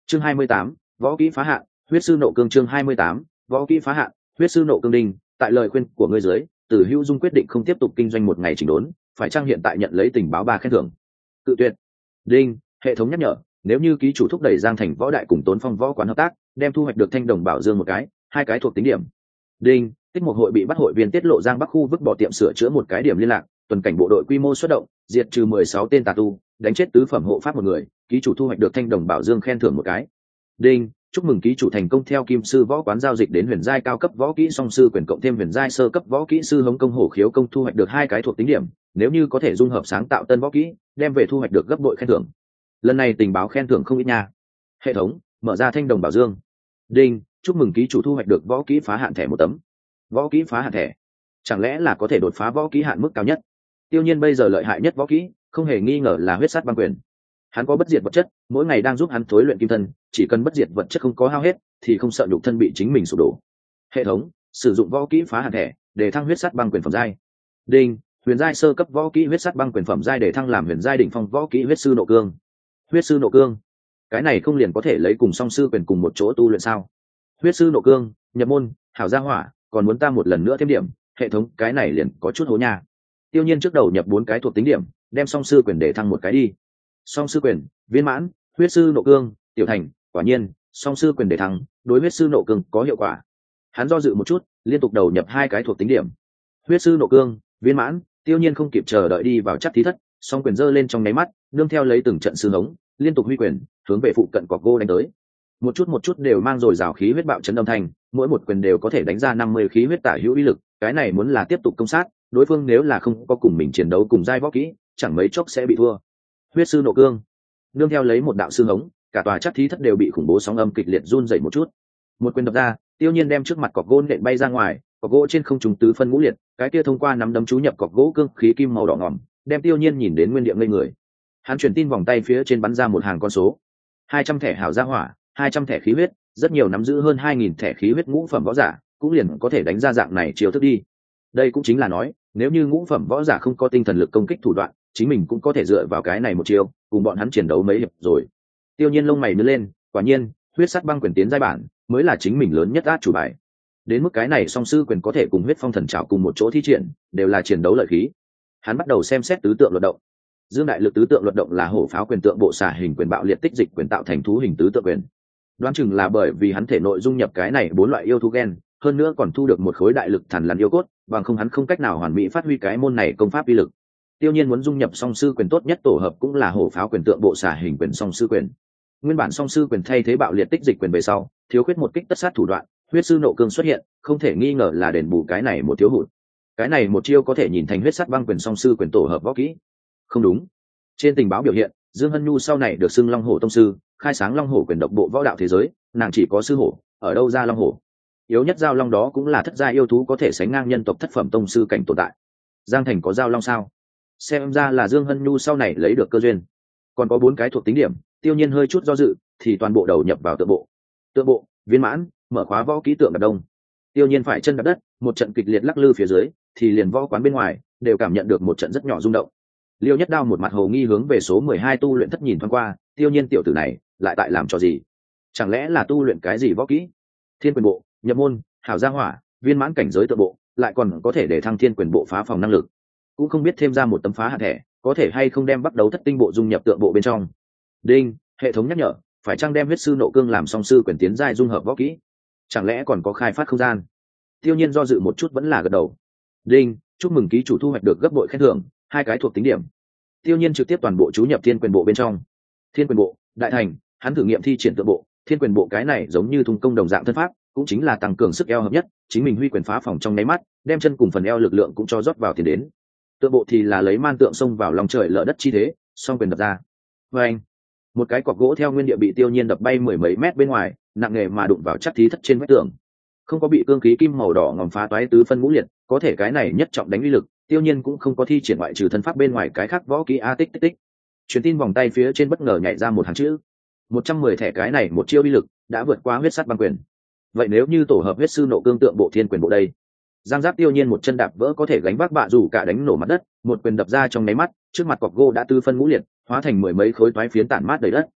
chương 28, võ kỹ phá hạn, huyết sư nộ cương. chương 28, võ kỹ phá hạn, huyết sư nộ cương. Đinh, tại lời khuyên của ngươi dưới, Tử Hữu Dung quyết định không tiếp tục kinh doanh một ngày chỉnh đốn, phải chăng hiện tại nhận lấy tình báo 3 khen thưởng? Cự tuyệt. Đinh, hệ thống nhắc nhở, nếu như ký chủ thúc đẩy Giang Thành Võ Đại cùng Tốn Phong Võ Quán hợp tác, đem thu hoạch được Thanh Đồng Bảo Dương một cái, 2 cái thuộc tính điểm. Đinh, tích một hội bị bắt hội viên tiết lộ Giang Bắc khu vứt bỏ tiệm sửa chữa một cái điểm liên lạc, tuần cảnh bộ đội quy mô xuất động, diệt trừ 16 tên tà tu, đánh chết tứ phẩm hộ pháp một người, ký chủ thu hoạch được Thanh Đồng Bảo Dương khen thưởng một cái. Đinh, chúc mừng ký chủ thành công theo Kim Sư Võ Quán giao dịch đến huyền giai cao cấp võ kỹ song sư quyền cộng thêm huyền giai sơ cấp võ kỹ sư hống công hổ khiếu công thu hoạch được 2 cái thuộc tính điểm, nếu như có thể dung hợp sáng tạo tân võ kỹ, đem về thu hoạch được gấp bội khen thưởng. Lần này tình báo khen thưởng không ít nha. Hệ thống mở ra Thanh Đồng Bảo Dương. Đinh, chúc mừng ký chủ thu hoạch được võ kỹ phá hạn thẻ 1 tấm. Võ kỹ phá hạn thẻ, chẳng lẽ là có thể đột phá võ kỹ hạn mức cao nhất? Tiêu Nhiên bây giờ lợi hại nhất võ kỹ không hề nghi ngờ là huyết sát băng quyền. Hắn có bất diệt vật chất, mỗi ngày đang giúp hắn thối luyện kim thân, chỉ cần bất diệt vật chất không có hao hết thì không sợ nhục thân bị chính mình sụp đổ. Hệ thống sử dụng võ kỹ phá hạn thẻ để thăng huyết sát băng quyền phẩm giai. Đinh, huyền giai sơ cấp võ kỹ huyết sát băng quyền phẩm giai để thăng làm huyền giai đỉnh phong võ kỹ huyết sư nộ cương. Huyết sư nộ cương, cái này không liền có thể lấy cùng song sư quyền cùng một chỗ tu luyện sao? Huyết sư nộ cương nhập môn, hảo gia hỏa, còn muốn ta một lần nữa thêm điểm? Hệ thống cái này liền có chút hố nha. Tiêu Nhiên trước đầu nhập 4 cái thuộc tính điểm, đem song sư quyền để thăng một cái đi. Song sư quyền viên mãn, huyết sư nộ cương tiểu thành. Quả nhiên song sư quyền để thăng đối huyết sư nộ cương có hiệu quả. Hắn do dự một chút, liên tục đầu nhập 2 cái thuộc tính điểm. Huyết sư nộ cương viên mãn. Tiêu Nhiên không kịp chờ đợi đi vào chắc thí thất, song quyền giơ lên trong nháy mắt, nương theo lấy từng trận sư hống, liên tục huy quyền hướng về phụ cận cọc gỗ đánh tới. Một chút đều mang rồi rào khí huyết bạo chấn âm thanh, mỗi một quyền đều có thể đánh ra 50 khí huyết tả hữu uy lực. Cái này muốn là tiếp tục công sát, đối phương nếu là không có cùng mình chiến đấu cùng giai võ kỹ, chẳng mấy chốc sẽ bị thua. Huyết sư nộ cương nương theo lấy một đạo sư hống, cả tòa chắc thí thất đều bị khủng bố sóng âm kịch liệt run dậy một chút. Một quyền đập ra, Tiêu Nhiên đem trước mặt cọc gỗ nện bay ra ngoài, cọc gỗ trên không trung tứ phân ngũ liệt, cái kia thông qua nắm đấm chú nhập cọc gỗ cương khí kim màu đỏ ngòm, đem Tiêu Nhiên nhìn đến nguyên địa ngây người. Hắn truyền tin vòng tay phía trên bắn ra một hàng con số: 200 thẻ hảo gia hỏa, 200 thẻ khí huyết, rất nhiều nắm giữ hơn 2000 thẻ khí huyết ngũ phẩm võ giả, cũng liền có thể đánh ra dạng này chiêu thức đi. Đây cũng chính là nói, nếu như ngũ phẩm võ giả không có tinh thần lực công kích thủ đoạn, chính mình cũng có thể dựa vào cái này một chiêu cùng bọn hắn chiến đấu mấy hiệp rồi. Tiêu Nhiên lông mày nhướng lên, quả nhiên huyết sắc băng quyền tiến giai bản mới là chính mình lớn nhất át chủ bài. Đến mức cái này song sư quyền có thể cùng huyết phong thần trảo cùng một chỗ thi triển, đều là chiến đấu lợi khí. Hắn bắt đầu xem xét tứ tượng luật động. Dương đại lực tứ tượng luật động là hổ pháo quyền tượng bộ xả hình quyền bạo liệt tích dịch quyền tạo thành thú hình tứ tượng quyền. Đoán chừng là bởi vì hắn thể nội dung nhập cái này 4 loại yêu thú gen, hơn nữa còn thu được một khối đại lực thần lằn yêu cốt, bằng không hắn không cách nào hoàn mỹ phát huy cái môn này công pháp uy lực. Tiêu Nhiên muốn dung nhập song sư quyền tốt nhất tổ hợp cũng là hổ pháo quyền tượng bộ xả hình quyền song sư quyền. Nguyên bản song sư quyền thay thế bạo liệt tích dịch quyền về sau, thiếu khuyết một kích tất sát thủ đoạn, huyết sư nộ cương xuất hiện, không thể nghi ngờ là đền bù cái này một thiếu hụt. Cái này một chiêu có thể nhìn thành huyết sắt băng quyền song sư quyền tổ hợp võ kỹ. Không đúng. Trên tình báo biểu hiện, Dương Hân Nhu sau này được xưng Long Hổ tông sư, khai sáng Long Hổ quyền độc bộ võ đạo thế giới, nàng chỉ có sư hổ, ở đâu ra Long Hổ? Yếu nhất giao long đó cũng là thất gia yêu thú có thể sánh ngang nhân tộc thất phẩm tông sư cảnh tồn tại. Giang Thành có giao long sao? Xem ra là Dương Hân Nhu sau này lấy được cơ duyên. Còn có 4 cái thuộc tính điểm, Tiêu Nhiên hơi chút do dự, thì toàn bộ đầu nhập vào tượng bộ. Tượng bộ viên mãn, mở khóa võ kỹ tượng đạp đông. Tiêu Nhiên phải chân đạp đất, một trận kịch liệt lắc lư phía dưới, thì liền võ quán bên ngoài đều cảm nhận được một trận rất nhỏ rung động. Liêu Nhất Đao một mặt hồ nghi hướng về số 12 tu luyện thất nhìn thoáng qua, Tiêu Nhiên tiểu tử này lại tại làm trò gì? Chẳng lẽ là tu luyện cái gì võ kỹ? Thiên quyền bộ, nhập môn, hảo gia hỏa, viên mãn cảnh giới tượng bộ, lại còn có thể để thăng thiên quyền bộ phá phòng năng lực. Cũng không biết thêm ra một tấm phá hạn thẻ, có thể hay không đem bắt đầu thất tinh bộ dung nhập tượng bộ bên trong. Đinh, hệ thống nhắc nhở, phải chăng đem huyết sư nộ cương làm song sư quyền tiến giai dung hợp võ kỹ? Chẳng lẽ còn có khai phát không gian? Tiêu Nhiên do dự một chút vẫn là gật đầu. Đinh, chúc mừng ký chủ thu hoạch được gấp bội khen thưởng, 2 cái thuộc tính điểm. Tiêu Nhiên trực tiếp toàn bộ chú nhập thiên quyền bộ bên trong. Thiên quyền bộ đại thành, hắn thử nghiệm thi triển tượng bộ, thiên quyền bộ cái này giống như thung công đồng dạng thân pháp, cũng chính là tăng cường sức eo hợp nhất, chính mình huy quyền phá phòng trong nháy mắt, đem chân cùng phần eo lực lượng cũng cho rót vào tiền đến. Tượng bộ thì là lấy man tượng xông vào lòng trời lở đất chi thế, song quyền đập ra. Và anh, một cái cọc gỗ theo nguyên địa bị Tiêu Nhiên đập bay 10 mấy mét bên ngoài, nặng nề mà đụng vào chắc thí thất trên vách tường. Không có bị cương khí kim màu đỏ ngòm phá toái tứ phân ngũ liệt, có thể cái này nhất trọng đánh uy lực, Tiêu Nhiên cũng không có thi triển ngoại trừ thân pháp bên ngoài cái khác võ kỹ a tích tích tích. Truyền tin vòng tay phía trên bất ngờ nhảy ra một hàng chữ: 110 thẻ. Cái này một chiêu uy lực đã vượt qua huyết sắt băng quyền. Vậy nếu như tổ hợp huyết sư nộ cương tượng bộ thiên quyền bộ đây? Giang Giáp Tiêu Nhiên một chân đạp vỡ có thể gánh vác bạ dù cả đánh nổ mặt đất, một quyền đập ra trong nháy mắt, trước mặt cọc gỗ đã tứ phân ngũ liệt, hóa thành 10 mấy khối toái phiến tản mát đầy đất.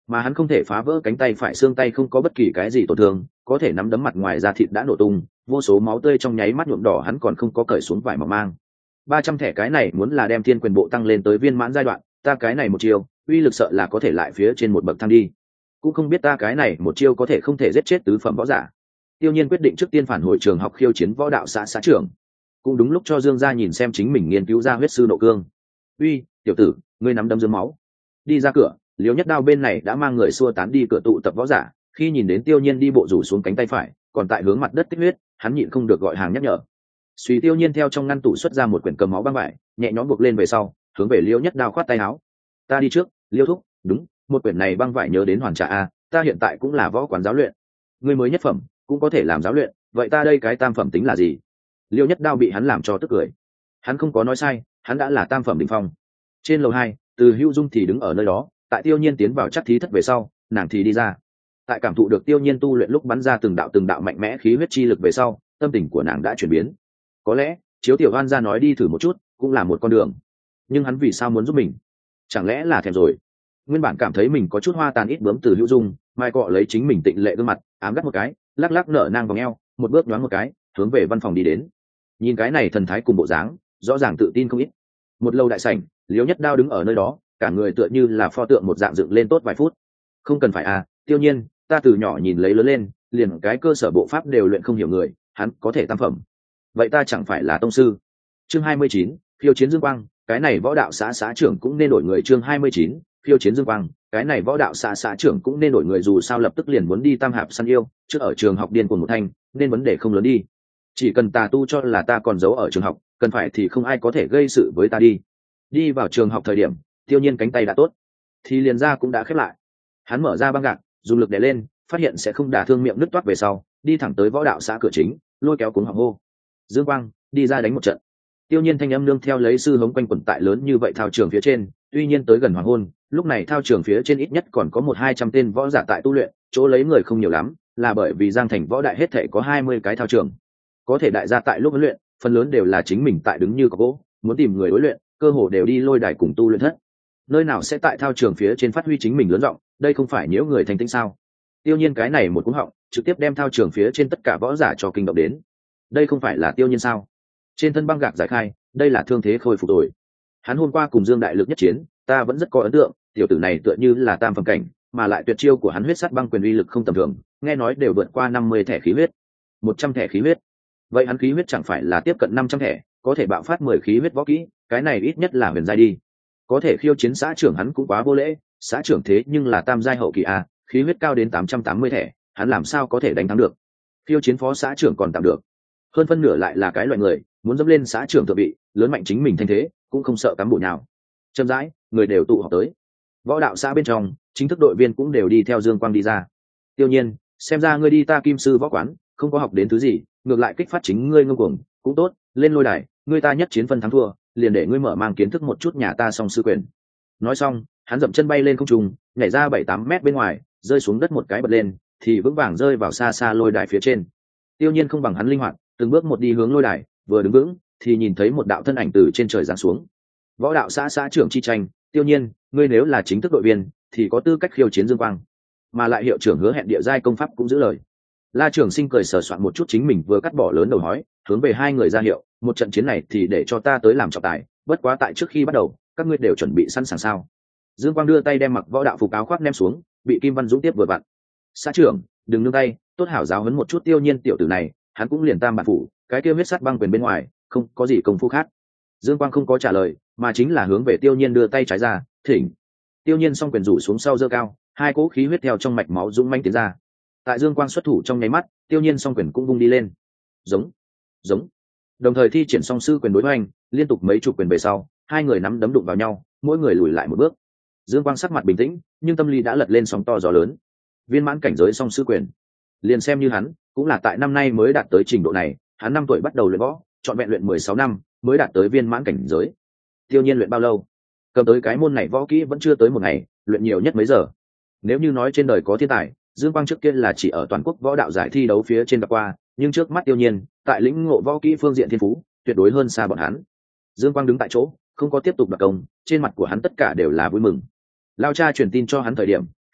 mà hắn không thể phá vỡ cánh tay phải, xương tay không có bất kỳ cái gì tổn thương, có thể nắm đấm mặt ngoài da thịt đã nổ tung, vô số máu tươi trong nháy mắt nhuộm đỏ hắn còn không có cởi xuống vải mỏng mang. 300 thẻ cái này muốn là đem thiên quyền bộ tăng lên tới viên mãn giai đoạn, ta cái này một chiêu uy lực sợ là có thể lại phía trên một bậc thang đi, cũng không biết ta cái này một chiêu có thể không thể giết chết tứ phẩm võ giả. Tiêu Nhiên quyết định trước tiên phản hồi trường học khiêu chiến võ đạo xã xã trưởng, cũng đúng lúc cho Dương gia nhìn xem chính mình nghiên cứu ra huyết sư nộ cương. Uy, tiểu tử, ngươi nắm đấm dưới máu. Đi ra cửa, Liễu Nhất Đao bên này đã mang người xua tán đi cửa tụ tập võ giả, khi nhìn đến Tiêu Nhiên đi bộ rủ xuống cánh tay phải, còn tại hướng mặt đất tích huyết, hắn nhịn không được gọi hàng nhắc nhở. Suy Tiêu Nhiên theo trong ngăn tủ xuất ra một quyển cầm máu băng vải, nhẹ nhõm buộc lên về sau, hướng về Liễu Nhất Đao khoát tay áo. Ta đi trước, Liêu thúc, đúng, một quyển này băng vải nhớ đến hoàn trả a, ta hiện tại cũng là võ quán giáo luyện. Ngươi mới nhất phẩm, cũng có thể làm giáo luyện, vậy ta đây cái tam phẩm tính là gì? Liêu Nhất Đao bị hắn làm cho tức cười. Hắn không có nói sai, hắn đã là tam phẩm đỉnh phong. Trên lầu 2, Từ Hữu Dung thì đứng ở nơi đó, tại Tiêu Nhiên tiến vào chắc thí thất về sau, nàng thì đi ra. Tại cảm thụ được Tiêu Nhiên tu luyện lúc bắn ra từng đạo mạnh mẽ khí huyết chi lực về sau, tâm tình của nàng đã chuyển biến. Có lẽ, chiếu Tiểu Hoan ra nói đi thử một chút, cũng là một con đường. Nhưng hắn vì sao muốn giúp mình? Chẳng lẽ là thèm rồi? Nguyên bản cảm thấy mình có chút hoa tàn ít bướm Từ Hữu Dung, mai cọ lấy chính mình tịnh lệ gương mặt, ám gắt một cái, lắc lắc nở nang vòng eo, một bước đoán một cái, hướng về văn phòng đi đến. Nhìn cái này thần thái cùng bộ dáng, rõ ràng tự tin không ít. Một lâu đại sảnh, Liễu Nhất Đao đứng ở nơi đó, cả người tựa như là pho tượng một dạng dựng lên tốt vài phút. Không cần phải à, Tiêu Nhiên, ta từ nhỏ nhìn lấy lớn lên, liền cái cơ sở bộ pháp đều luyện không hiểu người, hắn có thể tam phẩm. Vậy ta chẳng phải là tông sư? Chương 29, khiêu chiến Dương Quang, cái này võ đạo xã xã trưởng cũng nên đổi người. Chương 29, khiêu chiến Dương Quang, cái này võ đạo xã xã trưởng cũng nên đổi người, dù sao lập tức liền muốn đi tam hạp săn yêu, trước ở trường học điên cuồng một thanh, nên vấn đề không lớn đi. Chỉ cần tà tu cho là ta còn giấu ở trường học, cần phải thì không ai có thể gây sự với ta đi. Đi vào trường học thời điểm, Tiêu Nhiên cánh tay đã tốt, thì liền ra cũng đã khép lại. Hắn mở ra băng gạc, dùng lực đè lên, phát hiện sẽ không đả thương miệng nứt toát về sau, đi thẳng tới võ đạo xã cửa chính, lôi kéo cuống họng hô: Dương Quang, đi ra đánh một trận. Tiêu Nhiên thanh âm nương theo lấy sư hống quanh quẩn tại lớn như vậy thao trường phía trên. Tuy nhiên tới gần hoàng hôn, lúc này thao trường phía trên ít nhất còn có 100-200 tên võ giả tại tu luyện, chỗ lấy người không nhiều lắm, là bởi vì Giang Thành võ đại hết thể có 20 cái thao trường. Có thể đại gia tại lúc huấn luyện, phần lớn đều là chính mình tại đứng như có gỗ, muốn tìm người đối luyện, cơ hồ đều đi lôi đài cùng tu luyện thất. Nơi nào sẽ tại thao trường phía trên phát huy chính mình lớn rộng, đây không phải nhiễu người thành tĩnh sao? Tiêu Nhiên cái này một cú họng, trực tiếp đem thao trường phía trên tất cả võ giả cho kinh động đến. Đây không phải là Tiêu Nhiên sao? Trên thân băng gạc giải khai, đây là thương thế khôi phục rồi. Hắn hôm qua cùng Dương đại lực nhất chiến, ta vẫn rất có ấn tượng, tiểu tử này tựa như là tam phẩm cảnh, mà lại tuyệt chiêu của hắn huyết sắt băng quyền uy lực không tầm thường, nghe nói đều vượt qua 50 thẻ khí huyết, 100 thẻ khí huyết. Vậy hắn khí huyết chẳng phải là tiếp cận 500 thẻ, có thể bạo phát 10 khí huyết võ kỹ, cái này ít nhất là huyền giai đi. Có thể khiêu chiến xã trưởng hắn cũng quá vô lễ, xã trưởng thế nhưng là tam giai hậu kỳ a, khí huyết cao đến 880 thẻ, hắn làm sao có thể đánh thắng được? Khiêu chiến phó xã trưởng còn tạm được, hơn phân nửa lại là cái loại người muốn dẫm lên xã trưởng thượng vị, lớn mạnh chính mình thanh thế, cũng không sợ cắm bụi nào. Chậm rãi, người đều tụ họp tới. Võ đạo xã bên trong, chính thức đội viên cũng đều đi theo Dương Quang đi ra. Tiêu Nhiên, xem ra ngươi đi ta Kim sư võ quán, không có học đến thứ gì, ngược lại kích phát chính ngươi ngông cuồng, cũng tốt, lên lôi đài, ngươi ta nhất chiến phân thắng thua, liền để ngươi mở mang kiến thức một chút nhà ta song sư quyền. Nói xong, hắn dậm chân bay lên không trung, nhảy ra 7-8 mét bên ngoài, rơi xuống đất một cái bật lên, thì vững vàng rơi vào xa xa lôi đài phía trên. Tiêu Nhiên không bằng hắn linh hoạt, từng bước một đi hướng lôi đài, vừa đứng vững thì nhìn thấy một đạo thân ảnh từ trên trời giáng xuống. Võ đạo xã xã trưởng chi tranh, Tiêu Nhiên, ngươi nếu là chính thức đội viên thì có tư cách khiêu chiến Dương Quang, mà lại hiệu trưởng hứa hẹn địa giai công pháp cũng giữ lời. La Trường Sinh cười sờ soạn một chút chính mình vừa cắt bỏ lớn đầu hói, hướng về hai người ra hiệu, một trận chiến này thì để cho ta tới làm trọng tài, bất quá tại trước khi bắt đầu, các ngươi đều chuẩn bị sẵn sàng sao? Dương Quang đưa tay đem mặc võ đạo phục áo khoác ném xuống, bị Kim Văn Dũng tiếp vừa vặn. Xã trưởng, đừng nương tay, tốt hảo giáo huấn một chút Tiêu Nhiên tiểu tử này, hắn cũng liền tam bản phủ, cái kia huyết sắt băng quyền bên ngoài, không có gì công phu khác. Dương Quang không có trả lời, mà chính là hướng về Tiêu Nhiên đưa tay trái ra, thỉnh. Tiêu Nhiên song quyền rủ xuống sau giơ cao, hai cỗ khí huyết theo trong mạch máu dũng mãnh tiến ra. Tại Dương Quang xuất thủ trong nháy mắt, Tiêu Nhiên song quyền cũng vung đi lên. Giống, giống. Đồng thời thi triển song sư quyền đối hoành, liên tục mấy chục quyền về sau, hai người nắm đấm đụng vào nhau, mỗi người lùi lại một bước. Dương Quang sắc mặt bình tĩnh, nhưng tâm lý đã lật lên sóng to gió lớn. Viên mãn cảnh giới song sư quyền, liền xem như hắn, cũng là tại năm nay mới đạt tới trình độ này, hắn 5 tuổi bắt đầu luyện võ, chọn vẹn luyện 16 năm mới đạt tới viên mãn cảnh giới. Tiêu Nhiên luyện bao lâu? Cầm tới cái môn này võ kỹ vẫn chưa tới một ngày, luyện nhiều nhất mấy giờ. Nếu như nói trên đời có thiên tài, Dương Quang trước kia là chỉ ở toàn quốc võ đạo giải thi đấu phía trên gặp qua, nhưng trước mắt Tiêu Nhiên, tại lĩnh ngộ võ kỹ phương diện thiên phú, tuyệt đối hơn xa bọn hắn. Dương Quang đứng tại chỗ, không có tiếp tục đặc công, trên mặt của hắn tất cả đều là vui mừng. Lao cha truyền tin cho hắn thời điểm,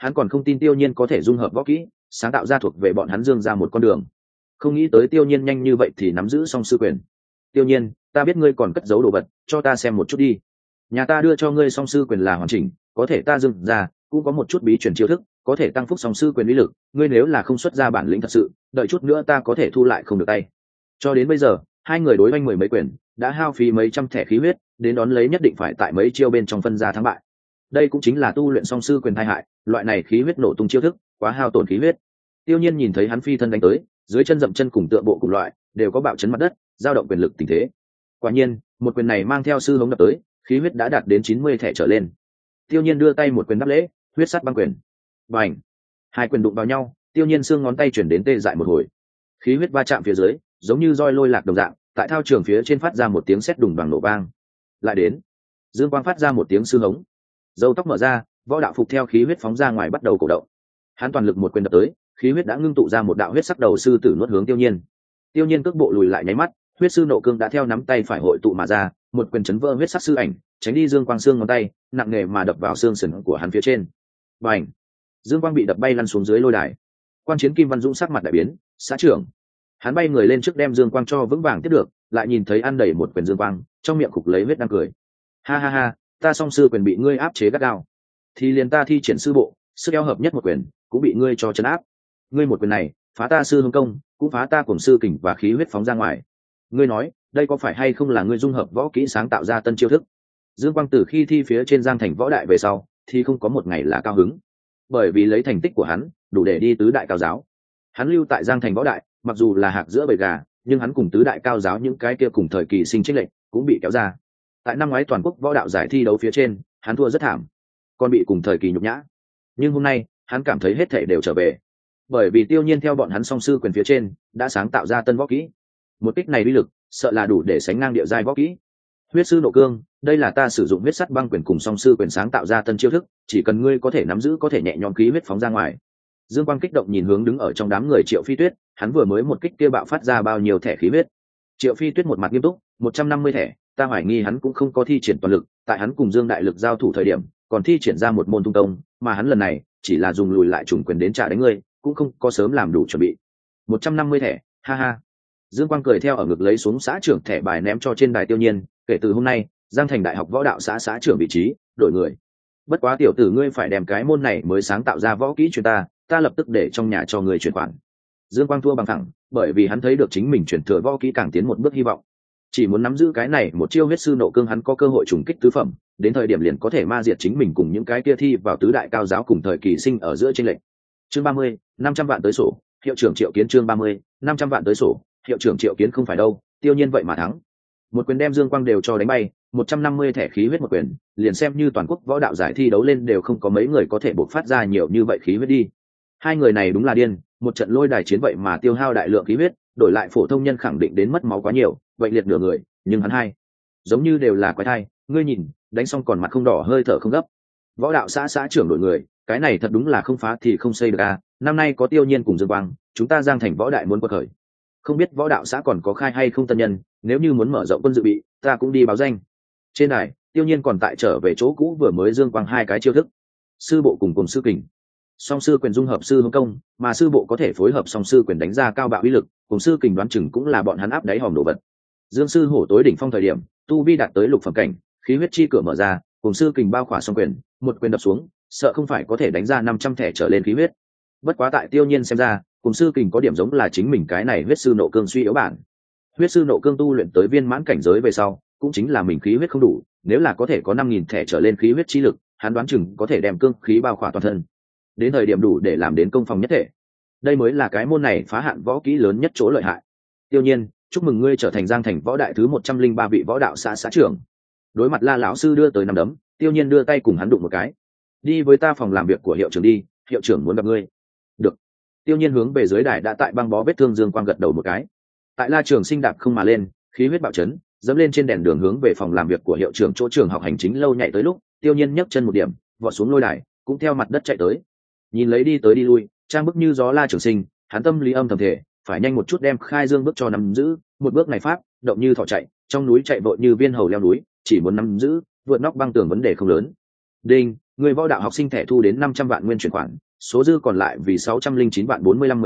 hắn còn không tin Tiêu Nhiên có thể dung hợp võ kỹ, sáng tạo ra thuộc về bọn hắn Dương ra một con đường. Không nghĩ tới Tiêu Nhiên nhanh như vậy thì nắm giữ song sư quyền. Tiêu Nhiên, ta biết ngươi còn cất giấu đồ vật, cho ta xem một chút đi. Nhà ta đưa cho ngươi song sư quyền là hoàn chỉnh, có thể ta Dương ra cũng có một chút bí truyền chiêu thức, có thể tăng phúc song sư quyền uy lực, ngươi nếu là không xuất ra bản lĩnh thật sự, đợi chút nữa ta có thể thu lại không được tay. Cho đến bây giờ, hai người đối oanh mười mấy quyền, đã hao phí mấy trăm thẻ khí huyết, đến đón lấy nhất định phải tại mấy chiêu bên trong phân ra thắng bại. Đây cũng chính là tu luyện song sư quyền tai hại, loại này khí huyết nổ tung chiêu thức, quá hao tổn khí huyết. Tiêu Nhiên nhìn thấy hắn phi thân đánh tới, dưới chân dậm chân cùng tựa bộ cùng loại, đều có bạo chấn mặt đất, dao động quyền lực tình thế. Quả nhiên, một quyền này mang theo sư hống đập tới, khí huyết đã đạt đến 90 thẻ trở lên. Tiêu Nhiên đưa tay một quyền đáp lễ, huyết sát băng quyền. Bành! Hai quyền đụng vào nhau, Tiêu Nhiên xương ngón tay chuyển đến tê dại một hồi. Khí huyết va chạm phía dưới, giống như roi lôi lạc đồng dạng, tại thao trường phía trên phát ra một tiếng sét đùng đoàng nổ vang. Lại đến, dương quang phát ra một tiếng sư hống, râu tóc mở ra, võ đạo phục theo khí huyết phóng ra ngoài bắt đầu cổ động. Hắn toàn lực một quyền đập tới, khí huyết đã ngưng tụ ra một đạo huyết sắc đầu sư tử nuốt hướng Tiêu Nhiên. Tiêu Nhiên cước bộ lùi lại nháy mắt, huyết sư nộ cương đã theo nắm tay phải hội tụ mà ra, một quyền chấn vỡ huyết sắc sư ảnh, tránh đi dương quang xương ngón tay, nặng nề mà đập vào xương sườn của hắn phía trên. Bành! Dương quang bị đập bay lăn xuống dưới lôi đài. Quan Chiến Kim Văn Dũng sắc mặt đại biến, xã trưởng. Hắn bay người lên trước đem dương quang cho vững vàng tiếp được, lại nhìn thấy ăn đầy một quyền dương quang, trong miệng khục lấy huyết đang cười. Ha ha ha, ta song sư quyền bị ngươi áp chế gắt gao, thì liền ta thi triển sư bộ, sức eo hợp nhất một quyền, cũng bị ngươi cho chấn áp. Ngươi một quyền này, phá ta sư hương công, cũng phá ta cùng sư kình và khí huyết phóng ra ngoài. Ngươi nói, đây có phải hay không là ngươi dung hợp võ kỹ sáng tạo ra tân chiêu thức? Dương Quang từ khi thi phía trên Giang Thành võ đại về sau, thì không có một ngày là cao hứng, bởi vì lấy thành tích của hắn, đủ để đi tứ đại cao giáo. Hắn lưu tại Giang Thành võ đại, mặc dù là hạc giữa bầy gà, nhưng hắn cùng tứ đại cao giáo những cái kia cùng thời kỳ sinh chênh lệch cũng bị kéo ra. Tại năm ngoái toàn quốc võ đạo giải thi đấu phía trên, hắn thua rất thảm, còn bị cùng thời kỳ nhục nhã. Nhưng hôm nay, hắn cảm thấy hết thảy đều trở về, bởi vì Tiêu Nhiên theo bọn hắn song sư quyền phía trên đã sáng tạo ra tân võ kỹ. Một kích này uy lực, sợ là đủ để sánh ngang địa giai võ kỹ. Huyết sư nộ cương, đây là ta sử dụng huyết sắt băng quyền cùng song sư quyền sáng tạo ra tân chiêu thức, chỉ cần ngươi có thể nắm giữ có thể nhẹ nhõm khí huyết phóng ra ngoài. Dương Quang kích động nhìn hướng đứng ở trong đám người Triệu Phi Tuyết, hắn vừa mới một kích kia bạo phát ra bao nhiêu thẻ khí huyết. Triệu Phi Tuyết một mặt nghiêm túc, 150 thẻ, ta hoài nghi hắn cũng không có thi triển toàn lực, tại hắn cùng Dương Đại Lực giao thủ thời điểm, còn thi triển ra một môn tung công, mà hắn lần này chỉ là dùng lùi lại trùng quyền đến trả đánh ngươi, cũng không có sớm làm đủ chuẩn bị. 150 thẻ, ha ha. Dương Quang cười theo ở ngực lấy xuống xã trưởng thẻ bài ném cho trên đài Tiêu Nhiên, kể từ hôm nay, Giang Thành Đại học võ đạo xã xã trưởng vị trí, đổi người. Bất quá tiểu tử ngươi phải đem cái môn này mới sáng tạo ra võ kỹ truyền ta lập tức để trong nhà cho người chuyển khoản. Dương Quang thua bằng thẳng, bởi vì hắn thấy được chính mình chuyển thừa võ kỹ càng tiến một bước hy vọng. Chỉ muốn nắm giữ cái này một chiêu huyết sư nộ cương, hắn có cơ hội trùng kích tứ phẩm, đến thời điểm liền có thể ma diệt chính mình cùng những cái kia thi vào tứ đại cao giáo cùng thời kỳ sinh ở giữa chênh lệch. Chương 30, 500 vạn tới sổ, hiệu trưởng Triệu Kiến. Chương 30, 500 vạn tới sổ, hiệu trưởng Triệu Kiến không phải đâu, Tiêu Nhiên vậy mà thắng. Một quyền đem Dương Quang đều cho đánh bay, 150 thẻ khí huyết một quyền, liền xem như toàn quốc võ đạo giải thi đấu lên đều không có mấy người có thể bộc phát ra nhiều như vậy khí huyết đi. Hai người này đúng là điên, một trận lôi đài chiến vậy mà tiêu hao đại lượng khí huyết, đổi lại phổ thông nhân khẳng định đến mất máu quá nhiều, bệnh liệt nửa người, nhưng hắn hai giống như đều là quái thai, ngươi nhìn, đánh xong còn mặt không đỏ hơi thở không gấp. Võ đạo xã xã trưởng đổi người, cái này thật đúng là không phá thì không xây được à, năm nay có Tiêu Nhiên cùng Dương Quang, chúng ta Giang Thành võ đại muốn quật khởi. Không biết võ đạo xã còn có khai hay không tân nhân, nếu như muốn mở rộng quân dự bị, ta cũng đi báo danh. Trên đài, Tiêu Nhiên còn tại trở về chỗ cũ vừa mới Dương Quang hai cái chiêu thức. Sư bộ cùng sư kình. Song sư quyền dung hợp sư hướng công, mà sư bộ có thể phối hợp song sư quyền đánh ra cao bạo uy lực, cùng sư kình đoán chừng cũng là bọn hắn áp đáy hòm nổ bật. Dương sư hổ tối đỉnh phong thời điểm, tu vi đạt tới lục phẩm cảnh, khí huyết chi cửa mở ra, cùng sư kình bao khỏa song quyền, một quyền đập xuống, sợ không phải có thể đánh ra 500 thẻ trở lên khí huyết. Bất quá tại Tiêu Nhiên xem ra, cùng sư kình có điểm giống là chính mình cái này huyết sư nộ cương suy yếu bản. Huyết sư nộ cương tu luyện tới viên mãn cảnh giới về sau, cũng chính là mình khí huyết không đủ, nếu là có thể có 5000 thẻ trở lên khí huyết chi lực, hắn đoán chừng có thể đem cương khí bao khỏa toàn thân, đến thời điểm đủ để làm đến công phòng nhất thể. Đây mới là cái môn này phá hạn võ kỹ lớn nhất chỗ lợi hại. Tiêu Nhiên, chúc mừng ngươi trở thành Giang Thành võ đại thứ 103 vị võ đạo xã xã trưởng. Đối mặt La lão sư đưa tới nắm đấm, Tiêu Nhiên đưa tay cùng hắn đụng một cái. Đi với ta phòng làm việc của hiệu trưởng đi, hiệu trưởng muốn gặp ngươi. Được. Tiêu Nhiên hướng về dưới đài đã tại băng bó vết thương Dương Quang gật đầu một cái. Tại La Trường Sinh đạp không mà lên, khí huyết bạo chấn, dẫm lên trên đèn đường hướng về phòng làm việc của hiệu trưởng chỗ trường học hành chính lâu nhảy tới lúc, Tiêu Nhiên nhấc chân một điểm, vọt xuống lôi đài, cũng theo mặt đất chạy tới. Nhìn lấy đi tới đi lui, trang bức như gió La Trường Sinh, hắn tâm lý âm thầm thể, phải nhanh một chút đem khai dương bước cho nắm giữ, một bước này pháp, động như thỏ chạy, trong núi chạy vội như viên hầu leo núi, chỉ muốn nắm giữ, vượt nóc băng tường vấn đề không lớn. Đinh, người võ đạo học sinh thẻ thu đến 500 vạn nguyên chuyển khoản, số dư còn lại vì 609 vạn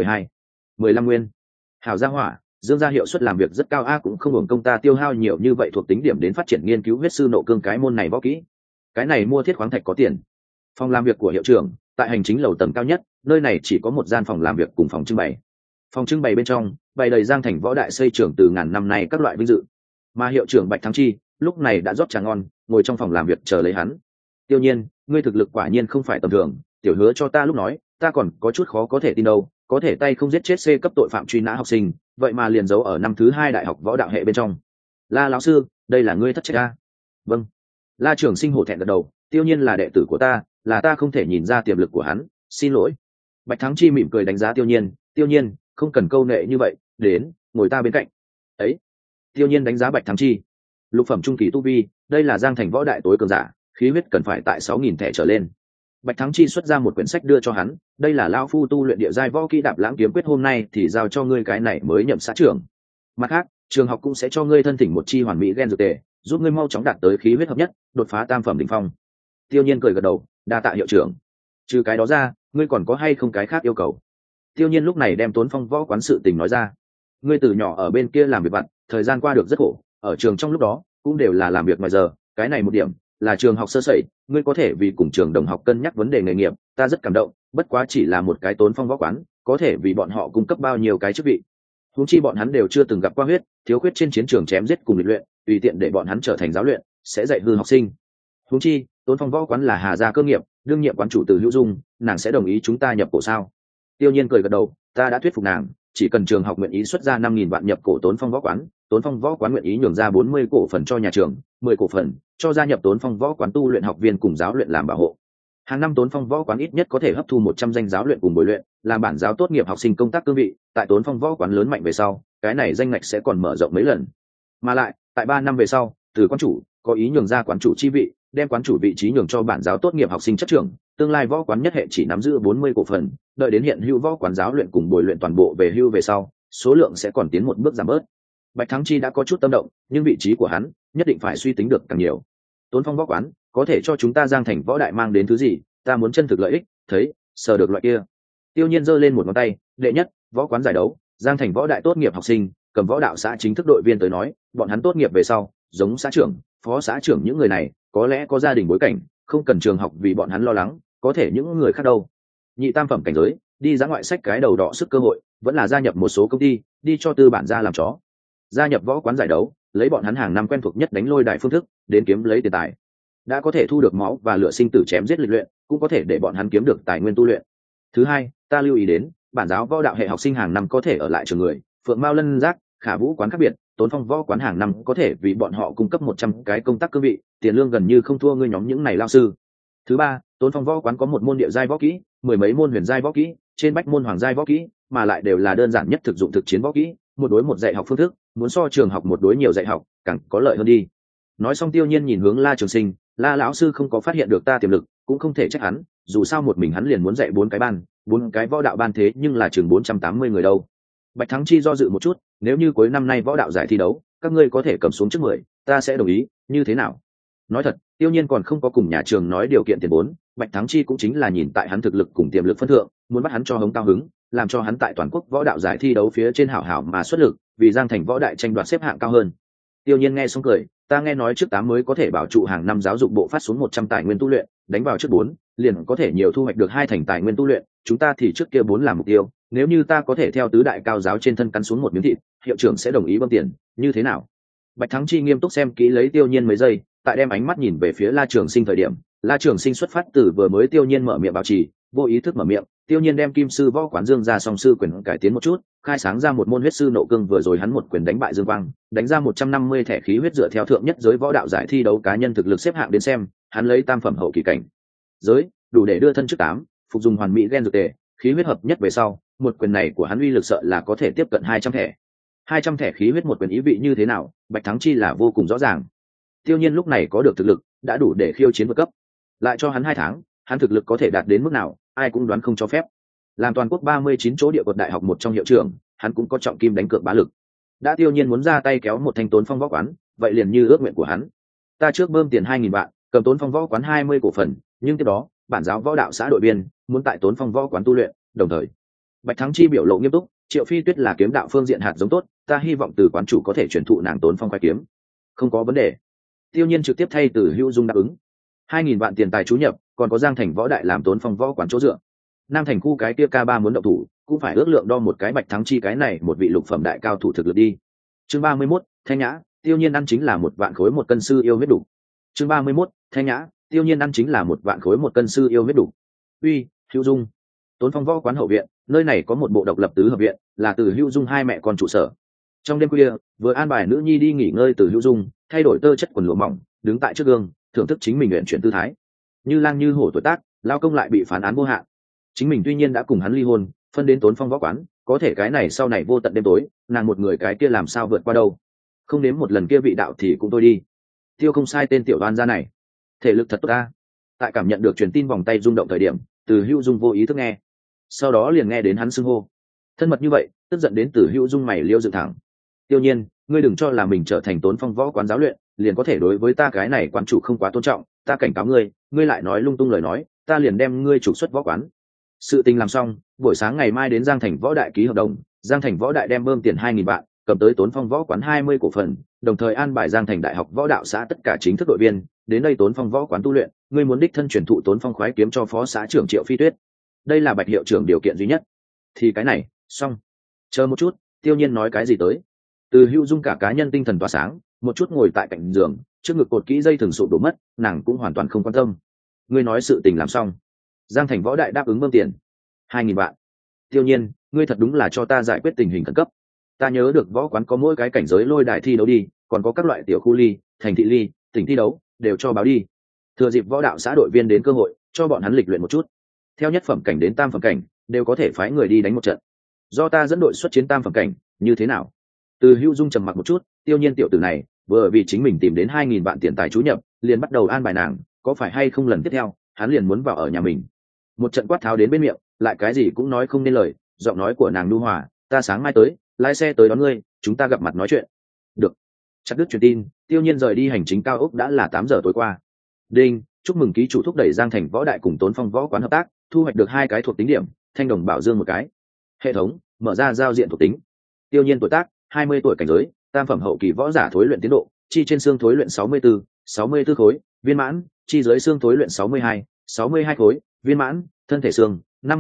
45 nguyên. Hảo gia hỏa, Dương gia hiệu suất làm việc rất cao a, cũng không hưởng công ta tiêu hao nhiều như vậy thuộc tính điểm đến phát triển nghiên cứu huyết sư nộ cương cái môn này võ kỹ. Cái này mua thiết khoáng thạch có tiền. Phòng làm việc của hiệu trưởng tại hành chính lầu tầng cao nhất, nơi này chỉ có một gian phòng làm việc cùng phòng trưng bày. Phòng trưng bày bên trong bày đầy Giang Thành võ đại xây trưởng từ ngàn năm nay các loại vinh dự. Mà hiệu trưởng Bạch Thắng Chi lúc này đã rót trà ngon, ngồi trong phòng làm việc chờ lấy hắn. Tiêu Nhiên, ngươi thực lực quả nhiên không phải tầm thường, tiểu hứa cho ta lúc nói, ta còn có chút khó có thể tin đâu, có thể tay không giết chết C cấp tội phạm truy nã học sinh, vậy mà liền giấu ở năm thứ 2 đại học võ đạo hệ bên trong. La lão sư, đây là ngươi thất trách a? Vâng. La trưởng sinh hổ thẹn gật đầu, Tiêu Nhiên là đệ tử của ta, là ta không thể nhìn ra tiềm lực của hắn, xin lỗi. Bạch Thắng Chi mỉm cười đánh giá Tiêu Nhiên, không cần câu nệ như vậy, đến, ngồi ta bên cạnh. Ấy. Tiêu Nhiên đánh giá Bạch Thắng Chi. Lục phẩm trung kỳ tu vi, đây là Giang Thành võ đại tối cường giả, khí huyết cần phải tại 6000 thẻ trở lên. Bạch Thắng Chi xuất ra một quyển sách đưa cho hắn, đây là lão phu tu luyện địa giai võ kỹ Đạp Lãng kiếm quyết, hôm nay thì giao cho ngươi cái này mới nhậm xã trưởng. Mặt khác, trường học cũng sẽ cho ngươi thân thỉnh một chi hoàn mỹ gen dược tề, giúp ngươi mau chóng đạt tới khí huyết hợp nhất, đột phá tam phẩm đỉnh phong. Tiêu Nhiên cười gật đầu, đa tạ hiệu trưởng. Trừ cái đó ra, ngươi còn có hay không cái khác yêu cầu? Tiêu Nhiên lúc này đem Tốn Phong võ quán sự tình nói ra. Ngươi từ nhỏ ở bên kia làm việc vặt, thời gian qua được rất khổ, ở trường trong lúc đó cũng đều là làm việc ngoài giờ, cái này một điểm là trường học sơ sẩy, ngươi có thể vì cùng trường đồng học cân nhắc vấn đề nghề nghiệp, ta rất cảm động, bất quá chỉ là một cái Tốn Phong võ quán, có thể vì bọn họ cung cấp bao nhiêu cái chức vị. Huống chi bọn hắn đều chưa từng gặp qua huyết, thiếu khuyết trên chiến trường chém giết cùng luyện, tùy tiện để bọn hắn trở thành giáo luyện, sẽ dạy hư học sinh. Huống chi, Tốn Phong võ quán là Hà gia cơ nghiệp, đương nhiệm quán chủ Từ Hữu Dung, nàng sẽ đồng ý chúng ta nhập cổ sao? Tiêu Nhiên cười gật đầu, ta đã thuyết phục nàng, chỉ cần trường học nguyện ý xuất ra 5000 vạn nhập cổ Tốn Phong võ quán, Tốn Phong võ quán nguyện ý nhường ra 40 cổ phần cho nhà trường, 10 cổ phần cho gia nhập Tốn Phong võ quán tu luyện học viên cùng giáo luyện làm bảo hộ. Hàng năm Tốn Phong võ quán ít nhất có thể hấp thu 100 danh giáo luyện cùng bồi luyện, làm bản giáo tốt nghiệp học sinh công tác cương vị, tại Tốn Phong võ quán lớn mạnh về sau, cái này danh ngạch sẽ còn mở rộng mấy lần. Mà lại, tại 3 năm về sau, từ quán chủ có ý nhường ra quán chủ chi vị, đem quán chủ vị trí nhường cho bản giáo tốt nghiệp học sinh chất trưởng, tương lai võ quán nhất hệ chỉ nắm giữ 40 cổ phần, đợi đến hiện hữu võ quán giáo luyện cùng bồi luyện toàn bộ về hưu về sau, số lượng sẽ còn tiến một bước giảm bớt. Bạch Thắng Chi đã có chút tâm động, nhưng vị trí của hắn nhất định phải suy tính được càng nhiều. Tốn Phong võ quán có thể cho chúng ta Giang Thành võ đại mang đến thứ gì, ta muốn chân thực lợi ích, thấy, sờ được loại kia. Tiêu Nhiên giơ lên một ngón tay, đệ nhất, võ quán giải đấu, Giang Thành võ đại tốt nghiệp học sinh, cầm võ đạo xã chính thức đội viên tới nói, bọn hắn tốt nghiệp về sau, giống xã trưởng, phó xã trưởng những người này, có lẽ có gia đình bối cảnh, không cần trường học vì bọn hắn lo lắng, có thể những người khác đâu. Nhị tam phẩm cảnh giới, đi ra ngoại sách cái đầu đỏ sức cơ hội, vẫn là gia nhập một số công ty, đi cho tư bản gia làm chó. Gia nhập võ quán giải đấu, lấy bọn hắn hàng năm quen thuộc nhất đánh lôi đại phương thức, đến kiếm lấy tiền tài. Đã có thể thu được máu và lửa sinh tử chém giết lịch luyện, cũng có thể để bọn hắn kiếm được tài nguyên tu luyện. Thứ hai, ta lưu ý đến, bản giáo võ đạo hệ học sinh hàng năm có thể ở lại trường người, Phượng Mao Lân Giác, Khả Vũ quán khác biệt, Tốn Phong võ quán hàng năm có thể vì bọn họ cung cấp 100 cái công tác cương vị, tiền lương gần như không thua ngươi nhóm những này lao sư. Thứ ba, Tốn Phong võ quán có một môn địa giai võ kỹ, 10 mấy môn huyền giai võ kỹ, trên bách môn hoàng giai võ kỹ, mà lại đều là đơn giản nhất thực dụng thực chiến võ kỹ, một đối một dạy học phương thức, muốn so trường học một đối nhiều dạy học, càng có lợi hơn đi. Nói xong Tiêu Nhiên nhìn hướng La Trường Sinh, La lão sư không có phát hiện được ta tiềm lực, cũng không thể trách hắn, dù sao một mình hắn liền muốn dạy 4 cái ban, 4 cái võ đạo ban thế nhưng là chừng 480 người đâu. Bạch Thắng Chi do dự một chút, nếu như cuối năm nay võ đạo giải thi đấu, các ngươi có thể cầm xuống trước 10, ta sẽ đồng ý, như thế nào? Nói thật, Tiêu Nhiên còn không có cùng nhà trường nói điều kiện tiền vốn, Bạch Thắng Chi cũng chính là nhìn tại hắn thực lực cùng tiềm lực phân thượng, muốn bắt hắn cho hống cao hứng, làm cho hắn tại toàn quốc võ đạo giải thi đấu phía trên hảo hảo mà xuất lực, vì Giang Thành võ đại tranh đoạt xếp hạng cao hơn. Tiêu Nhiên nghe xong cười, ta nghe nói trước 8 mới có thể bảo trụ hàng năm giáo dục bộ phát xuống 100 tài nguyên tu luyện, đánh vào trước 4, liền có thể nhiều thu hoạch được 2 thành tài nguyên tu luyện, chúng ta thì trước kia 4 làm mục tiêu, nếu như ta có thể theo tứ đại cao giáo trên thân cắn xuống một miếng thịt, hiệu trưởng sẽ đồng ý bơm tiền, như thế nào? Bạch Thắng Chi nghiêm túc xem kỹ lấy Tiêu Nhiên mấy giây, tại đem ánh mắt nhìn về phía La Trường Sinh thời điểm, La Trường Sinh xuất phát từ vừa mới Tiêu Nhiên mở miệng bảo trì, vô ý thức mở miệng, Tiêu Nhiên đem Kim sư võ quán Dương ra song sư quyền cải tiến một chút, khai sáng ra một môn huyết sư nộ cương, vừa rồi hắn một quyền đánh bại Dương Quang, đánh ra 150 thẻ khí huyết dựa theo thượng nhất giới võ đạo giải thi đấu cá nhân thực lực xếp hạng đến xem, hắn lấy tam phẩm hậu kỳ cảnh giới, đủ để đưa thân trước 8, phục dùng hoàn mỹ gen dược tề, khí huyết hợp nhất về sau, một quyền này của hắn uy lực sợ là có thể tiếp cận 200 thẻ. 200 thẻ khí huyết một quyền ý vị như thế nào, Bạch Thắng Chi là vô cùng rõ ràng. Tiêu Nhiên lúc này có được thực lực, đã đủ để khiêu chiến vượt cấp. Lại cho hắn 2 tháng, hắn thực lực có thể đạt đến mức nào, ai cũng đoán không cho phép. Làm toàn quốc 39 chỗ địa quật đại học một trong hiệu trưởng, hắn cũng có trọng kim đánh cược bá lực. Đã Tiêu Nhiên muốn ra tay kéo một thanh Tốn Phong võ quán, vậy liền như ước nguyện của hắn. Ta trước bơm tiền 2000 vạn, cầm Tốn Phong võ quán 20 cổ phần, nhưng tiếp đó bản giáo võ đạo xã đội viên muốn tại Tốn Phong võ quán tu luyện, đồng thời Bạch Thắng Chi biểu lộ nghiêm túc, Triệu Phi Tuyết là kiếm đạo phương diện hạt giống tốt, ta hy vọng từ quán chủ có thể truyền thụ nàng Tốn Phong khoái kiếm. Không có vấn đề. Tiêu Nhiên trực tiếp thay Từ Hữu Dung đáp ứng. 2.000 vạn tiền tài chú nhập, còn có Giang Thành võ đại làm Tốn Phong võ quán chỗ dựa. Nam Thành khu cái kia K3 muốn động thủ, cũng phải ước lượng đo một cái Bạch Thắng Chi cái này một vị lục phẩm đại cao thủ thực lực đi. Chương 31, Thanh Nhã, Tiêu Nhiên ăn chính là 1 vạn khối 1 cân sư yêu huyết đủ. Chương 31, Thanh Nhã, Tiêu Nhiên ăn chính là 1 vạn khối 1 cân sư yêu huyết đủ. Uy, Hữu Dung. Tốn Phong võ quán hậu viện, nơi này có một bộ độc lập tứ hợp viện, là Từ Hữu Dung hai mẹ con trụ sở. Trong đêm khuya, vừa an bài nữ nhi đi nghỉ ngơi, Từ Hữu Dung thay đổi tơ chất quần lụa mỏng, đứng tại trước gương, thưởng thức chính mình luyện chuyển tư thái. Như lang như hổ tuổi tác, lao công lại bị phán án vô hạn. Chính mình tuy nhiên đã cùng hắn ly hôn, phân đến Tốn Phong võ quán, có thể cái này sau này vô tận đêm tối, nàng một người cái kia làm sao vượt qua đâu? Không đến một lần kia vị đạo thì cũng thôi đi. Tiêu không sai tên tiểu đoan gia này, thể lực thật tốt ta. Tại cảm nhận được truyền tin vòng tay rung động thời điểm, Từ Hữu Dung vô ý thức nghe, sau đó liền nghe đến hắn xưng hô thân mật như vậy, tức giận đến Từ Hữu Dung mày liêu dựng thẳng. Tiêu Nhiên, ngươi đừng cho là mình trở thành Tốn Phong võ quán giáo luyện liền có thể đối với ta cái này quán chủ không quá tôn trọng, ta cảnh cáo ngươi, ngươi lại nói lung tung lời nói, ta liền đem ngươi trục xuất võ quán. Sự tình làm xong, buổi sáng ngày mai đến Giang Thành võ đại ký hợp đồng, Giang Thành võ đại đem bơm tiền 2.000 vạn, cầm tới Tốn Phong võ quán 20 cổ phần, đồng thời an bài Giang Thành đại học võ đạo xã tất cả chính thức đội viên đến đây Tốn Phong võ quán tu luyện, ngươi muốn đích thân truyền thụ Tốn Phong khoái kiếm cho phó xã trưởng Triệu Phi Tuyết. Đây là Bạch hiệu trưởng điều kiện duy nhất. Thì cái này, xong. Chờ một chút, Tiêu Nhiên nói cái gì tới? Từ Hữu Dung cả cá nhân tinh thần tỏa sáng, một chút ngồi tại cạnh giường, trước ngực cột kỹ dây thừng sụp đổ mất, nàng cũng hoàn toàn không quan tâm. Ngươi nói sự tình làm xong, Giang Thành võ đại đáp ứng bơm tiền 2.000 vạn. Tiêu Nhiên, ngươi thật đúng là cho ta giải quyết tình hình khẩn cấp. Ta nhớ được võ quán có mỗi cái cảnh giới lôi đài thi đấu đi, còn có các loại tiểu khu ly, thành thị ly, tỉnh thi đấu, đều cho báo đi. Thừa dịp võ đạo xã đội viên đến cơ hội, cho bọn hắn lịch luyện một chút. Theo nhất phẩm cảnh đến tam phẩm cảnh, đều có thể phái người đi đánh một trận. Do ta dẫn đội xuất chiến tam phẩm cảnh, như thế nào? Từ Hữu Dung trầm mặc một chút, Tiêu Nhiên tiểu tử này, vừa vì chính mình tìm đến 2.000 vạn tiền tài chú nhập, liền bắt đầu an bài nàng, có phải hay không lần tiếp theo, hắn liền muốn vào ở nhà mình. Một trận quát tháo đến bên miệng, lại cái gì cũng nói không nên lời, giọng nói của nàng nhu hòa, ta sáng mai tới, lái xe tới đón ngươi, chúng ta gặp mặt nói chuyện. Được. Chặt đứt truyền tin, Tiêu Nhiên rời đi hành chính cao ốc đã là 8 giờ tối qua. Đinh, chúc mừng ký chủ thúc đẩy Giang Thành võ đại cùng Tốn Phong võ quán hợp tác, thu hoạch được 2 cái thuộc tính điểm, thanh đồng bảo dương một cái. Hệ thống mở ra giao diện thuộc tính. Tiêu Nhiên tuổi tác 20 tuổi, cảnh giới tam phẩm hậu kỳ võ giả, thối luyện tiến độ chi trên xương thối luyện 64 khối viên mãn, chi dưới xương thối luyện 62 khối viên mãn, thân thể xương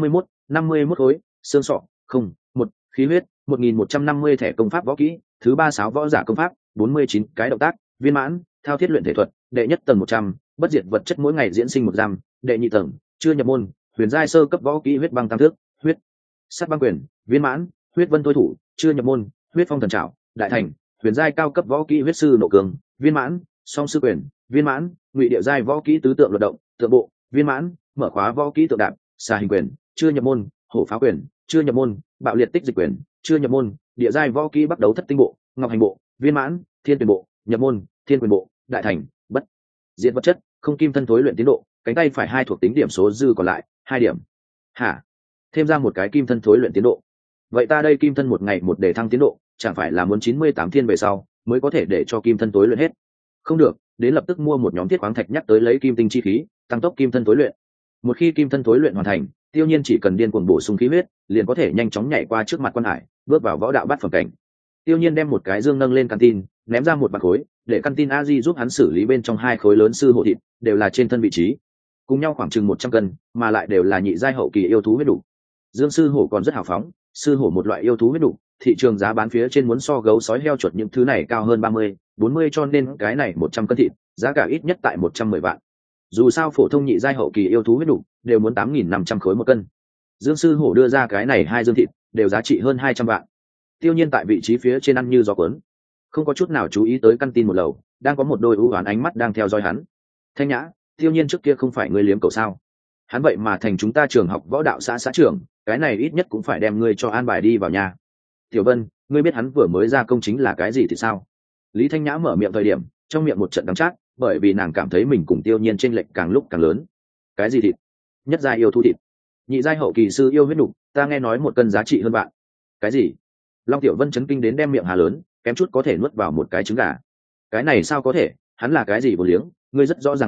51 khối, xương sọ 1, khí huyết 1.150 thẻ công pháp võ kỹ thứ 3 sáo võ giả công pháp 49 cái động tác viên mãn, thao thiết luyện thể thuật đệ nhất tầng 100, bất diệt vật chất mỗi ngày diễn sinh 1 giam, đệ nhị tầng chưa nhập môn, huyền giai sơ cấp võ kỹ huyết băng tam thước, huyết sắt băng quyền viên mãn, huyết vân thôi thủ chưa nhập môn, huyết phong thần trảo đại thành, huyền giai cao cấp võ kỹ huyết sư nộ cường viên mãn, song sư quyền viên mãn, ngụy địa giai võ kỹ tứ tượng luật động tượng bộ viên mãn, mở khóa võ kỹ tượng đạp xà hình quyền chưa nhập môn, hổ phá quyền chưa nhập môn, bạo liệt tích dịch quyền chưa nhập môn, địa giai võ kỹ bắt đấu thất tinh bộ ngọc hành bộ viên mãn, thiên tuyển bộ nhập môn, thiên quyền bộ đại thành, bất diệt vật chất không kim thân thối luyện tiến độ, cánh tay phải 2 thuộc tính điểm số dư còn lại 2 điểm. Hả? Thêm ra một cái kim thân thối luyện tiến độ, vậy ta đây kim thân một ngày một để thăng tiến độ, chẳng phải là muốn 98 thiên về sau mới có thể để cho kim thân tối luyện hết? Không được, đến lập tức mua một nhóm thiết khoáng thạch nhắc tới lấy kim tinh chi khí, tăng tốc kim thân tối luyện. Một khi kim thân tối luyện hoàn thành, Tiêu Nhiên chỉ cần điên cuồng bổ sung khí huyết, liền có thể nhanh chóng nhảy qua trước mặt Quan Hải, bước vào võ đạo bát phẩm cảnh. Tiêu Nhiên đem một cái dương nâng lên canteen, ném ra một bạc khối, để canteen a di giúp hắn xử lý bên trong 2 khối lớn sư hổ thịt, đều là trên thân vị trí, cùng nhau khoảng chừng 100 cân, mà lại đều là nhị giai hậu kỳ yêu thú huyết đủ. Dương sư hổ còn rất hào phóng, sư hổ một loại yêu thú huyết đủ, thị trường giá bán phía trên muốn so gấu sói heo chuột những thứ này cao hơn 30-40, cho nên cái này 100 cân thịt, giá cả ít nhất tại 110 vạn. Dù sao phổ thông nhị giai hậu kỳ yêu thú huyết đủ đều muốn 8.500 khối 1 cân. Dương sư hổ đưa ra cái này 2 dương thịt, đều giá trị hơn 200 vạn. Tiêu Nhiên tại vị trí phía trên ăn như gió cuốn, không có chút nào chú ý tới căn tin một lầu, đang có một đôi ưu ám ánh mắt đang theo dõi hắn. Thanh Nhã, Tiêu Nhiên trước kia không phải ngươi liếm cậu sao? Hắn vậy mà thành chúng ta trường học võ đạo xã xã trưởng, cái này ít nhất cũng phải đem ngươi cho an bài đi vào nhà. Tiểu Vân, ngươi biết hắn vừa mới ra công chính là cái gì thì sao? Lý Thanh Nhã mở miệng thời điểm, trong miệng một trận đắng chát, bởi vì nàng cảm thấy mình cùng Tiêu Nhiên chênh lệch càng lúc càng lớn. Cái gì thịt? Nhất giai yêu thú thịt. Nhị giai hậu kỳ sư yêu huyết nục, ta nghe nói 1 cân giá trị hơn vạn. Cái gì? Long Tiểu Vân chấn kinh đến đem miệng hà lớn, kém chút có thể nuốt vào một cái trứng gà. Cái này sao có thể, hắn là cái gì vô liếng, ngươi rất rõ ràng à,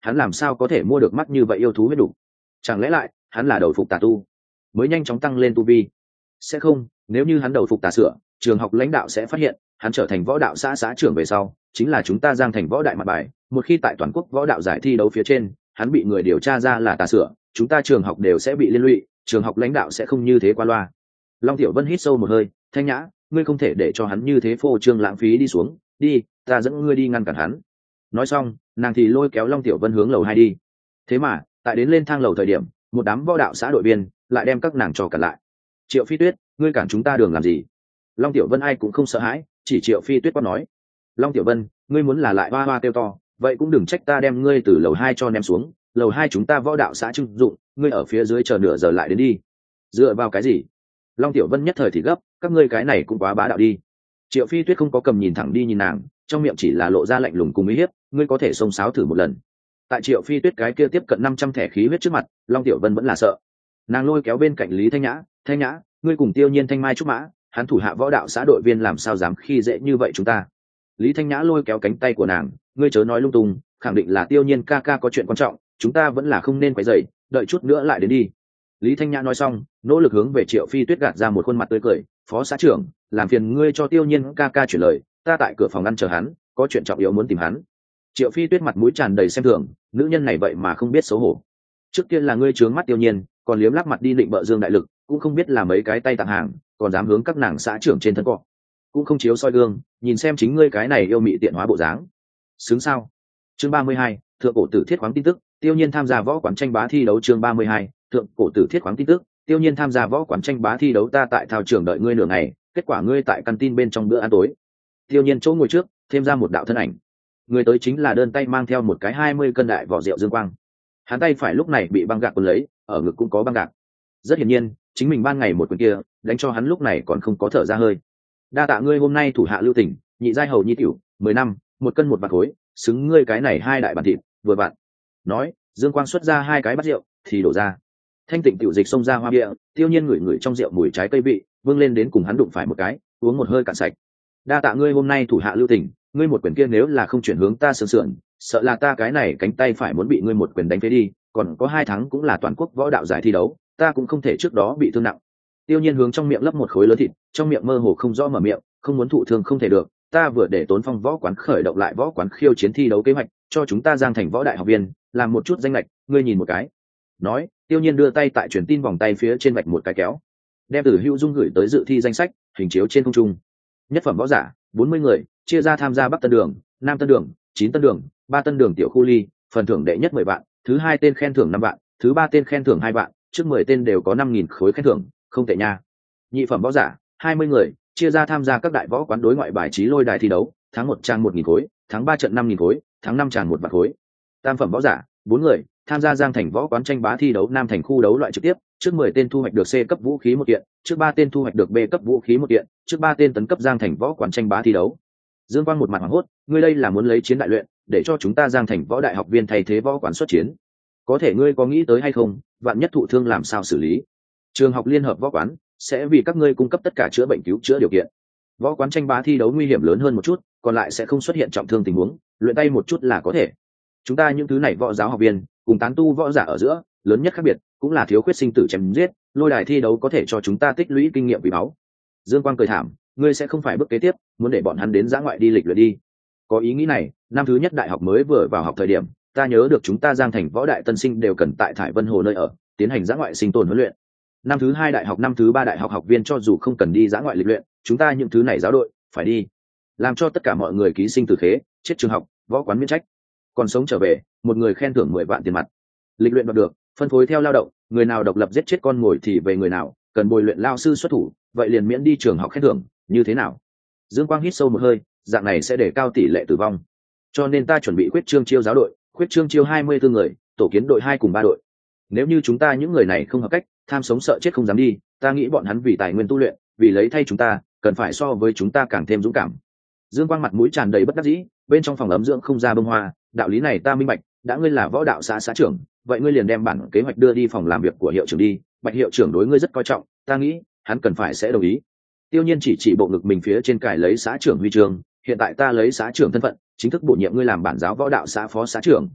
hắn làm sao có thể mua được mắt như vậy yêu thú huyết đủ? Chẳng lẽ lại hắn là đầu phục tà tu mới nhanh chóng tăng lên tu vi? Sẽ không, nếu như hắn đầu phục tà sửa, trường học lãnh đạo sẽ phát hiện hắn trở thành võ đạo xã trưởng về sau chính là chúng ta Giang Thành võ đại mặt bài. Một khi tại toàn quốc võ đạo giải thi đấu phía trên hắn bị người điều tra ra là tà sửa, chúng ta trường học đều sẽ bị liên lụy, trường học lãnh đạo sẽ không như thế qua loa. Long Tiểu Vân hít sâu một hơi, Thanh Nhã, ngươi không thể để cho hắn như thế phô trương lãng phí đi xuống, đi, ta dẫn ngươi đi ngăn cản hắn. Nói xong nàng thì lôi kéo Long Tiểu Vân hướng lầu 2 đi. Thế mà tại đến lên thang lầu thời điểm, một đám võ đạo xã đội viên lại đem các nàng cho cản lại. Triệu Phi Tuyết, ngươi cản chúng ta đường làm gì? Long Tiểu Vân ai cũng không sợ hãi, chỉ Triệu Phi Tuyết quát nói. Long Tiểu Vân, ngươi muốn là lại hoa hoa kêu to, vậy cũng đừng trách ta đem ngươi từ lầu 2 cho ném xuống, lầu 2 chúng ta võ đạo xã trưng dụng, ngươi ở phía dưới chờ nửa giờ lại đến đi. Dựa vào cái gì? Long Tiểu Vân nhất thời thì gấp, các ngươi cái này cũng quá bá đạo đi. Triệu Phi Tuyết không có cầm nhìn thẳng đi nhìn nàng, trong miệng chỉ là lộ ra lạnh lùng cùng uy hiếp, ngươi có thể xông xáo thử một lần. Tại Triệu Phi Tuyết cái kia tiếp cận 500 thẻ khí huyết trước mặt, Long Tiểu Vân vẫn là sợ. Nàng lôi kéo bên cạnh Lý Thanh Nhã, Thanh Nhã, ngươi cùng Tiêu Nhiên Thanh Mai trúc mã, hắn thủ hạ võ đạo xã đội viên làm sao dám khi dễ như vậy chúng ta? Lý Thanh Nhã lôi kéo cánh tay của nàng, ngươi chớ nói lung tung, khẳng định là Tiêu Nhiên ca ca có chuyện quan trọng, chúng ta vẫn là không nên quấy rầy, đợi chút nữa lại đến đi. Lý Thanh Nhã nói xong, nỗ lực hướng về Triệu Phi Tuyết gạt ra một khuôn mặt tươi cười, phó xã trưởng, làm phiền ngươi cho Tiêu Nhiên ca ca chuyển lời, ta tại cửa phòng ăn chờ hắn, có chuyện trọng yếu muốn tìm hắn. Triệu Phi Tuyết mặt mũi tràn đầy xem thường, nữ nhân này vậy mà không biết xấu hổ. Trước tiên là ngươi trướng mắt Tiêu Nhiên, còn liếm lắp mặt đi định bợ Dương Đại Lực, cũng không biết là mấy cái tay tặng hàng, còn dám hướng các nàng xã trưởng trên thân cọ, cũng không chiếu soi gương, nhìn xem chính ngươi cái này yêu mị tiện hóa bộ dáng, xứng sao? Chương 32, thượng cổ tử thiết khoáng tin tức, Tiêu Nhiên tham gia võ quán tranh bá thi đấu. Chương 32, thượng cổ tử thiết khoáng tin tức, Tiêu Nhiên tham gia võ quán tranh bá thi đấu. Ta tại thao trường đợi ngươi nửa ngày, kết quả ngươi tại căn tin bên trong bữa ăn tối. Tiêu Nhiên chỗ ngồi trước thêm ra một đạo thân ảnh, người tới chính là đơn tay mang theo một cái 20 cân đại vỏ rượu Dương Quang. Hắn tay phải lúc này bị băng gạc cuốn lấy, ở ngực cũng có băng gạc. Rất hiển nhiên chính mình ban ngày một quyền kia đánh cho hắn lúc này còn không có thở ra hơi. Đa tạ ngươi hôm nay thủ hạ lưu tình, nhị giai hầu nhi tiểu 10 năm, 1 cân 1 vạt khối, xứng ngươi cái này 2 đại bản thịt, vừa vặn. Nói, Dương Quang xuất ra 2 cái bát rượu, thì đổ ra. Thanh tịnh tiểu dịch xông ra hoa bia, Tiêu Nhiên ngửi ngửi trong rượu mùi trái cây vị, vươn lên đến cùng hắn đụng phải một cái, uống một hơi cạn sạch. Đa tạ ngươi hôm nay thủ hạ lưu tình, ngươi một quyền kia nếu là không chuyển hướng ta sườn sườn, sợ là ta cái này cánh tay phải muốn bị ngươi một quyền đánh phế đi, còn có 2 tháng cũng là toàn quốc võ đạo giải thi đấu, ta cũng không thể trước đó bị thương nặng. Tiêu Nhiên hướng trong miệng lấp một khối lớn thịt, trong miệng mơ hồ không rõ mở miệng, không muốn thụ thương không thể được, ta vừa để Tốn Phong võ quán khởi động lại võ quán khiêu chiến thi đấu kế hoạch, cho chúng ta Giang Thành võ đại học viên làm một chút danh lệch, ngươi nhìn một cái. Nói, Tiêu Nhiên đưa tay tại truyền tin vòng tay phía trên vạch một cái kéo, đem Từ Hữu Dung gửi tới dự thi danh sách, hình chiếu trên không trung. Nhất phẩm võ giả 40 người, chia ra tham gia Bắc Tân Đường, Nam Tân Đường, 9 Tân Đường, 3 Tân Đường tiểu khu ly, phần thưởng đệ nhất 10 vạn, thứ 2 tên khen thưởng 5 vạn, thứ 3 tên khen thưởng 2 vạn, trước 10 tên đều có 5.000 khối khen thưởng, không tệ nha. Nhị phẩm võ giả 20 người, chia ra tham gia các đại võ quán đối ngoại bài trí lôi đài thi đấu, tháng 1 tràn 1.000 khối, tháng 3 trận 5.000 khối, tháng 5 tràn 1 vạn khối. Tam phẩm võ giả 4 người, tham gia Giang Thành võ quán tranh bá thi đấu Nam Thành khu đấu loại trực tiếp, trước 10 tên thu hoạch được C cấp vũ khí 1 kiện, trước 3 tên thu hoạch được B cấp vũ khí 1 kiện, trước 3 tên tấn cấp Giang Thành võ quán tranh bá thi đấu. Dương Quang một mặt hoảng hốt, ngươi đây là muốn lấy chiến đại luyện, để cho chúng ta Giang Thành võ đại học viên thay thế võ quán xuất chiến. Có thể ngươi có nghĩ tới hay không, vạn nhất thụ thương làm sao xử lý? Trường học liên hợp võ quán sẽ vì các ngươi cung cấp tất cả chữa bệnh cứu chữa điều kiện. Võ quán tranh bá thi đấu nguy hiểm lớn hơn một chút, còn lại sẽ không xuất hiện trọng thương tình huống, luyện tay một chút là có thể. Chúng ta những thứ này võ giáo học viên cùng tán tu võ giả ở giữa lớn nhất khác biệt cũng là thiếu khuyết sinh tử chém giết, lôi đài thi đấu có thể cho chúng ta tích lũy kinh nghiệm quý báu. Dương Quang cười thảm, ngươi sẽ không phải bước kế tiếp muốn để bọn hắn đến dã ngoại đi lịch luyện đi? Có ý nghĩ này, năm thứ nhất đại học mới vừa vào học thời điểm, ta nhớ được chúng ta Giang Thành võ đại tân sinh đều cần tại Thải Vân Hồ nơi ở tiến hành dã ngoại sinh tồn huấn luyện. Năm thứ 2 đại học, năm thứ 3 đại học học viên cho dù không cần đi dã ngoại lịch luyện, chúng ta những thứ này giáo đội phải đi, làm cho tất cả mọi người ký sinh tử khế, chết trường học, võ quán miễn trách, còn sống trở về, một người khen thưởng 10 vạn tiền mặt. Lịch luyện đoạt được, phân phối theo lao động, người nào độc lập giết chết con mồi thì về người nào, cần bồi luyện lao sư xuất thủ, vậy liền miễn đi trường học khen thưởng, như thế nào? Dương Quang hít sâu một hơi, dạng này sẽ để cao tỷ lệ tử vong. Cho nên ta chuẩn bị khuyết trương chiêu giáo đội, khuyết trương chiêu 24 người, tổ kiến đội 2 cùng 3 đội. Nếu như chúng ta những người này không hợp cách, tham sống sợ chết không dám đi, ta nghĩ bọn hắn vì tài nguyên tu luyện, vì lấy thay chúng ta, cần phải so với chúng ta càng thêm dũng cảm. Dương Quang mặt mũi tràn đầy bất đắc dĩ, bên trong phòng ấm dưỡng không ra bông hoa, đạo lý này ta minh bạch, đã ngươi là võ đạo xã xã trưởng, vậy ngươi liền đem bản kế hoạch đưa đi phòng làm việc của hiệu trưởng đi, Bạch hiệu trưởng đối ngươi rất coi trọng, ta nghĩ hắn cần phải sẽ đồng ý. Tiêu Nhiên chỉ bộ ngực mình phía trên cài lấy xã trưởng huy chương, hiện tại ta lấy xã trưởng thân phận, chính thức bổ nhiệm ngươi làm bản giáo võ đạo xã phó xã trưởng.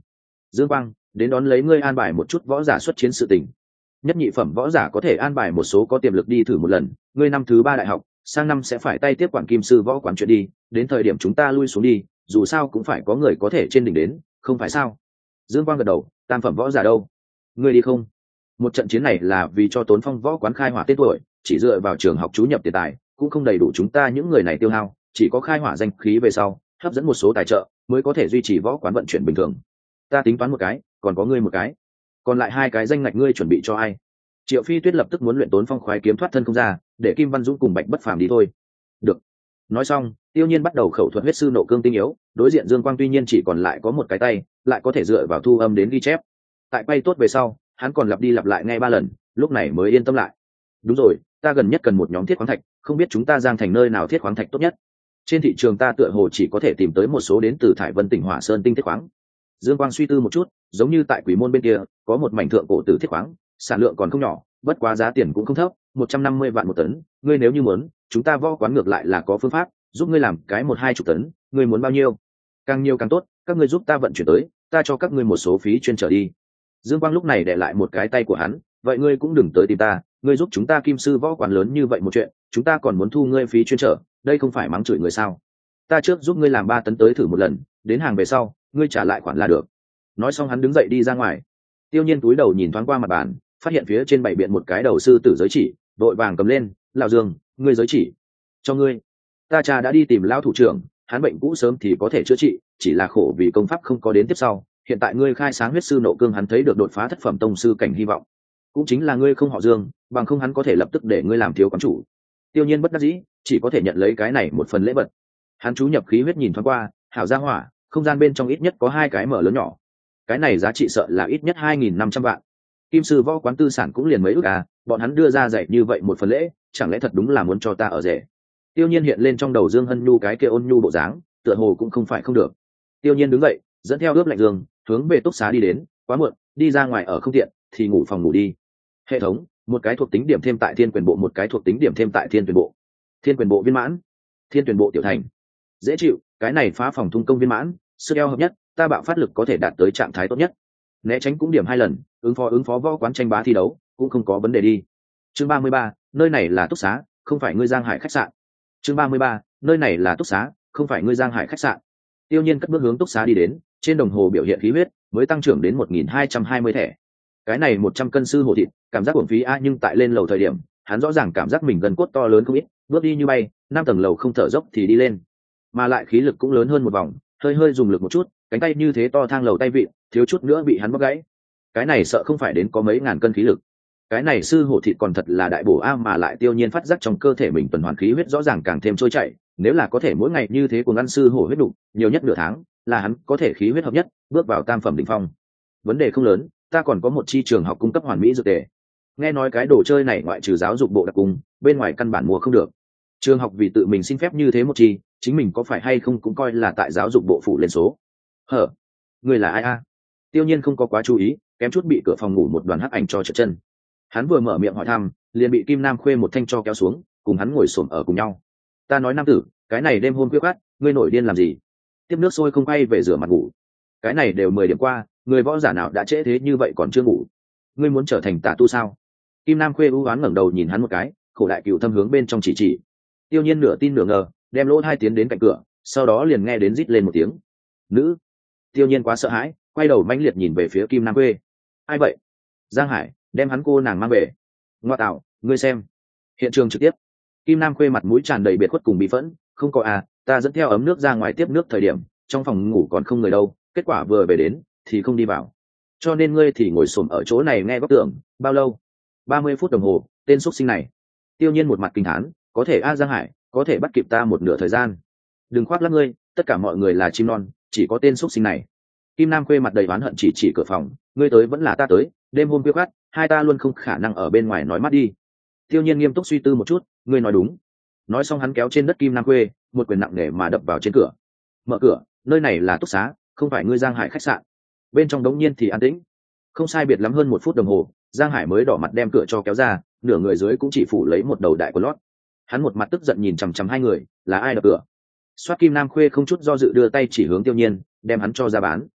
Dương Quang, đến đón lấy ngươi an bài một chút võ giả xuất chiến sự tình. Nhất nhị phẩm võ giả có thể an bài một số có tiềm lực đi thử một lần, ngươi năm thứ 3 đại học, sang năm sẽ phải tay tiếp quản kim sư võ quán chuyện đi, đến thời điểm chúng ta lui xuống đi, dù sao cũng phải có người có thể trên đỉnh đến, không phải sao? Dương Quang gật đầu, tam phẩm võ giả đâu? Ngươi đi không? Một trận chiến này là vì cho Tốn Phong võ quán khai hỏa tên tuổi, chỉ dựa vào trường học chú nhập tiền tài, cũng không đầy đủ chúng ta những người này tiêu hao, chỉ có khai hỏa danh khí về sau, hấp dẫn một số tài trợ, mới có thể duy trì võ quán vận chuyển bình thường. Ta tính toán một cái, còn có ngươi một cái, còn lại 2 cái danh ngạch ngươi chuẩn bị cho ai? Triệu Phi Tuyết lập tức muốn luyện Tốn Phong khoái kiếm thoát thân không ra, để Kim Văn Dũng cùng Bạch Bất Phàm đi thôi. Được. Nói xong, Tiêu Nhiên bắt đầu khẩu thuật huyết sư nộ cương tinh yếu, đối diện Dương Quang tuy nhiên chỉ còn lại có một cái tay, lại có thể dựa vào thu âm đến ghi chép. Tại quay tốt về sau, hắn còn lặp đi lặp lại ngay 3 lần, lúc này mới yên tâm lại. Đúng rồi, ta gần nhất cần một nhóm thiết khoáng thạch, không biết chúng ta Giang Thành nơi nào thiết khoáng thạch tốt nhất. Trên thị trường ta tựa hồ chỉ có thể tìm tới một số đến từ Thải Vân tỉnh Hỏa Sơn tinh thiết khoáng. Dương Quang suy tư một chút, giống như tại Quỷ Môn bên kia, có một mảnh thượng cổ tử thiết khoáng, sản lượng còn không nhỏ, bất quá giá tiền cũng không thấp, 150 vạn một tấn, ngươi nếu như muốn, chúng ta võ quán ngược lại là có phương pháp, giúp ngươi làm cái 1-2 chục tấn, ngươi muốn bao nhiêu? Càng nhiều càng tốt, các ngươi giúp ta vận chuyển tới, ta cho các ngươi một số phí chuyên trở đi. Dương Quang lúc này để lại một cái tay của hắn, vậy ngươi cũng đừng tới tìm ta, ngươi giúp chúng ta Kim sư võ quán lớn như vậy một chuyện, chúng ta còn muốn thu ngươi phí chuyên trở, đây không phải mắng chửi người sao? Ta trước giúp ngươi làm 3 tấn tới thử một lần, đến hàng về sau, ngươi trả lại khoản là được. Nói xong hắn đứng dậy đi ra ngoài. Tiêu Nhiên túi đầu nhìn thoáng qua mặt bàn, phát hiện phía trên bảy biện một cái đầu sư tử giới chỉ, vội vàng cầm lên. Lão Dương, ngươi giới chỉ cho ngươi. Ta cha đã đi tìm lão thủ trưởng, hắn bệnh cũ sớm thì có thể chữa trị, chỉ là khổ vì công pháp không có đến tiếp sau. Hiện tại ngươi khai sáng huyết sư nộ cương, hắn thấy được đột phá thất phẩm tông sư cảnh hy vọng. Cũng chính là ngươi không họ Dương, bằng không hắn có thể lập tức để ngươi làm thiếu quán chủ. Tiêu Nhiên bất đắc dĩ, chỉ có thể nhận lấy cái này một phần lễ vật. Hắn chú nhập khí huyết nhìn thoáng qua, hảo gia hỏa, không gian bên trong ít nhất có 2 cái mở lớn nhỏ. Cái này giá trị sợ là ít nhất 2.500 vạn. Kim sư võ quán tư sản cũng liền mấy ức à, bọn hắn đưa ra dạy như vậy một phần lễ, chẳng lẽ thật đúng là muốn cho ta ở rể? Tiêu Nhiên hiện lên trong đầu Dương Hân Nhu cái kia ôn nhu bộ dáng, tựa hồ cũng không phải không được. Tiêu Nhiên đứng dậy, dẫn theo ướp lạnh dương, hướng về túc xá đi đến, quá muộn, đi ra ngoài ở không tiện, thì ngủ phòng ngủ đi. Hệ thống, một cái thuộc tính điểm thêm tại Thiên Quyền bộ, một cái thuộc tính điểm thêm tại Thiên Quyền bộ. Thiên Quyền bộ viên mãn, Thiên Quyền bộ tiểu thành. Dễ chịu, cái này phá phòng thung công viên mãn, sức eo hợp nhất, ta bạo phát lực có thể đạt tới trạng thái tốt nhất. Né tránh cũng điểm 2 lần, ứng phó võ quán tranh bá thi đấu, cũng không có vấn đề đi. Chương 33, nơi này là túc xá, không phải ngươi Giang Hải khách sạn. Chương 33, nơi này là túc xá, không phải ngươi Giang Hải khách sạn. Tiêu Nhiên cất bước hướng túc xá đi đến, trên đồng hồ biểu hiện khí huyết mới tăng trưởng đến 1.220 thẻ. Cái này 100 cân sư hổ thịt, cảm giác uổng phí a, nhưng tại lên lầu thời điểm, hắn rõ ràng cảm giác mình gần cốt to lớn không ít, bước đi như bay, 5 tầng lầu không thở dốc thì đi lên, mà lại khí lực cũng lớn hơn một vòng, hơi dùng lực một chút, cánh tay như thế to thang lầu tay vịn, thiếu chút nữa bị hắn bóc gãy. Cái này sợ không phải đến có mấy ngàn cân khí lực. Cái này sư hổ thịt còn thật là đại bổ a, mà lại Tiêu Nhiên phát giác trong cơ thể mình tuần hoàn khí huyết rõ ràng càng thêm trôi chảy, nếu là có thể mỗi ngày như thế cùng ăn sư hổ huyết đủ, nhiều nhất nửa tháng, là hắn có thể khí huyết hợp nhất, bước vào tam phẩm đỉnh phong. Vấn đề không lớn, ta còn có một chi trường học cung cấp hoàn mỹ dược tề. Nghe nói cái đồ chơi này ngoại trừ giáo dục bộ đặc cung, bên ngoài căn bản mua không được. Trường học vì tự mình xin phép như thế một chi, chính mình có phải hay không cũng coi là tại giáo dục bộ phụ lên số. Hở, người là ai a? Tiêu Nhiên không có quá chú ý, kém chút bị cửa phòng ngủ một đoàn hắc ảnh cho trượt chân. Hắn vừa mở miệng hỏi thăm, liền bị Kim Nam Khuê một thanh cho kéo xuống, cùng hắn ngồi xổm ở cùng nhau. Ta nói nam tử, cái này đêm hôm khuya khoắt, ngươi nổi điên làm gì? Tiếp nước sôi không quay về rửa mặt ngủ. Cái này đều 10 điểm qua, người võ giả nào đã trễ thế như vậy còn chưa ngủ? Ngươi muốn trở thành tà tu sao? Kim Nam Khuê u oán ngẩng đầu nhìn hắn một cái, khổ đại cựu thâm hướng bên trong chỉ. Tiêu Nhiên nửa tin nửa ngờ, đem lỗ hai tiến đến cạnh cửa, sau đó liền nghe đến rít lên một tiếng. Nữ. Tiêu Nhiên quá sợ hãi, quay đầu mãnh liệt nhìn về phía Kim Nam Khuê. Ai vậy? Giang Hải, đem hắn cô nàng mang về. Ngoa tạo, ngươi xem. Hiện trường trực tiếp. Kim Nam Khuê mặt mũi tràn đầy biệt khuất cùng bị phẫn. Không có à, ta dẫn theo ấm nước ra ngoài tiếp nước thời điểm, trong phòng ngủ còn không người đâu, kết quả vừa về đến thì không đi vào. Cho nên ngươi thì ngồi xổm ở chỗ này nghe góc tường. Bao lâu? 30 phút đồng hồ. Tên xuất sinh này. Tiêu Nhiên một mặt kinh thán, có thể a Giang Hải, có thể bắt kịp ta một nửa thời gian. Đừng khoác lác ngươi, tất cả mọi người là chim non, chỉ có tên xuất sinh này. Kim Nam Khuê mặt đầy oán hận chỉ cửa phòng, ngươi tới vẫn là ta tới, đêm hôm khuya khoắt, hai ta luôn không khả năng ở bên ngoài nói mắt đi. Tiêu Nhiên nghiêm túc suy tư một chút, ngươi nói đúng. Nói xong hắn kéo trên đất Kim Nam Khuê, một quyền nặng nề mà đập vào trên cửa. Mở cửa, nơi này là túc xá, không phải ngươi Giang Hải khách sạn. Bên trong đống nhiên thì an tĩnh. Không sai biệt lắm hơn 1 phút đồng hồ, Giang Hải mới đỏ mặt đem cửa cho kéo ra, nửa người dưới cũng chỉ phủ lấy một đầu đại của lót. Hắn một mặt tức giận nhìn chằm chằm hai người, là ai đập cửa? Soát Kim Nam Khuê không chút do dự đưa tay chỉ hướng Tiêu Nhiên, đem hắn cho ra bán.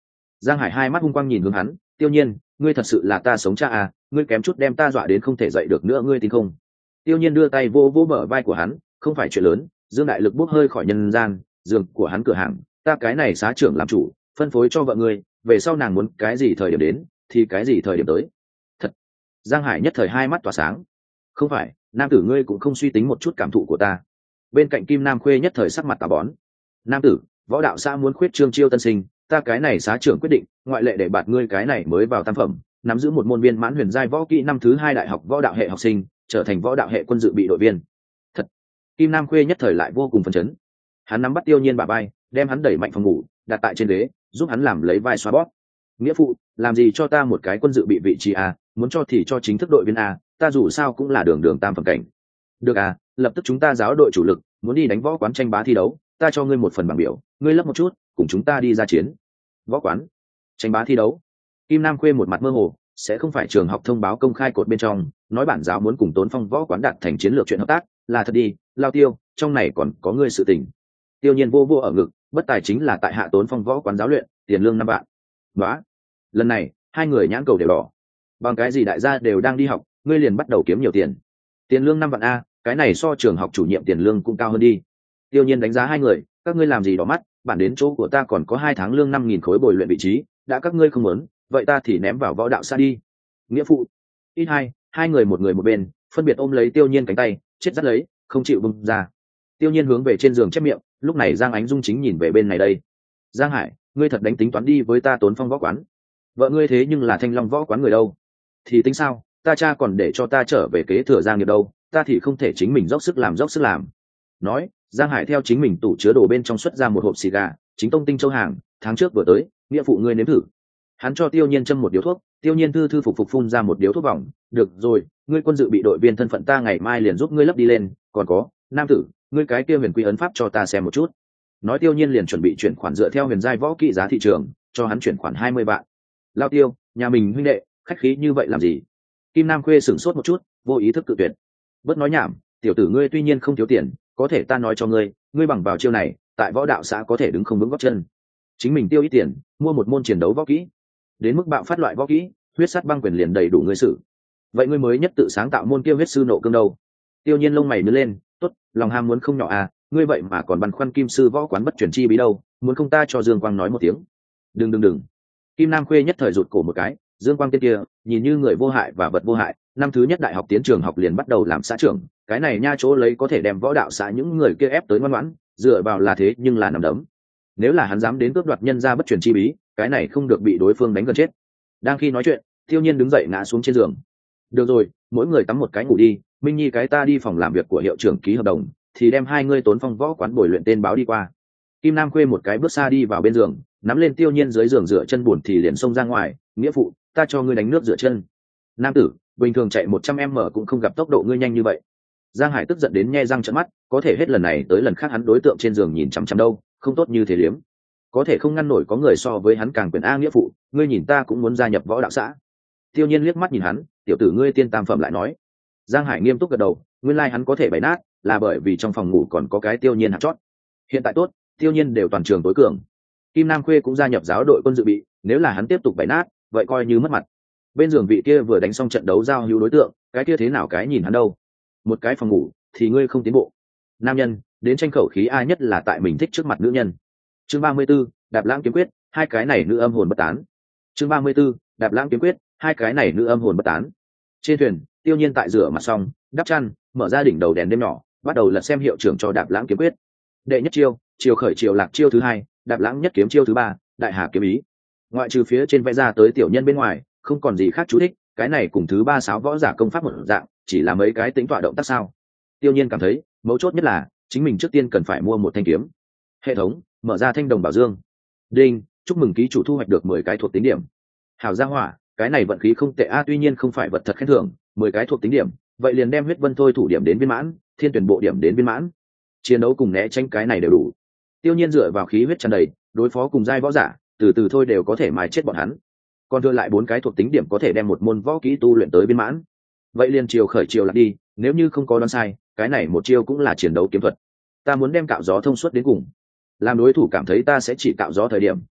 Giang Hải hai mắt hung quang nhìn hướng hắn, Tiêu Nhiên, ngươi thật sự là ta sống cha à, ngươi kém chút đem ta dọa đến không thể dậy được nữa, ngươi tin không? Tiêu Nhiên đưa tay vô vô bờ vai của hắn, không phải chuyện lớn, Dương Đại Lực bốc hơi khỏi nhân gian, giường của hắn cửa hàng, ta cái này xá trưởng làm chủ, phân phối cho vợ ngươi, về sau nàng muốn cái gì thời điểm đến, thì cái gì thời điểm tới. Thật. Giang Hải nhất thời hai mắt tỏa sáng. Không phải, nam tử ngươi cũng không suy tính một chút cảm thụ của ta. Bên cạnh Kim Nam Khuê nhất thời sắc mặt tà bón. Nam tử, võ đạo xã muốn khuyết trương chiêu tân sinh, ta cái này xá trưởng quyết định, ngoại lệ để bạt ngươi cái này mới vào tam phẩm, nắm giữ một môn viên mãn huyền giai võ kỹ năm thứ 2 đại học võ đạo hệ học sinh, trở thành võ đạo hệ quân dự bị đội viên. Thật. Kim Nam Khuê nhất thời lại vô cùng phấn chấn. Hắn nắm bắt Tiêu Nhiên bả vai, đem hắn đẩy mạnh phòng ngủ, đặt tại trên ghế, giúp hắn làm lấy vai xoa bóp. Nghĩa phụ, làm gì cho ta một cái quân dự bị vị trí à, muốn cho thì cho chính thức đội viên à, ta dù sao cũng là đường tam phẩm cảnh. Được à, lập tức chúng ta giáo đội chủ lực, muốn đi đánh võ quán tranh bá thi đấu, ta cho ngươi một phần bảng biểu, ngươi lấp một chút, cùng chúng ta đi ra chiến. Võ quán, tranh bá thi đấu. Kim Nam Khuê một mặt mơ hồ, sẽ không phải trường học thông báo công khai cột bên trong, nói bản giáo muốn cùng Tốn Phong võ quán đạt thành chiến lược chuyện hợp tác, là thật đi, Lao Tiêu, trong này còn có ngươi sự tình. Tiêu Nhiên vô ở ngực, bất tài chính là tại hạ Tốn Phong võ quán giáo luyện, tiền lương 5 vạn. Đó. Lần này, hai người nhãn cầu đều đỏ. Bằng cái gì đại gia đều đang đi học, ngươi liền bắt đầu kiếm nhiều tiền. Tiền lương 5 vạn a, cái này so trường học chủ nhiệm tiền lương cũng cao hơn đi. Tiêu Nhiên đánh giá hai người, các ngươi làm gì đỏ mắt, bản đến chỗ của ta còn có 2 tháng lương 5.000 khối bồi luyện vị trí, đã các ngươi không muốn, vậy ta thì ném vào võ đạo xa đi. Nghĩa phụ. Ít hai người một người một bên, phân biệt ôm lấy Tiêu Nhiên cánh tay, chết dắt lấy, không chịu bung ra. Tiêu Nhiên hướng về trên giường chép miệng, lúc này Giang Ánh Dung chính nhìn về bên này đây. Giang Hải, ngươi thật đánh tính toán đi với ta Tốn Phong võ quán? Vợ ngươi thế nhưng là Thanh Long võ quán người đâu? Thì tính sao, ta cha còn để cho ta trở về kế thừa Giang nghiệp đâu, ta thì không thể chính mình dốc sức làm. Nói, Giang Hải theo chính mình tủ chứa đồ bên trong xuất ra một hộp xì gà, chính tông tinh châu hàng, tháng trước vừa tới, nghĩa phụ ngươi nếm thử. Hắn cho Tiêu Nhiên châm một điếu thuốc, Tiêu Nhiên thư phục phun ra một điếu thuốc vòng, được rồi, ngươi quân dự bị đội viên thân phận ta ngày mai liền giúp ngươi lấp đi lên, còn có, nam tử, ngươi cái kia huyền quy ấn pháp cho ta xem một chút. Nói Tiêu Nhiên liền chuẩn bị chuyển khoản dựa theo huyền giai võ kỹ giá thị trường, cho hắn chuyển khoản 20 vạn. Lao Tiêu, nhà mình huynh đệ, khách khí như vậy làm gì? Kim Nam Khuê sửng sốt một chút, vô ý thức cự tuyệt. Bớt nói nhảm, tiểu tử ngươi tuy nhiên không thiếu tiền, có thể ta nói cho ngươi, ngươi bằng vào chiêu này, tại võ đạo xã có thể đứng không vững gót chân. Chính mình tiêu ít tiền, mua một môn chiến đấu võ kỹ, đến mức bạo phát loại võ kỹ, huyết sát băng quyền liền đầy đủ ngươi xử. Vậy ngươi mới nhất tự sáng tạo môn kia huyết sư nộ cương đâu? Tiêu Nhiên lông mày nhướng lên, tốt, lòng ham muốn không nhỏ à, ngươi vậy mà còn băn khoăn kim sư võ quán bất chuyển chi bí đâu, muốn không ta cho Dương Quang nói một tiếng. Đừng. Kim Nam Khuê nhất thời rụt cổ một cái, Dương Quang tên kia, nhìn như người vô hại và vật vô hại, năm thứ nhất đại học tiến trường học liền bắt đầu làm xã trưởng, cái này nha chỗ lấy có thể đem võ đạo xã những người kia ép tới ngoan ngoãn, dựa vào là thế nhưng là nằm đấm. Nếu là hắn dám đến cướp đoạt nhân gia bất truyền chi bí, cái này không được bị đối phương đánh gần chết. Đang khi nói chuyện, Tiêu Nhiên đứng dậy ngã xuống trên giường. Được rồi, mỗi người tắm một cái ngủ đi, Minh Nhi cái ta đi phòng làm việc của hiệu trưởng ký hợp đồng, thì đem hai ngươi Tốn Phong võ quán bồi luyện tên báo đi qua. Kim Nam Khuê một cái bước xa đi vào bên giường, nắm lên Tiêu Nhiên dưới giường rửa chân buồn thì liền xông ra ngoài, nghĩa phụ, ta cho ngươi đánh nước rửa chân. Nam tử, bình thường chạy 100m cũng không gặp tốc độ ngươi nhanh như vậy. Giang Hải tức giận đến nhe răng trợn mắt, có thể hết lần này tới lần khác hắn đối tượng trên giường nhìn chằm chằm đâu, không tốt như thế liếm. Có thể không ngăn nổi có người so với hắn càng quyền a, nghĩa phụ, ngươi nhìn ta cũng muốn gia nhập võ đạo xã. Tiêu Nhiên liếc mắt nhìn hắn, tiểu tử ngươi tiên tam phẩm lại nói. Giang Hải nghiêm túc gật đầu, nguyên lai hắn có thể bày nát, là bởi vì trong phòng ngủ còn có cái Tiêu Nhiên hạt chót. Hiện tại tốt, Tiêu Nhiên đều toàn trường tối cường. Kim Nam Khuê cũng gia nhập giáo đội quân dự bị, nếu là hắn tiếp tục bày nát, vậy coi như mất mặt. Bên giường vị kia vừa đánh xong trận đấu giao hữu đối tượng, cái kia thế nào cái nhìn hắn đâu? Một cái phòng ngủ thì ngươi không tiến bộ. Nam nhân đến tranh khẩu khí ai nhất là tại mình thích trước mặt nữ nhân. Chương 34, Đạp Lãng kiếm quyết, hai cái này nữ âm hồn bất tán. Chương 34, Đạp Lãng kiếm quyết, hai cái này nữ âm hồn bất tán. Trên thuyền, Tiêu Nhiên tại rửa mặt xong, đắp chăn, mở ra đỉnh đầu đèn đêm nhỏ, bắt đầu lật xem hiệu trưởng cho Đạp Lãng kiếm quyết. Đệ nhất chiêu, chiều khởi chiều lạc chiêu thứ hai, Đạp Lãng nhất kiếm chiêu thứ ba, Đại Hà kiếm ý. Ngoại trừ phía trên vẽ ra tới tiểu nhân bên ngoài, không còn gì khác chú thích, cái này cùng thứ ba sáo võ giả công pháp một dạng, chỉ là mấy cái tính tọa động tác sao. Tiêu Nhiên cảm thấy mấu chốt nhất là chính mình trước tiên cần phải mua một thanh kiếm. Hệ thống mở ra thanh đồng bảo dương. Đinh, chúc mừng ký chủ thu hoạch được 10 cái thuộc tính điểm. Hảo gia hỏa, cái này vận khí không tệ a, tuy nhiên không phải vật thật khen thưởng, 10 cái thuộc tính điểm, vậy liền đem huyết vân thôi thủ điểm đến viên mãn, thiên tuyển bộ điểm đến viên mãn. Chiến đấu cùng né tránh cái này đều đủ. Tiêu Nhiên dựa vào khí huyết tràn đầy, đối phó cùng giai võ giả, từ từ thôi đều có thể mài chết bọn hắn. Còn đưa lại 4 cái thuộc tính điểm có thể đem một môn võ kỹ tu luyện tới viên mãn. Vậy liền chiều khởi chiều lạc đi, nếu như không có đoán sai, cái này một chiêu cũng là chiến đấu kiếm thuật. Ta muốn đem cạo gió thông suốt đến cùng. Làm đối thủ cảm thấy ta sẽ chỉ cạo gió thời điểm,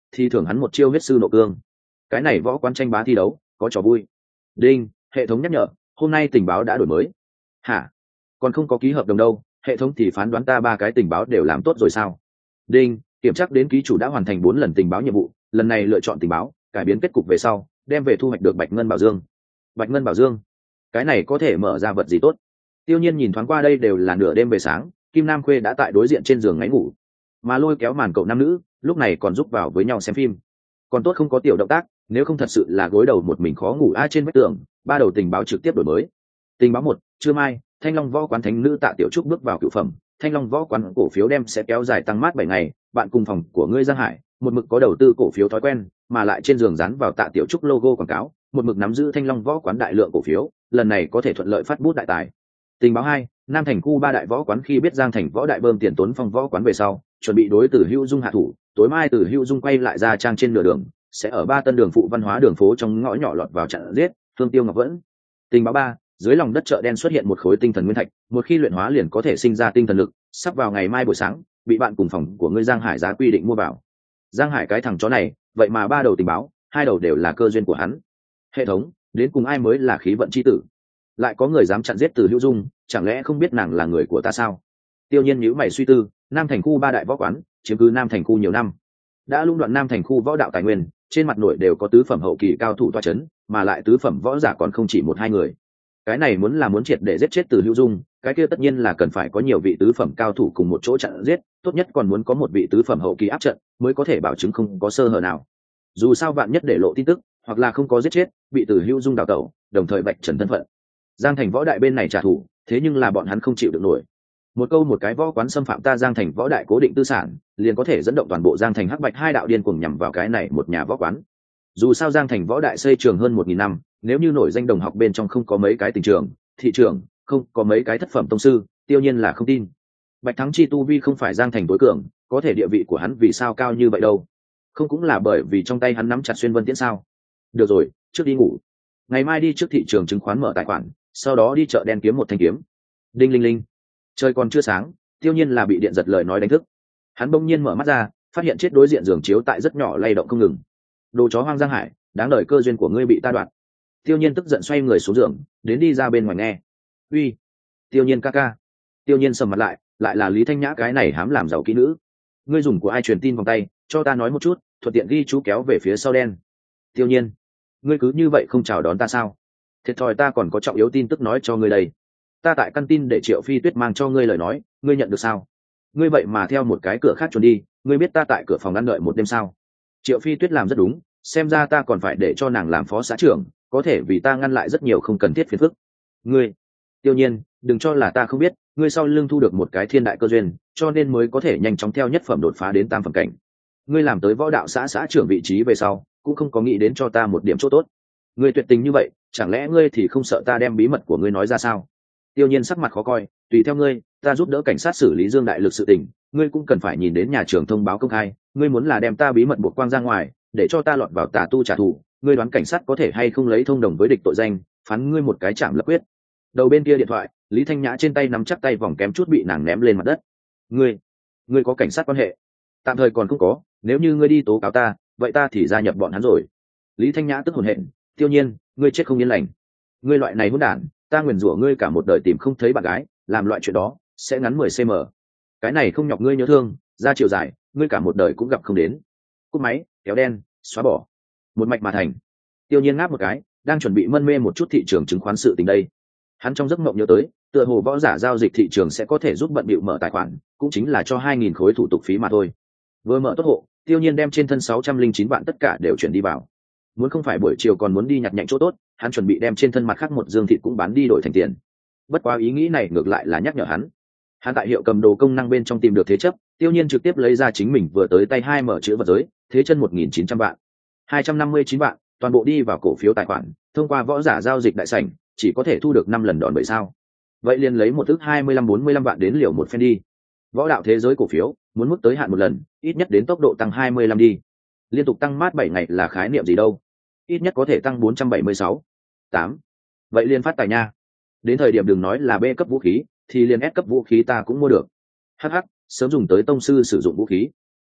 thì thưởng hắn một chiêu huyết sư nộ cương. Cái này võ quán tranh bá thi đấu có trò vui. Đinh, hệ thống nhắc nhở, hôm nay tình báo đã đổi mới. Hả? Còn không có ký hợp đồng đâu, hệ thống thì phán đoán ta 3 cái tình báo đều làm tốt rồi sao? Đinh, kiểm tra đến ký chủ đã hoàn thành 4 lần tình báo nhiệm vụ, lần này lựa chọn tình báo cải biến kết cục về sau, đem về thu hoạch được Bạch Ngân Bảo Dương. Bạch Ngân Bảo Dương, cái này có thể mở ra vật gì tốt? Tiêu Nhiên nhìn thoáng qua, đây đều là nửa đêm về sáng, Kim Nam Khuê đã tại đối diện trên giường ngáy ngủ, mà lôi kéo màn cậu nam nữ lúc này còn giúp vào với nhau xem phim. Còn tốt không có tiểu động tác, nếu không thật sự là gối đầu một mình khó ngủ. Trên vách tường 3 đầu tình báo trực tiếp đổi mới. Tình báo 1, trưa mai Thanh Long Võ Quán thánh nữ Tạ Tiểu Trúc bước vào cửu phẩm, Thanh Long Võ Quán cổ phiếu đem sẽ kéo dài tăng mát 7 ngày, bạn cùng phòng của ngươi Giang Hải một mực có đầu tư cổ phiếu thói quen, mà lại trên giường dán vào Tạ Tiểu Trúc logo quảng cáo, một mực nắm giữ Thanh Long Võ Quán đại lượng cổ phiếu, lần này có thể thuận lợi phát bút đại tài. Tình báo 2, Nam Thành khu 3 đại võ quán khi biết Giang Thành Võ đại bơm tiền tốn Phong Võ Quán về sau, chuẩn bị đối Từ Hữu Dung hạ thủ, tối mai Từ Hữu Dung quay lại ra trang trên nửa đường, sẽ ở 3 tân đường phụ văn hóa đường phố trong ngõ nhỏ lọt vào chặn giết Phương Tiêu Ngọc Vẫn. Tình báo 3, dưới lòng đất chợ đen xuất hiện một khối tinh thần nguyên thạch, một khi luyện hóa liền có thể sinh ra tinh thần lực, sắp vào ngày mai buổi sáng, bị bạn cùng phòng của ngươi Giang Hải giá quy định mua vào. Giang Hải cái thằng chó này, vậy mà 3 đầu tình báo, 2 đầu đều là cơ duyên của hắn. Hệ thống, đến cùng ai mới là khí vận chi tử? Lại có người dám chặn giết Từ Hữu Dung, chẳng lẽ không biết nàng là người của ta sao? Tiêu Nhiên nhíu mày suy tư, Nam Thành khu 3 đại võ quán, chiếm cứ Nam Thành khu nhiều năm, đã lũng đoạn Nam Thành khu võ đạo tài nguyên, trên mặt nội đều có tứ phẩm hậu kỳ cao thủ toa chấn, mà lại tứ phẩm võ giả còn không chỉ 1-2 người. Cái này muốn triệt để giết chết Từ Hữu Dung, cái kia tất nhiên là cần phải có nhiều vị tứ phẩm cao thủ cùng một chỗ chặn giết, tốt nhất còn muốn có một vị tứ phẩm hậu kỳ áp trận, mới có thể bảo chứng không có sơ hở nào. Dù sao bạn nhất để lộ tin tức, hoặc là không có giết chết, bị Từ Hữu Dung đào tẩu, đồng thời vạch trần thân phận. Giang Thành Võ đại bên này trả thù, thế nhưng là bọn hắn không chịu được nổi. Một câu một cái võ quán xâm phạm ta Giang Thành Võ đại cố định tư sản, liền có thể dẫn động toàn bộ Giang Thành Hắc Bạch 2 đạo điên cuồng nhằm vào cái này một nhà võ quán. Dù sao Giang Thành Võ đại xây trường hơn 1000 năm, nếu như nổi danh đồng học bên trong không có mấy cái tình trường, thị trường, không có mấy cái thất phẩm tông sư, Tiêu Nhiên là không tin. Bạch Thắng Chi tu vi không phải Giang Thành tối cường, có thể địa vị của hắn vì sao cao như vậy đâu? Không cũng là bởi vì trong tay hắn nắm chặt xuyên vân tiễn sao? Được rồi, trước đi ngủ. Ngày mai đi trước thị trường chứng khoán mở tài khoản, sau đó đi chợ đen kiếm một thanh kiếm. Đinh linh linh. Trời còn chưa sáng, Tiêu Nhiên là bị điện giật lời nói đánh thức. Hắn bỗng nhiên mở mắt ra, phát hiện chết đối diện giường chiếu tại rất nhỏ lay động không ngừng. Đồ chó hoang Giang Hải, đáng đời cơ duyên của ngươi bị ta đoạt. Tiêu Nhiên tức giận xoay người xuống giường, đến đi ra bên ngoài nghe. Uy, Tiêu Nhiên ca ca. Tiêu Nhiên sầm mặt lại là Lý Thanh Nhã cái này hám làm giàu kỹ nữ. Ngươi dùng của ai truyền tin vòng tay, cho ta nói một chút, thuận tiện ghi chú kéo về phía sau đen. Tiêu Nhiên, ngươi cứ như vậy không chào đón ta sao? Thiệt thòi, ta còn có trọng yếu tin tức nói cho ngươi đây. Ta tại căn tin để Triệu Phi Tuyết mang cho ngươi lời nói, ngươi nhận được sao? Ngươi vậy mà theo một cái cửa khác trốn đi, ngươi biết ta tại cửa phòng ăn đợi một đêm sao? Triệu Phi Tuyết làm rất đúng, xem ra ta còn phải để cho nàng làm phó xã trưởng, có thể vì ta ngăn lại rất nhiều không cần thiết phiền phức. Ngươi, Tiêu Nhiên, đừng cho là ta không biết, ngươi sau lưng thu được một cái thiên đại cơ duyên, cho nên mới có thể nhanh chóng theo nhất phẩm đột phá đến tam phẩm cảnh. Ngươi làm tới võ đạo xã trưởng vị trí về sau, cũng không có nghĩ đến cho ta một điểm chỗ tốt. Ngươi tuyệt tình như vậy, chẳng lẽ ngươi thì không sợ ta đem bí mật của ngươi nói ra sao? Tiêu Nhiên sắc mặt khó coi, tùy theo ngươi, ta giúp đỡ cảnh sát xử lý Dương đại lực sự tình, ngươi cũng cần phải nhìn đến nhà trường thông báo công khai, ngươi muốn là đem ta bí mật buộc quang ra ngoài, để cho ta lọt vào tà tu trả thù, ngươi đoán cảnh sát có thể hay không lấy thông đồng với địch tội danh, phán ngươi một cái chạm lập quyết. Đầu bên kia điện thoại, Lý Thanh Nhã trên tay nắm chắc tay vòng kém chút bị nàng ném lên mặt đất. Ngươi có cảnh sát quan hệ? Tạm thời còn không có, nếu như ngươi đi tố cáo ta, vậy ta thì gia nhập bọn hắn rồi. Lý Thanh Nhã tức hồn hện, Tiêu Nhiên, ngươi chết không yên lành. Ngươi loại này hỗn đản, ta nguyền rủa ngươi cả một đời tìm không thấy bạn gái, làm loại chuyện đó sẽ ngắn 10 cm. Cái này không nhọc ngươi nhớ thương, ra chiều dài, ngươi cả một đời cũng gặp không đến. Cúp máy, kéo đen, xóa bỏ, một mạch mà thành. Tiêu Nhiên ngáp một cái, đang chuẩn bị mân mê một chút thị trường chứng khoán sự tình đây. Hắn trong giấc mộng nhớ tới, tựa hồ võ giả giao dịch thị trường sẽ có thể giúp bận bịu mở tài khoản, cũng chính là cho 2000 khối thủ tục phí mà thôi. Vừa mở tốt hộ, Tiêu Nhiên đem trên thân 609 vạn tất cả đều chuyển đi vào. Muốn không phải buổi chiều còn muốn đi nhặt nhạnh chỗ tốt, hắn chuẩn bị đem trên thân mặt khác một dương thịt cũng bán đi đổi thành tiền. Bất quá ý nghĩ này ngược lại là nhắc nhở hắn. Hắn tại hiệu cầm đồ công năng bên trong tìm được thế chấp, Tiêu Nhiên trực tiếp lấy ra chính mình vừa tới tay 2 mở chữ vật giới, thế chân 1900 vạn, 259 vạn, toàn bộ đi vào cổ phiếu tài khoản, thông qua võ giả giao dịch đại sảnh, chỉ có thể thu được 5 lần đòn bẩy sao? Vậy liền lấy một ức 25-45 vạn đến liều một phen đi. Võ đạo thế giới cổ phiếu, muốn mức tới hạn một lần, ít nhất đến tốc độ tăng 25 đi. Liên tục tăng mát 7 ngày là khái niệm gì đâu? Ít nhất có thể tăng 476. 8. Vậy liền phát tài nha. Đến thời điểm đừng nói là B cấp vũ khí, thì liền S cấp vũ khí ta cũng mua được. Hắc hắc, sớm dùng tới tông sư sử dụng vũ khí.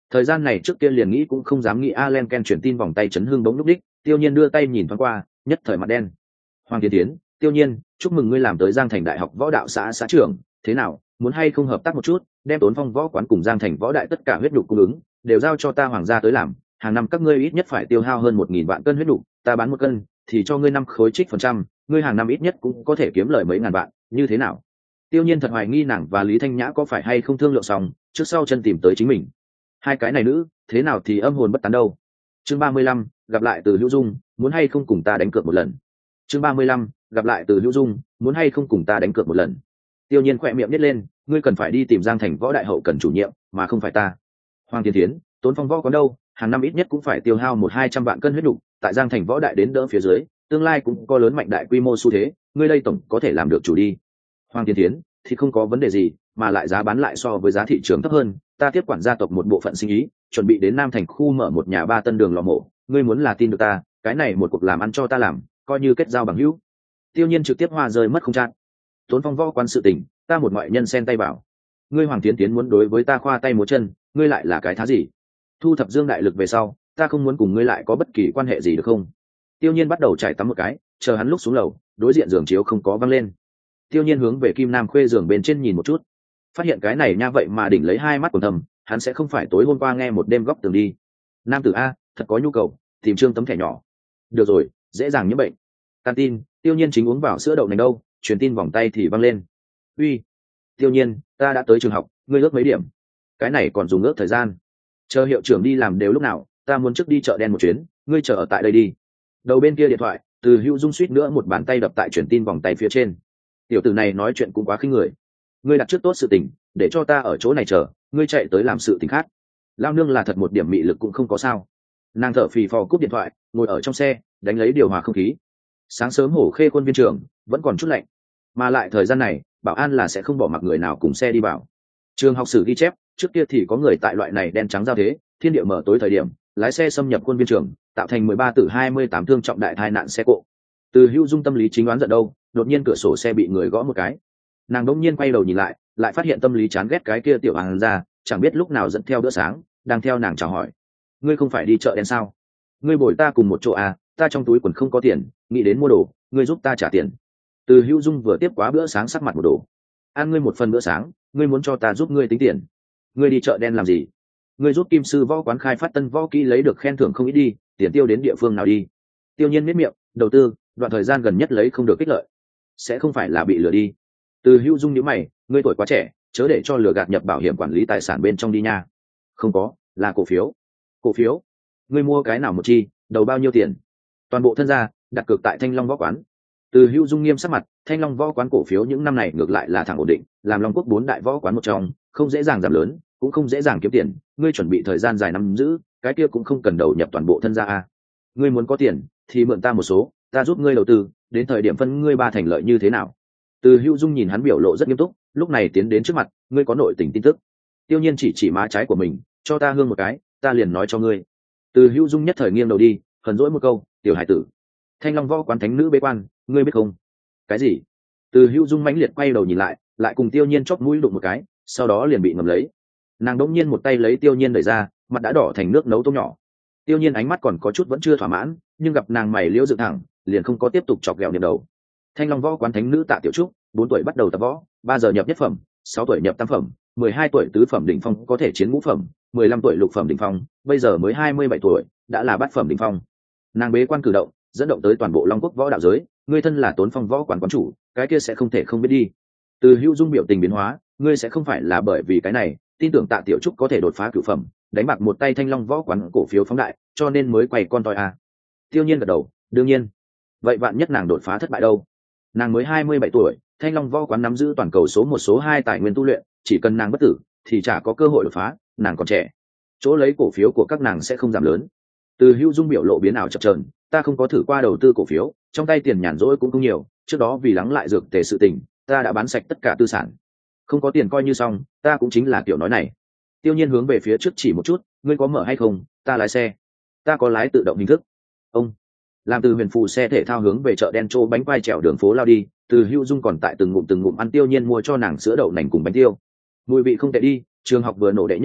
Thời gian này trước kia liền nghĩ cũng không dám nghĩ Alen Ken chuyển tin vòng tay chấn hương bỗng lúc đích, Tiêu Nhiên đưa tay nhìn thoáng qua, nhất thời mặt đen. Hoàng Tiến Tiến, Tiêu Nhiên, chúc mừng ngươi làm tới Giang Thành Đại học Võ đạo xã trưởng, thế nào, muốn hay không hợp tác một chút, đem Tốn Phong võ quán cùng Giang Thành võ đại tất cả huyết nhục cung ứng, đều giao cho ta Hoàng gia tới làm, hàng năm các ngươi ít nhất phải tiêu hao hơn 1000 vạn cân huyết nhục, ta bán 1 cân thì cho ngươi 5 khối trích phần trăm, ngươi hàng năm ít nhất cũng có thể kiếm lời mấy ngàn vạn, như thế nào? Tiêu Nhiên thật hoài nghi nàng và Lý Thanh Nhã có phải hay không thương lượng xong, trước sau chân tìm tới chính mình. Hai cái này nữ, thế nào thì âm hồn bất tán đâu. Chương 35, gặp lại từ Hữu Dung, muốn hay không cùng ta đánh cược một lần. Chương 35, gặp lại từ Hữu Dung, muốn hay không cùng ta đánh cược một lần. Tiêu Nhiên khẽ miệng nhếch lên, ngươi cần phải đi tìm Giang Thành võ đại hậu cần chủ nhiệm, mà không phải ta. Hoàng Thiên Thiến, Tốn Phong võ quán đâu, hàng năm ít nhất cũng phải tiêu hao 100-200 vạn cân huyết nục, tại Giang Thành võ đại đến đỡ phía dưới, tương lai cũng có lớn mạnh đại quy mô xu thế, ngươi đây tổng có thể làm được chủ đi. Hoàng Thiên Thiến, thì không có vấn đề gì, mà lại giá bán lại so với giá thị trường thấp hơn, ta tiếp quản gia tộc một bộ phận sinh ý, chuẩn bị đến Nam Thành khu mở một nhà 3 tân đường lò mổ, ngươi muốn là tin được ta, cái này một cuộc làm ăn cho ta làm, coi như kết giao bằng hữu. Tiêu Nhiên trực tiếp hoa rơi mất không chặn. Tốn Phong võ quan sự tình, ta một ngoại nhân xen tay vào. Ngươi Hoàng Tiến Tiến muốn đối với ta khoa tay múa chân, ngươi lại là cái thá gì? Thu thập dương đại lực về sau, ta không muốn cùng ngươi lại có bất kỳ quan hệ gì được không? Tiêu Nhiên bắt đầu chải tắm một cái, chờ hắn lúc xuống lầu, đối diện giường chiếu không có văng lên. Tiêu Nhiên hướng về Kim Nam Khuê giường bên trên nhìn một chút, phát hiện cái này nha vậy mà đỉnh lấy 2 mắt quần thầm, hắn sẽ không phải tối hôm qua nghe một đêm góc tường đi. Nam tử a, thật có nhu cầu, tìm Trương tấm thẻ nhỏ. Được rồi, dễ dàng nhiễm bệnh. Can tin, Tiêu Nhiên chính uống vào sữa đậu nành đâu, truyền tin vòng tay thì văng lên. Uy, Tiêu Nhiên, ta đã tới trường học, ngươi ước mấy điểm? Cái này còn dùng ước thời gian. Chờ hiệu trưởng đi làm đều lúc nào, ta muốn trước đi chợ đen một chuyến, ngươi chờ ở tại đây đi. Đầu bên kia điện thoại, Từ Hữu Dung suýt nữa một bàn tay đập tại truyền tin vòng tay phía trên. Tiểu tử này nói chuyện cũng quá khinh người. Ngươi đặt trước tốt sự tình, để cho ta ở chỗ này chờ, ngươi chạy tới làm sự tình khác. Lao nương là thật một điểm mị lực cũng không có sao. Nàng thở phì phò cúp điện thoại, ngồi ở trong xe, đánh lấy điều hòa không khí. Sáng sớm Hổ Khê Khuôn Viên trường vẫn còn chút lạnh, mà lại thời gian này bảo an là sẽ không bỏ mặc người nào cùng xe đi vào. Trường học sử ghi chép, trước kia thì có người tại loại này đen trắng giao thế, thiên địa mở tối thời điểm, lái xe xâm nhập khuôn viên trường, tạo thành 13 tử 28 thương trọng đại tai nạn xe cộ. Từ Hữu Dung tâm lý chính đoán giận đâu, đột nhiên cửa sổ xe bị người gõ một cái. Nàng đột nhiên quay đầu nhìn lại phát hiện tâm lý chán ghét cái kia tiểu hàng ra, chẳng biết lúc nào dẫn theo bữa sáng, đang theo nàng chào hỏi. Ngươi không phải đi chợ đen sao? Ngươi bồi ta cùng một chỗ à? Ta trong túi quần không có tiền, nghĩ đến mua đồ, ngươi giúp ta trả tiền. Từ Hữu Dung vừa tiếp quá bữa sáng sắc mặt một đồ. Ăn ngươi một phần bữa sáng, ngươi muốn cho ta giúp ngươi tính tiền? Ngươi đi chợ đen làm gì? Ngươi giúp Kim Sư võ quán khai phát tân võ kỹ lấy được khen thưởng không ít đi, tiền tiêu đến địa phương nào đi? Tiêu Nhiên miết miệng, đầu tư, đoạn thời gian gần nhất lấy không được kích lợi, sẽ không phải là bị lừa đi? Từ Hữu Dung nhíu mày, ngươi tuổi quá trẻ, chớ để cho lừa gạt nhập bảo hiểm quản lý tài sản bên trong đi nha. Không có, là cổ phiếu. Cổ phiếu? Ngươi mua cái nào một chi, đầu bao nhiêu tiền? Toàn bộ thân gia, đặt cược tại Thanh Long võ quán. Từ Hữu Dung nghiêm sắc mặt, Thanh Long võ quán cổ phiếu những năm này ngược lại là thẳng ổn định, làm Long Quốc 4 đại võ quán một trong, không dễ dàng giảm lớn, cũng không dễ dàng kiếm tiền, ngươi chuẩn bị thời gian dài nắm giữ, cái kia cũng không cần đầu nhập toàn bộ thân gia a. Ngươi muốn có tiền thì mượn ta một số, ta giúp ngươi đầu tư, đến thời điểm phân ngươi 3 thành lợi như thế nào? Từ Hữu Dung nhìn hắn biểu lộ rất nghiêm túc, lúc này tiến đến trước mặt, ngươi có nội tình tin tức. Tiêu Nhiên chỉ má trái của mình, cho ta hương một cái, ta liền nói cho ngươi. Từ Hữu Dung nhất thời nghiêng đầu đi, hờn dỗi một câu, tiểu hải tử. Thanh Long võ quán thánh nữ bế quan, ngươi biết không? Cái gì? Từ Hữu Dung mãnh liệt quay đầu nhìn lại cùng Tiêu Nhiên chóp mũi đụng một cái, sau đó liền bị ngầm lấy. Nàng đống nhiên một tay lấy Tiêu Nhiên đẩy ra, mặt đã đỏ thành nước nấu tôm nhỏ. Tiêu Nhiên ánh mắt còn có chút vẫn chưa thỏa mãn, nhưng gặp nàng mày liễu dựng thẳng, liền không có tiếp tục chọc ghẹo niệm đầu. Thanh Long võ quán thánh nữ Tạ Tiểu Trúc, 4 tuổi bắt đầu tập võ, 3 giờ nhập nhất phẩm, 6 tuổi nhập tam phẩm, 12 tuổi tứ phẩm đỉnh phong có thể chiến ngũ phẩm, 15 tuổi lục phẩm đỉnh phong, bây giờ mới 27 tuổi, đã là bát phẩm đỉnh phong. Nàng bế quan cử động, dẫn động tới toàn bộ Long Quốc võ đạo giới, ngươi thân là Tốn Phong võ quán quán chủ, cái kia sẽ không thể không biết đi. Từ Hữu Dung biểu tình biến hóa, ngươi sẽ không phải là bởi vì cái này, tin tưởng Tạ Tiểu Trúc có thể đột phá cửu phẩm, đánh bạc một tay Thanh Long võ quán cổ phiếu phóng đại, cho nên mới quay con toi à? Tiêu Nhiên gật đầu, đương nhiên. Vậy vạn nhất nàng đột phá thất bại đâu? Nàng mới 27 tuổi, Thanh Long võ quán nắm giữ toàn cầu số 1 số 2 tài nguyên tu luyện, chỉ cần nàng bất tử thì chả có cơ hội đột phá, nàng còn trẻ, chỗ lấy cổ phiếu của các nàng sẽ không giảm lớn. Từ Hữu Dung biểu lộ biến ảo chập chờn, ta không có thử qua đầu tư cổ phiếu, trong tay tiền nhàn rỗi cũng không nhiều, trước đó vì lắng lại dược tề sự tình, ta đã bán sạch tất cả tư sản, không có tiền coi như xong, ta cũng chính là kiểu nói này. Tiêu Nhiên hướng về phía trước chỉ một chút, ngươi có mở hay không, ta lái xe. Ta có lái tự động hình thức. Ông làm Từ Huyền Phù xe thể thao hướng về chợ đen trô bánh quai trèo đường phố lao đi, Từ Hữu Dung còn tại từng ngụm ăn Tiêu Nhiên mua cho nàng sữa đậu nành cùng bánh tiêu. Mùi vị không tệ đi, trường học vừa nổ đệ nhất nổi,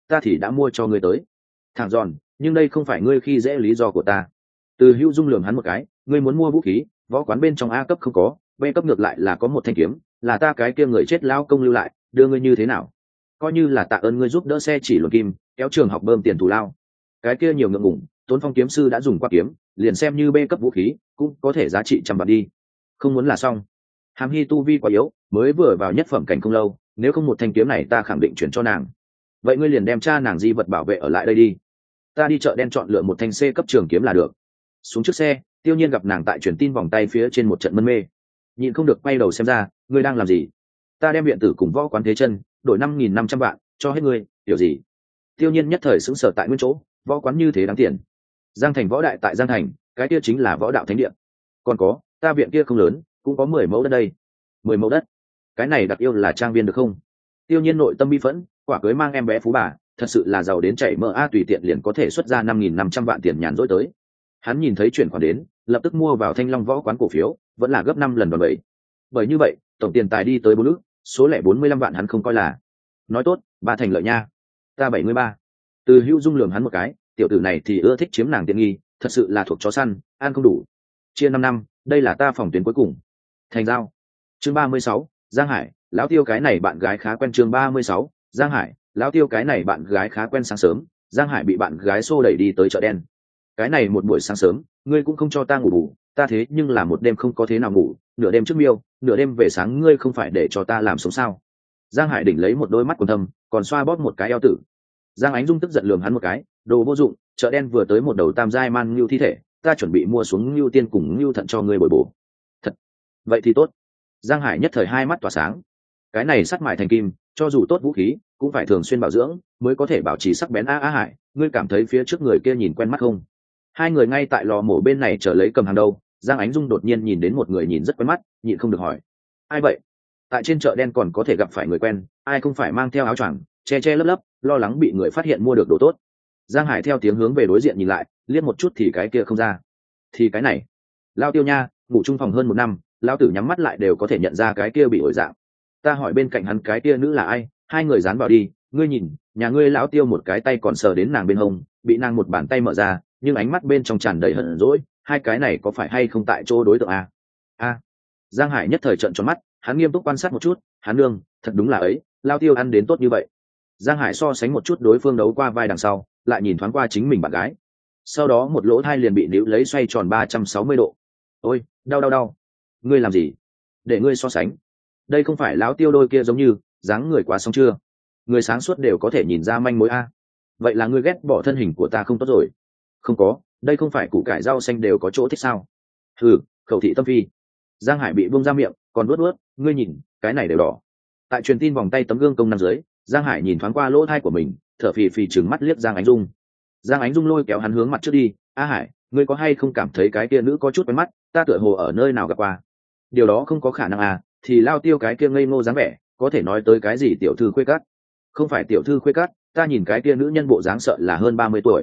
ta thì đã mua cho ngươi tới. Thẳng giòn, nhưng đây không phải ngươi khi dễ lý do của ta. Từ Hữu Dung lườm hắn một cái, ngươi muốn mua vũ khí, võ quán bên trong A cấp không có, B cấp ngược lại là có một thanh kiếm, là ta cái kia người chết lao công lưu lại, đưa ngươi như thế nào? Coi như là tạ ơn ngươi giúp đỡ xe chỉ luận kim, kéo trường học bơm tiền thù lao. Cái kia nhiều ngượng ngùng, Tốn Phong kiếm sư đã dùng qua kiếm, liền xem như B cấp vũ khí, cũng có thể giá trị trăm vạn đi. Không muốn là xong. Hàm Hy tu vi quá yếu, mới vừa vào nhất phẩm cảnh không lâu, nếu không một thanh kiếm này ta khẳng định chuyển cho nàng. Vậy ngươi liền đem cha nàng di vật bảo vệ ở lại đây đi. Ta đi chợ đen chọn lựa một thanh C cấp trường kiếm là được. Xuống trước xe, Tiêu Nhiên gặp nàng tại truyền tin vòng tay phía trên một trận mân mê, nhịn không được quay đầu xem ra, ngươi đang làm gì? Ta đem viện tử cùng võ quán thế chân, đổi 5.500 vạn cho hết ngươi, hiểu gì? Tiêu Nhiên nhất thời sững sờ tại nguyên chỗ, võ quán như thế đáng tiền. Giang Thành võ đại tại Giang Thành, cái kia chính là võ đạo thánh địa. Còn có, ta viện kia không lớn, cũng có 10 mẫu đất đây. 10 mẫu đất, cái này đặc yêu là trang viên được không? Tiêu Nhiên nội tâm bi phẫn, quả cưới mang em bé phú bà, thật sự là giàu đến chảy mỡ a, tùy tiện liền có thể xuất ra 5.500 vạn tiền nhàn rỗi tới. Hắn nhìn thấy chuyển khoản đến, lập tức mua vào Thanh Long võ quán cổ phiếu, vẫn là gấp 5 lần đòn bẩy. Bởi như vậy, tổng tiền tài đi tới 4 ức, số lẻ 45 vạn hắn không coi là. Nói tốt, ba thành lợi nha. Ta 73. Từ Hữu Dung lườm hắn một cái, tiểu tử này thì ưa thích chiếm nàng tiện nghi, thật sự là thuộc chó săn, ăn không đủ. Chia 5 năm, đây là ta phòng tuyến cuối cùng. Thành giao. Chương 36, Giang Hải, lão Tiêu cái này bạn gái khá quen. Chương 36, Giang Hải, lão Tiêu cái này bạn gái khá quen. Sáng sớm, Giang Hải bị bạn gái xô đẩy đi tới chợ đen. Cái này một buổi sáng sớm, ngươi cũng không cho ta ngủ bù, ta thế nhưng là một đêm không có thế nào ngủ, nửa đêm trước miêu, nửa đêm về sáng, ngươi không phải để cho ta làm sống sao? Giang Hải đỉnh lấy một đôi mắt quần thâm, còn xoa bóp một cái eo tử. Giang Ánh Dung tức giận lườm hắn một cái, đồ vô dụng, chợ đen vừa tới một đầu tam giai man ngưu thi thể, ta chuẩn bị mua xuống ngưu tiên cùng ngưu thận cho ngươi bồi bổ. Thật, vậy thì tốt. Giang Hải nhất thời hai mắt tỏa sáng. Cái này sắt mài thành kim, cho dù tốt vũ khí, cũng phải thường xuyên bảo dưỡng, mới có thể bảo trì sắc bén. Hải, ngươi cảm thấy phía trước người kia nhìn quen mắt không? Hai người ngay tại lò mổ bên này chờ lấy cầm hàng đâu. Giang Ánh Dung đột nhiên nhìn đến một người nhìn rất quen mắt, nhịn không được hỏi, ai vậy? Tại trên chợ đen còn có thể gặp phải người quen, ai không phải mang theo áo choàng, che che lấp lấp, lo lắng bị người phát hiện mua được đồ tốt. Giang Hải theo tiếng hướng về đối diện nhìn lại, liếc một chút thì cái kia không ra. Thì cái này, Lao Tiêu nha, ngủ chung phòng hơn 1 năm, Lao Tử nhắm mắt lại đều có thể nhận ra cái kia bị ổi dạng. Ta hỏi bên cạnh hắn cái kia nữ là ai, hai người dán vào đi, ngươi nhìn, nhà ngươi lão Tiêu một cái tay còn sờ đến nàng bên hông, bị nàng một bàn tay mở ra, nhưng ánh mắt bên trong tràn đầy hận dỗi, hai cái này có phải hay không tại chỗ đối tượng a? Giang Hải nhất thời trợn tròn mắt, hắn nghiêm túc quan sát một chút, hắn nương, thật đúng là ấy, Lao Tiêu ăn đến tốt như vậy. Giang Hải so sánh một chút đối phương đấu qua vai đằng sau, lại nhìn thoáng qua chính mình bạn gái, sau đó một lỗ thai liền bị níu lấy xoay tròn 360 độ. Ôi, đau. Ngươi làm gì? Để ngươi so sánh, đây không phải lão Tiêu đôi kia giống như, dáng người quá xong chưa? Người sáng suốt đều có thể nhìn ra manh mối a. Vậy là ngươi ghét bỏ thân hình của ta không tốt rồi? Không có, đây không phải củ cải rau xanh đều có chỗ thích sao? Hừ, khẩu thị tâm phi. Giang Hải bị buông ra miệng, còn nuốt, ngươi nhìn, cái này đều đỏ. Tại truyền tin vòng tay tấm gương công năm dưới, Giang Hải nhìn thoáng qua lỗ thai của mình, thở phì phì trừng mắt liếc Giang Ánh Dung. Giang Ánh Dung lôi kéo hắn hướng mặt trước đi. Hải, ngươi có hay không cảm thấy cái kia nữ có chút quen mắt, ta tựa hồ ở nơi nào gặp qua? Điều đó không có khả năng thì Lao Tiêu cái kia ngây ngô dáng vẻ, có thể nói tới cái gì tiểu thư khuê cát? Không phải tiểu thư khuê cát, ta nhìn cái kia nữ nhân bộ dáng sợ là hơn 30 tuổi.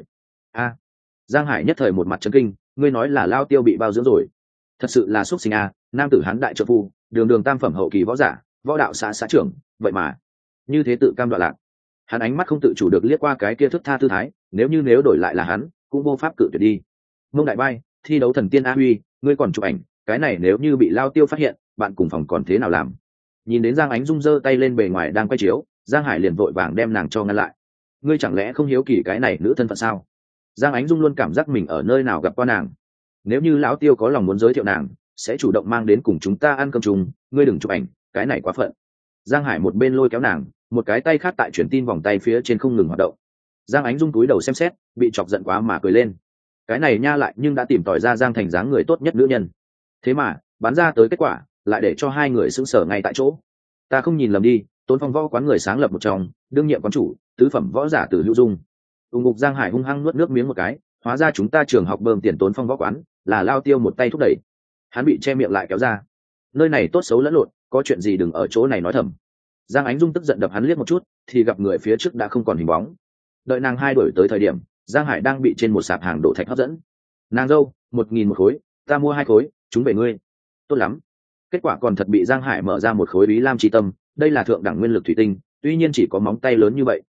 Giang Hải nhất thời một mặt chấn kinh, ngươi nói là Lao Tiêu bị bao dưỡng rồi? Thật sự là xuất sinh nam tử hán đại trợ phu, đường tam phẩm hậu kỳ võ giả, võ đạo xã trưởng, vậy mà như thế tự cam đoạn lạc. Hắn ánh mắt không tự chủ được liếc qua cái kia thức tha tư thái, nếu đổi lại là hắn, cũng vô pháp cự tuyệt đi. Mông đại bay, thi đấu thần tiên A Huy, ngươi còn chụp ảnh, cái này nếu như bị Lao Tiêu phát hiện, bạn cùng phòng còn thế nào làm? Nhìn đến Giang Ánh Dung giơ tay lên bề ngoài đang quay chiếu, Giang Hải liền vội vàng đem nàng cho ngăn lại. Ngươi chẳng lẽ không hiếu kỳ cái này nữ thân phận sao? Giang Ánh Dung luôn cảm giác mình ở nơi nào gặp qua nàng. Nếu như lão Tiêu có lòng muốn giới thiệu nàng, sẽ chủ động mang đến cùng chúng ta ăn cơm chung, ngươi đừng chụp ảnh, cái này quá phận. Giang Hải một bên lôi kéo nàng, một cái tay khác tại truyền tin vòng tay phía trên không ngừng hoạt động. Giang Ánh Dung cúi đầu xem xét, bị chọc giận quá mà cười lên. Cái này nha lại nhưng đã tìm tòi ra Giang Thành dáng người tốt nhất nữ nhân. Thế mà, bán ra tới kết quả, lại để cho hai người sững sờ ngay tại chỗ. Ta không nhìn lầm đi, Tốn Phong võ quán người sáng lập một trong, đương nhiệm quán chủ, tứ phẩm võ giả Từ Hữu Dung. Ngục Giang Hải hung hăng nuốt nước miếng một cái, hóa ra chúng ta trường học bơm tiền Tốn Phong võ quán, là Lao Tiêu một tay thúc đẩy. Hắn bị che miệng lại kéo ra. Nơi này tốt xấu lẫn lộn, có chuyện gì đừng ở chỗ này nói thầm. Giang Ánh Dung tức giận đập hắn liếc một chút, thì gặp người phía trước đã không còn hình bóng. Đợi nàng hai đuổi tới thời điểm, Giang Hải đang bị trên một sạp hàng đổ thạch hấp dẫn. Nàng dâu, 1.000 một khối, ta mua 2 khối, chúng về ngươi. Tốt lắm. Kết quả còn thật bị Giang Hải mở ra một khối Ý Lam chi tâm, đây là thượng đẳng nguyên lực thủy tinh, tuy nhiên chỉ có móng tay lớn như vậy,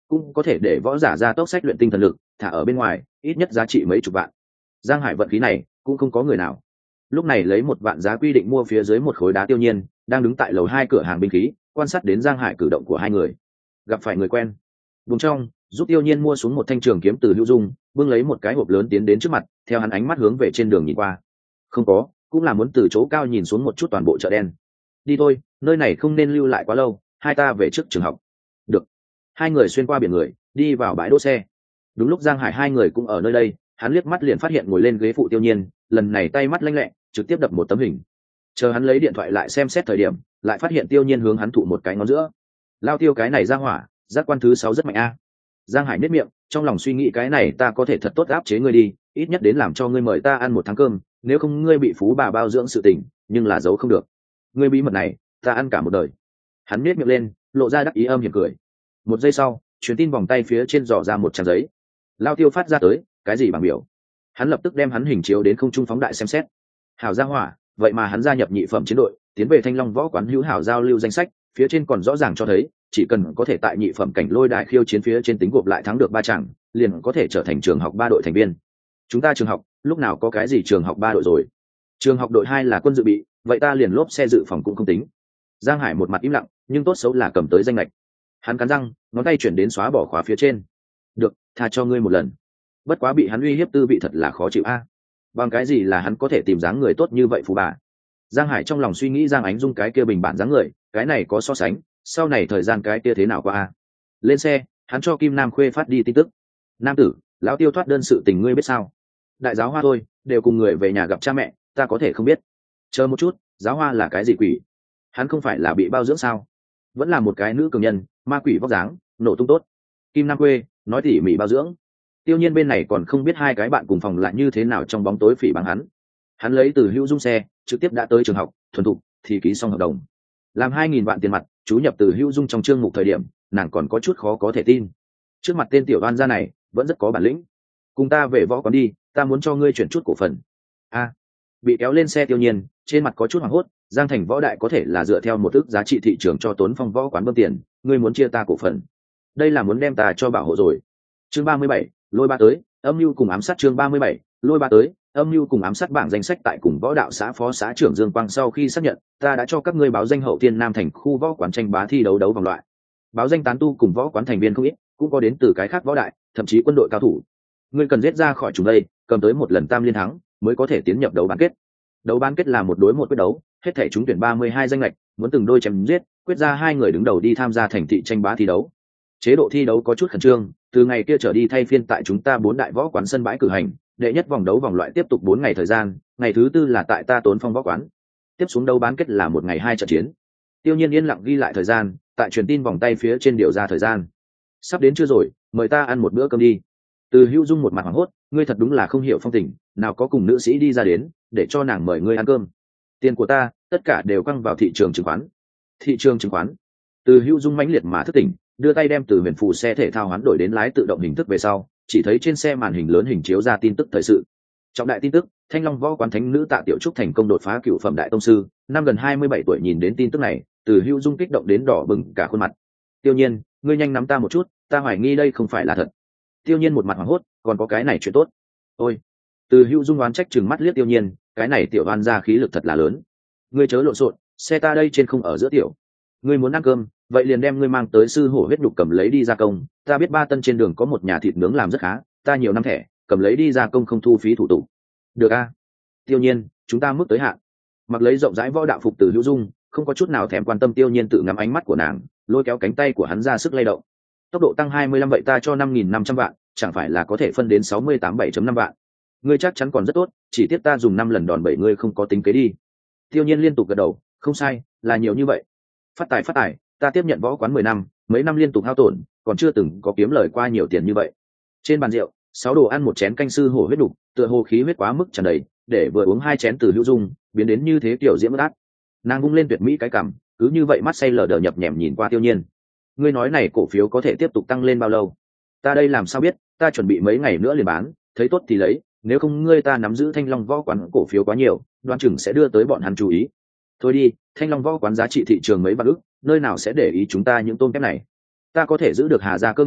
cũng có thể để võ giả ra tốc sách luyện tinh thần lực, thả ở bên ngoài ít nhất giá trị mấy chục vạn. Giang Hải vận khí này cũng không có người nào. Lúc này lấy 1 vạn giá quy định mua phía dưới một khối đá. Tiêu Nhiên đang đứng tại lầu 2 cửa hàng binh khí, quan sát đến Giang Hải cử động của hai người. Gặp phải người quen, vùng trong giúp Tiêu Nhiên mua xuống một thanh trường kiếm từ Hữu Dung, bưng lấy một cái hộp lớn tiến đến trước mặt, theo hắn ánh mắt hướng về trên đường nhìn qua. Không có, cũng là muốn từ chỗ cao nhìn xuống một chút toàn bộ chợ đen. Đi thôi, nơi này không nên lưu lại quá lâu, hai ta về trước trường học. Được. Hai người xuyên qua biển người, đi vào bãi đỗ xe. Đúng lúc Giang Hải hai người cũng ở nơi đây, hắn liếc mắt liền phát hiện ngồi lên ghế phụ Tiêu Nhiên, lần này tay mắt lanh lẹ, trực tiếp đập một tấm hình. Chờ hắn lấy điện thoại lại xem xét thời điểm, lại phát hiện Tiêu Nhiên hướng hắn thụ một cái ngón giữa. Lao Tiêu, cái này ra hỏa, giác quan thứ 6 rất mạnh a. Giang Hải nhếch miệng, trong lòng suy nghĩ cái này ta có thể thật tốt áp chế ngươi đi, ít nhất đến làm cho ngươi mời ta ăn 1 tháng cơm, nếu không ngươi bị phú bà bao dưỡng sự tình, nhưng là giấu không được. Ngươi bí mật này, ta ăn cả một đời. Hắn nhếch miệng lên, lộ ra đắc ý âm hiểm cười. Một giây sau, truyền tin vòng tay phía trên dò ra một trang giấy. Lao Tiêu phát ra tới, cái gì bảng biểu? Hắn lập tức đem hắn hình chiếu đến không trung phóng đại xem xét. Hảo gia hỏa, vậy mà hắn gia nhập nhị phẩm chiến đội, tiến về Thanh Long võ quán hữu hảo giao lưu danh sách, phía trên còn rõ ràng cho thấy, chỉ cần có thể tại nhị phẩm cảnh lôi đại khiêu chiến phía trên tính gộp lại thắng được 3 trận, liền có thể trở thành trường học 3 đội thành viên. Chúng ta trường học, lúc nào có cái gì trường học 3 đội rồi? Trường học đội 2 là quân dự bị, vậy ta liền lốp xe dự phòng cũng không tính. Giang Hải một mặt im lặng, nhưng tốt xấu là cầm tới danh lệch. Hắn cắn răng, ngón tay chuyển đến xóa bỏ khóa phía trên. Được, tha cho ngươi một lần. Bất quá bị hắn uy hiếp tư vị thật là khó chịu a. Bằng cái gì là hắn có thể tìm dáng người tốt như vậy phú bà? Giang Hải trong lòng suy nghĩ Giang Ánh Dung cái kia bình bản dáng người, cái này có so sánh, sau này thời gian cái kia thế nào qua a? Lên xe, hắn cho Kim Nam Khuê phát đi tin tức. Nam tử, lão Tiêu thoát đơn sự tình ngươi biết sao? Đại giáo hoa thôi, đều cùng người về nhà gặp cha mẹ, ta có thể không biết. Chờ một chút, giáo hoa là cái gì quỷ? Hắn không phải là bị bao dưỡng sao? Vẫn là một cái nữ cường nhân, ma quỷ vóc dáng, nổ tung tốt. Kim Nam Khuê nói tỉ mỉ bao dưỡng. Tiêu Nhiên bên này còn không biết hai cái bạn cùng phòng lại như thế nào trong bóng tối phỉ báng hắn. Hắn lấy từ Hữu Dung xe, trực tiếp đã tới trường học, thuần thục thì ký xong hợp đồng. Làm 2.000 vạn tiền mặt, chú nhập từ Hữu Dung trong chương mục thời điểm, nàng còn có chút khó có thể tin. Trước mặt tên tiểu oan gia này, vẫn rất có bản lĩnh. Cùng ta về võ quán đi, ta muốn cho ngươi chuyển chút cổ phần. A. Bị kéo lên xe Tiêu Nhiên, trên mặt có chút hoảng hốt, Giang Thành võ đại có thể là dựa theo một ước giá trị thị trường cho Tốn Phong võ quán bơm tiền, ngươi muốn chia ta cổ phần. Đây là muốn đem ta cho bảo hộ rồi. Chương 37, lôi ba tới, âm mưu cùng ám sát. Chương 37, lôi ba tới, âm mưu cùng ám sát. Bảng danh sách tại cùng võ đạo xã phó xã trưởng Dương Quang sau khi xác nhận, ta đã cho các ngươi báo danh hậu tiên Nam Thành khu võ quán tranh bá thi đấu vòng loại. Báo danh tán tu cùng võ quán thành viên không ít, cũng có đến từ cái khác võ đại, thậm chí quân đội cao thủ. Ngươi cần giết ra khỏi chúng đây, cầm tới một lần tam liên thắng, mới có thể tiến nhập đấu bán kết. Đấu bán kết là 1 đối 1 quyết đấu, hết thảy trúng tuyển 32 danh lệch, muốn từng đôi chém giết, quyết ra 2 người đứng đầu đi tham gia thành thị tranh bá thi đấu. Chế độ thi đấu có chút khẩn trương, từ ngày kia trở đi thay phiên tại chúng ta 4 đại võ quán sân bãi cử hành, đệ nhất vòng đấu vòng loại tiếp tục 4 ngày thời gian, ngày thứ 4 là tại ta Tốn Phong võ quán. Tiếp xuống đấu bán kết là 1 ngày 2 trận chiến. Tiêu Nhiên yên lặng ghi lại thời gian, tại truyền tin vòng tay phía trên điều ra thời gian. Sắp đến chưa rồi, mời ta ăn một bữa cơm đi. Từ Hữu Dung một mặt hoảng hốt, ngươi thật đúng là không hiểu phong tình, nào có cùng nữ sĩ đi ra đến, để cho nàng mời ngươi ăn cơm. Tiền của ta, tất cả đều quăng vào thị trường chứng khoán. Thị trường chứng khoán? Từ Hữu Dung mãnh liệt mà thức tỉnh, đưa tay đem từ huyền phù xe thể thao hoán đổi đến lái tự động hình thức về sau, chỉ thấy trên xe màn hình lớn hình chiếu ra tin tức thời sự. Trọng đại tin tức, Thanh Long võ quán thánh nữ Tạ Tiểu Trúc thành công đột phá cửu phẩm đại tông sư, năm gần 27 tuổi. Nhìn đến tin tức này, Từ Hữu Dung kích động đến đỏ bừng cả khuôn mặt. Tiêu Nhiên, ngươi nhanh nắm ta một chút, ta hoài nghi đây không phải là thật. Tiêu Nhiên một mặt hoảng hốt, còn có cái này chuyện tốt. Ôi. Từ Hữu Dung oán trách chừng mắt liếc Tiêu Nhiên, cái này tiểu oan gia khí lực thật là lớn. Ngươi chớ lộn xộn, xe ta đây trên không ở giữa tiểu. Ngươi muốn ăn cơm, vậy liền đem ngươi mang tới sư hổ huyết nhục cầm lấy đi gia công, ta biết Ba Tân trên đường có một nhà thịt nướng làm rất khá, ta nhiều năm thẻ, cầm lấy đi gia công không thu phí thủ tục. Được a. Tiêu Nhiên, chúng ta mức tới hạn. Mặc lấy rộng rãi võ đạo phục Từ Hữu Dung, không có chút nào thèm quan tâm Tiêu Nhiên tự ngắm ánh mắt của nàng, lôi kéo cánh tay của hắn ra sức lay động. Tốc độ tăng 25 vậy ta cho 5.500 vạn, chẳng phải là có thể phân đến 68,7.5 vạn. Ngươi chắc chắn còn rất tốt, chỉ tiếc ta dùng 5 lần đòn bẩy ngươi không có tính kế đi. Tiêu Nhiên liên tục gật đầu, không sai, là nhiều như vậy. Phát tài, ta tiếp nhận võ quán 10 năm, mấy năm liên tục hao tổn, còn chưa từng có kiếm lời qua nhiều tiền như vậy. Trên bàn rượu, 6 đồ ăn một chén canh sư hổ huyết đục, tựa hồ khí huyết quá mức tràn đầy, để vừa uống 2 chén Từ Hữu Dung, biến đến như thế kiểu diễm ác. Nàng vung lên tuyệt mỹ cái cằm, cứ như vậy mắt say lờ đờ nhập nhèm nhìn qua Tiêu Nhiên. Ngươi nói này cổ phiếu có thể tiếp tục tăng lên bao lâu? Ta đây làm sao biết, ta chuẩn bị mấy ngày nữa liền bán, thấy tốt thì lấy, nếu không ngươi ta nắm giữ Thanh Long võ quán cổ phiếu quá nhiều, đoán chừng sẽ đưa tới bọn hắn chú ý. Thôi đi, Thanh Long võ quán giá trị thị trường mấy vạn ức, nơi nào sẽ để ý chúng ta những tôm kép này. Ta có thể giữ được Hà gia cơ nghiệp,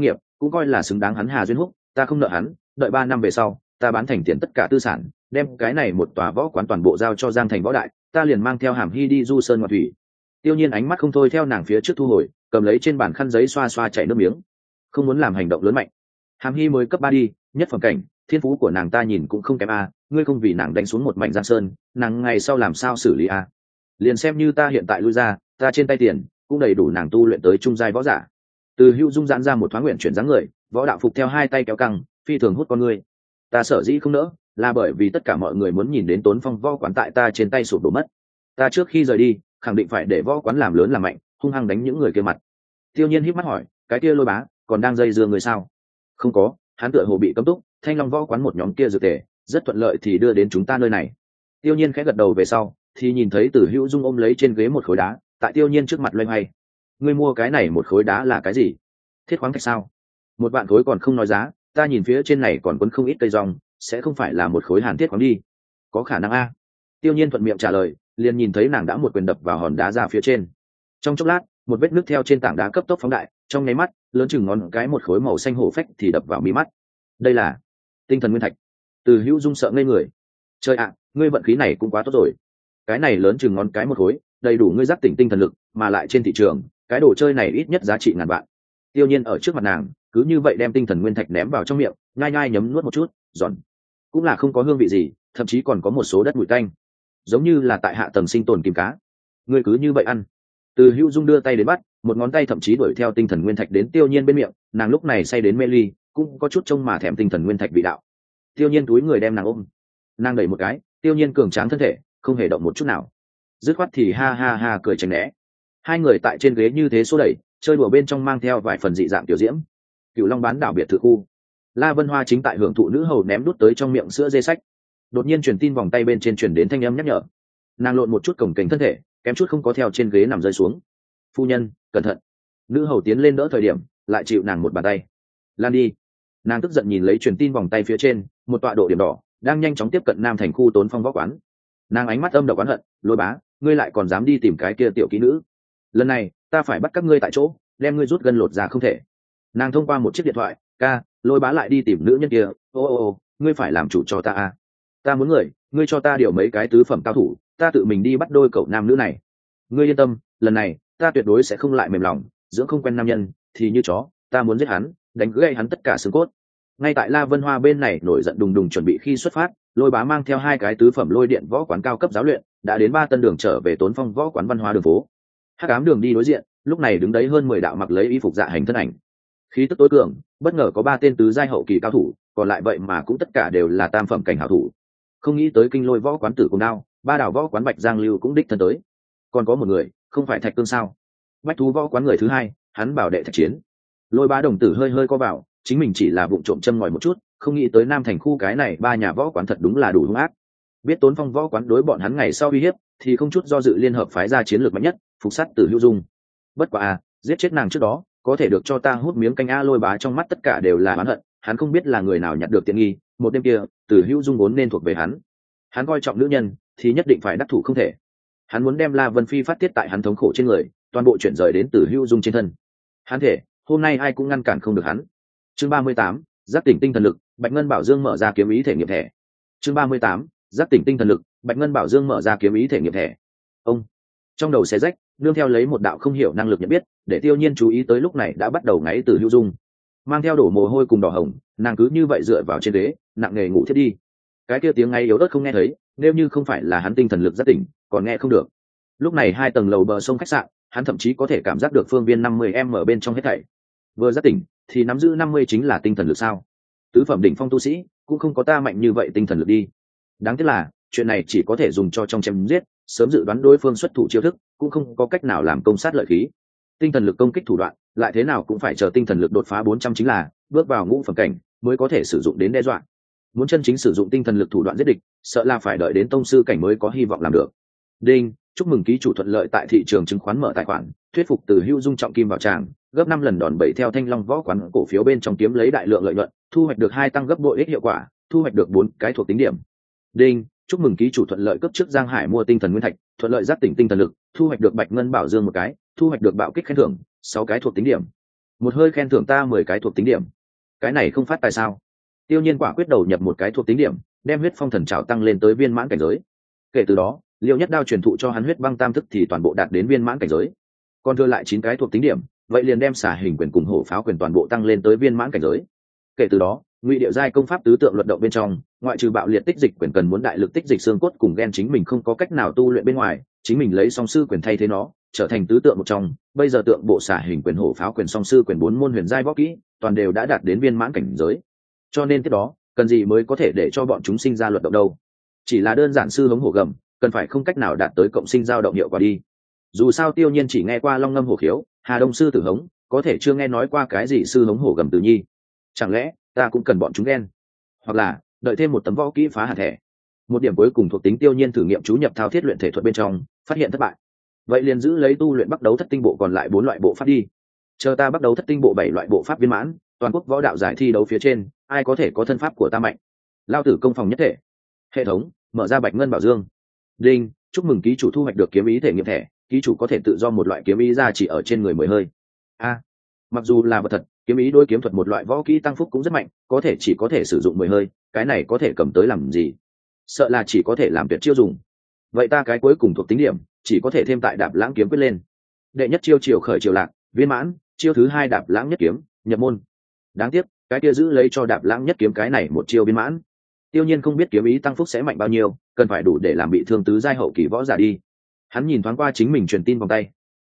cũng coi là xứng đáng hắn Hà Duyên Húc, ta không nợ hắn, đợi 3 năm về sau ta bán thành tiền tất cả tư sản, đem cái này một tòa võ quán toàn bộ giao cho Giang Thành võ đại, ta liền mang theo Hàm Hy đi du sơn ngoạn thủy. Tiêu Nhiên ánh mắt không thôi theo nàng phía trước thu hồi, cầm lấy trên bàn khăn giấy xoa xoa chảy nước miếng, không muốn làm hành động lớn mạnh. Hàm Hy mới cấp 3 đi, nhất phẩm cảnh, thiên phú của nàng ta nhìn cũng không kém a, ngươi không vì nàng đánh xuống một mảnh giang sơn, nàng ngày sau làm sao xử lý a? Liền xem như ta hiện tại lui ra, ta trên tay tiền cũng đầy đủ nàng tu luyện tới trung giai võ giả. Từ Hữu Dung giãn ra một thoáng nguyện chuyển dáng người, võ đạo phục theo hai tay kéo căng, phi thường hút con ngươi. Ta sở dĩ không nỡ, là bởi vì tất cả mọi người muốn nhìn đến Tốn Phong võ quán tại ta trên tay sụp đổ mất. Ta trước khi rời đi, khẳng định phải để võ quán làm lớn làm mạnh, hung hăng đánh những người kia mặt. Tiêu Nhiên híp mắt hỏi, cái kia Lôi Bá còn đang dây dưa người sao? Không có, hắn tựa hồ bị cấm túc, Thanh Long võ quán một nhóm kia dược tề rất thuận lợi thì đưa đến chúng ta nơi này. Tiêu Nhiên khẽ gật đầu về sau, thì nhìn thấy Từ Hữu Dung ôm lấy trên ghế một khối đá, tại Tiêu Nhiên trước mặt loay hoay. Ngươi mua cái này một khối đá là cái gì? Thiết khoáng thạch sao? 1 vạn khối còn không nói giá, ta nhìn phía trên này còn quấn không ít cây rong, sẽ không phải là một khối hàn thiết khoáng đi? Có khả năng a. Tiêu Nhiên thuận miệng trả lời, liền nhìn thấy nàng đã một quyền đập vào hòn đá ra phía trên. Trong chốc lát, một vết nước theo trên tảng đá cấp tốc phóng đại, trong nháy mắt, lớn chừng ngón cái một khối màu xanh hổ phách thì đập vào mí mắt. Đây là tinh thần nguyên thạch. Từ Hữu Dung sợ ngây người. Trời ạ, ngươi vận khí này cũng quá tốt rồi. Cái này lớn chừng ngón cái một khối, đầy đủ ngươi giác tỉnh tinh thần lực, mà lại trên thị trường, cái đồ chơi này ít nhất giá trị ngàn vạn. Tiêu Nhiên ở trước mặt nàng, cứ như vậy đem tinh thần nguyên thạch ném vào trong miệng, nhai nhai nhấm nuốt một chút, giòn. Cũng là không có hương vị gì, thậm chí còn có một số đất bụi tanh, giống như là tại hạ tầng sinh tồn kìm cá. Ngươi cứ như vậy ăn. Từ Hữu Dung đưa tay đến bắt, một ngón tay thậm chí đuổi theo tinh thần nguyên thạch đến Tiêu Nhiên bên miệng, nàng lúc này say đến mê ly, cũng có chút trông mà thèm tinh thần nguyên thạch vị đạo. Tiêu Nhiên túi người đem nàng ôm, nàng đẩy một cái, Tiêu Nhiên cường tráng thân thể, không hề động một chút nào, dứt khoát thì ha ha ha cười tránh né. Hai người tại trên ghế như thế xô đẩy, chơi đùa bên trong mang theo vài phần dị dạng tiểu diễm. Cửu Long bán đảo biệt thự khu, La Vân Hoa chính tại hưởng thụ nữ hầu ném đút tới trong miệng sữa dê sách. Đột nhiên truyền tin vòng tay bên trên truyền đến thanh âm nhắc nhở. Nàng lộn một chút cổng kềnh thân thể, kém chút không có theo trên ghế nằm rơi xuống. Phu nhân, cẩn thận. Nữ hầu tiến lên đỡ thời điểm, lại chịu nàng một bàn tay. Lan đi. Nàng tức giận nhìn lấy truyền tin vòng tay phía trên, một tọa độ điểm đỏ đang nhanh chóng tiếp cận Nam Thành khu Tốn Phong võ quán. Nàng ánh mắt âm độc oán hận, Lôi Bá, ngươi lại còn dám đi tìm cái kia tiểu kỹ nữ? Lần này ta phải bắt các ngươi tại chỗ, đem ngươi rút gân lột ra không thể. Nàng thông qua một chiếc điện thoại, ca, Lôi Bá lại đi tìm nữ nhân kia. Ô, ngươi phải làm chủ cho ta à? Ta muốn người, ngươi cho ta điều mấy cái tứ phẩm cao thủ, ta tự mình đi bắt đôi cậu nam nữ này. Ngươi yên tâm, lần này ta tuyệt đối sẽ không lại mềm lòng, dưỡng không quen nam nhân thì như chó, ta muốn giết hắn, đánh gãy hắn tất cả xương cốt. Ngay tại La Vân Hoa bên này nổi giận đùng đùng chuẩn bị khi xuất phát, Lôi Bá mang theo 2 cái tứ phẩm lôi điện võ quán cao cấp giáo luyện, đã đến 3 tân đường trở về Tốn Phong võ quán văn hóa đường phố. Hắc ám đường đi đối diện, lúc này đứng đấy hơn 10 đạo mặc lấy y phục dạ hành thân ảnh. Khí tức tối cường, bất ngờ có 3 tên tứ giai hậu kỳ cao thủ, còn lại vậy mà cũng tất cả đều là tam phẩm cảnh hảo thủ. Không nghĩ tới Kinh Lôi võ quán Tử Cùng Đao, Ba đảo võ quán Bạch Giang Lưu cũng đích thân tới. Còn có một người, không phải Thạch Cương sao? Bách Thú võ quán người thứ 2, hắn bảo đệ Thạch Chiến. Lôi Bá đồng tử hơi hơi co vào, chính mình chỉ là vụng trộm châm ngòi một chút, không nghĩ tới Nam Thành khu cái này 3 nhà võ quán thật đúng là đủ hung ác. Biết Tốn Phong võ quán đối bọn hắn ngày sau uy hiếp, thì không chút do dự liên hợp phái ra chiến lược mạnh nhất, phục sát Tử Hữu Dung. Bất quá giết chết nàng trước đó, có thể được cho ta hút miếng canh a. Lôi Bá trong mắt tất cả đều là oán hận, hắn không biết là người nào nhặt được tiện nghi, một đêm kia, Tử Hữu Dung vốn nên thuộc về hắn. Hắn coi trọng nữ nhân, thì nhất định phải đắc thủ không thể. Hắn muốn đem La Vân Phi phát tiết tại hắn thống khổ trên người, toàn bộ chuyển rời đến Tử Hữu Dung trên thân. Hắn thể, hôm nay ai cũng ngăn cản không được hắn. Chương 38, giác tỉnh tinh thần lực, Bạch Ngân Bảo Dương mở ra kiếm ý thể nghiệm thẻ. Chương 38, giác tỉnh tinh thần lực, Bạch Ngân Bảo Dương mở ra kiếm ý thể nghiệm thẻ. Ông, trong đầu xé rách, nương theo lấy một đạo không hiểu năng lực nhận biết, để Tiêu Nhiên chú ý tới lúc này đã bắt đầu ngáy Tử Hữu Dung. Mang theo đổ mồ hôi cùng đỏ hồng, nàng cứ như vậy dựa vào trên ghế, nặng nề ngủ thiếp đi. Cái kia tiếng ngáy yếu ớt không nghe thấy, nếu như không phải là hắn tinh thần lực giác tỉnh, còn nghe không được. Lúc này 2 tầng lầu bờ sông khách sạn, hắn thậm chí có thể cảm giác được phương viên 50m ở bên trong hết thảy. Vừa giác tỉnh, thì nắm giữ 50 chính là tinh thần lực sao? Tứ phẩm đỉnh phong tu sĩ, cũng không có ta mạnh như vậy tinh thần lực đi. Đáng tiếc là, chuyện này chỉ có thể dùng cho trong chém giết, sớm dự đoán đối phương xuất thủ chiêu thức, cũng không có cách nào làm công sát lợi khí. Tinh thần lực công kích thủ đoạn, lại thế nào cũng phải chờ tinh thần lực đột phá 400 chính là, bước vào ngũ phẩm cảnh, mới có thể sử dụng đến đe dọa. Muốn chân chính sử dụng tinh thần lực thủ đoạn giết địch, sợ là phải đợi đến tông sư cảnh mới có hy vọng làm được. Đinh, chúc mừng ký chủ thuận lợi tại thị trường chứng khoán mở tài khoản, thuyết phục Từ Hữu Dung trọng kim vào tràng, gấp 5 lần đòn bẩy theo Thanh Long võ quán cổ phiếu bên trong kiếm lấy đại lượng lợi nhuận, thu hoạch được 2 tăng gấp bội ích hiệu quả, thu hoạch được 4 cái thuộc tính điểm. Đinh, chúc mừng ký chủ thuận lợi cấp trước Giang Hải mua tinh thần nguyên thạch, thuận lợi giác tỉnh tinh thần lực, thu hoạch được Bạch Ngân Bảo Dương 1 cái, thu hoạch được bạo kích khen thưởng 6 cái thuộc tính điểm. một hơi khen thưởng ta 10 cái thuộc tính điểm. Cái này không phát tài sao? Tiêu Nhiên quả quyết đầu nhập một cái thuộc tính điểm, đem huyết phong thần trảo tăng lên tới viên mãn cảnh giới. Kể từ đó, Liêu Nhất Đao truyền thụ cho hắn huyết băng tam thức thì toàn bộ đạt đến viên mãn cảnh giới. Còn thừa lại 9 cái thuộc tính điểm, vậy liền đem xả hình quyền cùng hổ pháo quyền toàn bộ tăng lên tới viên mãn cảnh giới. Kể từ đó, ngụy điệu giai công pháp tứ tượng luật động bên trong, ngoại trừ bạo liệt tích dịch quyền cần muốn đại lực tích dịch xương cốt cùng gen chính mình không có cách nào tu luyện bên ngoài, chính mình lấy song sư quyền thay thế nó, trở thành tứ tượng một trong. Bây giờ tượng bộ xả hình quyền hổ pháo quyền song sư quyền 4 môn huyền giai võ kỹ, toàn đều đã đạt đến viên mãn cảnh giới. Cho nên tiếp đó, cần gì mới có thể để cho bọn chúng sinh ra luật động đâu? Chỉ là đơn giản sư hống hổ gầm, cần phải không cách nào đạt tới cộng sinh dao động hiệu quả đi. Dù sao Tiêu Nhiên chỉ nghe qua long ngâm hổ khiếu, Hà Đông sư tử hống, có thể chưa nghe nói qua cái gì sư hống hổ gầm tử nhi. Chẳng lẽ ta cũng cần bọn chúng ghen? Hoặc là đợi thêm một tấm võ kỹ phá hạt thẻ. Một điểm cuối cùng thuộc tính Tiêu Nhiên thử nghiệm chú nhập thao thiết luyện thể thuật bên trong, phát hiện thất bại. Vậy liền giữ lấy tu luyện bắt đấu thất tinh bộ còn lại 4 loại bộ pháp đi. Chờ ta bắt đầu thất tinh bộ 7 loại bộ pháp viên mãn, toàn quốc võ đạo giải thi đấu phía trên, ai có thể có thân pháp của ta mạnh. Lao tử công phòng nhất thể. Hệ thống mở ra bạch ngân bảo dương. Đinh, chúc mừng ký chủ thu hoạch được kiếm ý thể nghiệm thẻ, ký chủ có thể tự do một loại kiếm ý ra chỉ ở trên người 10 hơi. Mặc dù là vật thật, kiếm ý đối kiếm thuật một loại võ kỹ tăng phúc cũng rất mạnh, có thể chỉ có thể sử dụng 10 hơi, cái này có thể cầm tới làm gì? Sợ là chỉ có thể làm tuyệt chiêu dùng. Vậy ta cái cuối cùng thuộc tính điểm, chỉ có thể thêm tại đạp lãng kiếm quyết lên. Đệ nhất chiêu chiều khởi chiều lạc, viên mãn, chiêu thứ 2 đạp lãng nhất kiếm, nhập môn. Đáng tiếc, cái kia giữ lấy cho đạp lãng nhất kiếm cái này một chiêu viên mãn. Tiêu Nhiên không biết kiếm ý tăng phúc sẽ mạnh bao nhiêu, cần phải đủ để làm bị thương tứ giai hậu kỳ võ giả đi. Hắn nhìn thoáng qua chính mình truyền tin vòng tay,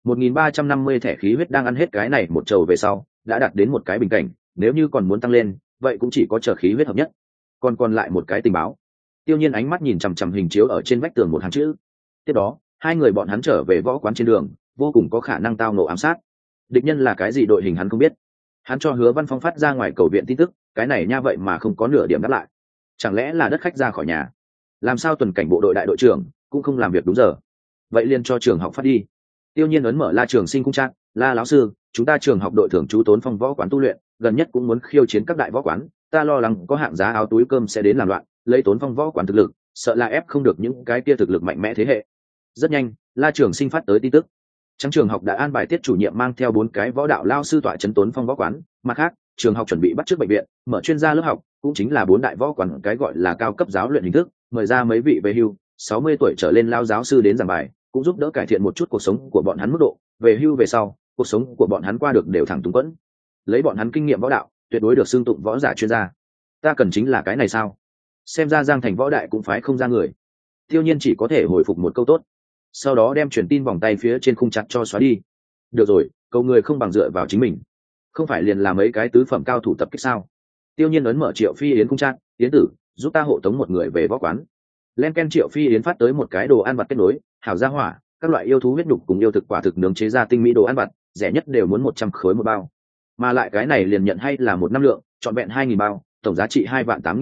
1350 thẻ khí huyết đang ăn hết cái này một trầu về sau, đã đạt đến một cái bình cảnh, nếu như còn muốn tăng lên, vậy cũng chỉ có chờ khí huyết hợp nhất. Còn lại một cái tình báo. Tiêu Nhiên ánh mắt nhìn chằm chằm hình chiếu ở trên vách tường một hàng chữ. Tiếp đó, hai người bọn hắn trở về võ quán trên đường, vô cùng có khả năng tao ngộ ám sát. Địch nhân là cái gì đội hình hắn không biết. Hắn cho Hứa Văn Phong phát ra ngoài cầu viện tin tức, cái này nha vậy mà không có nửa điểm đáp lại. Chẳng lẽ là đất khách ra khỏi nhà? Làm sao tuần cảnh bộ đội đại đội trưởng cũng không làm việc đúng giờ? Vậy liền cho trường học phát đi. Tiêu Nhiên ấn mở La Trường Sinh cung trạng, La lão sư, chúng ta trường học đội thưởng chú Tốn Phong võ quán tu luyện, gần nhất cũng muốn khiêu chiến các đại võ quán, ta lo lắng có hạng giá áo túi cơm sẽ đến làm loạn, lấy Tốn Phong võ quán thực lực, sợ là ép không được những cái kia thực lực mạnh mẽ thế hệ. Rất nhanh, La Trường Sinh phát tới tin tức. Trong trường học đã an bài tiết chủ nhiệm mang theo 4 cái võ đạo lao sư tọa trấn Tốn Phong võ quán, mặt khác, trường học chuẩn bị bắt chước bệnh viện, mở chuyên gia lớp học, cũng chính là 4 đại võ quán cái gọi là cao cấp giáo luyện hình thức, mời ra mấy vị về hưu, 60 tuổi trở lên lao giáo sư đến giảng bài, cũng giúp đỡ cải thiện một chút cuộc sống của bọn hắn mức độ, về hưu về sau, cuộc sống của bọn hắn qua được đều thẳng túng quẫn. Lấy bọn hắn kinh nghiệm võ đạo, tuyệt đối được xưng tụng võ giả chuyên gia. Ta cần chính là cái này sao? Xem ra Giang Thành võ đại cũng phái không ra người. Tiêu Nhiên chỉ có thể hồi phục một câu tốt, sau đó đem truyền tin vòng tay phía trên khung chặt cho xóa đi. Được rồi, cầu người không bằng dựa vào chính mình, không phải liền là mấy cái tứ phẩm cao thủ tập kích sao? Tiêu Nhiên ấn mở Triệu Phi Yến khung chặt, Yến tử, giúp ta hộ tống một người về võ quán. Len Ken Triệu Phi Yến phát tới một cái đồ ăn vặt kết nối, hảo gia hỏa, các loại yêu thú huyết nhục cùng yêu thực quả thực nướng chế ra tinh mỹ đồ ăn vặt, rẻ nhất đều muốn 100 khối một bao. Mà lại cái này liền nhận hay là 1 năm lượng, trọn vẹn 2000 bao, tổng giá trị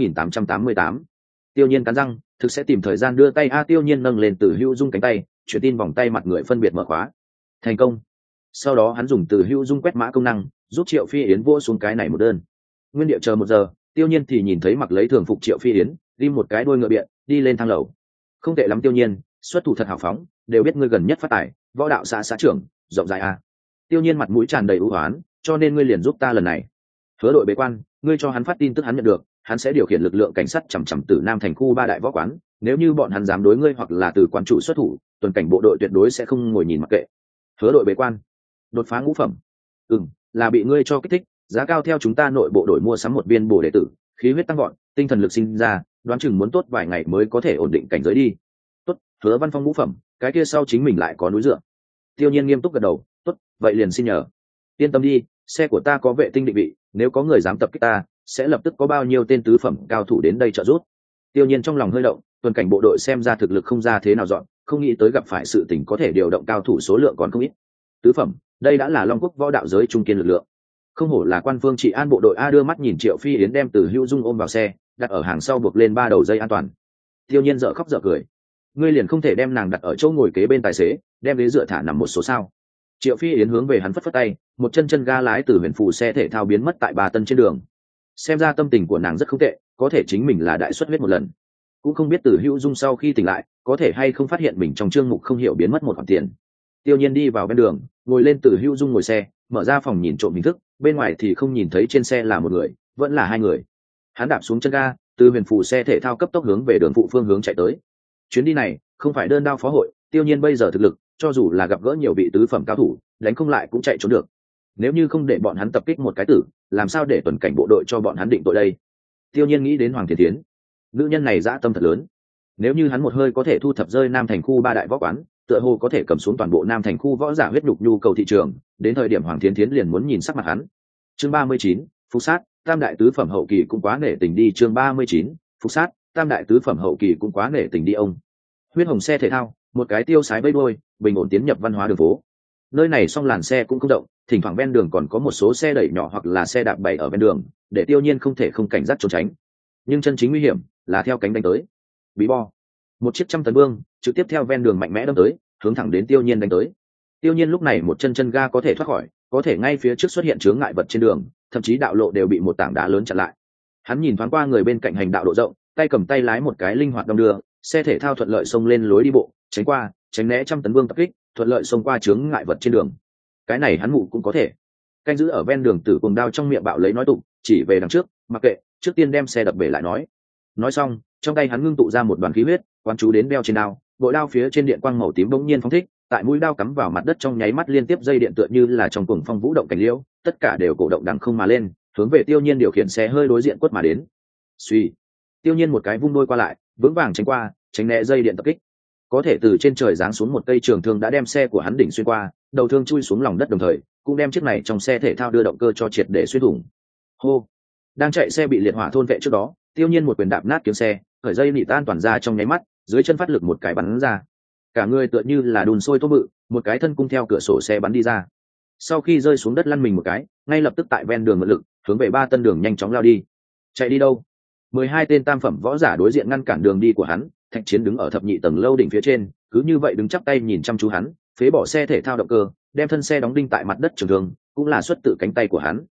28888. Tiêu Nhiên cắn răng, thực sẽ tìm thời gian đưa tay Tiêu Nhiên nâng lên Từ Hữu Dung cánh tay, chuyển tin vòng tay mặt người phân biệt mở khóa. Thành công. Sau đó hắn dùng Từ Hữu Dung quét mã công năng, giúp Triệu Phi Yến vô xuống cái này một đơn. Nguyên địa chờ 1 giờ, Tiêu Nhiên thì nhìn thấy mặc lấy thường phục Triệu Phi Yến, đi một cái đuôi ngựa biện, đi lên thang lầu. Không tệ lắm Tiêu Nhiên, xuất thủ thật hào phóng, đều biết ngươi gần nhất phát tài, võ đạo xã trưởng, rộng rãi a. Tiêu Nhiên mặt mũi tràn đầy ưu hoán, cho nên ngươi liền giúp ta lần này. Hứa đội bế quan, ngươi cho hắn phát tin tức hắn nhận được, hắn sẽ điều khiển lực lượng cảnh sát chằm chằm từ Nam thành khu 3 đại võ quán, nếu như bọn hắn dám đối ngươi hoặc là từ quán chủ xuất thủ, tuần cảnh bộ đội tuyệt đối sẽ không ngồi nhìn mặc kệ. Hứa đội bế quan, đột phá ngũ phẩm. Là bị ngươi cho kích thích, giá cao theo chúng ta nội bộ đội mua sắm một viên bổ đệ tử, khí huyết tăng vọt, tinh thần lực sinh ra, đoán chừng muốn tốt vài ngày mới có thể ổn định cảnh giới đi. Tốt, Hứa Văn Phong ngũ phẩm, cái kia sau chính mình lại có núi dựa. Tiêu Nhiên nghiêm túc gật đầu, tốt, vậy liền xin nhờ. Yên tâm đi, xe của ta có vệ tinh định vị, nếu có người dám tập kích ta, sẽ lập tức có bao nhiêu tên tứ phẩm cao thủ đến đây trợ giúp. Tiêu Nhiên trong lòng hơi động, tuần cảnh bộ đội xem ra thực lực không ra thế nào dọn, không nghĩ tới gặp phải sự tình có thể điều động cao thủ số lượng còn không ít. Tứ phẩm, đây đã là Long Quốc võ đạo giới trung kiên lực lượng. Không hổ là quan phương trị an bộ đội đưa mắt nhìn Triệu Phi Yến đem Từ Hữu Dung ôm vào xe, đặt ở hàng sau buộc lên 3 đầu dây an toàn. Tiêu Nhiên dở khóc dở cười. Ngươi liền không thể đem nàng đặt ở chỗ ngồi kế bên tài xế, đem ghế dựa thả nằm một số sao? Triệu Phi Yến hướng về hắn phất phất tay, một chân ga lái từ huyền phù xe thể thao biến mất tại 3 tân trên đường. Xem ra tâm tình của nàng rất không tệ, có thể chính mình là đại xuất huyết một lần. Cũng không biết Từ Hữu Dung sau khi tỉnh lại, có thể hay không phát hiện mình trong chương mục không hiểu biến mất một khoản tiền. Tiêu Nhiên đi vào bên đường, ngồi lên Từ Hữu Dung ngồi xe, mở ra phòng nhìn trộm hình thức, bên ngoài thì không nhìn thấy trên xe là một người vẫn là hai người. Hắn đạp xuống chân ga, từ huyền phù xe thể thao cấp tốc hướng về đường phụ phương hướng chạy tới. Chuyến đi này không phải đơn đao phó hội, Tiêu Nhiên bây giờ thực lực cho dù là gặp gỡ nhiều vị tứ phẩm cao thủ đánh không lại cũng chạy trốn được. Nếu như không để bọn hắn tập kích một cái tử, làm sao để tuần cảnh bộ đội cho bọn hắn định tội đây? Tiêu Nhiên nghĩ đến Hoàng Thiên Thiến, nữ nhân này dã tâm thật lớn. Nếu như hắn một hơi có thể thu thập rơi Nam Thành khu ba đại võ quán, tựa hồ có thể cầm xuống toàn bộ Nam Thành khu võ giả huyết nhục nhu cầu thị trường, đến thời điểm Hoàng Thiên Thiến liền muốn nhìn sắc mặt hắn. Chương 39, Phục sát, tam đại tứ phẩm hậu kỳ cũng quá nể tình đi. Chương 39, Phục sát, tam đại tứ phẩm hậu kỳ cũng quá nể tình đi ông. Huyết hồng xe thể thao, một cái tiêu sái vây đuôi, bình ổn tiến nhập văn hóa đường phố. Nơi này song làn xe cũng không động, thỉnh thoảng ven đường còn có một số xe đẩy nhỏ hoặc là xe đạp bày ở ven đường, để Tiêu Nhiên không thể không cảnh giác trốn tránh. Nhưng chân chính nguy hiểm là theo cánh đánh tới. Bí bo, một chiếc 100 tấn vương trực tiếp theo ven đường mạnh mẽ đâm tới, hướng thẳng đến Tiêu Nhiên đánh tới. Tiêu Nhiên lúc này một chân ga có thể thoát khỏi, có thể ngay phía trước xuất hiện chướng ngại vật trên đường, thậm chí đạo lộ đều bị một tảng đá lớn chặn lại. Hắn nhìn thoáng qua người bên cạnh hành đạo độ rộng, tay cầm tay lái một cái linh hoạt đong đưa, xe thể thao thuận lợi xông lên lối đi bộ, tránh qua, tránh né 100 tấn vương tập kích, thuận lợi xông qua chướng ngại vật trên đường. Cái này hắn mụ cũng có thể. Canh giữ ở ven đường Tử Cuồng Đao trong miệng bạo lấy nói tụng, chỉ về đằng trước, mặc kệ, trước tiên đem xe đập bể lại nói. Nói xong, trong tay hắn ngưng tụ ra một đoàn khí huyết, quán chú đến đeo trên đao, bội đao phía trên điện quang màu tím bỗng nhiên phóng thích, tại mũi đao cắm vào mặt đất trong nháy mắt liên tiếp dây điện tựa như là trong cuồng phong vũ động cảnh liễu, tất cả đều cổ động đằng không mà lên, hướng về Tiêu Nhiên điều khiển xe hơi đối diện quất mà đến. Suy, Tiêu Nhiên một cái vung đôi qua lại, vững vàng tránh qua, tránh né dây điện tập kích. Có thể từ trên trời giáng xuống một cây trường thương đã đem xe của hắn đỉnh xuyên qua, đầu thương chui xuống lòng đất đồng thời cũng đem chiếc này trong xe thể thao đưa động cơ cho triệt để xuyên thủng. Hô, đang chạy xe bị liệt hỏa thôn vệ trước đó, Tiêu Nhiên một quyền đạp nát kiếm xe, khởi dây nị tan toàn ra trong nháy mắt, dưới chân phát lực một cái bắn ra, cả người tựa như là đùn sôi tố bự, một cái thân cung theo cửa sổ xe bắn đi ra. Sau khi rơi xuống đất lăn mình một cái, ngay lập tức tại ven đường mượn lực hướng về 3 tân đường nhanh chóng lao đi. Chạy đi đâu? 12 tên tam phẩm võ giả đối diện ngăn cản đường đi của hắn. Thạch Chiến đứng ở thập nhị tầng lâu đỉnh phía trên, cứ như vậy đứng chắp tay nhìn chăm chú hắn, phế bỏ xe thể thao động cơ, đem thân xe đóng đinh tại mặt đất trường thương, cũng là xuất tự cánh tay của hắn.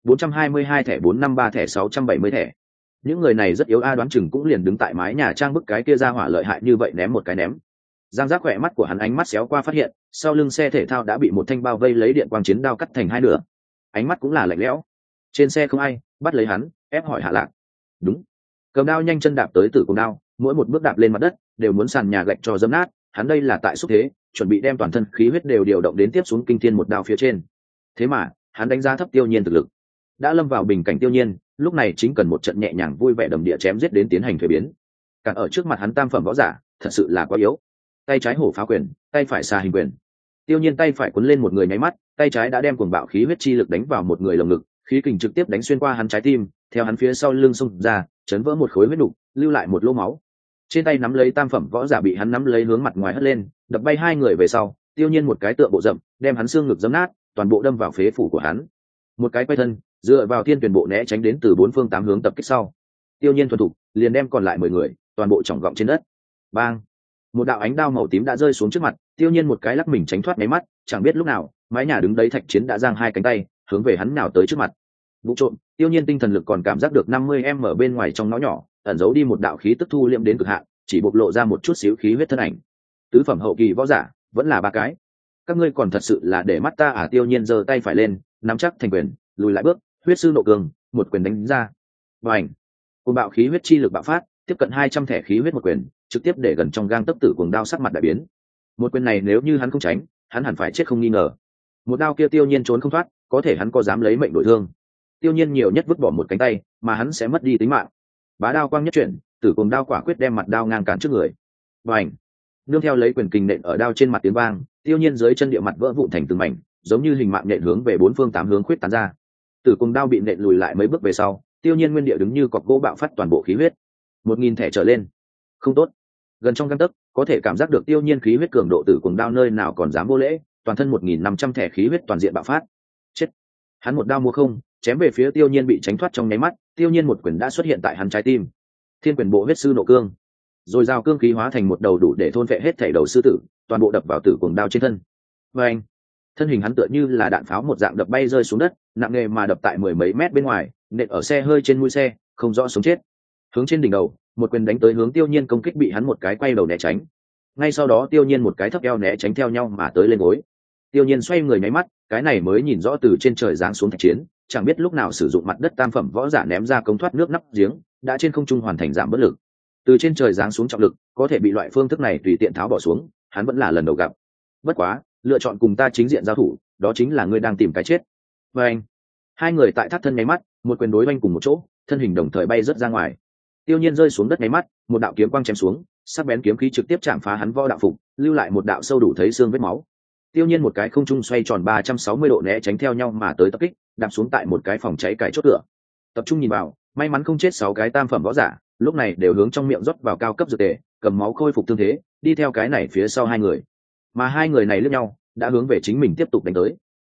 422 thẻ, 453 thẻ, 670 thẻ. Những người này rất yếu đoán chừng cũng liền đứng tại mái nhà trang bức cái kia ra hỏa lợi hại như vậy ném một cái ném. Giang giác khỏe mắt của hắn ánh mắt xéo qua phát hiện, sau lưng xe thể thao đã bị một thanh bao vây lấy điện quang chiến đao cắt thành hai nửa. Ánh mắt cũng là lạnh lẽo. Trên xe không ai, bắt lấy hắn, ép hỏi hạ lạc. Đúng. Cầm đao nhanh chân đạp tới Tử Cuồng Đao, mỗi một bước đạp lên mặt đất đều muốn sàn nhà gạch cho dẫm nát, hắn đây là tại xúc thế, chuẩn bị đem toàn thân khí huyết đều điều động đến tiếp xuống kinh thiên một đao phía trên. Thế mà, hắn đánh giá thấp Tiêu Nhiên thực lực. Đã lâm vào bình cảnh Tiêu Nhiên, lúc này chính cần một trận nhẹ nhàng vui vẻ đầm địa chém giết đến tiến hành thuế biến. Càng ở trước mặt hắn tam phẩm võ giả, thật sự là quá yếu. Tay trái hổ phá quyền, tay phải xà hình quyền. Tiêu Nhiên tay phải cuốn lên một người nháy mắt, tay trái đã đem cuồng bạo khí huyết chi lực đánh vào một người lồng ngực, khí kình trực tiếp đánh xuyên qua hắn trái tim, theo hắn phía sau lưng xông ra, chấn vỡ một khối huyết nục, lưu lại một lỗ máu. Trên tay nắm lấy tam phẩm võ giả bị hắn nắm lấy hướng mặt ngoài hất lên, đập bay hai người về sau, Tiêu Nhiên một cái tựa bộ rậm, đem hắn xương ngực giẫm nát, toàn bộ đâm vào phế phủ của hắn. Một cái quay thân, dựa vào thiên tuyển bộ né tránh đến từ bốn phương tám hướng tập kích sau. Tiêu Nhiên thuần thục, liền đem còn lại 10 người, toàn bộ chỏng gọng trên đất. Bang! Một đạo ánh đao màu tím đã rơi xuống trước mặt, Tiêu Nhiên một cái lắc mình tránh thoát mấy mắt, chẳng biết lúc nào, mái nhà đứng đấy Thạch Chiến đã giang hai cánh tay, hướng về hắn nào tới trước mặt. Vụ trộm, Tiêu Nhiên tinh thần lực còn cảm giác được 50m ở bên ngoài trong ngõ nhỏ, ẩn giấu đi một đạo khí tức thu liệm đến cực hạn, chỉ bộc lộ ra một chút xíu khí huyết thân ảnh. Tứ phẩm hậu kỳ võ giả, vẫn là 3 cái. Các ngươi còn thật sự là để mắt ta à? Tiêu Nhiên giơ tay phải lên, nắm chắc thành quyền, lùi lại bước, huyết sư nộ cường, một quyền đánh ra. Bành! Cuồng bạo khí huyết chi lực bạo phát, tiếp cận 200 thẻ khí huyết một quyền, trực tiếp để gần trong gang tấc Tử Cuồng Đao sắc mặt đại biến. Một quyền này nếu như hắn không tránh, hắn hẳn phải chết không nghi ngờ. Một đao kia Tiêu Nhiên trốn không thoát, có thể hắn có dám lấy mệnh đổi thương? Tiêu Nhiên nhiều nhất vứt bỏ một cánh tay, mà hắn sẽ mất đi tính mạng. Bá đao quang nhất chuyển, Tử Cuồng Đao quả quyết đem mặt đao ngang cản trước người. Bành! Nương theo lấy quyền kình nện ở đao trên mặt tiếng vang, Tiêu Nhiên dưới chân địa mặt vỡ vụn thành từng mảnh, giống như hình mạng nện hướng về bốn phương tám hướng khuyết tán ra. Tử Cuồng Đao bị nện lùi lại mấy bước về sau, Tiêu Nhiên nguyên địa đứng như cọc gỗ bạo phát toàn bộ khí huyết. 1000 thẻ trở lên. Không tốt. Gần trong gang tấc, có thể cảm giác được Tiêu Nhiên khí huyết cường độ. Tử Cuồng Đao nơi nào còn dám vô lễ, toàn thân 1500 thẻ khí huyết toàn diện bạo phát. Chết. Hắn một đao mua không, chém về phía Tiêu Nhiên bị tránh thoát trong nháy mắt, Tiêu Nhiên một quyền đã xuất hiện tại hắn trái tim. Thiên quyền bộ huyết sư nộ cương. Rồi giao cương khí hóa thành một đầu đủ để thôn vệ hết thảy đầu sư tử, toàn bộ đập vào Tử Cuồng Đao trên thân. Và anh, thân hình hắn tựa như là đạn pháo một dạng đập bay rơi xuống đất, nặng nề mà đập tại 10 mấy mét bên ngoài, nện ở xe hơi trên mũi xe, không rõ sống chết. Hướng trên đỉnh đầu, một quyền đánh tới hướng Tiêu Nhiên công kích bị hắn một cái quay đầu né tránh. Ngay sau đó Tiêu Nhiên một cái thấp eo né tránh theo nhau mà tới lên gối. Tiêu Nhiên xoay người nháy mắt, cái này mới nhìn rõ từ trên trời giáng xuống thạch chiến, chẳng biết lúc nào sử dụng mặt đất tam phẩm võ giả ném ra cống thoát nước nắp giếng, đã trên không trung hoàn thành giảm bất lực. Từ trên trời giáng xuống trọng lực, có thể bị loại phương thức này tùy tiện tháo bỏ xuống, hắn vẫn là lần đầu gặp. Bất quá, lựa chọn cùng ta chính diện giao thủ, đó chính là ngươi đang tìm cái chết. Và anh, hai người tại thác thân nháy mắt, một quyền đối oanh cùng một chỗ, thân hình đồng thời bay rớt ra ngoài. Tiêu Nhiên rơi xuống đất nháy mắt, một đạo kiếm quang chém xuống, sắc bén kiếm khí trực tiếp chạm phá hắn võ đạo phục, lưu lại một đạo sâu đủ thấy xương vết máu. Tiêu Nhiên một cái không trung xoay tròn 360 độ né tránh theo nhau mà tới tập kích, đạp xuống tại một cái phòng cháy cải chốt cửa. Tập trung nhìn vào, may mắn không chết 6 cái tam phẩm võ giả, lúc này đều hướng trong miệng rót vào cao cấp dược tề, cầm máu khôi phục thương thế, đi theo cái này phía sau hai người. Mà hai người này liếc nhau, đã hướng về chính mình tiếp tục đánh tới.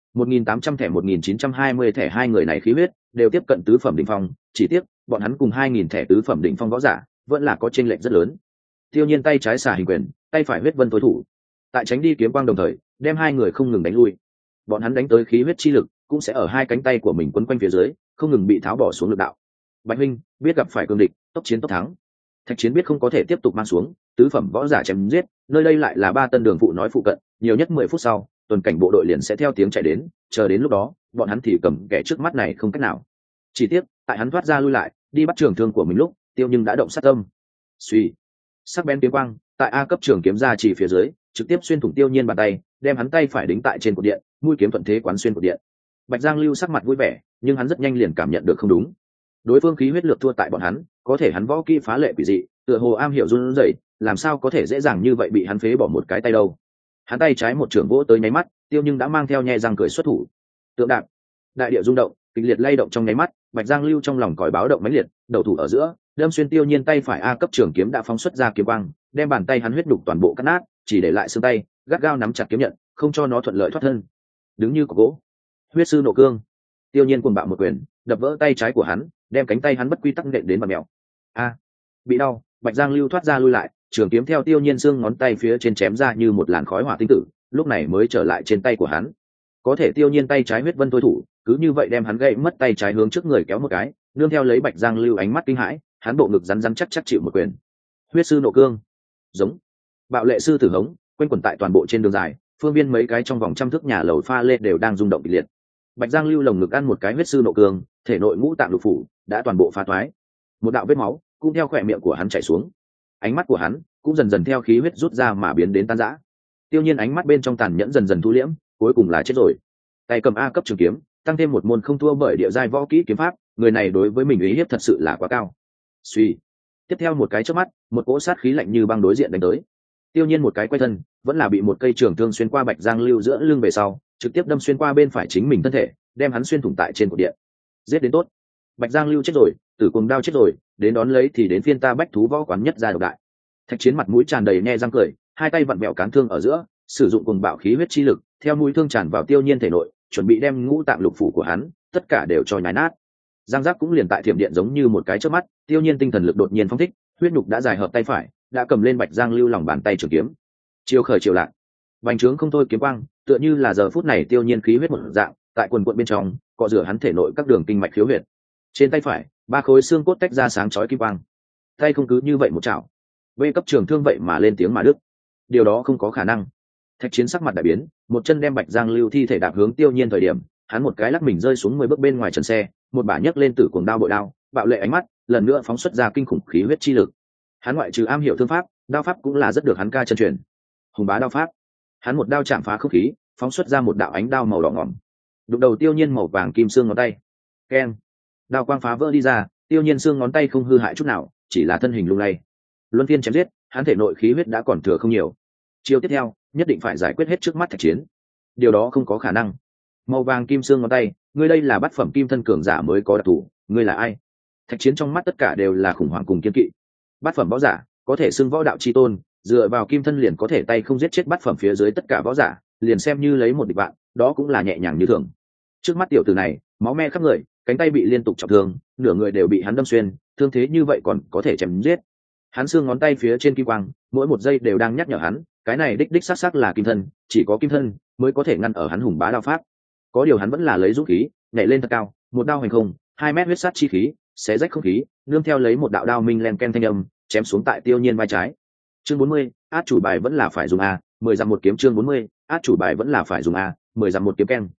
1800 thẻ 1920 thẻ, hai người này khí huyết đều tiếp cận tứ phẩm đỉnh phong, chỉ tiếc bọn hắn cùng 2000 thẻ tứ phẩm đỉnh phong võ giả, vẫn là có chênh lệch rất lớn. Tiêu Nhiên tay trái xả hình quyền, tay phải huyết vân tối thủ, tại tránh đi kiếm quang đồng thời, đem hai người không ngừng đánh lui. Bọn hắn đánh tới khí huyết chi lực, cũng sẽ ở hai cánh tay của mình quấn quanh phía dưới, không ngừng bị tháo bỏ xuống lực đạo. Bạch huynh biết gặp phải cương địch, tốc chiến tốc thắng. Thạch Chiến biết không có thể tiếp tục mang xuống, tứ phẩm võ giả chém giết, nơi đây lại là 3 tân đường phụ nói phụ cận, nhiều nhất 10 phút sau, tuần cảnh bộ đội liền sẽ theo tiếng chạy đến, chờ đến lúc đó, bọn hắn thì cầm kẻ trước mắt này không cách nào. Chỉ tiếc, tại hắn thoát ra lui lại, đi bắt trường thương của mình lúc, Tiêu nhưng đã động sát tâm. Suy, sắc bén kiếm quang, tại A cấp trường kiếm ra chỉ phía dưới, trực tiếp xuyên thủng Tiêu Nhiên bàn tay, đem hắn tay phải đính tại trên cột điện, mũi kiếm thuận thế quán xuyên cột điện. Bạch Giang Lưu sắc mặt vui vẻ, nhưng hắn rất nhanh liền cảm nhận được không đúng. Đối phương khí huyết lược thua tại bọn hắn, có thể hắn võ kỹ phá lệ quỷ dị, tựa hồ am hiểu run rẩy, làm sao có thể dễ dàng như vậy bị hắn phế bỏ một cái tay đâu. Hắn tay trái một trường vỗ tới nháy mắt, Tiêu nhưng đã mang theo nhe răng cười xuất thủ. Tượng đạp, đại địa rung động, kịch liệt lay động trong nháy mắt, Bạch Giang Lưu trong lòng còi báo động mãnh liệt, đầu thủ ở giữa, đâm xuyên Tiêu Nhiên tay phải A cấp trường kiếm đã phóng xuất ra kiếm quang, đem bàn tay hắn huyết đục toàn bộ cắt nát, chỉ để lại xương tay, gắt gao nắm chặt kiếm nhận, không cho nó thuận lợi thoát thân. Đứng như cọc gỗ, huyết sư nộ cương. Tiêu Nhiên cuồng bạo một quyền, đập vỡ tay trái của hắn, đem cánh tay hắn bất quy tắc nện đến mặt mèo. A, bị đau, Bạch Giang Lưu thoát ra lui lại, trường kiếm theo Tiêu Nhiên xương ngón tay phía trên chém ra như một làn khói hỏa tinh tử, lúc này mới trở lại trên tay của hắn. Có thể Tiêu Nhiên tay trái huyết vân thôi thủ, cứ như vậy đem hắn gãy mất tay trái hướng trước người kéo một cái, nương theo lấy Bạch Giang Lưu ánh mắt kinh hãi, hắn bộ ngực rắn rắn chắc chắc chịu một quyền. Huyết sư nộ cương, giống, bạo lệ sư tử hống, quanh quẩn tại toàn bộ trên đường dài, phương viên mấy cái trong vòng trăm thước nhà lầu pha lê đều đang rung động kịch liệt. Bạch Giang Lưu lồng ngực ăn một cái huyết sư nộ cương, thể nội ngũ tạng lục phủ đã toàn bộ phá toái, một đạo vết máu cũng theo khỏe miệng của hắn chảy xuống, ánh mắt của hắn cũng dần dần theo khí huyết rút ra mà biến đến tan rã. Tiêu Nhiên ánh mắt bên trong tàn nhẫn dần dần thu liễm, cuối cùng là chết rồi. Tay cầm A cấp trường kiếm, tăng thêm một môn không thua bởi địa giai võ kỹ kiếm pháp, người này đối với mình uy hiếp thật sự là quá cao. Suy, tiếp theo một cái chớp mắt, một cỗ sát khí lạnh như băng đối diện đánh tới. Tiêu Nhiên một cái quay thân, vẫn là bị một cây trường thương xuyên qua Bạch Giang Lưu giữa lưng về sau, trực tiếp đâm xuyên qua bên phải chính mình thân thể, đem hắn xuyên thủng tại trên cột điện. Giết đến tốt. Bạch Giang Lưu chết rồi, Tử Cuồng Đao chết rồi, đến đón lấy thì đến phiên ta bách thú võ quán nhất gia độc đại. Thạch Chiến mặt mũi tràn đầy nhe răng cười, hai tay vặn bẹo cán thương ở giữa, sử dụng cuồng bạo khí huyết chi lực, theo mũi thương tràn vào Tiêu Nhiên thể nội, chuẩn bị đem ngũ tạng lục phủ của hắn tất cả đều cho nhái nát. Giang giác cũng liền tại thiểm điện giống như một cái chớp mắt, Tiêu Nhiên tinh thần lực đột nhiên phóng thích, huyết nhục đã dài hợp tay phải, đã cầm lên Bạch Giang Lưu lòng bàn tay trường kiếm. Chiêu khởi chiều lạc, bành trướng không thôi kiếm quang, tựa như là giờ phút này Tiêu Nhiên khí huyết một dạng, tại quần quần bên trong, cọ rửa hắn thể nội các đường kinh mạch khiếu huyệt. Trên tay phải, 3 khối xương cốt tách ra sáng chói kim quang. Tay không cứ như vậy một chảo, vê cấp trường thương vậy mà lên tiếng mà đứt. Điều đó không có khả năng. Thạch Chiến sắc mặt đại biến, một chân đem Bạch Giang Lưu thi thể đạp hướng Tiêu Nhiên thời điểm, hắn một cái lắc mình rơi xuống 10 bước bên ngoài trần xe, một bả nhấc lên Tử Cuồng Đao bội đao, bạo lệ ánh mắt, lần nữa phóng xuất ra kinh khủng khí huyết chi lực. Hắn ngoại trừ am hiểu thương pháp, đao pháp cũng là rất được hắn ca chân truyền. Hùng bá đao pháp. Hắn một đao chạm phá không khí, phóng xuất ra một đạo ánh đao màu đỏ ngòm. Đụng đầu Tiêu Nhiên màu vàng kim xương ngón tay. Keng. Đao quang phá vỡ đi ra, Tiêu Nhiên xương ngón tay không hư hại chút nào, chỉ là thân hình lung lay. Luân phiên chém giết, hắn thể nội khí huyết đã còn thừa không nhiều. Chiêu tiếp theo, nhất định phải giải quyết hết trước mắt Thạch Chiến. Điều đó không có khả năng. Màu vàng kim xương ngón tay, ngươi đây là bát phẩm kim thân cường giả mới có đặc thủ, ngươi là ai? Thạch Chiến trong mắt tất cả đều là khủng hoảng cùng kiên kỵ. Bát phẩm võ giả, có thể xưng võ đạo chi tôn, dựa vào kim thân liền có thể tay không giết chết bát phẩm phía dưới tất cả võ giả, liền xem như lấy một địch bạn, đó cũng là nhẹ nhàng như thường. Trước mắt tiểu tử này, máu me khắp người, cánh tay bị liên tục trọng thương, nửa người đều bị hắn đâm xuyên, thương thế như vậy còn có thể chém giết. Hắn xương ngón tay phía trên kim quang, mỗi một giây đều đang nhắc nhở hắn, cái này đích đích xác xác là kim thân, chỉ có kim thân mới có thể ngăn ở hắn hùng bá đao pháp. Có điều hắn vẫn là lấy dũng khí, nhảy lên thật cao, một đao hành không, 2 mét huyết sát chi khí, xé rách không khí, nương theo lấy một đạo đao minh len ken thanh âm, chém xuống tại Tiêu Nhiên vai trái. Chương 40, át chủ bài vẫn là phải dùng a, 10 dặm một kiếm. Chương 40, át chủ bài vẫn là phải dùng a, 10 dặm một kiếm ken.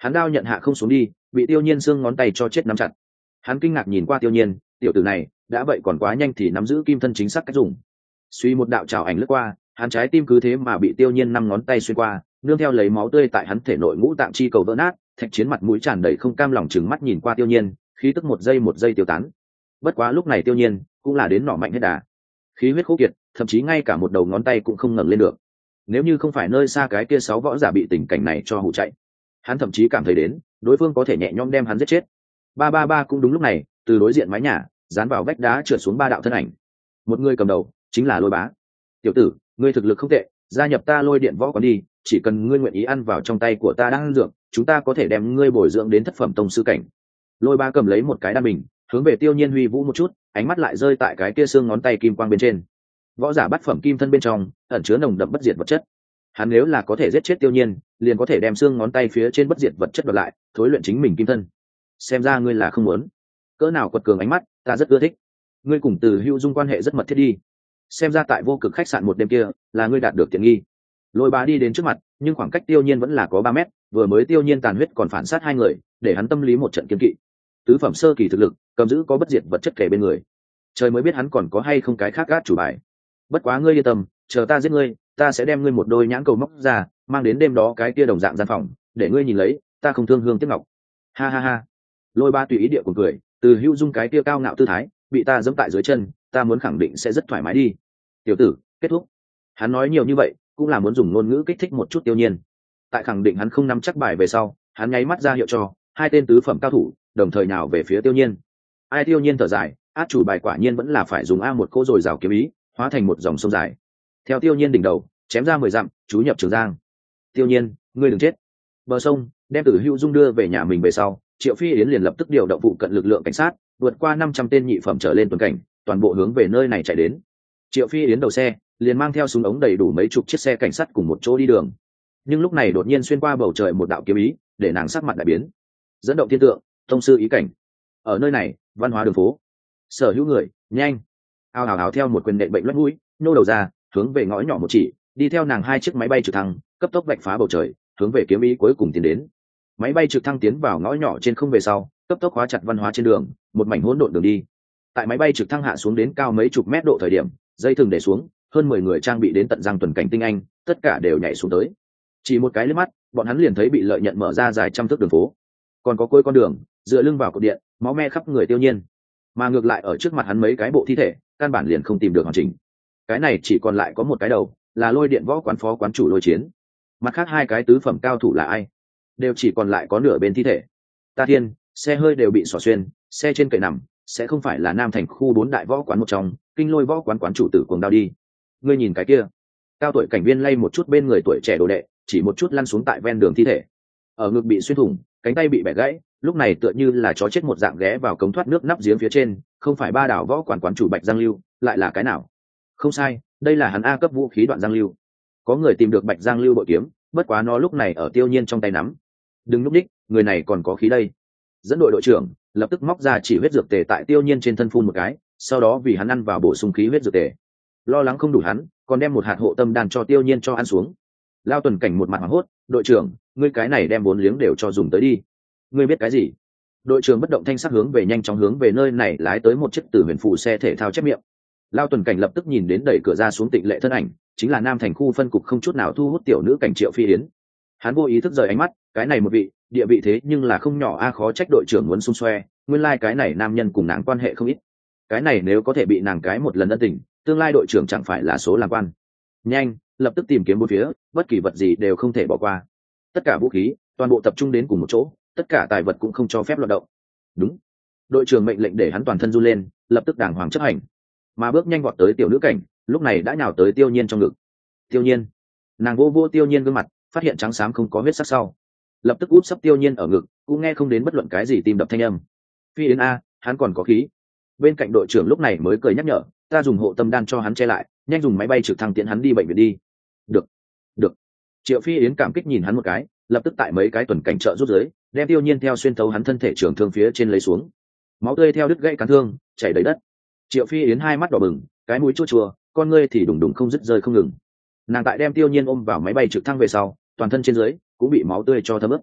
hắn đao nhận hạ không xuống đi, bị Tiêu Nhiên xương ngón tay cho chết nắm chặt. Hắn kinh ngạc nhìn qua Tiêu Nhiên, tiểu tử này đã vậy còn quá nhanh thì nắm giữ kim thân chính xác cách dùng. Suy một đạo trào ảnh lướt qua, hắn trái tim cứ thế mà bị Tiêu Nhiên 5 ngón tay xuyên qua, nương theo lấy máu tươi tại hắn thể nội ngũ tạng chi cầu vỡ nát. Thạch Chiến mặt mũi tràn đầy không cam lòng trừng mắt nhìn qua Tiêu Nhiên, khí tức một giây tiêu tán. Bất quá lúc này Tiêu Nhiên cũng là đến nỏ mạnh hết đà, khí huyết khô kiệt, thậm chí ngay cả một đầu ngón tay cũng không ngẩng lên được. Nếu như không phải nơi xa cái kia 6 võ giả bị tình cảnh này cho hù chạy, hắn thậm chí cảm thấy đến đối phương có thể nhẹ nhõm đem hắn giết chết. Ba cũng đúng lúc này, từ đối diện mái nhà dán vào vách đá trượt xuống 3 đạo thân ảnh. Một người cầm đầu chính là Lôi Bá. Tiểu tử, ngươi thực lực không tệ, gia nhập ta Lôi Điện Võ Quán đi, chỉ cần ngươi nguyện ý ăn vào trong tay của ta đang dược, chúng ta có thể đem ngươi bồi dưỡng đến thất phẩm tông sư cảnh. Lôi Bá cầm lấy một cái đan bình, hướng về Tiêu Nhiên huy vũ một chút, ánh mắt lại rơi tại cái kia xương ngón tay kim quang bên trên. Võ giả bát phẩm kim thân bên trong ẩn chứa nồng đậm bất diệt vật chất. Hắn nếu là có thể giết chết Tiêu Nhiên, liền có thể đem xương ngón tay phía trên bất diệt vật chất đoạt lại, thối luyện chính mình kim thân. Xem ra ngươi là không muốn. Cỡ nào quật cường ánh mắt, ta rất ưa thích. Ngươi cùng Từ Hữu Dung quan hệ rất mật thiết đi. Xem ra tại Vô Cực khách sạn một đêm kia, là ngươi đạt được tiện nghi. Lôi Bá đi đến trước mặt, nhưng khoảng cách Tiêu Nhiên vẫn là có 3 mét, vừa mới Tiêu Nhiên tàn huyết còn phản sát 2 người, để hắn tâm lý một trận kiên kỵ. Tứ phẩm sơ kỳ thực lực, cầm giữ có bất diệt vật chất kề bên người. Trời mới biết hắn còn có hay không cái khác gác chủ bài. Bất quá ngươi yên tâm, chờ ta giết ngươi, ta sẽ đem ngươi một đôi nhãn cầu móc ra, mang đến đêm đó cái kia đồng dạng gian phòng, để ngươi nhìn lấy, ta không thương hương tiếc ngọc. Ha ha ha. Lôi Bá tùy ý địa của cười, Từ Hữu Dung cái kia cao ngạo tư thái, bị ta giẫm tại dưới chân, ta muốn khẳng định sẽ rất thoải mái đi. Tiểu tử, kết thúc. Hắn nói nhiều như vậy, cũng là muốn dùng ngôn ngữ kích thích một chút Tiêu Nhiên. Tại khẳng định hắn không nắm chắc bài về sau, hắn nháy mắt ra hiệu cho 2 tên tứ phẩm cao thủ, đồng thời nào về phía Tiêu Nhiên. Ai Tiêu Nhiên thở dài, át chủ bài quả nhiên vẫn là phải dùng A một cỗ rồi rào kiếm ý, hóa thành một dòng sông dài. Theo Tiêu Nhiên đỉnh đầu, chém ra 10 dặm, chú nhập Trường Giang. Tiêu Nhiên, ngươi đừng chết. Bờ sông, đem Tử Hữu Dung đưa về nhà mình về sau, Triệu Phi Yến liền lập tức điều động vụ cận lực lượng cảnh sát, vượt qua 500 tên nhị phẩm trở lên tuần cảnh, toàn bộ hướng về nơi này chạy đến. Triệu Phi Yến đầu xe, liền mang theo súng ống đầy đủ mấy chục chiếc xe cảnh sát cùng một chỗ đi đường. Nhưng lúc này đột nhiên xuyên qua bầu trời một đạo kiếm ý, để nàng sắc mặt đại biến. Dẫn động thiên tượng, tông sư ý cảnh. Ở nơi này, văn hóa đường phố. Sở hữu người, nhanh. Ao ào ào theo một quyền nện bệnh loét mũi, nô đầu ra, hướng về ngõ nhỏ một chỉ, đi theo nàng 2 chiếc máy bay trực thăng, cấp tốc vạch phá bầu trời, hướng về kiếm ý cuối cùng tiến đến. Máy bay trực thăng tiến vào ngõ nhỏ trên không về sau, cấp tốc khóa chặt văn hóa trên đường, một mảnh hỗn độn đường đi. Tại máy bay trực thăng hạ xuống đến cao mấy chục mét độ thời điểm, dây thừng để xuống, hơn 10 người trang bị đến tận răng tuần cảnh tinh anh, tất cả đều nhảy xuống tới. Chỉ một cái liếc mắt, bọn hắn liền thấy bị lợi nhận mở ra dài trăm thước đường phố. Còn có cuối con đường, dựa lưng vào cột điện, máu me khắp người Tiêu Nhiên. Mà ngược lại ở trước mặt hắn mấy cái bộ thi thể, căn bản liền không tìm được hoàn chỉnh. Cái này chỉ còn lại có một cái đầu, là Lôi Điện Võ Quán phó quán chủ Lôi Chiến. Mặt khác 2 cái tứ phẩm cao thủ là ai? Đều chỉ còn lại có nửa bên thi thể. Ta thiên, xe hơi đều bị xỏ xuyên, xe trên kệ nằm, sẽ không phải là Nam Thành khu 4 đại võ quán một trong, Kinh Lôi Võ Quán quán chủ Tử Cuồng Đao đi. Ngươi nhìn cái kia. Cao tuổi cảnh viên lay một chút bên người tuổi trẻ đồ đệ, chỉ một chút lăn xuống tại ven đường thi thể. Ở ngực bị xuyên thủng, cánh tay bị bẻ gãy, lúc này tựa như là chó chết một dạng ghé vào cống thoát nước nắp giếng phía trên, không phải Ba Đảo Võ Quán quán chủ Bạch Giang Lưu, lại là cái nào? Không sai, đây là hắn A cấp vũ khí Đoạn Giang Lưu. Có người tìm được Bạch Giang Lưu bội kiếm, bất quá nó lúc này ở Tiêu Nhiên trong tay nắm. Đừng núp đích, người này còn có khí đây. Dẫn đội đội trưởng lập tức móc ra chỉ huyết dược tề tại Tiêu Nhiên trên thân phun một cái, sau đó vì hắn ăn vào bổ sung khí huyết dược tề. Lo lắng không đủ hắn, còn đem một hạt hộ tâm đan cho Tiêu Nhiên cho ăn xuống. Lao tuần cảnh một mặt hoảng hốt, đội trưởng, ngươi cái này đem 4 liếng đều cho dùng tới đi. Ngươi biết cái gì? Đội trưởng bất động thanh sắc hướng về nhanh chóng hướng về nơi này lái tới một chiếc Tử Huyền Phù xe thể thao chép miệng. Lao tuần cảnh lập tức nhìn đến đẩy cửa ra xuống Tịnh Lệ thân ảnh, chính là Nam Thành khu phân cục không chút nào thu hút tiểu nữ cảnh Triệu Phi Yến. Hắn vô ý thức rời ánh mắt, cái này một vị địa vị thế nhưng là không nhỏ a, khó trách đội trưởng muốn xung xoe, nguyên lai cái này nam nhân cùng nàng quan hệ không ít. Cái này nếu có thể bị nàng cái một lần ân tình, tương lai đội trưởng chẳng phải là số làm quan. Nhanh, lập tức tìm kiếm bốn phía, bất kỳ vật gì đều không thể bỏ qua. Tất cả vũ khí toàn bộ tập trung đến cùng một chỗ, tất cả tài vật cũng không cho phép loạt động. Đúng. Đội trưởng mệnh lệnh để hắn toàn thân run lên, lập tức đàng hoàng chấp hành. Mà bước nhanh vọt tới tiểu nữ cảnh, lúc này đã nhào tới Tiêu Nhiên trong ngực. Tiêu Nhiên. Nàng vô vô Tiêu Nhiên gương mặt, phát hiện trắng xám không có huyết sắc sau, lập tức úp sấp Tiêu Nhiên ở ngực, cũng nghe không đến bất luận cái gì tim đập thanh âm. Phi Yến a, hắn còn có khí. Bên cạnh đội trưởng lúc này mới cười nhắc nhở, ta dùng hộ tâm đan cho hắn che lại, nhanh dùng máy bay trực thăng tiễn hắn đi bệnh viện đi. Được, được. Triệu Phi Yến cảm kích nhìn hắn một cái, lập tức tại mấy cái tuần cảnh trợ rút dưới, đem Tiêu Nhiên theo xuyên thấu hắn thân thể trưởng thương phía trên lấy xuống. Máu tươi theo đứt gãy cán thương chảy đầy đất. Triệu Phi Yến hai mắt đỏ bừng, cái mũi chua chua, con ngươi thì đùng đùng không dứt rơi không ngừng. Nàng tại đem Tiêu Nhiên ôm vào máy bay trực thăng về sau, toàn thân trên dưới cũng bị máu tươi cho thấm ướt.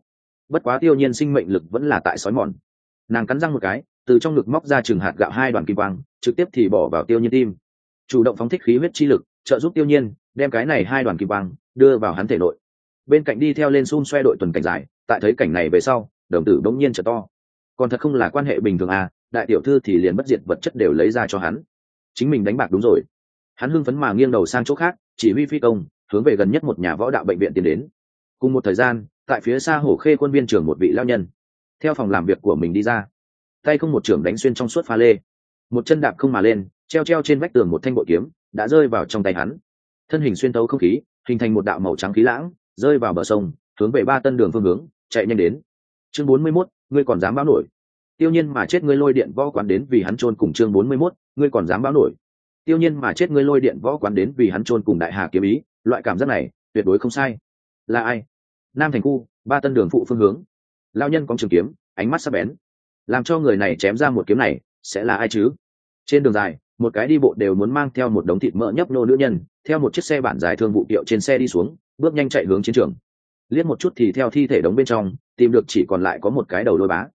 bất quá Tiêu Nhiên sinh mệnh lực vẫn là tại sói mòn. Nàng cắn răng một cái, từ trong ngực móc ra chừng hạt gạo 2 đoàn kim quang, trực tiếp thì bỏ vào Tiêu Nhiên tim, chủ động phóng thích khí huyết chi lực, trợ giúp Tiêu Nhiên đem cái này 2 đoàn kim quang đưa vào hắn thể nội. Bên cạnh đi theo lên xung xoe đội tuần cảnh giải, tại thấy cảnh này về sau, đồng tử đống nhiên trở to. Còn thật không là quan hệ bình thường à, đại tiểu thư thì liền bất diệt vật chất đều lấy ra cho hắn. Chính mình đánh bạc đúng rồi. Hắn hưng phấn mà nghiêng đầu sang chỗ khác, chỉ huy phi công hướng về gần nhất một nhà võ đạo bệnh viện tiến đến. Cùng một thời gian, tại phía xa Hổ Khê quân viên trưởng một vị lao nhân theo phòng làm việc của mình đi ra, tay không một trưởng đánh xuyên trong suốt pha lê, một chân đạp không mà lên, treo trên vách tường một thanh bội kiếm đã rơi vào trong tay hắn, thân hình xuyên tấu không khí, hình thành một đạo màu trắng khí lãng, rơi vào bờ sông, hướng về 3 Tân đường phương hướng chạy nhanh đến. Chương 41, ngươi còn dám báo nổi? Tiêu Nhiên mà chết, ngươi lôi điện võ quán đến vì hắn chôn cùng. Chương 41, ngươi còn dám báo nổi? Tiêu Nhiên mà chết, ngươi lôi điện võ quán đến vì hắn chôn cùng. Đại Hà kiếm ý, loại cảm giác này tuyệt đối không sai. Là ai? Nam thành khu 3 Tân đường phụ phương hướng. Lão nhân có trường kiếm, ánh mắt sắc bén, làm cho người này chém ra một kiếm này sẽ là ai chứ? Trên đường dài, một cái đi bộ đều muốn mang theo một đống thịt mỡ nhấp nô nữ nhân, theo một chiếc xe bản dài thương vụ kiệu trên xe đi xuống, bước nhanh chạy hướng chiến trường. Liếc một chút thì theo thi thể đống bên trong tìm được chỉ còn lại có một cái đầu Lôi Bá.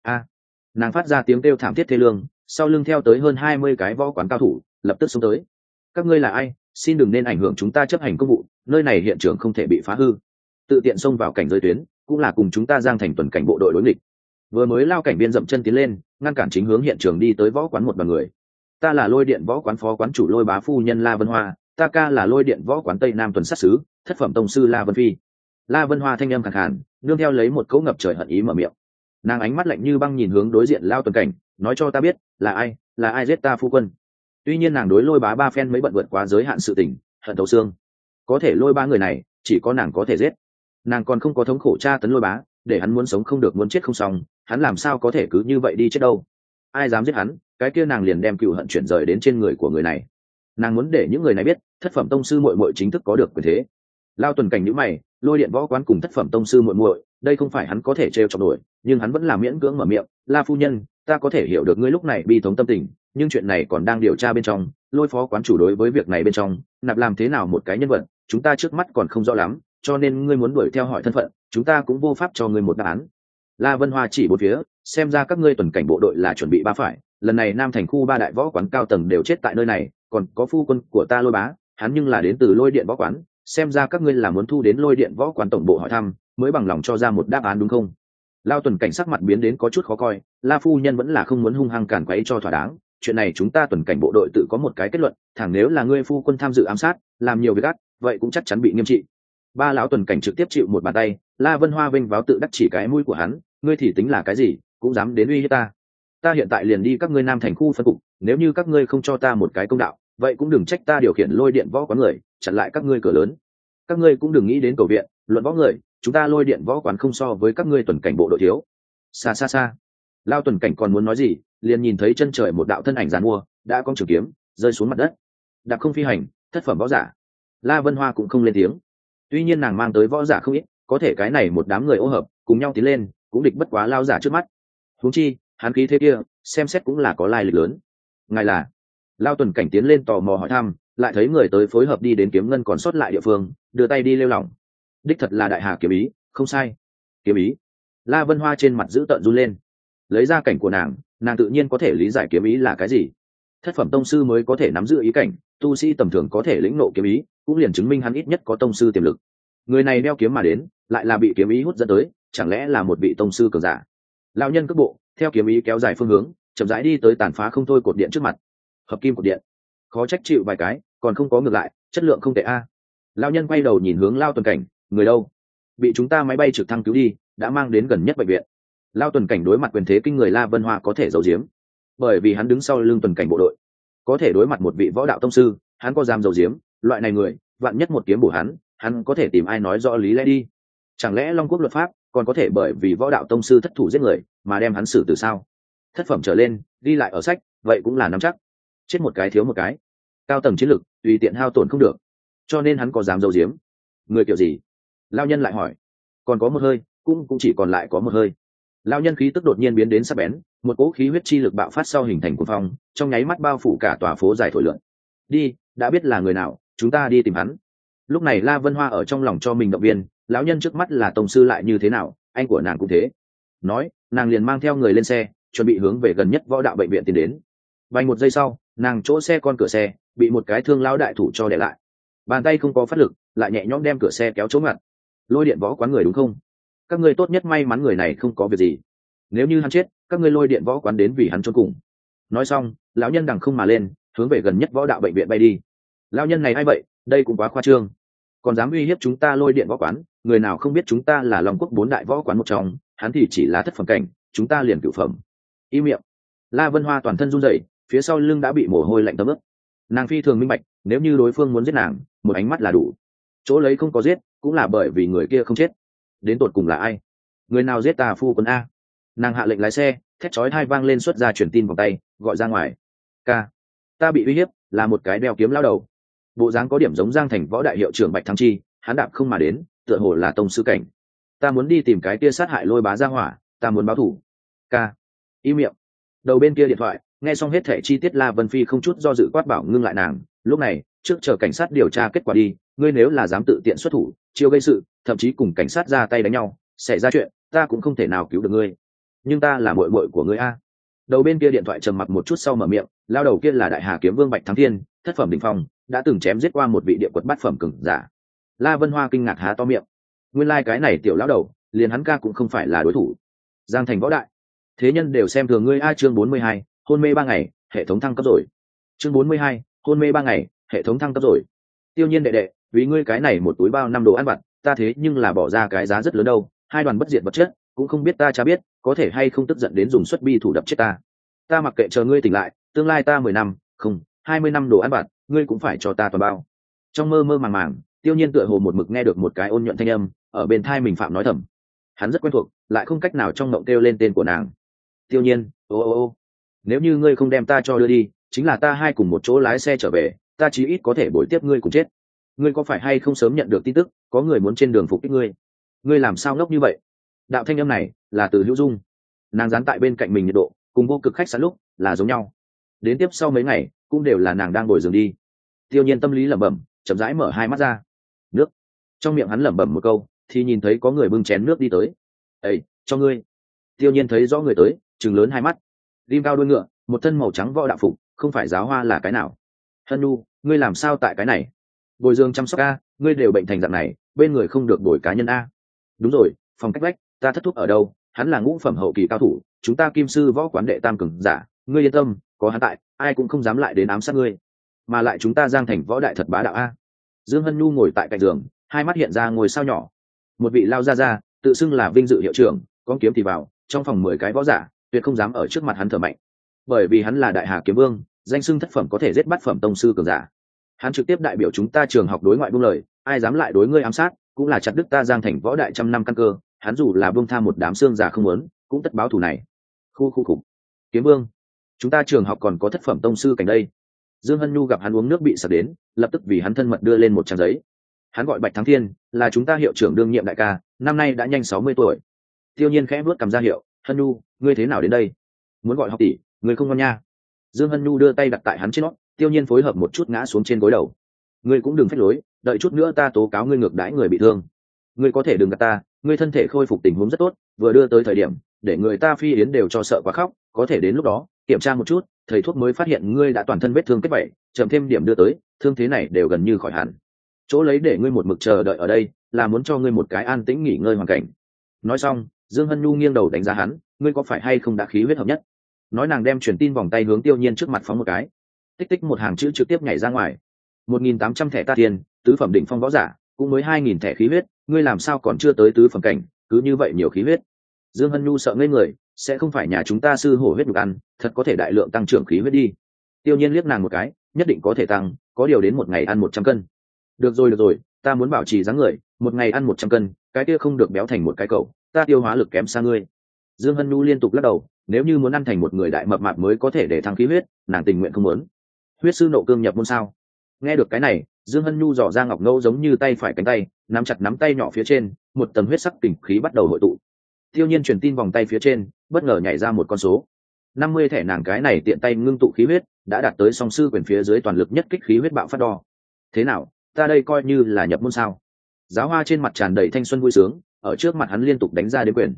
Nàng phát ra tiếng kêu thảm thiết thê lương, sau lưng theo tới hơn 20 cái võ quán cao thủ lập tức xông tới. Các ngươi là ai? Xin đừng nên ảnh hưởng chúng ta chấp hành công vụ, nơi này hiện trường không thể bị phá hư. Tự tiện xông vào cảnh giới tuyến cũng là cùng chúng ta Giang Thành tuần cảnh bộ đội đối nghịch. Vừa mới lao cảnh viên dậm chân tiến lên, ngăn cản chính hướng hiện trường đi tới võ quán một đoàn người. Ta là Lôi Điện võ quán phó quán chủ Lôi Bá phu nhân La Vân Hoa, ta ca là Lôi Điện võ quán Tây Nam tuần sát sứ, thất phẩm tông sư La Vân Phi. La Vân Hoa thanh âm khàn khàn, nương theo lấy một cỗ ngập trời hận ý mở miệng. Nàng ánh mắt lạnh như băng nhìn hướng đối diện lao tuần cảnh, nói cho ta biết là ai giết ta phu quân. Tuy nhiên nàng đối Lôi Bá ba phen mới bận vượt quá giới hạn sự tình, hận thấu xương, có thể Lôi Bá người này chỉ có nàng có thể giết. Nàng còn không có thống khổ tra tấn Lôi Bá, để hắn muốn sống không được muốn chết không xong, hắn làm sao có thể cứ như vậy đi chết đâu. Ai dám giết hắn, cái kia nàng liền đem cừu hận chuyển rời đến trên người của người này. Nàng muốn để những người này biết, thất phẩm tông sư muội muội chính thức có được quyền thế. Lao tuần cảnh nhíu mày, Lôi Điện võ quán cùng thất phẩm tông sư muội muội, đây không phải hắn có thể trêu chọc nổi, nhưng hắn vẫn là miễn cưỡng mở miệng. La phu nhân, ta có thể hiểu được ngươi lúc này bi thống tâm tình, nhưng chuyện này còn đang điều tra bên trong, Lôi phó quán chủ đối với việc này bên trong nạp làm thế nào một cái nhân vật, chúng ta trước mắt còn không rõ lắm, cho nên ngươi muốn đuổi theo hỏi thân phận, chúng ta cũng vô pháp cho ngươi một đáp án. La Vân Hoa chỉ bốn phía, xem ra các ngươi tuần cảnh bộ đội là chuẩn bị ba phải, lần này Nam thành khu 3 đại võ quán cao tầng đều chết tại nơi này, còn có phu quân của ta Lôi Bá, hắn nhưng là đến từ Lôi Điện võ quán, xem ra các ngươi là muốn thu đến Lôi Điện võ quán tổng bộ hỏi thăm, mới bằng lòng cho ra một đáp án đúng không? Lao tuần cảnh sắc mặt biến đến có chút khó coi, La phu nhân vẫn là không muốn hung hăng cản quấy cho thỏa đáng, chuyện này chúng ta tuần cảnh bộ đội tự có một cái kết luận, thẳng nếu là ngươi phu quân tham dự ám sát, làm nhiều việc ác, vậy cũng chắc chắn bị nghiêm trị. Ba lão tuần cảnh trực tiếp chịu một bàn tay, La Vân Hoa vênh váo tự đắc chỉ cái mũi của hắn, ngươi thì tính là cái gì, cũng dám đến uy hiếp ta. Ta hiện tại liền đi các ngươi Nam thành khu phân cục, nếu như các ngươi không cho ta một cái công đạo, vậy cũng đừng trách ta điều khiển Lôi Điện võ quán người chặn lại các ngươi cửa lớn. Các ngươi cũng đừng nghĩ đến cầu viện, luận võ người, chúng ta Lôi Điện võ quán không so với các ngươi tuần cảnh bộ đội thiếu. Xa xa xa, lao tuần cảnh còn muốn nói gì, liền nhìn thấy chân trời một đạo thân ảnh giàn mua đã cong trường kiếm rơi xuống mặt đất. Đạp không phi hành, thất phẩm võ giả. La Vân Hoa cũng không lên tiếng. Tuy nhiên nàng mang tới võ giả không ít, có thể cái này một đám người ô hợp cùng nhau tiến lên cũng địch bất quá lao giả trước mắt. Huống chi hắn khí thế kia xem xét cũng là có lai lịch lớn. Ngài là? Lao tuần cảnh tiến lên tò mò hỏi thăm, lại thấy người tới phối hợp đi đến kiếm ngân còn sót lại địa phương, đưa tay đi lêu lỏng. Đích thật là Đại Hà kiếm ý, không sai. Kiếm ý. La Vân Hoa trên mặt giữ tợn run lên. Lấy ra cảnh của nàng tự nhiên có thể lý giải kiếm ý là cái gì. Thất phẩm tông sư mới có thể nắm giữ ý cảnh, tu sĩ tầm thường có thể lĩnh ngộ kiếm ý, cũng liền chứng minh hắn ít nhất có tông sư tiềm lực. Người này đeo kiếm mà đến, lại là bị kiếm ý hút dẫn tới, chẳng lẽ là một vị tông sư cường giả? Lão nhân cước bộ theo kiếm ý kéo dài phương hướng, chậm rãi đi tới tàn phá không thôi cột điện trước mặt. Hợp kim cột điện, khó trách chịu vài cái, còn không có ngược lại, chất lượng không tệ a. Lão nhân quay đầu nhìn hướng Lao tuần cảnh, người đâu? Bị chúng ta máy bay trực thăng cứu đi, đã mang đến gần nhất bệnh viện. Lao tuần cảnh đối mặt quyền thế kinh người La Vân Hoa có thể giấu giếm, bởi vì hắn đứng sau lưng tuần cảnh bộ đội. Có thể đối mặt một vị võ đạo tông sư, hắn có dám giấu giếm? Loại này người, vạn nhất một kiếm bổ hắn có thể tìm ai nói rõ lý lẽ đi? Chẳng lẽ Long Quốc luật pháp còn có thể bởi vì võ đạo tông sư thất thủ giết người mà đem hắn xử tử sao? Thất phẩm trở lên, đi lại ở sách, vậy cũng là nắm chắc. Chết một cái thiếu một cái. Cao tầng chiến lực, tùy tiện hao tổn không được. Cho nên hắn có dám giấu giếm? Người kiểu gì? Lao nhân lại hỏi. Còn có một hơi, cũng chỉ còn lại có một hơi. Lao nhân khí tức đột nhiên biến đến sắc bén, một cỗ khí huyết chi lực bạo phát sau hình thành cuồng phong, trong nháy mắt bao phủ cả tòa phố dài thổi lượn. Đi, đã biết là người nào, chúng ta đi tìm hắn. Lúc này La Vân Hoa ở trong lòng cho mình động viên, lão nhân trước mắt là tông sư lại như thế nào, anh của nàng cũng thế. Nói, nàng liền mang theo người lên xe, chuẩn bị hướng về gần nhất võ đạo bệnh viện tiến đến. Vài một giây sau, nàng chỗ xe con cửa xe bị một cái thương lão đại thủ cho để lại. Bàn tay không có phát lực, lại nhẹ nhõm đem cửa xe kéo chống ngặt. Lôi điện võ quán người đúng không? Các ngươi tốt nhất may mắn người này không có việc gì. Nếu như hắn chết, các ngươi lôi điện võ quán đến vì hắn chôn cùng. Nói xong, lão nhân đằng không mà lên, hướng về gần nhất võ đạo bệnh viện bay đi. Lão nhân này ai vậy? Đây cũng quá khoa trương. Còn dám uy hiếp chúng ta lôi điện võ quán, người nào không biết chúng ta là Long Quốc 4 đại võ quán một trong, hắn thì chỉ là thất phẩm cảnh, chúng ta liền cửu phẩm. Im miệng. La Vân Hoa toàn thân run rẩy, phía sau lưng đã bị mồ hôi lạnh thấm ướt. Nàng phi thường minh bạch, nếu như đối phương muốn giết nàng, một ánh mắt là đủ. Chỗ lấy không có giết, cũng là bởi vì người kia không chết. Đến tột cùng là ai? Người nào giết ta phu quân a? Nàng hạ lệnh lái xe, thét chói tai vang lên, xuất ra truyền tin vòng tay, gọi ra ngoài. Ca, ta bị uy hiếp, là một cái đeo kiếm lao đầu. Bộ dáng có điểm giống Giang Thành võ đại hiệu trưởng Bạch Thắng Chi, hắn đạp không mà đến, tựa hồ là tông sư cảnh. Ta muốn đi tìm cái kia sát hại Lôi Bá gia hỏa, ta muốn báo thù. Ca, im miệng. Đầu bên kia điện thoại, nghe xong hết thảy chi tiết, La Vân Phi không chút do dự quát bảo ngưng lại nàng. Lúc này, trước chờ cảnh sát điều tra kết quả đi, ngươi nếu là dám tự tiện xuất thủ, chiêu gây sự, thậm chí cùng cảnh sát ra tay đánh nhau, xảy ra chuyện, ta cũng không thể nào cứu được ngươi. Nhưng ta là muội muội của ngươi a. Đầu bên kia điện thoại trầm mặc một chút sau mở miệng, lao đầu kia là Đại Hà Kiếm Vương Bạch Thắng Thiên, thất phẩm đỉnh phong, đã từng chém giết qua một vị địa quật bát phẩm cường giả. La Vân Hoa kinh ngạc há to miệng, nguyên lai cái này tiểu lão đầu, liền hắn ca cũng không phải là đối thủ. Giang Thành võ đại, thế nhân đều xem thường ngươi a. Chương 42, hôn mê 3 ngày, hệ thống thăng cấp rồi. Chương 42, hôn mê 3 ngày, hệ thống thăng cấp rồi. Tiêu Nhiên đệ đệ, vì ngươi cái này một túi bao năm đồ ăn vặt, ta thế nhưng là bỏ ra cái giá rất lớn đâu, 2 đoàn bất diệt vật chất, cũng không biết ta chả biết, có thể hay không tức giận đến dùng xuất bi thủ đập chết ta. Ta mặc kệ, chờ ngươi tỉnh lại, tương lai ta 10 năm, không, 20 năm đồ ăn vặt, ngươi cũng phải cho ta toàn bao. Trong mơ mơ màng màng, Tiêu Nhiên tựa hồ một mực nghe được một cái ôn nhuận thanh âm ở bên tai mình phạm nói thầm. Hắn rất quen thuộc, lại không cách nào trong mộng kêu lên tên của nàng. Tiêu Nhiên, ô ô ô, nếu như ngươi không đem ta cho đưa đi, chính là ta hai cùng một chỗ lái xe trở về, ta chí ít có thể bồi tiếp ngươi cùng chết. Ngươi có phải hay không sớm nhận được tin tức có người muốn trên đường phục kích ngươi? Ngươi làm sao ngốc như vậy? Đạo thanh âm này là từ Hữu Dung. Nàng dán tại bên cạnh mình, nhiệt độ cùng vô cực khách sạn lúc là giống nhau. Đến tiếp sau mấy ngày cũng đều là nàng đang ngồi giường đi. Tiêu Nhiên tâm lý lẩm bẩm, chậm rãi mở hai mắt ra. Nước. Trong miệng hắn lẩm bẩm một câu, thì nhìn thấy có người bưng chén nước đi tới. "Ê, cho ngươi." Tiêu Nhiên thấy rõ người tới, trừng lớn hai mắt. Rim cao đuôi ngựa, một thân màu trắng võ đạo phục, không phải giáo hoa là cái nào? Hân Nu, ngươi làm sao tại cái này? Bồi dưỡng chăm sóc a, ngươi đều bệnh thành dạng này, bên người không được đổi cá nhân a. Đúng rồi, phòng cách vách, ta thất thúc ở đâu? Hắn là ngũ phẩm hậu kỳ cao thủ, chúng ta Kim sư võ quán đệ tam cường giả, ngươi yên tâm, có hắn tại, ai cũng không dám lại đến ám sát ngươi. Mà lại chúng ta Giang Thành võ đại thật bá đạo a. Dương Hân Nu ngồi tại cạnh giường, hai mắt hiện ra ngôi sao nhỏ. Một vị lao ra, tự xưng là vinh dự hiệu trưởng, con kiếm thì vào, trong phòng 10 cái võ giả, tuyệt không dám ở trước mặt hắn thở mạnh. Bởi vì hắn là Đại Hà Kiếm Vương, danh xưng thất phẩm có thể giết bát phẩm tông sư cường giả. Hắn trực tiếp đại biểu chúng ta trường học đối ngoại buông lời, ai dám lại đối ngươi ám sát, cũng là chặt đứt ta Giang Thành võ đại trăm năm căn cơ, hắn dù là buông tha một đám xương giả không muốn, cũng tất báo thù này. Khu. Kiếm Vương, chúng ta trường học còn có thất phẩm tông sư cảnh đây. Dương Hân Nhu gặp hắn uống nước bị sặc đến, lập tức vì hắn thân mật đưa lên một trang giấy. Hắn gọi Bạch Thắng Thiên, là chúng ta hiệu trưởng đương nhiệm đại ca, năm nay đã nhanh 60 tuổi. Tiêu Nhiên khẽ vuốt cầm ra hiệu, "Hân Nhu, ngươi thế nào đến đây? Muốn gọi học tỷ, ngươi không ngon nha." Dương Hân Nhu đưa tay đặt tại hắn trên nót, Tiêu Nhiên phối hợp một chút ngã xuống trên gối đầu. "Ngươi cũng đừng phách lối, đợi chút nữa ta tố cáo ngươi ngược đãi người bị thương. Ngươi có thể đừng gạt ta, ngươi thân thể khôi phục tình huống rất tốt, vừa đưa tới thời điểm, để người ta phi yến đều cho sợ quá khóc, có thể đến lúc đó, kiểm tra một chút, thầy thuốc mới phát hiện ngươi đã toàn thân vết thương kết vảy, chậm thêm điểm đưa tới, thương thế này đều gần như khỏi hẳn. Chỗ lấy để ngươi một mực chờ đợi ở đây, là muốn cho ngươi một cái an tĩnh nghỉ ngơi hoàn cảnh." Nói xong, Dương Hân Nhu nghiêng đầu đánh giá hắn, "Ngươi có phải hay không đã khí huyết hợp nhất?" Nói nàng đem truyền tin vòng tay hướng Tiêu Nhiên trước mặt phóng một cái. Tích tích một hàng chữ trực tiếp nhảy ra ngoài. 1.800 thẻ ta tiền, tứ phẩm đỉnh phong võ giả, cũng mới 2.000 thẻ khí huyết, ngươi làm sao còn chưa tới tứ phẩm cảnh, cứ như vậy nhiều khí huyết. Dương Hân Nhu sợ ngây người, sẽ không phải nhà chúng ta sư hổ huyết được ăn, thật có thể đại lượng tăng trưởng khí huyết đi. Tiêu Nhiên liếc nàng một cái, nhất định có thể tăng, có điều đến một ngày ăn 100 cân. Được rồi, ta muốn bảo trì dáng người, một ngày ăn 100 cân, cái kia không được béo thành một cái cẩu, ta tiêu hóa lực kém xa ngươi. Dương Hân Nhu liên tục lắc đầu, nếu như muốn ăn thành một người đại mập mạp mới có thể để thăng khí huyết, nàng tình nguyện không muốn. Huyết sư nộ cương nhập môn sao? Nghe được cái này, Dương Hân Nhu dò ra ngọc ngâu giống như tay phải cánh tay, nắm chặt nắm tay nhỏ phía trên, một tầng huyết sắc kình khí bắt đầu hội tụ. Tiêu Nhiên truyền tin vòng tay phía trên, bất ngờ nhảy ra một con số. 50 thẻ nàng cái này tiện tay ngưng tụ khí huyết, đã đạt tới song sư quyền phía dưới toàn lực nhất kích khí huyết bạo phát đo. Thế nào, ta đây coi như là nhập môn sao? Giáo Hoa trên mặt tràn đầy thanh xuân vui sướng, ở trước mặt hắn liên tục đánh ra đến quyền.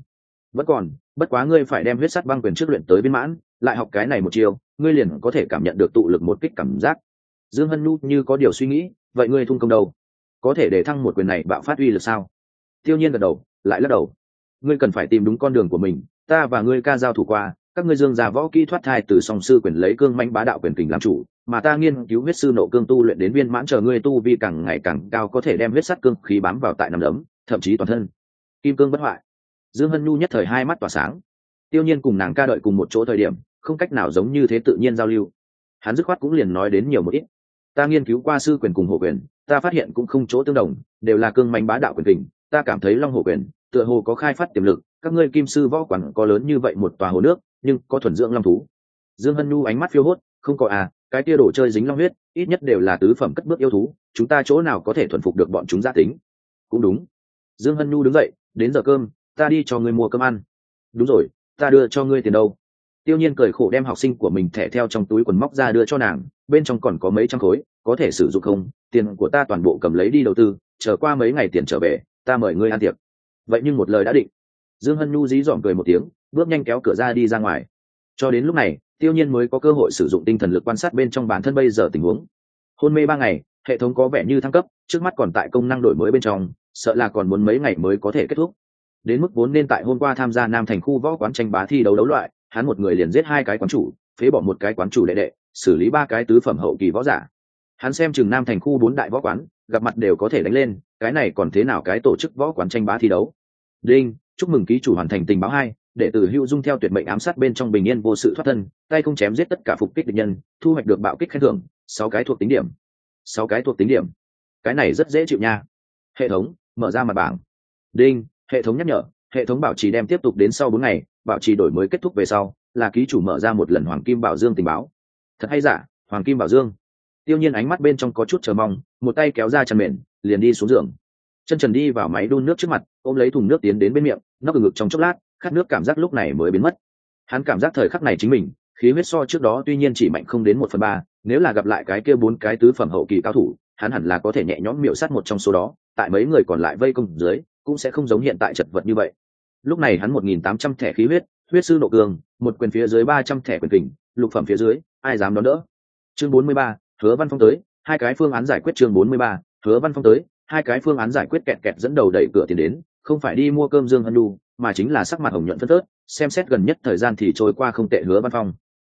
Bất quá ngươi phải đem huyết sắt băng quyền trước luyện tới viên mãn, lại học cái này một chiều, ngươi liền có thể cảm nhận được tụ lực một kích cảm giác. Dương Hân Nhu như có điều suy nghĩ, vậy ngươi thung công đầu, có thể để thăng một quyền này bạo phát uy lực sao? Tiêu Nhiên gật đầu, lại lắc đầu. Ngươi cần phải tìm đúng con đường của mình, ta và ngươi ca giao thủ qua, các ngươi dương già võ kỹ thoát thai từ song sư quyền lấy cương mãnh bá đạo quyền kình làm chủ, mà ta nghiên cứu huyết sư nộ cương tu luyện đến viên mãn, chờ ngươi tu vi càng ngày càng cao, có thể đem huyết sắt cương khí bám vào tại nằm đấm, thậm chí toàn thân kim cương bất hoại. Dương Hân Nhu nhất thời hai mắt tỏa sáng. Tiêu Nhiên cùng nàng ca đợi cùng một chỗ thời điểm, không cách nào giống như thế tự nhiên giao lưu. Hắn dứt khoát cũng liền nói đến nhiều một ít. Ta nghiên cứu qua sư quyền cùng hổ quyền, ta phát hiện cũng không chỗ tương đồng, đều là cương mãnh bá đạo quyền kình. Ta cảm thấy long hổ quyền tựa hồ có khai phát tiềm lực, các ngươi kim sư võ quán có lớn như vậy một tòa hồ nước, nhưng có thuần dưỡng long thú. Dương Hân Nhu ánh mắt phiêu hốt, không có à, cái kia đồ chơi dính long huyết, ít nhất đều là tứ phẩm cất bước yêu thú, chúng ta chỗ nào có thể thuần phục được bọn chúng gia tính. Cũng đúng. Dương Hân Nhu đứng dậy, đến giờ cơm, ta đi cho ngươi mua cơm ăn. Đúng rồi, ta đưa cho ngươi tiền đâu? Tiêu Nhiên cười khổ đem học sinh của mình thẻ theo trong túi quần móc ra đưa cho nàng, bên trong còn có mấy trăm khối, có thể sử dụng không? Tiền của ta toàn bộ cầm lấy đi đầu tư, chờ qua mấy ngày tiền trở về, ta mời ngươi ăn tiệc. Vậy nhưng một lời đã định. Dương Hân Nhu dí dỏm cười một tiếng, bước nhanh kéo cửa ra đi ra ngoài. Cho đến lúc này, Tiêu Nhiên mới có cơ hội sử dụng tinh thần lực quan sát bên trong bản thân bây giờ tình huống. Hôn mê 3 ngày, hệ thống có vẻ như thăng cấp, trước mắt còn tại công năng đổi mới bên trong, sợ là còn muốn mấy ngày mới có thể kết thúc. Đến mức vốn nên tại hôm qua tham gia Nam Thành khu võ quán tranh bá thi đấu đấu loại, hắn một người liền giết 2 cái quán chủ, phế bỏ 1 cái quán chủ đệ đệ, xử lý 3 cái tứ phẩm hậu kỳ võ giả. Hắn xem chừng Nam Thành khu 4 đại võ quán, gặp mặt đều có thể đánh lên, cái này còn thế nào cái tổ chức võ quán tranh bá thi đấu. Đinh, chúc mừng ký chủ hoàn thành tình báo 2, đệ tử Hưu Dung theo tuyệt mệnh ám sát bên trong bình yên vô sự thoát thân, tay không chém giết tất cả phục kích địch nhân, thu hoạch được bạo kích khen thưởng, 6 cái thuộc tính điểm. 6 cái thuộc tính điểm. Cái này rất dễ chịu nha. Hệ thống, mở ra mặt bảng. Đinh, hệ thống nhắc nhở, hệ thống bảo trì đem tiếp tục đến sau 4 ngày, bảo trì đổi mới kết thúc về sau, là ký chủ mở ra một lần Hoàng Kim Bảo Dương tình báo. Thật hay giả, Hoàng Kim Bảo Dương. Tiêu Nhiên ánh mắt bên trong có chút chờ mong, một tay kéo ra chân mền, liền đi xuống giường. Chân trần đi vào máy đun nước trước mặt, ôm lấy thùng nước tiến đến bên miệng, nốc ngực trong chốc lát, khát nước cảm giác lúc này mới biến mất. Hắn cảm giác thời khắc này chính mình, khí huyết so trước đó tuy nhiên chỉ mạnh không đến 1/3, nếu là gặp lại cái kia 4 cái tứ phẩm hậu kỳ cao thủ, hắn hẳn là có thể nhẹ nhõm miểu sát một trong số đó, tại mấy người còn lại vây công dưới, cũng sẽ không giống hiện tại chật vật như vậy. Lúc này hắn 1800 thẻ khí huyết, huyết sư nộ cường, một quyền phía dưới 300 thẻ quyền kình, lục phẩm phía dưới, ai dám đón đỡ. Chương 43, Hứa Văn Phong tới, 2 cái phương án giải quyết. Chương 43, Hứa Văn Phong tới, 2 cái phương án giải quyết. Kẹt kẹt dẫn đầu đẩy cửa tiền đến, không phải đi mua cơm Dương Hân Nhu, mà chính là sắc mặt hồng nhuận phân phớt, xem xét gần nhất thời gian thì trôi qua không tệ. Hứa Văn Phong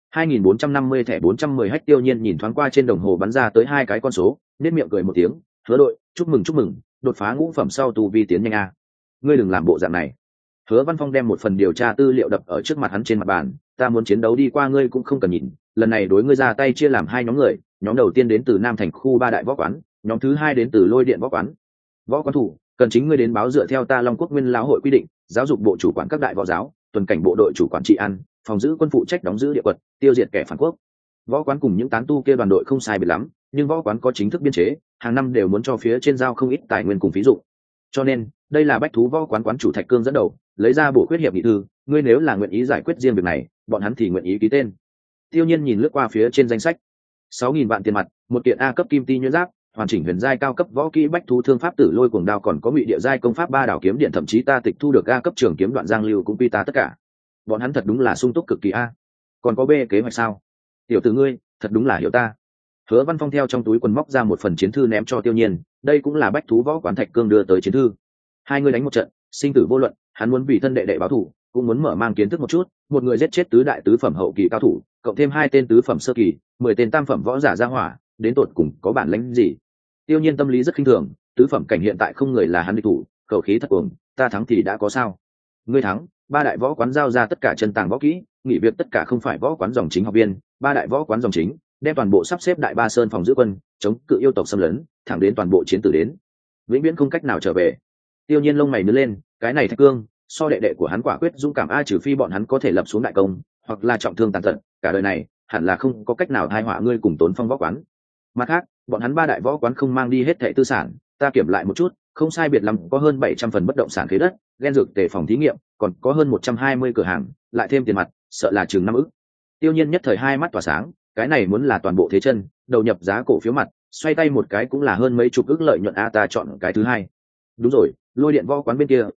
2450 thẻ 410 hách. Tiêu Nhiên nhìn thoáng qua trên đồng hồ bắn ra tới 2 cái con số, nét miệng cười một tiếng, Hứa đội, chúc mừng, đột phá ngũ phẩm sau tu vi tiến nhanh a. Ngươi đừng làm bộ dạng này. Hứa Văn Phong đem một phần điều tra tư liệu đập ở trước mặt hắn trên mặt bàn, ta muốn chiến đấu đi qua ngươi cũng không cần nhìn, lần này đối ngươi ra tay chia làm 2 nhóm người, nhóm đầu tiên đến từ Nam Thành khu 3 đại võ quán, nhóm thứ 2 đến từ Lôi Điện võ quán. Võ quán thủ, cần chính ngươi đến báo dựa theo ta Long Quốc Nguyên lão hội quy định, giáo dục bộ chủ quản các đại võ giáo, tuần cảnh bộ đội chủ quản trị an, phòng giữ quân phụ trách đóng giữ địa quật, tiêu diệt kẻ phản quốc. Võ quán cùng những tán tu kia đoàn đội không sai biệt lắm, nhưng võ quán có chính thức biên chế, hàng năm đều muốn cho phía trên giao không ít tài nguyên cùng phí dụ. Cho nên, đây là bách thú võ quán quán chủ Thạch Cương dẫn đầu, lấy ra bổ khuyết hiệp nghị thư, ngươi nếu là nguyện ý giải quyết riêng việc này, bọn hắn thì nguyện ý ký tên. Tiêu Nhiên nhìn lướt qua phía trên danh sách, 6000 vạn tiền mặt, một kiện A cấp kim ti nhuyễn giáp, hoàn chỉnh huyền giai cao cấp võ kỹ bách thú thương pháp tử lôi cuồng đao, còn có ngụy địa giai công pháp 3 đảo kiếm điện, thậm chí ta tịch thu được A cấp trường kiếm đoạn giang lưu cũng quy ta tất cả. Bọn hắn thật đúng là sung túc cực kỳ a. Còn có B kế hoạch sao? Tiểu tử ngươi, thật đúng là hiểu ta. Hứa Văn Phong theo trong túi quần móc ra một phần chiến thư ném cho Tiêu Nhiên, đây cũng là bách thú võ quán Thạch Cương đưa tới chiến thư. 2 người đánh một trận, sinh tử vô luận, hắn muốn vì thân đệ đệ báo thù, cũng muốn mở mang kiến thức một chút, một người giết chết tứ đại tứ phẩm hậu kỳ cao thủ, cộng thêm 2 tên tứ phẩm sơ kỳ, 10 tên tam phẩm võ giả ra hỏa, đến tột cùng có bản lĩnh gì? Tiêu Nhiên tâm lý rất khinh thường, tứ phẩm cảnh hiện tại không người là hắn địch thủ, khẩu khí thật cuồng, ta thắng thì đã có sao? Ngươi thắng, 3 đại võ quán giao ra tất cả chân tàng võ kỹ, nghỉ việc tất cả không phải võ quán dòng chính học viên, 3 đại võ quán dòng chính, đem toàn bộ sắp xếp Đại Ba Sơn phòng giữ quân, chống cự yêu tộc xâm lấn, thẳng đến toàn bộ chiến tử đến. Vĩnh viễn không cách nào trở về. Tiêu Nhiên lông mày nhướng lên, cái này Thạch Cương, so đệ đệ của hắn quả quyết dũng cảm a, trừ phi bọn hắn có thể lập xuống đại công, hoặc là trọng thương tàn tật, cả đời này hẳn là không có cách nào tai họa ngươi cùng Tốn Phong võ quán. Mặt khác, bọn hắn 3 đại võ quán không mang đi hết thảy tư sản, ta kiểm lại một chút, không sai biệt lắm có hơn 700 phần bất động sản khế đất, gen dược tề phòng thí nghiệm, còn có hơn 120 cửa hàng, lại thêm tiền mặt, sợ là chừng 5 ức. Tiêu Nhiên nhất thời hai mắt tỏa sáng, cái này muốn là toàn bộ thế chân, đầu nhập giá cổ phiếu mặt, xoay tay một cái cũng là hơn mấy chục ức lợi nhuận a, ta chọn cái thứ hai. Đúng rồi, Lôi Điện võ quán bên kia,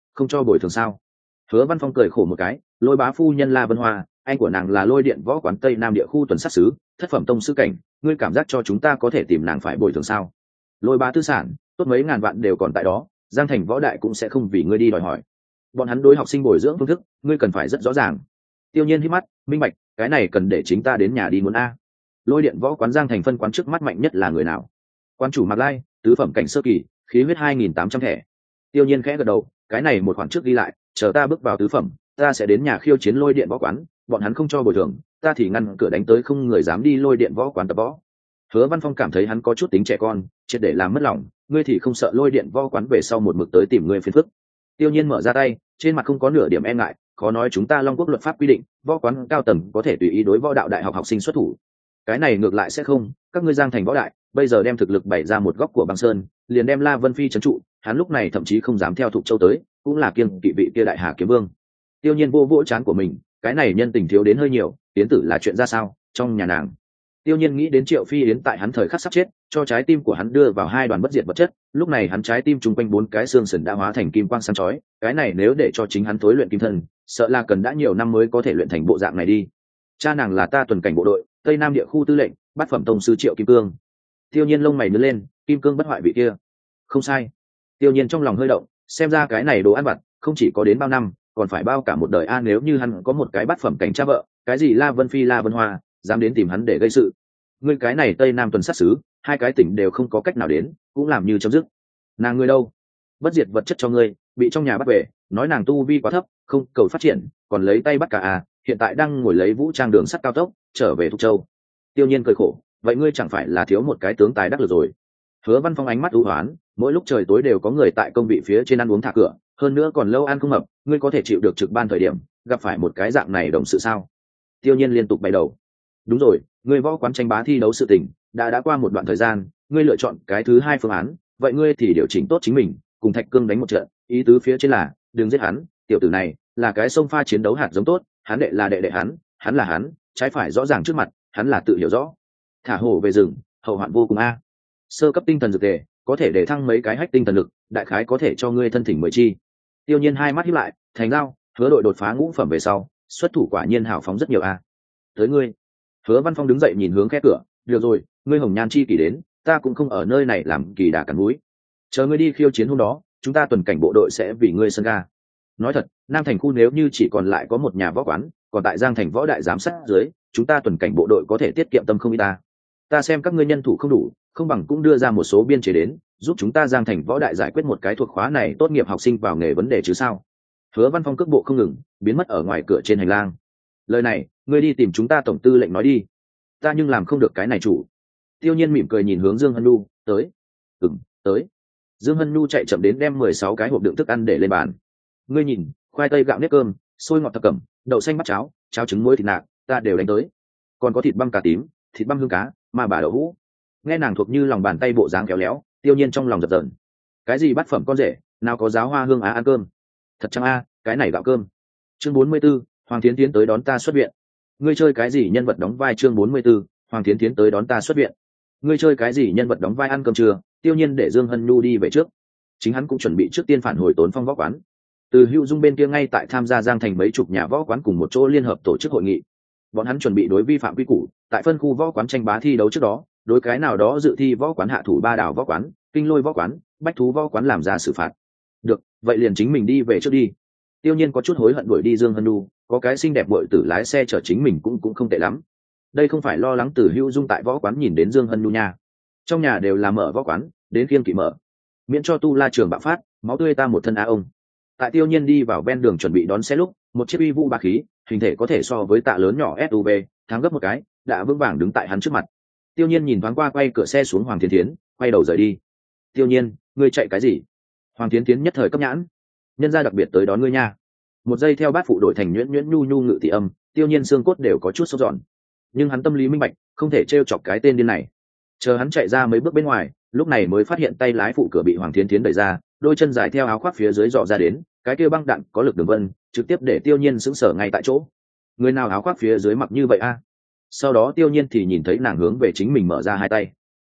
không cho bồi thường sao? Hứa Văn Phong cười khổ một cái, Lôi bá phu nhân La Vân Hoa, anh của nàng là Lôi Điện võ quán Tây Nam địa khu tuần sát sứ, thất phẩm tông sư cảnh, ngươi cảm giác cho chúng ta có thể tìm nàng phải bồi thường sao? Lôi bá tư sản tốt mấy ngàn vạn đều còn tại đó, Giang Thành võ đại cũng sẽ không vì ngươi đi đòi hỏi. Bọn hắn đối học sinh bồi dưỡng phương thức, ngươi cần phải rất rõ ràng. Tiêu Nhiên hít mắt, minh bạch, cái này cần để chính ta đến nhà đi muốn a. Lôi Điện võ quán Giang Thành phân quán trước mắt mạnh nhất là người nào? Quan chủ Mạc Lai, tứ phẩm cảnh sơ kỳ, khí huyết 2.800 thẻ. Tiêu Nhiên khẽ gật đầu, cái này một khoản trước ghi lại, chờ ta bước vào tứ phẩm, ta sẽ đến nhà khiêu chiến Lôi Điện võ quán, bọn hắn không cho bồi thường, ta thì ngăn cửa đánh tới không người dám đi Lôi Điện võ quán tập võ. Hứa Văn Phong cảm thấy hắn có chút tính trẻ con, triệt để làm mất lòng, ngươi thì không sợ Lôi Điện võ quán về sau một mực tới tìm ngươi phiền phức? Tiêu Nhiên mở ra tay, trên mặt không có nửa điểm e ngại, khó nói chúng ta Long Quốc luật pháp quy định, võ quán cao tầng có thể tùy ý đối võ đạo đại học học sinh xuất thủ. Cái này ngược lại sẽ không, các ngươi Giang Thành võ đại, bây giờ đem thực lực bày ra một góc của băng sơn, liền đem La Vân Phi trấn trụ, hắn lúc này thậm chí không dám theo Thục Châu tới, cũng là kiêng kỵ vị kia đại hà kiếm vương. Tiêu Nhiên vô vỗ trán của mình, cái này nhân tình thiếu đến hơi nhiều, tiến tử là chuyện ra sao, trong nhà nàng. Tiêu Nhiên nghĩ đến Triệu Phi Yến tại hắn thời khắc sắp chết, cho trái tim của hắn đưa vào hai đoàn bất diệt vật chất, lúc này hắn trái tim chung quanh 4 cái xương sườn đã hóa thành kim quang sáng chói, cái này nếu để cho chính hắn tối luyện kim thân, sợ là cần đã nhiều năm mới có thể luyện thành bộ dạng này đi. Cha nàng là ta tuần cảnh bộ đội, Tây Nam địa khu tư lệnh, bát phẩm tông sư Triệu Kim Cương. Tiêu Nhiên lông mày nhướng lên, Kim Cương bất hoại vị kia. Không sai. Tiêu Nhiên trong lòng hơi động, xem ra cái này đồ ăn vặt, không chỉ có đến bao năm, còn phải bao cả một đời a, nếu như hắn có một cái bát phẩm cảnh cha vợ, cái gì La Vân Phi La Vân Hoa, dám đến tìm hắn để gây sự. Ngươi cái này Tây Nam tuần sát sứ, hai cái tỉnh đều không có cách nào đến, cũng làm như chấm dứt. Nàng ngươi đâu? Bất diệt vật chất cho ngươi, bị trong nhà bắt về, nói nàng tu vi quá thấp, không cầu phát triển, còn lấy tay bắt cả à, hiện tại đang ngồi lấy vũ trang đường sắt cao tốc, trở về Thục Châu. Tiêu Nhiên cười khổ, vậy ngươi chẳng phải là thiếu một cái tướng tài đắc lực rồi? Hứa Văn Phong ánh mắt u hoán, mỗi lúc trời tối đều có người tại công vị phía trên ăn uống thả cửa, hơn nữa còn lâu ăn không mập, ngươi có thể chịu được trực ban thời điểm, gặp phải một cái dạng này đồng sự sao? Tiêu Nhiên liên tục bày đầu. Đúng rồi, ngươi võ quán tranh bá thi đấu sự tình, đã qua một đoạn thời gian, ngươi lựa chọn cái thứ hai phương án, vậy ngươi thì điều chỉnh tốt chính mình, cùng Thạch Cương đánh một trận, ý tứ phía trên là, đừng giết hắn, tiểu tử này là cái sông pha chiến đấu hạt giống tốt, hắn đệ là đệ hắn là hắn, trái phải rõ ràng trước mặt, hắn là tự hiểu rõ. Thả hổ về rừng, hậu hoạn vô cùng a. Sơ cấp tinh thần dược tề, có thể để thăng mấy cái hách tinh thần lực, đại khái có thể cho ngươi thân thỉnh mới chi. Tiêu Nhiên hai mắt híp lại, thành giao, hứa đội đột phá ngũ phẩm về sau, xuất thủ quả nhiên hào phóng rất nhiều a. Tới ngươi. Hứa Văn Phong đứng dậy nhìn hướng khe cửa, được rồi, ngươi hồng nhan chi kỷ đến, ta cũng không ở nơi này làm kỳ đà cắn núi. Chờ ngươi đi khiêu chiến hôm đó, chúng ta tuần cảnh bộ đội sẽ vì ngươi sân ga. Nói thật, Nam Thành khu nếu như chỉ còn lại có một nhà võ quán, còn tại Giang Thành võ đại giám sát dưới, chúng ta tuần cảnh bộ đội có thể tiết kiệm tâm không ít ta. Ta xem các ngươi nhân thủ không đủ, không bằng cũng đưa ra một số biên chế đến, giúp chúng ta Giang Thành võ đại giải quyết một cái thuộc khóa này tốt nghiệp học sinh vào nghề vấn đề chứ sao? Hứa Văn Phong cước bộ không ngừng, biến mất ở ngoài cửa trên hành lang. Lời này, ngươi đi tìm chúng ta tổng tư lệnh nói đi, ta nhưng làm không được cái này chủ. Tiêu Nhiên mỉm cười nhìn hướng Dương Hân Nhu, tới. Tới. Dương Hân Nhu chạy chậm đến đem 16 cái hộp đựng thức ăn để lên bàn. Ngươi nhìn, khoai tây gạo nếp cơm, xôi ngọt thập cẩm, đậu xanh bát cháo, cháo trứng muối thịt nạc, ta đều đánh tới. Còn có thịt băm cà tím, thịt băm hương cá, mà bà đậu hũ. Nghe nàng thuộc như lòng bàn tay bộ dáng khéo léo, Tiêu Nhiên trong lòng dập dờn. Cái gì bát phẩm con rể, nào có giáo hoa hương á ăn cơm. Thật chăng a, cái này gạo cơm. Chương 44, Hoàng Thiến Thiến tới đón ta xuất viện. Ngươi chơi cái gì nhân vật đóng vai? Chương 44, Hoàng Thiến Thiến tới đón ta xuất viện. Ngươi chơi cái gì nhân vật đóng vai? Ăn cơm trưa, Tiêu Nhiên để Dương Hân Nhu đi về trước, chính hắn cũng chuẩn bị trước tiên phản hồi Tốn Phong võ quán. Từ Hữu Dung bên kia ngay tại tham gia Giang Thành mấy chục nhà võ quán cùng một chỗ liên hợp tổ chức hội nghị. Bọn hắn chuẩn bị đối vi phạm quy củ, tại phân khu võ quán tranh bá thi đấu trước đó, đối cái nào đó dự thi võ quán hạ thủ Ba Đảo võ quán, Kinh Lôi võ quán, Bách Thú võ quán làm ra xử phạt. Được, vậy liền chính mình đi về trước đi. Tiêu Nhiên có chút hối hận đuổi đi Dương Hân Nhu, có cái xinh đẹp muội tử lái xe chở chính mình cũng không tệ lắm. Đây không phải lo lắng Từ Hữu Dung tại võ quán nhìn đến Dương Hân Nhu nha. Trong nhà đều là mở võ quán, đến kiêng kỵ mở, miễn cho tu la trường bạo phát, máu tươi ta một thân á ông. Tại Tiêu Nhiên đi vào ven đường chuẩn bị đón xe lúc, một chiếc uy vũ bá khí, hình thể có thể so với tạ lớn nhỏ SUV, thắng gấp một cái, đã vững vàng đứng tại hắn trước mặt. Tiêu Nhiên nhìn thoáng qua, quay cửa xe xuống Hoàng Thiến Thiến, quay đầu rời đi. Tiêu Nhiên, ngươi chạy cái gì? Hoàng Thiến Thiến nhất thời cấp nhãn, nhân gia đặc biệt tới đón ngươi nha. Một giây theo bát phụ đổi thành nhuyễn nhuyễn nhu nhu ngự tỷ âm, Tiêu Nhiên xương cốt đều có chút sốt giòn, nhưng hắn tâm lý minh bạch, không thể trêu chọc cái tên điên này. Chờ hắn chạy ra mấy bước bên ngoài, lúc này mới phát hiện tay lái phụ cửa bị Hoàng Thiến Thiến đẩy ra, đôi chân dài theo áo khoác phía dưới dò ra đến, cái kia băng đạn có lực đường vân, trực tiếp để Tiêu Nhiên sững sờ ngay tại chỗ. Người nào áo khoác phía dưới mặc như vậy a? Sau đó Tiêu Nhiên thì nhìn thấy nàng hướng về chính mình mở ra hai tay.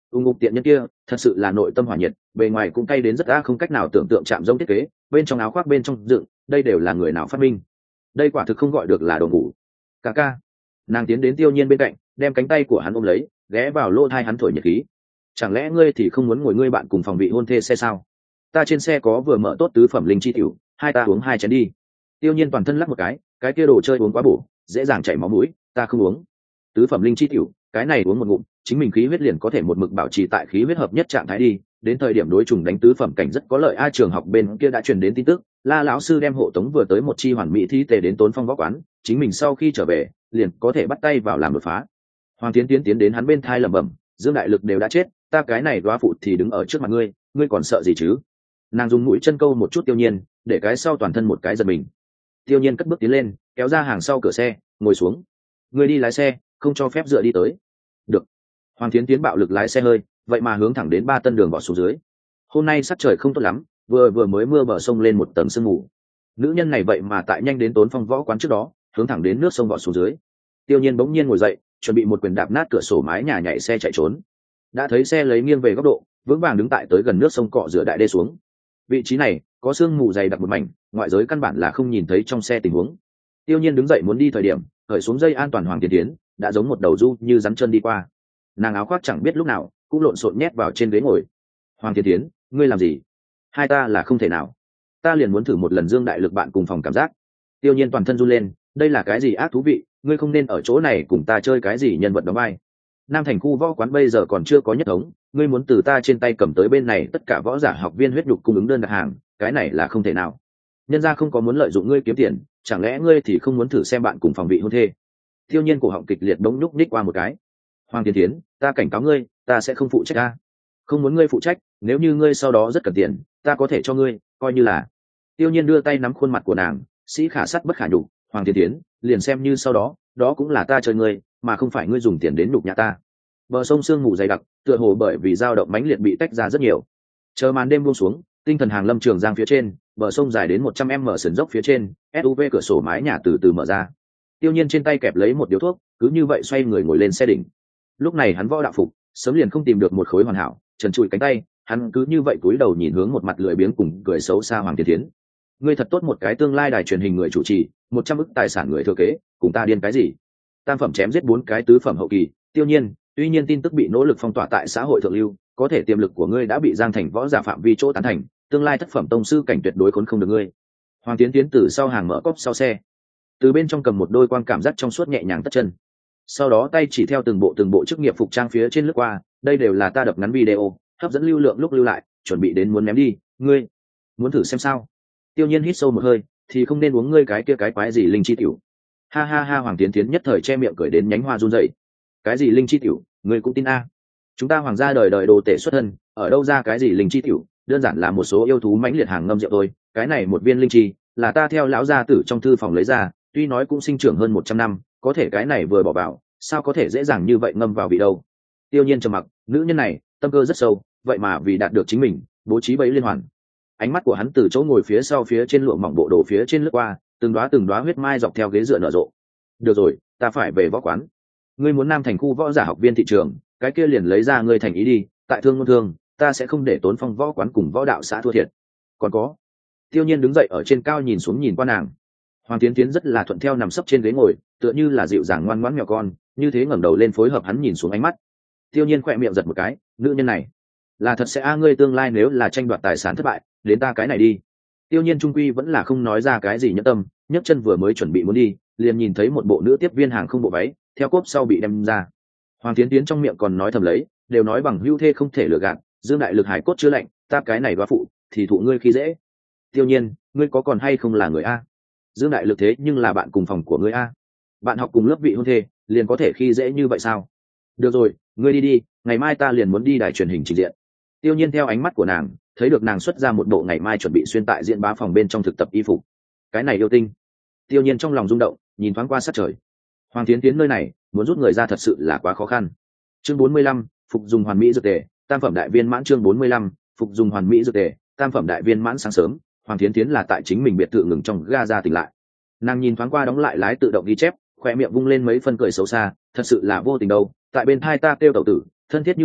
Ngục tiện nhân kia thật sự là nội tâm hỏa nhiệt, bề ngoài cũng cay đến rất không cách nào tưởng tượng chạm giống thiết kế, bên trong áo khoác bên trong dựng, đây đều là người nào phát minh? Đây quả thực không gọi được là đồ ngủ. Ca ca. Nàng tiến đến Tiêu Nhiên bên cạnh, đem cánh tay của hắn ôm lấy, ghé vào lỗ tai hắn thổi nhiệt khí. Chẳng lẽ ngươi thì không muốn ngồi ngươi bạn cùng phòng vị hôn thê xe sao? Ta trên xe có vừa mở tốt tứ phẩm linh chi tiểu, hai ta uống hai chén đi. Tiêu Nhiên toàn thân lắc một cái kia đồ chơi uống quá bổ, dễ dàng chảy máu mũi, ta không uống. Tứ phẩm linh chi tiểu, cái này uống một ngụm, chính mình khí huyết liền có thể một mực bảo trì tại khí huyết hợp nhất trạng thái đi, đến thời điểm đối trùng đánh tứ phẩm cảnh rất có lợi. A trường học bên kia đã truyền đến tin tức, La lão sư đem hộ tống vừa tới một chi hoàn mỹ thi tề đến Tốn Phong võ quán, chính mình sau khi trở về, liền có thể bắt tay vào làm đột phá. Hoàng tiến đến hắn bên thai lẩm bẩm, Dương Đại Lực đều đã chết, ta cái này đoá phụ thì đứng ở trước mặt ngươi, ngươi còn sợ gì chứ? Nàng dùng mũi chân câu một chút Tiêu Nhiên, để cái sau toàn thân một cái giật mình. Tiêu Nhiên cất bước tiến lên, kéo ra hàng sau cửa xe, ngồi xuống. Ngươi đi lái xe, không cho phép dựa đi tới. Được. Hoàng tiến bạo lực lái xe hơi, vậy mà hướng thẳng đến 3 Tân đường bỏ xuống dưới. Hôm nay sắc trời không tốt lắm, vừa mới mưa bờ sông lên một tầng sương mù. Nữ nhân này vậy mà tại nhanh đến Tốn Phong võ quán trước đó, hướng thẳng đến nước sông bỏ xuống dưới. Tiêu Nhiên bỗng nhiên ngồi dậy, chuẩn bị một quyền đạp nát cửa sổ mái nhà nhảy xe chạy trốn. Đã thấy xe lấy nghiêng về góc độ, vững vàng đứng tại tới gần nước sông cọ rửa đại đê xuống. Vị trí này có sương mù dày đặc một mảnh, ngoại giới căn bản là không nhìn thấy trong xe tình huống. Tiêu Nhiên đứng dậy muốn đi thời điểm, khởi xuống dây an toàn. Hoàng tiến đã giống một đầu du như rắn chân đi qua. Nàng áo khoác chẳng biết lúc nào cũng lộn xộn nhét vào trên ghế ngồi. Hoàng tiến, ngươi làm gì? Hai ta là không thể nào. Ta liền muốn thử một lần Dương Đại Lực bạn cùng phòng cảm giác. Tiêu Nhiên toàn thân run lên, đây là cái gì ác thú vị, ngươi không nên ở chỗ này cùng ta chơi cái gì nhân vật đóng vai. Nam thành khu võ quán bây giờ còn chưa có nhất thống, ngươi muốn từ ta trên tay cầm tới bên này tất cả võ giả học viên huyết nhục cung ứng đơn đặt hàng, cái này là không thể nào. Nhân gia không có muốn lợi dụng ngươi kiếm tiền, chẳng lẽ ngươi thì không muốn thử xem bạn cùng phòng vị hôn thê? Tiêu Nhiên cổ họng kịch liệt bỗng nhúc nhích qua một cái. Hoàng tiến, ta cảnh cáo ngươi, ta sẽ không phụ trách ta. Không muốn ngươi phụ trách, nếu như ngươi sau đó rất cần tiền, ta có thể cho ngươi, coi như là. Tiêu Nhiên đưa tay nắm khuôn mặt của nàng, sĩ khả sắt bất khả nhục. Hoàng tiến, liền xem như sau đó, đó cũng là ta chơi ngươi, mà không phải ngươi dùng tiền đến nhục nhã ta. Bờ sông sương mù dày đặc, tựa hồ bởi vì dao động mãnh liệt bị tách ra rất nhiều. Chờ màn đêm buông xuống, tinh thần hàng lâm trường giang phía trên, bờ sông dài đến 100m sườn dốc phía trên, SUV cửa sổ mái nhà từ từ mở ra. Tiêu Nhiên trên tay kẹp lấy một điếu thuốc, cứ như vậy xoay người ngồi lên xe đỉnh. Lúc này hắn võ đạo phục, sớm liền không tìm được một khối hoàn hảo, trần trụi cánh tay, hắn cứ như vậy cúi đầu nhìn hướng một mặt lười biếng cùng cười xấu xa Hoàng Tiến. Ngươi thật tốt một cái tương lai đài truyền hình người chủ trì, 100 ức tài sản người thừa kế, cùng ta điên cái gì? Tam phẩm chém giết 4 cái tứ phẩm hậu kỳ, Tiêu Nhiên, tuy nhiên tin tức bị nỗ lực phong tỏa tại xã hội thượng lưu, có thể tiềm lực của ngươi đã bị giang thành võ giả phạm vi chỗ tán thành, tương lai thất phẩm tông sư cảnh tuyệt đối khốn không được ngươi. Hoàng Tiến từ sau hàng mở cốp sau xe, từ bên trong cầm một đôi quang cảm giác trong suốt nhẹ nhàng tất chân, sau đó tay chỉ theo từng bộ chức nghiệp phục trang phía trên lướt qua, đây đều là ta đập ngắn video, hấp dẫn lưu lượng lúc lưu lại, chuẩn bị đến muốn ném đi, ngươi muốn thử xem sao? Tiêu Nhiên hít sâu một hơi, thì không nên uống ngươi cái kia cái quái gì linh chi tiểu. Ha ha ha. Hoàng Tiến nhất thời che miệng cười đến nhánh hoa run rẩy. Cái gì linh chi tiểu, ngươi cũng tin a? Chúng ta hoàng gia đời đời đồ tể xuất thân, ở đâu ra cái gì linh chi tiểu, đơn giản là một số yêu thú mãnh liệt hàng ngâm rượu thôi. Cái này một viên linh chi, là ta theo lão gia tử trong thư phòng lấy ra, tuy nói cũng sinh trưởng hơn 100 năm, có thể cái này vừa bỏ vào, sao có thể dễ dàng như vậy ngâm vào vị đâu? Tiêu Nhiên trầm mặc, nữ nhân này tâm cơ rất sâu, vậy mà vì đạt được chính mình, bố trí bẫy liên hoàn. Ánh mắt của hắn từ chỗ ngồi phía sau phía trên lụa mỏng bộ đồ phía trên lướt qua, từng đóa huyết mai dọc theo ghế dựa nở rộ. Được rồi, ta phải về võ quán. Ngươi muốn Nam thành khu võ giả học viên thị trường, cái kia liền lấy ra ngươi thành ý đi, tại thương ngôn thương, ta sẽ không để Tốn Phong võ quán cùng võ đạo xã thua thiệt. Còn có. Tiêu Nhiên đứng dậy ở trên cao nhìn xuống nhìn qua nàng. Hoàng Tiến rất là thuận theo nằm sấp trên ghế ngồi, tựa như là dịu dàng ngoan ngoãn mèo con, như thế ngẩng đầu lên phối hợp hắn nhìn xuống ánh mắt. Tiêu Nhiên khẽ miệng giật một cái, nữ nhân này là thật sẽ ngươi tương lai nếu là tranh đoạt tài sản thất bại, đến ta cái này đi. Tiêu Nhiên trung quy vẫn là không nói ra cái gì nhẫn tâm, nhấc chân vừa mới chuẩn bị muốn đi, liền nhìn thấy một bộ nữ tiếp viên hàng không bộ váy, theo cốp sau bị đem ra. Hoàng Tiến trong miệng còn nói thầm lấy, đều nói bằng hữu thê không thể lừa gạt, Dương Đại Lực hải cốt chưa lạnh, ta cái này đoá phụ, thì thụ ngươi khi dễ. Tiêu Nhiên, ngươi có còn hay không là người a? Dương Đại Lực thế nhưng là bạn cùng phòng của ngươi a. Bạn học cùng lớp vị hôn thê, liền có thể khi dễ như vậy sao? Được rồi, ngươi đi đi, ngày mai ta liền muốn đi đài truyền hình trình diện. Tiêu Nhiên theo ánh mắt của nàng, thấy được nàng xuất ra một bộ ngày mai chuẩn bị xuyên tại diễn bá phòng bên trong thực tập y phục. Cái này yêu tinh. Tiêu Nhiên trong lòng rung động, nhìn thoáng qua sát trời. Hoàng Tiến nơi này, muốn rút người ra thật sự là quá khó khăn. Chương 45, phục dùng hoàn mỹ dược tề, tam phẩm đại viên mãn. Chương 45, phục dùng hoàn mỹ dược tề, tam phẩm đại viên mãn. Sáng sớm, Hoàng Tiến là tại chính mình biệt thự ngừng trong ga ra tỉnh lại. Nàng nhìn thoáng qua đóng lại lái tự động ghi chép, khoe miệng vung lên mấy phân cười xấu xa, thật sự là vô tình đâu, tại bên thai ta kêu tẩu tử, thân thiết như vậy,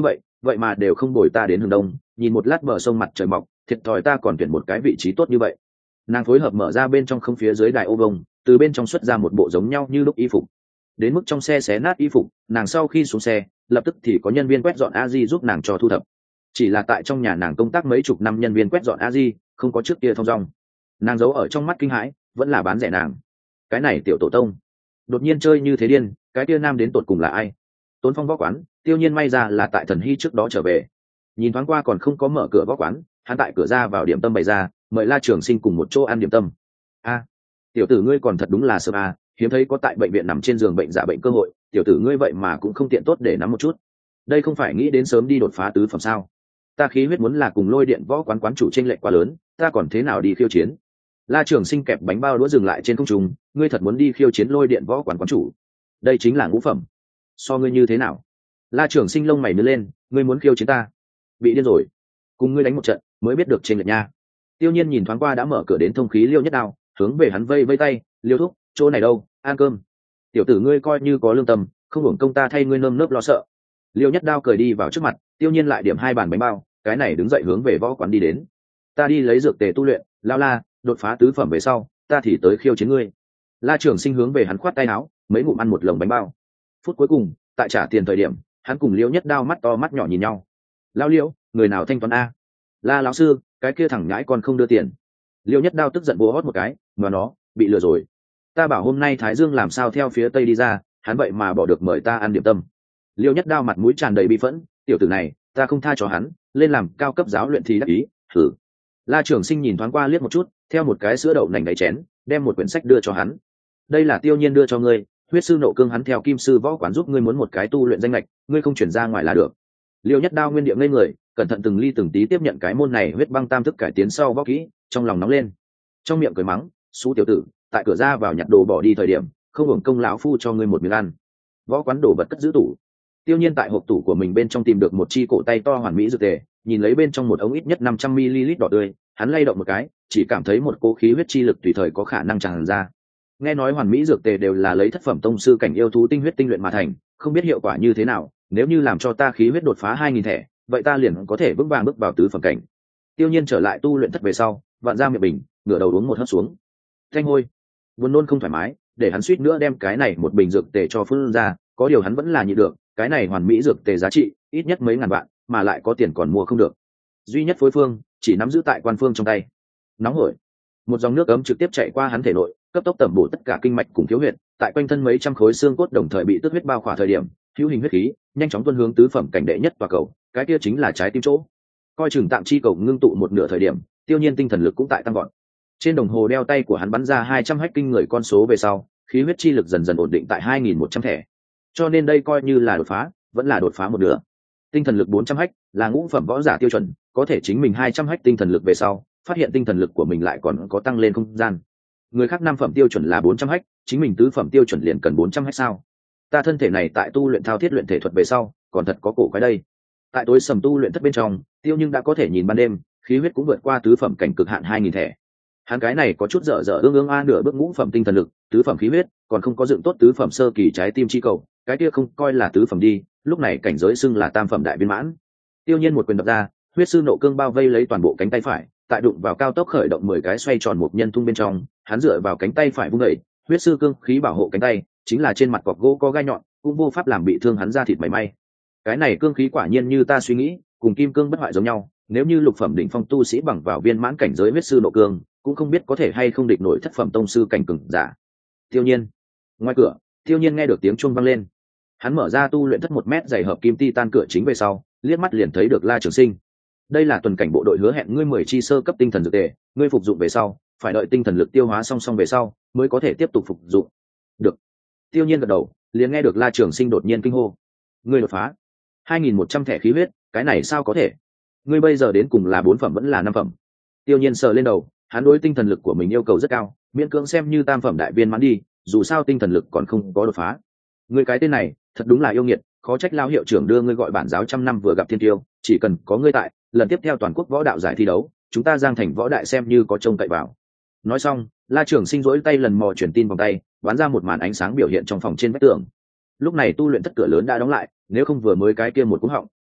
vậy mà đều không bồi ta đến hướng đông, nhìn một lát bờ sông mặt trời mọc, thiệt thòi ta còn tuyển một cái vị trí tốt như vậy. Nàng phối hợp mở ra bên trong không phía dưới đài ô vông, từ bên trong xuất ra một bộ giống nhau như lúc y phục. Đến mức trong xe xé nát y phục, nàng sau khi xuống xe lập tức thì có nhân viên quét dọn a di giúp nàng cho thu thập. Chỉ là tại trong nhà nàng công tác mấy chục năm, nhân viên quét dọn a di không có trước kia thong dong. Nàng giấu ở trong mắt kinh hãi, vẫn là bán rẻ nàng. Cái này tiểu tổ tông đột nhiên chơi như thế điên, cái kia nam đến tột cùng là ai? Tốn Phong võ quán, Tiêu Nhiên may ra là tại Thần Hy trước đó trở về. Nhìn thoáng qua còn không có mở cửa võ quán, hắn tại cửa ra vào điểm tâm bày ra, mời La Trường Sinh cùng một chỗ ăn điểm tâm. A, tiểu tử ngươi còn thật đúng là sớm a, hiếm thấy có tại bệnh viện nằm trên giường bệnh giả bệnh cơ hội, tiểu tử ngươi vậy mà cũng không tiện tốt để nắm một chút. Đây không phải nghĩ đến sớm đi đột phá tứ phẩm sao? Ta khí huyết muốn là cùng Lôi Điện võ quán quán chủ chênh lệch quá lớn, ta còn thế nào đi khiêu chiến? La Trường Sinh kẹp bánh bao đũa dừng lại trên không trung, ngươi thật muốn đi khiêu chiến Lôi Điện võ quán quán chủ? Đây chính là ngũ phẩm. So ngươi như thế nào? La Trường Sinh lông mày nhướng lên, ngươi muốn khiêu chiến ta? Bị điên rồi. Cùng ngươi đánh một trận mới biết được chênh lệch nha. Tiêu Nhiên nhìn thoáng qua đã mở cửa đến thông khí Liêu Nhất Đao, hướng về hắn vây vây tay, Liêu thúc, chỗ này đâu, ăn cơm. Tiểu tử ngươi coi như có lương tâm, không hưởng công ta thay ngươi nơm nớp lo sợ. Liêu Nhất Đao cười đi vào trước mặt, Tiêu Nhiên lại điểm 2 bàn bánh bao, cái này đứng dậy hướng về võ quán đi đến. Ta đi lấy dược tề tu luyện, lao la, đột phá tứ phẩm về sau, ta thì tới khiêu chiến ngươi. La Trường Sinh hướng về hắn khoát tay áo, mấy ngụm ăn một lồng bánh bao. Phút cuối cùng, tại trả tiền thời điểm, hắn cùng Liêu Nhất Đao mắt to mắt nhỏ nhìn nhau. Lao Liêu, người nào thanh toán a? La lão sư, cái kia thằng nhãi còn không đưa tiền. Liêu Nhất Đao tức giận búa hót một cái, mà nó bị lừa rồi. Ta bảo hôm nay Thái Dương làm sao theo phía tây đi ra, hắn vậy mà bỏ được mời ta ăn điểm tâm. Liêu Nhất Đao mặt mũi tràn đầy bi phẫn, tiểu tử này, ta không tha cho hắn, lên làm cao cấp giáo luyện thì đắc ý, thử. La Trường Sinh nhìn thoáng qua liếc một chút, theo một cái sữa đậu nành đáy chén, đem một quyển sách đưa cho hắn. Đây là Tiêu Nhiên đưa cho ngươi, huyết sư nộ cương hắn theo Kim sư võ quán giúp ngươi muốn một cái tu luyện danh lệch, ngươi không chuyển ra ngoài là được. Liêu Nhất Đao nguyên địa ngây người, cẩn thận từng ly từng tí tiếp nhận cái môn này huyết băng tam thức cải tiến sau võ kỹ, trong lòng nóng lên, trong miệng cười mắng, xú tiểu tử, tại cửa ra vào nhặt đồ bỏ đi thời điểm, không hưởng công lão phu cho ngươi một miếng ăn. Võ quán đồ vật cất giữ tủ. Tiêu Nhiên tại hộp tủ của mình bên trong tìm được một chi cổ tay to hoàn mỹ dược tề, nhìn lấy bên trong một ống ít nhất 500 ml đỏ tươi, hắn lay động một cái, chỉ cảm thấy một cỗ khí huyết chi lực tùy thời có khả năng tràn ra. Nghe nói hoàn mỹ dược tề đều là lấy thất phẩm tông sư cảnh yêu thú tinh huyết tinh luyện mà thành, không biết hiệu quả như thế nào, nếu như làm cho ta khí huyết đột phá 2000 thẻ, vậy ta liền có thể vững vàng bước vào tứ phẩm cảnh. Tiêu Nhiên trở lại tu luyện thất về sau, vặn ra miệng bình, ngửa đầu uống một hớp xuống. Thanh hôi, buồn nôn không thoải mái, để hắn suýt nữa đem cái này một bình dược tề cho phun ra, có điều hắn vẫn là nhịn được, cái này hoàn mỹ dược tề giá trị ít nhất mấy ngàn vạn, mà lại có tiền còn mua không được. Duy nhất phối phương chỉ nắm giữ tại quan phương trong tay. Nóng hổi, một dòng nước ấm trực tiếp chạy qua hắn thể nội, cấp tốc tẩm bổ tất cả kinh mạch cùng thiếu huyệt, tại quanh thân mấy trăm khối xương cốt đồng thời bị tức huyết bao khỏa thời điểm, hữu hình huyết khí nhanh chóng tuôn hướng tứ phẩm cảnh đệ nhất tòa cầu, cái kia chính là trái tim chỗ. Coi chừng tạm chi cầu ngưng tụ một nửa thời điểm, Tiêu Nhiên tinh thần lực cũng tại tăng vọt. Trên đồng hồ đeo tay của hắn bắn ra 200 hách kinh người con số về sau, khí huyết chi lực dần dần ổn định tại 2100 thẻ. Cho nên đây coi như là đột phá, vẫn là đột phá một nửa. Tinh thần lực 400 hách là ngũ phẩm võ giả tiêu chuẩn, có thể chính mình 200 hách tinh thần lực về sau, phát hiện tinh thần lực của mình lại còn có tăng lên không gian. Người khác 5 phẩm tiêu chuẩn là 400 hách, chính mình tứ phẩm tiêu chuẩn liền cần 400 hách sao? Ta thân thể này tại tu luyện thao thiết luyện thể thuật về sau, còn thật có cổ quái đây. Tại tối sầm tu luyện thất bên trong, Tiêu nhưng đã có thể nhìn ban đêm, khí huyết cũng vượt qua tứ phẩm cảnh cực hạn 2000 thẻ. Hắn cái này có chút dở dở ương a nửa bước ngũ phẩm tinh thần lực, tứ phẩm khí huyết, còn không có dựng tốt tứ phẩm sơ kỳ trái tim chi cầu, cái kia không coi là tứ phẩm đi, lúc này cảnh giới xưng là tam phẩm đại viên mãn. Tiêu Nhiên một quyền đập ra, huyết sư nộ cương bao vây lấy toàn bộ cánh tay phải, tại đụng vào cao tốc khởi động 10 cái xoay tròn một nhân thung bên trong, hắn dựa vào cánh tay phải vung đẩy, huyết sư cương khí bảo hộ cánh tay, chính là trên mặt cọc gỗ có gai nhọn, cũng vô pháp làm bị thương hắn ra thịt mảy may. Cái này cương khí quả nhiên như ta suy nghĩ, cùng kim cương bất hoại giống nhau, nếu như lục phẩm đỉnh phong tu sĩ bằng vào viên mãn cảnh giới huyết sư nộ cương, cũng không biết có thể hay không địch nổi thất phẩm tông sư cảnh cường giả. Tiêu Nhiên. Ngoài cửa, Tiêu Nhiên nghe được tiếng chuông vang lên. Hắn mở ra tu luyện thất 1 mét dày hợp kim titan cửa chính về sau, liếc mắt liền thấy được La Trường Sinh. Đây là tuần cảnh bộ đội hứa hẹn ngươi 10 chi sơ cấp tinh thần dược tề, ngươi phục dụng về sau, phải đợi tinh thần lực tiêu hóa song về sau, mới có thể tiếp tục phục dụng. Được. Tiêu Nhiên gật đầu, liền nghe được La Trường Sinh đột nhiên kinh hô. Ngươi đột phá 2100 thẻ khí huyết, cái này sao có thể? Ngươi bây giờ đến cùng là 4 phẩm vẫn là 5 phẩm? Tiêu Nhiên sờ lên đầu, hắn đối tinh thần lực của mình yêu cầu rất cao, miễn cưỡng xem như tam phẩm đại viên mãn đi, dù sao tinh thần lực còn không có đột phá. Ngươi cái tên này, thật đúng là yêu nghiệt, khó trách lao hiệu trưởng đưa ngươi gọi bản giáo trăm năm vừa gặp thiên tiêu, chỉ cần có ngươi tại, lần tiếp theo toàn quốc võ đạo giải thi đấu, chúng ta Giang Thành võ đại xem như có trông cậy vào. Nói xong, La Trường Sinh rỗi tay lần mò truyền tin vòng tay, bắn ra một màn ánh sáng biểu hiện trong phòng trên vách tường. Lúc này tu luyện thất cửa lớn đã đóng lại, nếu không vừa mới cái kia một cú họng,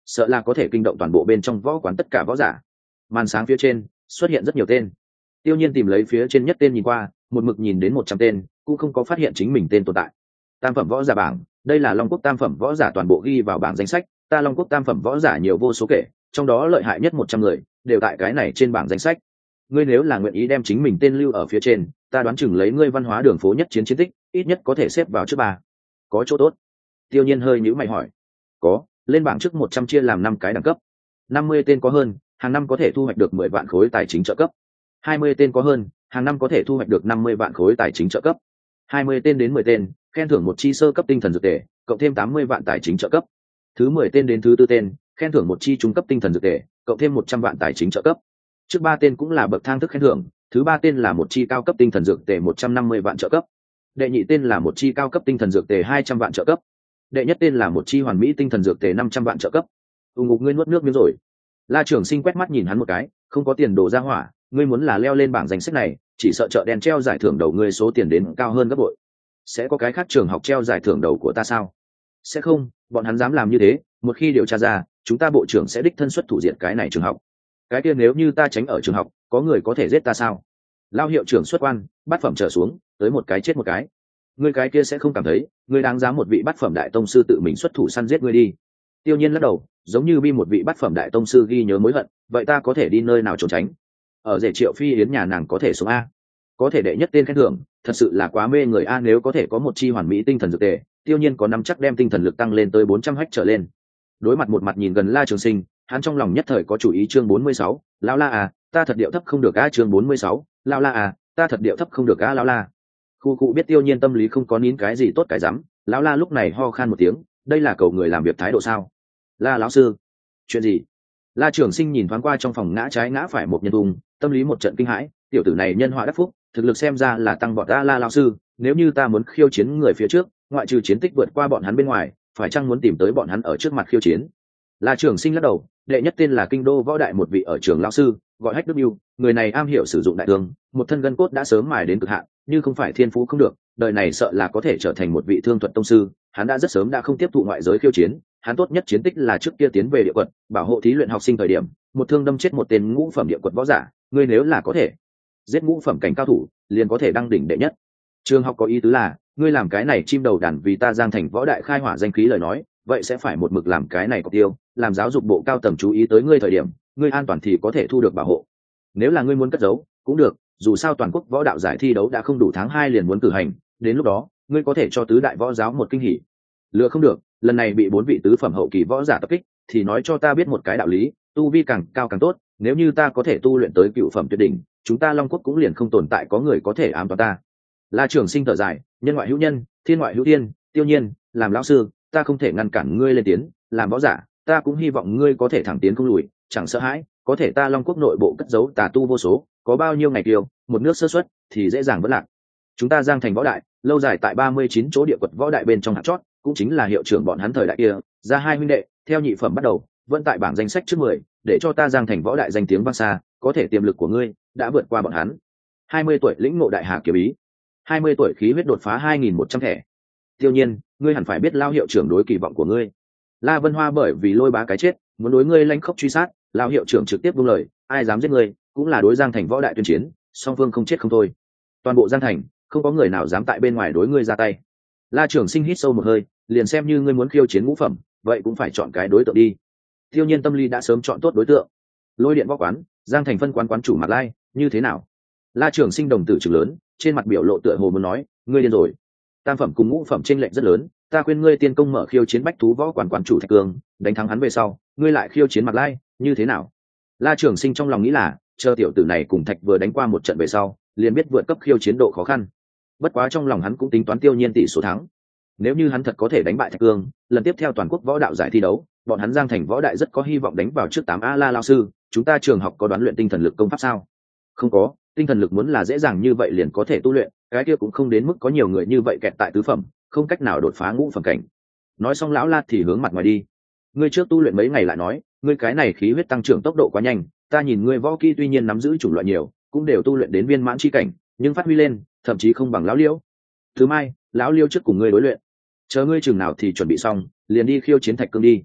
sợ là có thể kinh động toàn bộ bên trong võ quán tất cả võ giả. Màn sáng phía trên xuất hiện rất nhiều tên. Tiêu Nhiên tìm lấy phía trên nhất tên nhìn qua, một mực nhìn đến 100 tên, cũng không có phát hiện chính mình tên tồn tại. Tam phẩm võ giả bảng, đây là Long Quốc tam phẩm võ giả toàn bộ ghi vào bảng danh sách, ta Long Quốc tam phẩm võ giả nhiều vô số kể, trong đó lợi hại nhất 100 người, đều tại cái này trên bảng danh sách. Ngươi nếu là nguyện ý đem chính mình tên lưu ở phía trên, ta đoán chừng lấy ngươi văn hóa đường phố nhất chiến chiến tích, ít nhất có thể xếp vào trước 3. Có chỗ tốt? Tiêu Nhiên hơi nhíu mày hỏi. Có, lên bảng trước 100 chia làm 5 cái đẳng cấp. 50 tên có hơn, hàng năm có thể thu hoạch được 10 vạn khối tài chính trợ cấp. 20 tên có hơn, hàng năm có thể thu hoạch được 50 vạn khối tài chính trợ cấp. 20 tên đến 10 tên, khen thưởng một chi sơ cấp tinh thần dược tề, cộng thêm 80 vạn tài chính trợ cấp. Thứ 10 tên đến thứ 4 tên, khen thưởng một chi trung cấp tinh thần dược tề, cộng thêm 100 vạn tài chính trợ cấp. Trước 3 tên cũng là bậc thang thức khen thưởng, thứ 3 tên là một chi cao cấp tinh thần dược tề 150 vạn trợ cấp. Đệ nhị tên là một chi cao cấp tinh thần dược tề 200 vạn trợ cấp. Đệ nhất tên là một chi hoàn mỹ tinh thần dược tề 500 vạn trợ cấp. Ngục ngươi nuốt nước miếng rồi. La Trường Sinh quét mắt nhìn hắn một cái, không có tiền đổ ra hỏa, ngươi muốn là leo lên bảng danh sách này, chỉ sợ chợ đen treo giải thưởng đầu ngươi số tiền đến cao hơn gấp bội. Sẽ có cái khác trường học treo giải thưởng đầu của ta sao? Sẽ không, bọn hắn dám làm như thế, một khi điều tra ra, chúng ta bộ trưởng sẽ đích thân xuất thủ diệt cái này trường học. Cái kia nếu như ta tránh ở trường học, có người có thể giết ta sao? Lao hiệu trưởng xuất quan, bát phẩm trở xuống, tới một cái chết một cái. Ngươi cái kia sẽ không cảm thấy, ngươi đáng giá một vị bát phẩm đại tông sư tự mình xuất thủ săn giết ngươi đi. Tiêu Nhiên lắc đầu, giống như bi một vị bát phẩm đại tông sư ghi nhớ mối hận, vậy ta có thể đi nơi nào trốn tránh? Ở rể Triệu Phi Yến nhà nàng có thể xuống a. Có thể đệ nhất tên khen thưởng, thật sự là quá mê người a, nếu có thể có một chi hoàn mỹ tinh thần dược tề, Tiêu Nhiên có nắm chắc đem tinh thần lực tăng lên tới 400 hách trở lên. Đối mặt một mặt nhìn gần La Trường Sinh, hắn trong lòng nhất thời có chủ ý. Chương 46, lão la à, ta thật điệu thấp không được a. Chương 46, lão la à, ta thật điệu thấp không được a. Lão la. Khu cụ biết Tiêu Nhiên tâm lý không có nín cái gì tốt cái dám, lão la lúc này ho khan một tiếng, đây là cầu người làm việc thái độ sao? La lão sư, chuyện gì? La Trường Sinh nhìn thoáng qua trong phòng ngã trái ngã phải một nhân ung, tâm lý một trận kinh hãi, tiểu tử này nhân họa đắc phúc, thực lực xem ra là tăng vọt. La lão sư, nếu như ta muốn khiêu chiến người phía trước, ngoại trừ chiến tích vượt qua bọn hắn bên ngoài, phải chăng muốn tìm tới bọn hắn ở trước mặt khiêu chiến? La Trường Sinh lắc đầu, đệ nhất tên là kinh đô võ đại một vị ở trường lão sư, gọi Hách Đức Bưu, người này am hiểu sử dụng đại thương, một thân gân cốt đã sớm mài đến cực hạn, như không phải thiên phú không được, đời này sợ là có thể trở thành một vị thương thuật tông sư. Hắn đã rất sớm đã không tiếp thụ ngoại giới khiêu chiến, hắn tốt nhất chiến tích là trước kia tiến về địa quật, bảo hộ thí luyện học sinh thời điểm, một thương đâm chết một tên ngũ phẩm địa quật võ giả. Ngươi nếu là có thể giết ngũ phẩm cảnh cao thủ, liền có thể đăng đỉnh đệ nhất. Trường học có ý tứ là, ngươi làm cái này chim đầu đàn vì ta Giang Thành võ đại khai hỏa danh khí lời nói, vậy sẽ phải một mực làm cái này cọc tiêu, làm giáo dục bộ cao tầng chú ý tới ngươi thời điểm, ngươi an toàn thì có thể thu được bảo hộ. Nếu là ngươi muốn cất giấu, cũng được, dù sao toàn quốc võ đạo giải thi đấu đã không đủ tháng 2 liền muốn cử hành, đến lúc đó, ngươi có thể cho tứ đại võ giáo một kinh hỉ. Lựa không được, lần này bị 4 vị tứ phẩm hậu kỳ võ giả tập kích, thì nói cho ta biết một cái đạo lý, tu vi càng cao càng tốt, nếu như ta có thể tu luyện tới cựu phẩm tuyệt đỉnh, chúng ta Long Quốc cũng liền không tồn tại có người có thể ám toán ta. La Trường Sinh thở dài, nhân ngoại hữu nhân, thiên ngoại hữu thiên, Tiêu Nhiên, làm lão sư, ta không thể ngăn cản ngươi lên tiến, làm võ giả, ta cũng hy vọng ngươi có thể thẳng tiến không lùi, chẳng sợ hãi, có thể ta Long Quốc nội bộ cất giấu tà tu vô số, có bao nhiêu ngày kiều, một nước sơ suất thì dễ dàng vỡ lạc. Chúng ta Giang Thành võ đại, lâu dài tại 39 chỗ địa quật võ đại bên trong hạt chót, cũng chính là hiệu trưởng bọn hắn thời đại kia, ra 2 huynh đệ, theo nhị phẩm bắt đầu, vẫn tại bảng danh sách trước 10, để cho ta Giang Thành võ đại danh tiếng vang xa, có thể tiềm lực của ngươi đã vượt qua bọn hắn. 20 tuổi lĩnh ngộ đại hà kiếm ý, 20 tuổi khí huyết đột phá 2100 thẻ. Tiêu Nhiên, ngươi hẳn phải biết lao hiệu trưởng đối kỳ vọng của ngươi. La Vân Hoa bởi vì Lôi Bá cái chết, muốn đối ngươi lanh khốc truy sát, lao hiệu trưởng trực tiếp buông lời, ai dám giết ngươi, cũng là đối Giang Thành võ đại tuyên chiến, song phương không chết không thôi. Toàn bộ Giang Thành, không có người nào dám tại bên ngoài đối ngươi ra tay. La Trường Sinh hít sâu một hơi, liền xem như ngươi muốn khiêu chiến ngũ phẩm, vậy cũng phải chọn cái đối tượng đi. Tiêu Nhiên tâm lý đã sớm chọn tốt đối tượng. Lôi Điện võ quán, Giang Thành phân quán quán chủ Mạc Lai, như thế nào? La Trường Sinh đồng tử trừng lớn, trên mặt biểu lộ tựa hồ muốn nói, ngươi điên rồi. Tam phẩm cùng ngũ phẩm chênh lệch rất lớn, ta khuyên ngươi tiên công mở khiêu chiến bách thú võ quán quán chủ Thạch Cương, đánh thắng hắn về sau, ngươi lại khiêu chiến Mạc Lai, như thế nào? La Trường Sinh trong lòng nghĩ là, chờ tiểu tử này cùng Thạch vừa đánh qua một trận về sau, liền biết vượt cấp khiêu chiến độ khó khăn. Bất quá trong lòng hắn cũng tính toán Tiêu Nhiên tỷ số thắng. Nếu như hắn thật có thể đánh bại Thạch Cương, lần tiếp theo toàn quốc võ đạo giải thi đấu, bọn hắn Giang Thành võ đại rất có hy vọng đánh vào trước 8 A. La lão sư, chúng ta trường học có đoán luyện tinh thần lực công pháp sao? Không có, tinh thần lực muốn là dễ dàng như vậy liền có thể tu luyện, cái kia cũng không đến mức có nhiều người như vậy kẹt tại tứ phẩm, không cách nào đột phá ngũ phẩm cảnh. Nói xong lão La thì hướng mặt ngoài đi. Ngươi trước tu luyện mấy ngày lại nói, ngươi cái này khí huyết tăng trưởng tốc độ quá nhanh, ta nhìn ngươi võ kỹ tuy nhiên nắm giữ chủng loại nhiều, cũng đều tu luyện đến viên mãn chi cảnh, nhưng phát huy lên, thậm chí không bằng lão Liêu. Thứ mai, lão Liêu trước cùng ngươi đối luyện. Chờ ngươi chừng nào thì chuẩn bị xong, liền đi khiêu chiến Thạch Cương đi.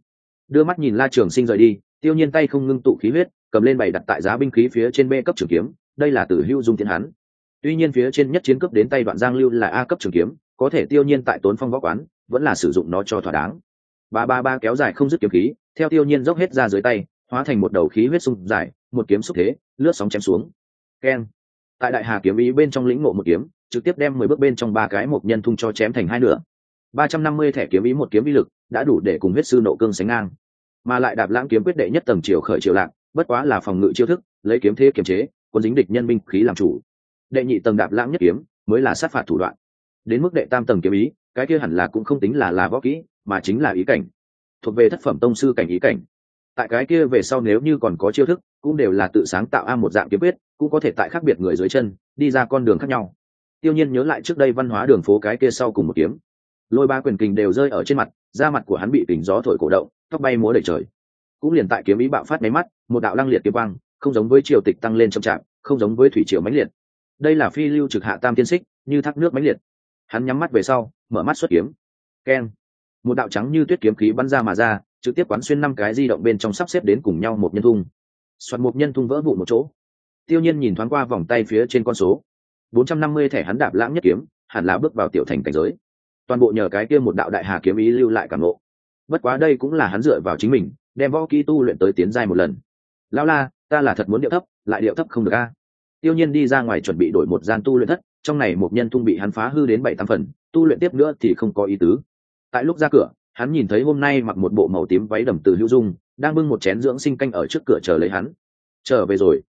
Đưa mắt nhìn La Trường Sinh rời đi, Tiêu Nhiên tay không ngưng tụ khí huyết, cầm lên bày đặt tại giá binh khí phía trên B cấp trường kiếm, đây là Tử Hữu Dung tiến hắn. Tuy nhiên phía trên nhất chiến cấp đến tay Đoạn Giang Lưu là A cấp trường kiếm, có thể Tiêu Nhiên tại Tốn Phong võ quán vẫn là sử dụng nó cho thỏa đáng. Ba kéo dài không dứt kiếm khí, theo Tiêu Nhiên dốc hết ra dưới tay, hóa thành một đầu khí huyết xung dài, một kiếm xúc thế, lướt sóng chém xuống. Keng. Tại Đại Hà kiếm ý bên trong lĩnh ngộ một kiếm, trực tiếp đem 10 bước bên trong ba cái một nhân thung cho chém thành hai nửa. 350 thẻ kiếm ý một kiếm uy lực, đã đủ để cùng huyết sư nộ cương sánh ngang. Mà lại Đạp Lãng kiếm quyết đệ nhất tầng chiều khởi chiều lạc, bất quá là phòng ngự chiêu thức, lấy kiếm thế kiềm chế, quân dính địch nhân binh khí làm chủ. Đệ nhị tầng Đạp Lãng nhất kiếm, mới là sát phạt thủ đoạn. Đến mức đệ tam tầng kiếm ý, cái kia hẳn là cũng không tính là võ kỹ, mà chính là ý cảnh, thuộc về thất phẩm tông sư cảnh ý cảnh. Tại cái kia về sau nếu như còn có chiêu thức, cũng đều là tự sáng tạo một dạng kiếm quyết, cũng có thể tại khác biệt người dưới chân, đi ra con đường khác nhau. Tiêu Nhiên nhớ lại trước đây văn hóa đường phố cái kia sau cùng một kiếm, lôi ba quyền kình đều rơi ở trên mặt, da mặt của hắn bị kình gió thổi cổ động, tóc bay múa đầy trời. Cũng liền tại kiếm ý bạo phát mấy mắt, một đạo lăng liệt kiếm quang, không giống với triều tịch tăng lên chậm chạp, không giống với thủy triều mãnh liệt. Đây là phi lưu trực hạ tam tiên xích, như thác nước mãnh liệt. Hắn nhắm mắt về sau, mở mắt xuất kiếm. Keng. Một đạo trắng như tuyết kiếm khí bắn ra mà ra, trực tiếp quán xuyên 5 cái di động bên trong sắp xếp đến cùng nhau một nhân thung. Soạt một nhân thung vỡ vụn một chỗ. Tiêu Nhiên nhìn thoáng qua vòng tay phía trên con số. 450 thẻ hắn Đạp Lãng nhất kiếm, hẳn là bước vào tiểu thành cảnh giới. Toàn bộ nhờ cái kia một đạo Đại Hà kiếm ý lưu lại cảm ngộ. Bất quá đây cũng là hắn dựa vào chính mình, đem võ kỹ tu luyện tới tiến giai một lần. Lão la, ta là thật muốn điệu thấp, lại điệu thấp không được a. Tiêu Nhiên đi ra ngoài chuẩn bị đổi một gian tu luyện thất, trong này một nhân thung bị hắn phá hư đến 7-8 phần, tu luyện tiếp nữa thì không có ý tứ. Tại lúc ra cửa, hắn nhìn thấy hôm nay mặc một bộ màu tím váy đầm Từ Hữu Dung, đang bưng một chén dưỡng sinh canh ở trước cửa chờ lấy hắn. Trở về rồi.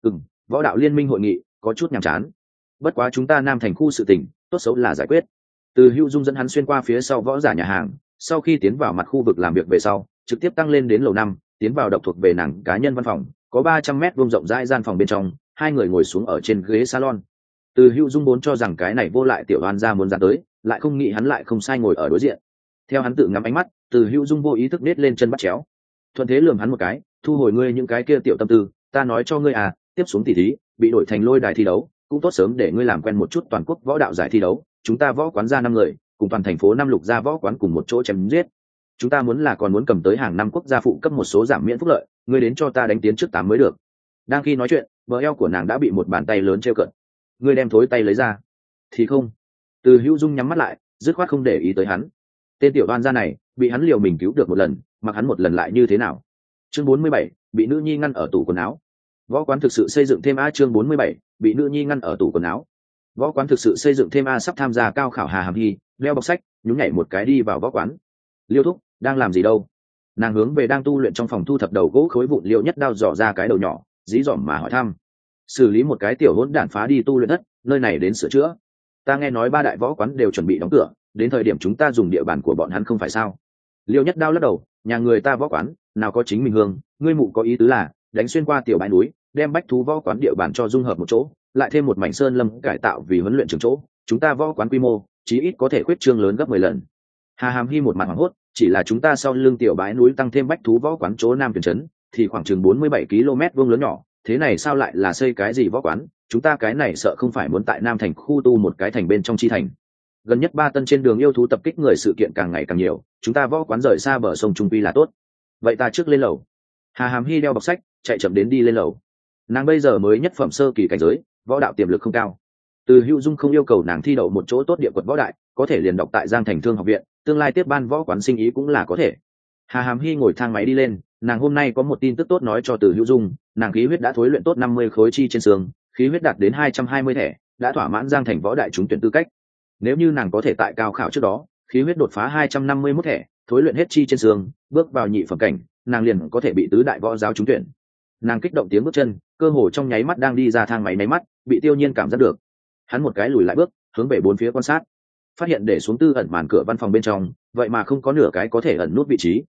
Võ đạo liên minh hội nghị có chút nhàm chán. Bất quá chúng ta Nam thành khu sự tình, tốt xấu là giải quyết. Từ Hữu Dung dẫn hắn xuyên qua phía sau võ giả nhà hàng, sau khi tiến vào mặt khu vực làm việc về sau, trực tiếp tăng lên đến lầu 5, tiến vào độc thuộc về nàng cá nhân văn phòng, có 300 mét vuông rộng rãi gian phòng bên trong, hai người ngồi xuống ở trên ghế salon. Từ Hữu Dung vốn cho rằng cái này vô lại tiểu oan gia muốn ra tới, lại không nghĩ hắn lại không sai ngồi ở đối diện. Theo hắn tự ngắm ánh mắt, Từ Hữu Dung vô ý thức nết lên chân bắt chéo. Thuận thế lườm hắn một cái, thu hồi ngươi những cái kia tiểu tâm tư, ta nói cho ngươi à, tiếp xuống tỷ thí, bị đổi thành lôi đài thi đấu, cũng tốt sớm để ngươi làm quen một chút toàn quốc võ đạo giải thi đấu, chúng ta võ quán ra 5 người, cùng toàn thành phố 5 lục gia võ quán cùng một chỗ chém giết. Chúng ta muốn là còn muốn cầm tới hàng năm quốc gia phụ cấp một số giảm miễn phúc lợi, ngươi đến cho ta đánh tiến trước 8 mới được. Đang khi nói chuyện, bờ eo của nàng đã bị một bàn tay lớn treo cận. Ngươi đem thối tay lấy ra. Thì không. Từ Hữu Dung nhắm mắt lại, dứt khoát không để ý tới hắn. Tên tiểu đoan gia này, bị hắn liều mình cứu được một lần, mặc hắn một lần lại như thế nào? Chương 47, bị nữ nhi ngăn ở tủ quần áo. Võ quán thực sự xây dựng thêm a chương 47, bị nữ nhi ngăn ở tủ quần áo. Võ quán thực sự xây dựng thêm a sắp tham gia cao khảo Hà Hàm Hi, đeo bọc sách, nhún nhảy một cái đi vào võ quán. Liêu thúc, đang làm gì đâu? Nàng hướng về đang tu luyện trong phòng thu thập đầu gỗ khối vụn Liêu Nhất Đao dò ra cái đầu nhỏ, dí dỏm mà hỏi thăm. Xử lý một cái tiểu hỗn đản phá đi tu luyện đất, nơi này đến sửa chữa. Ta nghe nói 3 đại võ quán đều chuẩn bị đóng cửa, đến thời điểm chúng ta dùng địa bàn của bọn hắn không phải sao? Liêu Nhất Đao lắc đầu, nhà người ta võ quán, nào có chính mình hương, ngươi mụ có ý tứ là đánh xuyên qua tiểu bãi núi, đem bách thú võ quán địa bàn cho dung hợp một chỗ, lại thêm một mảnh sơn lâm cải tạo vì huấn luyện trường chỗ, chúng ta võ quán quy mô chí ít có thể khuyết trương lớn gấp 10 lần. Hà Hàm Hi một mặt hoảng hốt, chỉ là chúng ta sau lưng tiểu bãi núi tăng thêm bách thú võ quán chỗ Nam Tuyển trấn, thì khoảng chừng 47 km vuông lớn nhỏ, thế này sao lại là xây cái gì võ quán, chúng ta cái này sợ không phải muốn tại Nam thành khu tu một cái thành bên trong chi thành. Gần nhất 3 tân trên đường yêu thú tập kích người sự kiện càng ngày càng nhiều, chúng ta võ quán rời xa bờ sông Trung Pi là tốt. Vậy ta trước lên lầu. Hà Hàm Hi đeo bọc sách, chạy chậm đến đi lên lầu. Nàng bây giờ mới nhất phẩm sơ kỳ cảnh giới, võ đạo tiềm lực không cao. Từ Hữu Dung không yêu cầu nàng thi đậu một chỗ tốt địa quật võ đại, có thể liền đọc tại Giang Thành Thương học viện, tương lai tiếp ban võ quán sinh ý cũng là có thể. Hà Hàm Hi ngồi thang máy đi lên, nàng hôm nay có một tin tức tốt nói cho Từ Hữu Dung, nàng khí huyết đã thối luyện tốt 50 khối chi trên xương, khí huyết đạt đến 220 thẻ, đã thỏa mãn Giang Thành võ đại trúng tuyển tư cách. Nếu như nàng có thể tại cao khảo trước đó, khí huyết đột phá 251 thẻ, thối luyện hết chi trên xương, bước vào nhị phẩm cảnh, nàng liền có thể bị tứ đại võ giáo trúng tuyển. Nàng kích động tiếng bước chân, cơ hồ trong nháy mắt đang đi ra thang máy máy mắt, bị Tiêu Nhiên cảm giác được. Hắn một cái lùi lại bước, hướng về bốn phía quan sát, phát hiện để xuống tư ẩn màn cửa văn phòng bên trong, vậy mà không có nửa cái có thể ẩn nút vị trí.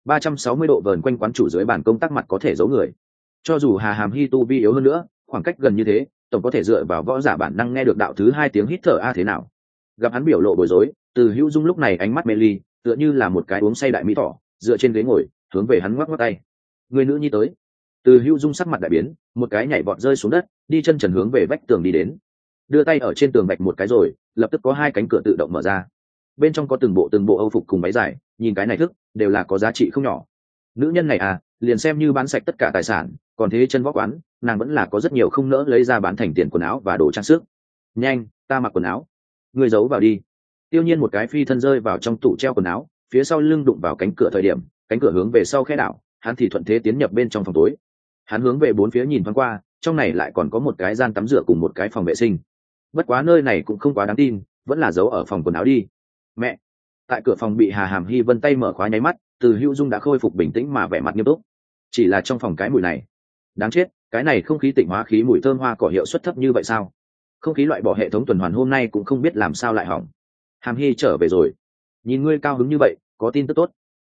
360 độ vờn quanh quán chủ dưới bàn công tác mặt có thể giấu người. Cho dù Hà Hàm Hi tu vi yếu hơn nữa, khoảng cách gần như thế, tổng có thể dựa vào võ giả bản năng nghe được đạo thứ 2 tiếng hít thở a thế nào. Gặp hắn biểu lộ bối rối, Từ Hữu Dung lúc này ánh mắt mê ly, tựa như là một cái uống say đại mỹ thỏ, dựa trên ghế ngồi, hướng về hắn ngoắc ngoắc tay. Người nữ nhi tới. Từ Hữu Dung sắc mặt đại biến, một cái nhảy vọt rơi xuống đất, đi chân trần hướng về vách tường đi đến. Đưa tay ở trên tường vạch một cái rồi, lập tức có 2 cánh cửa tự động mở ra. Bên trong có từng bộ Âu phục cùng váy dài, nhìn cái này thức, đều là có giá trị không nhỏ. Nữ nhân này à, liền xem như bán sạch tất cả tài sản, còn thế chân võ quán, nàng vẫn là có rất nhiều không nỡ lấy ra bán thành tiền quần áo và đồ trang sức. Nhanh, ta mặc quần áo. Ngươi giấu vào đi. Tiêu Nhiên một cái phi thân rơi vào trong tủ treo quần áo, phía sau lưng đụng vào cánh cửa thời điểm, cánh cửa hướng về sau khẽ đảo, hắn thì thuận thế tiến nhập bên trong phòng tối. Hắn hướng về bốn phía nhìn thoáng qua, trong này lại còn có một cái gian tắm rửa cùng một cái phòng vệ sinh. Bất quá nơi này cũng không quá đáng tin, vẫn là giấu ở phòng quần áo đi. Mẹ. Tại cửa phòng bị Hà Hàm Hy vân tay mở khóa nháy mắt, Từ Hữu Dung đã khôi phục bình tĩnh mà vẻ mặt nghiêm túc. Chỉ là trong phòng cái mùi này, đáng chết, cái này không khí tịnh hóa khí mùi thơm hoa cỏ hiệu suất thấp như vậy sao? Không khí loại bỏ hệ thống tuần hoàn hôm nay cũng không biết làm sao lại hỏng. Hàm Hy trở về rồi. Nhìn ngươi cao hứng như vậy, có tin tức tốt.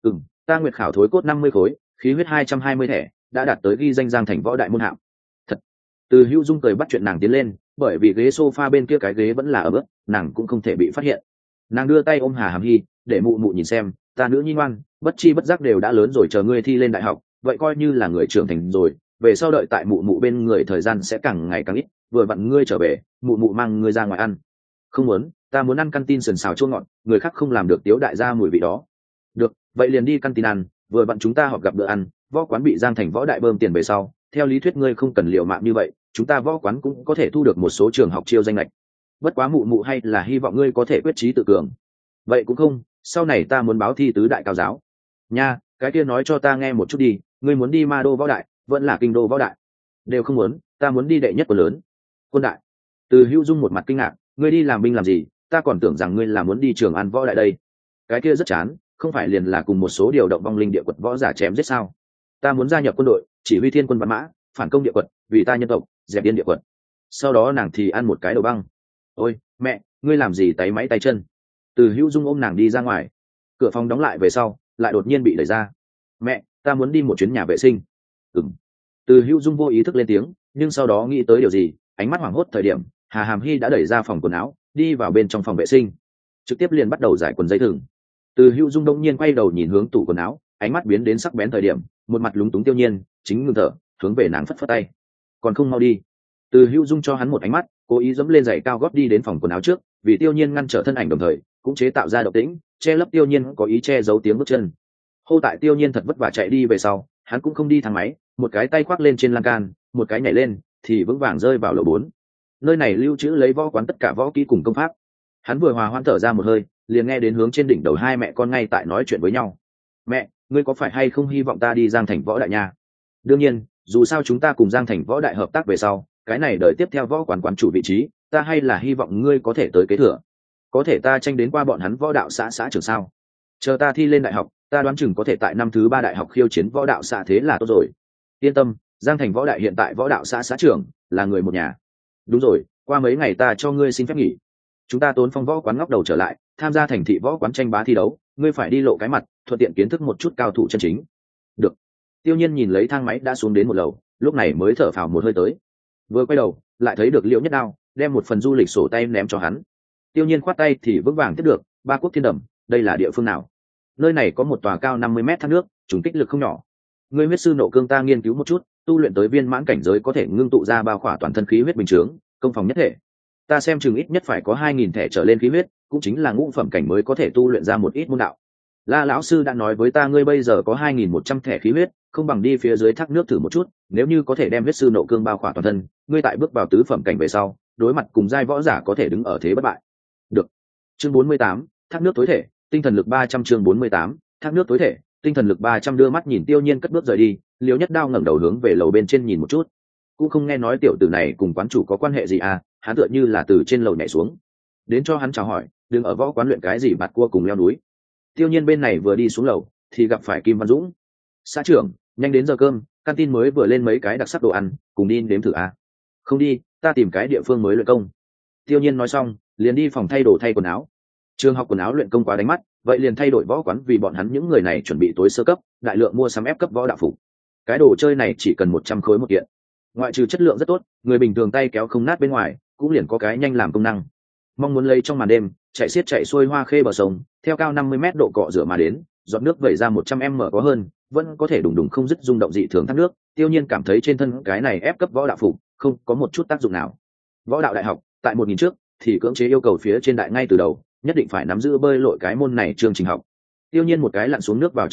Ta nguyệt khảo thối cốt 50 khối, khí huyết 220 thẻ, đã đạt tới ghi danh Giang Thành võ đại môn hạng. Thật. Từ Hữu Dung cười bắt chuyện nàng tiến lên, bởi vì ghế sofa bên kia cái ghế vẫn là ở bước, nàng cũng không thể bị phát hiện. Nàng đưa tay ôm Hà Hàm Hy, để mụ mụ nhìn xem, ta nữ nhi ngoan, bất chi bất giác đều đã lớn rồi, chờ ngươi thi lên đại học, vậy coi như là người trưởng thành rồi, về sau đợi tại mụ mụ bên người thời gian sẽ càng ngày càng ít, vừa vặn ngươi trở về, mụ mụ mang ngươi ra ngoài ăn. Không muốn, ta muốn ăn canteen sườn xào chua ngọt, người khác không làm được tiếu đại gia mùi vị đó. Được, vậy liền đi canteen ăn, vừa vặn chúng ta họp gặp bữa ăn, võ quán bị Giang Thành võ đại bơm tiền về sau, theo lý thuyết ngươi không cần liều mạng như vậy, chúng ta võ quán cũng có thể thu được một số trường học chiêu danh lệch. Bất quá mụ mụ hay là hy vọng ngươi có thể quyết chí tự cường. Vậy cũng không, sau này ta muốn báo thi tứ đại cao giáo. Nha, cái kia nói cho ta nghe một chút đi, ngươi muốn đi ma đô võ đại, vẫn là kinh đô võ đại? Đều không muốn, ta muốn đi đệ nhất quân lớn. Quân đại. Từ Hữu Dung một mặt kinh ngạc, ngươi đi làm binh làm gì, ta còn tưởng rằng ngươi là muốn đi trường ăn võ đại đây. Cái kia rất chán, không phải liền là cùng một số điều động vong linh địa quật võ giả chém giết sao? Ta muốn gia nhập quân đội, chỉ huy thiên quân bắn mã, phản công địa quật, vì ta nhân tộc, dẹp điên địa quật. Sau đó nàng thì ăn một cái đầu băng. Ôi mẹ, ngươi làm gì tay máy tay chân? Từ Hữu Dung ôm nàng đi ra ngoài. Cửa phòng đóng lại về sau, lại đột nhiên bị đẩy ra. Mẹ, ta muốn đi một chuyến nhà vệ sinh. Từ Hữu Dung vô ý thức lên tiếng, nhưng sau đó nghĩ tới điều gì, ánh mắt hoảng hốt thời điểm, Hà Hàm Hy đã đẩy ra phòng quần áo, đi vào bên trong phòng vệ sinh, trực tiếp liền bắt đầu giải quần dây thừng. Từ Hữu Dung đông nhiên quay đầu nhìn hướng tủ quần áo, ánh mắt biến đến sắc bén thời điểm, một mặt lúng túng Tiêu Nhiên chính ngừng thở, hướng về nàng phất phất tay. Còn không mau đi. Từ Hữu Dung cho hắn một ánh mắt, cố ý dẫm lên giày cao gót đi đến phòng quần áo trước, vì Tiêu Nhiên ngăn trở thân ảnh đồng thời, cũng chế tạo ra động tĩnh, che lấp Tiêu Nhiên có ý che giấu tiếng bước chân. Hô tại Tiêu Nhiên thật vất vả chạy đi về sau, hắn cũng không đi thang máy, một cái tay khoác lên trên lan can, một cái nhảy lên, thì vững vàng rơi vào lầu 4. Nơi này lưu trữ lấy võ quán tất cả võ kỹ cùng công pháp. Hắn vừa hòa hoãn thở ra một hơi, liền nghe đến hướng trên đỉnh đầu hai mẹ con ngay tại nói chuyện với nhau. Mẹ, ngươi có phải hay không hy vọng ta đi Giang Thành võ đại nha? Đương nhiên, dù sao chúng ta cùng Giang Thành võ đại hợp tác về sau, cái này đợi tiếp theo võ quán quán chủ vị trí, ta hay là hy vọng ngươi có thể tới kế thừa. Có thể ta tranh đến qua bọn hắn võ đạo xã trưởng sao? Chờ ta thi lên đại học, ta đoán chừng có thể tại năm thứ 3 đại học khiêu chiến võ đạo xã, thế là tốt rồi. Yên tâm, Giang Thành võ đại hiện tại võ đạo xã trưởng là người một nhà. Đúng rồi, qua mấy ngày ta cho ngươi xin phép nghỉ, chúng ta tốn phong võ quán ngóc đầu trở lại, tham gia thành thị võ quán tranh bá thi đấu, ngươi phải đi lộ cái mặt, thuận tiện kiến thức một chút cao thủ chân chính. Được. Tiêu Nhiên nhìn lấy thang máy đã xuống đến một lầu, lúc này mới thở phào một hơi tới. Vừa quay đầu, lại thấy được Liễu Nhất Đao đem một phần du lịch sổ tay ném cho hắn. Tiêu Nhiên khoát tay thì vững vàng tiếp được. Ba Quốc Thiên Đầm, đây là địa phương nào? Nơi này có một tòa cao 50 mét thác nước, trùng kích lực không nhỏ. Ngươi huyết sư nộ cương ta nghiên cứu một chút, tu luyện tới viên mãn cảnh giới có thể ngưng tụ ra bao khỏa toàn thân khí huyết bình chướng, công phòng nhất thể. Ta xem chừng ít nhất phải có 2000 thẻ trở lên khí huyết, cũng chính là ngũ phẩm cảnh mới có thể tu luyện ra một ít môn đạo. La lão sư đã nói với ta ngươi bây giờ có 2100 thẻ khí huyết, không bằng đi phía dưới thác nước thử một chút, nếu như có thể đem huyết sư nộ cương bao khỏa toàn thân, ngươi tại bước vào tứ phẩm cảnh về sau, đối mặt cùng giai võ giả có thể đứng ở thế bất bại. Được. Chương 48, thác nước tối thể, tinh thần lực 300 chương 48, thác nước tối thể, tinh thần lực 300 đưa mắt nhìn Tiêu Nhiên cất bước rời đi, Liễu Nhất Đao ngẩng đầu hướng về lầu bên trên nhìn một chút. Cũng không nghe nói tiểu tử này cùng quán chủ có quan hệ gì à, hắn tựa như là từ trên lầu nhảy xuống. Đến cho hắn chào hỏi, đừng ở võ quán luyện cái gì bạt cua cùng leo núi. Tiêu Nhiên bên này vừa đi xuống lầu thì gặp phải Kim Văn Dũng. Xã trưởng, nhanh đến giờ cơm, canteen mới vừa lên mấy cái đặc sắc đồ ăn, cùng đi nếm thử à? Không đi, ta tìm cái địa phương mới luyện công. Tiêu Nhiên nói xong, liền đi phòng thay đồ thay quần áo. Trường học quần áo luyện công quá đánh mắt, vậy liền thay đổi võ quán, vì bọn hắn những người này chuẩn bị tối sơ cấp, đại lượng mua sắm ép cấp võ đạo phục. Cái đồ chơi này chỉ cần 100 khối một kiện. Ngoại trừ chất lượng rất tốt, người bình thường tay kéo không nát bên ngoài, cũng liền có cái nhanh làm công năng. Mong muốn lấy trong màn đêm, chạy xiết chạy xuôi Hoa Khê bờ sông, theo cao 50 mét độ cọ rửa mà đến, giọt nước vẩy ra 100m có hơn, vẫn có thể đùng đùng không dứt rung động dị thường thác nước. Tiêu Nhiên cảm thấy trên thân cái này ép cấp võ đạo phục không có một chút tác dụng nào. Võ đạo đại học tại 1000 trước thì cưỡng chế yêu cầu phía trên đại ngay từ đầu, nhất định phải nắm giữ bơi lội cái môn này chương trình học. Tiêu Nhiên một cái lặn xuống nước vào trong nước,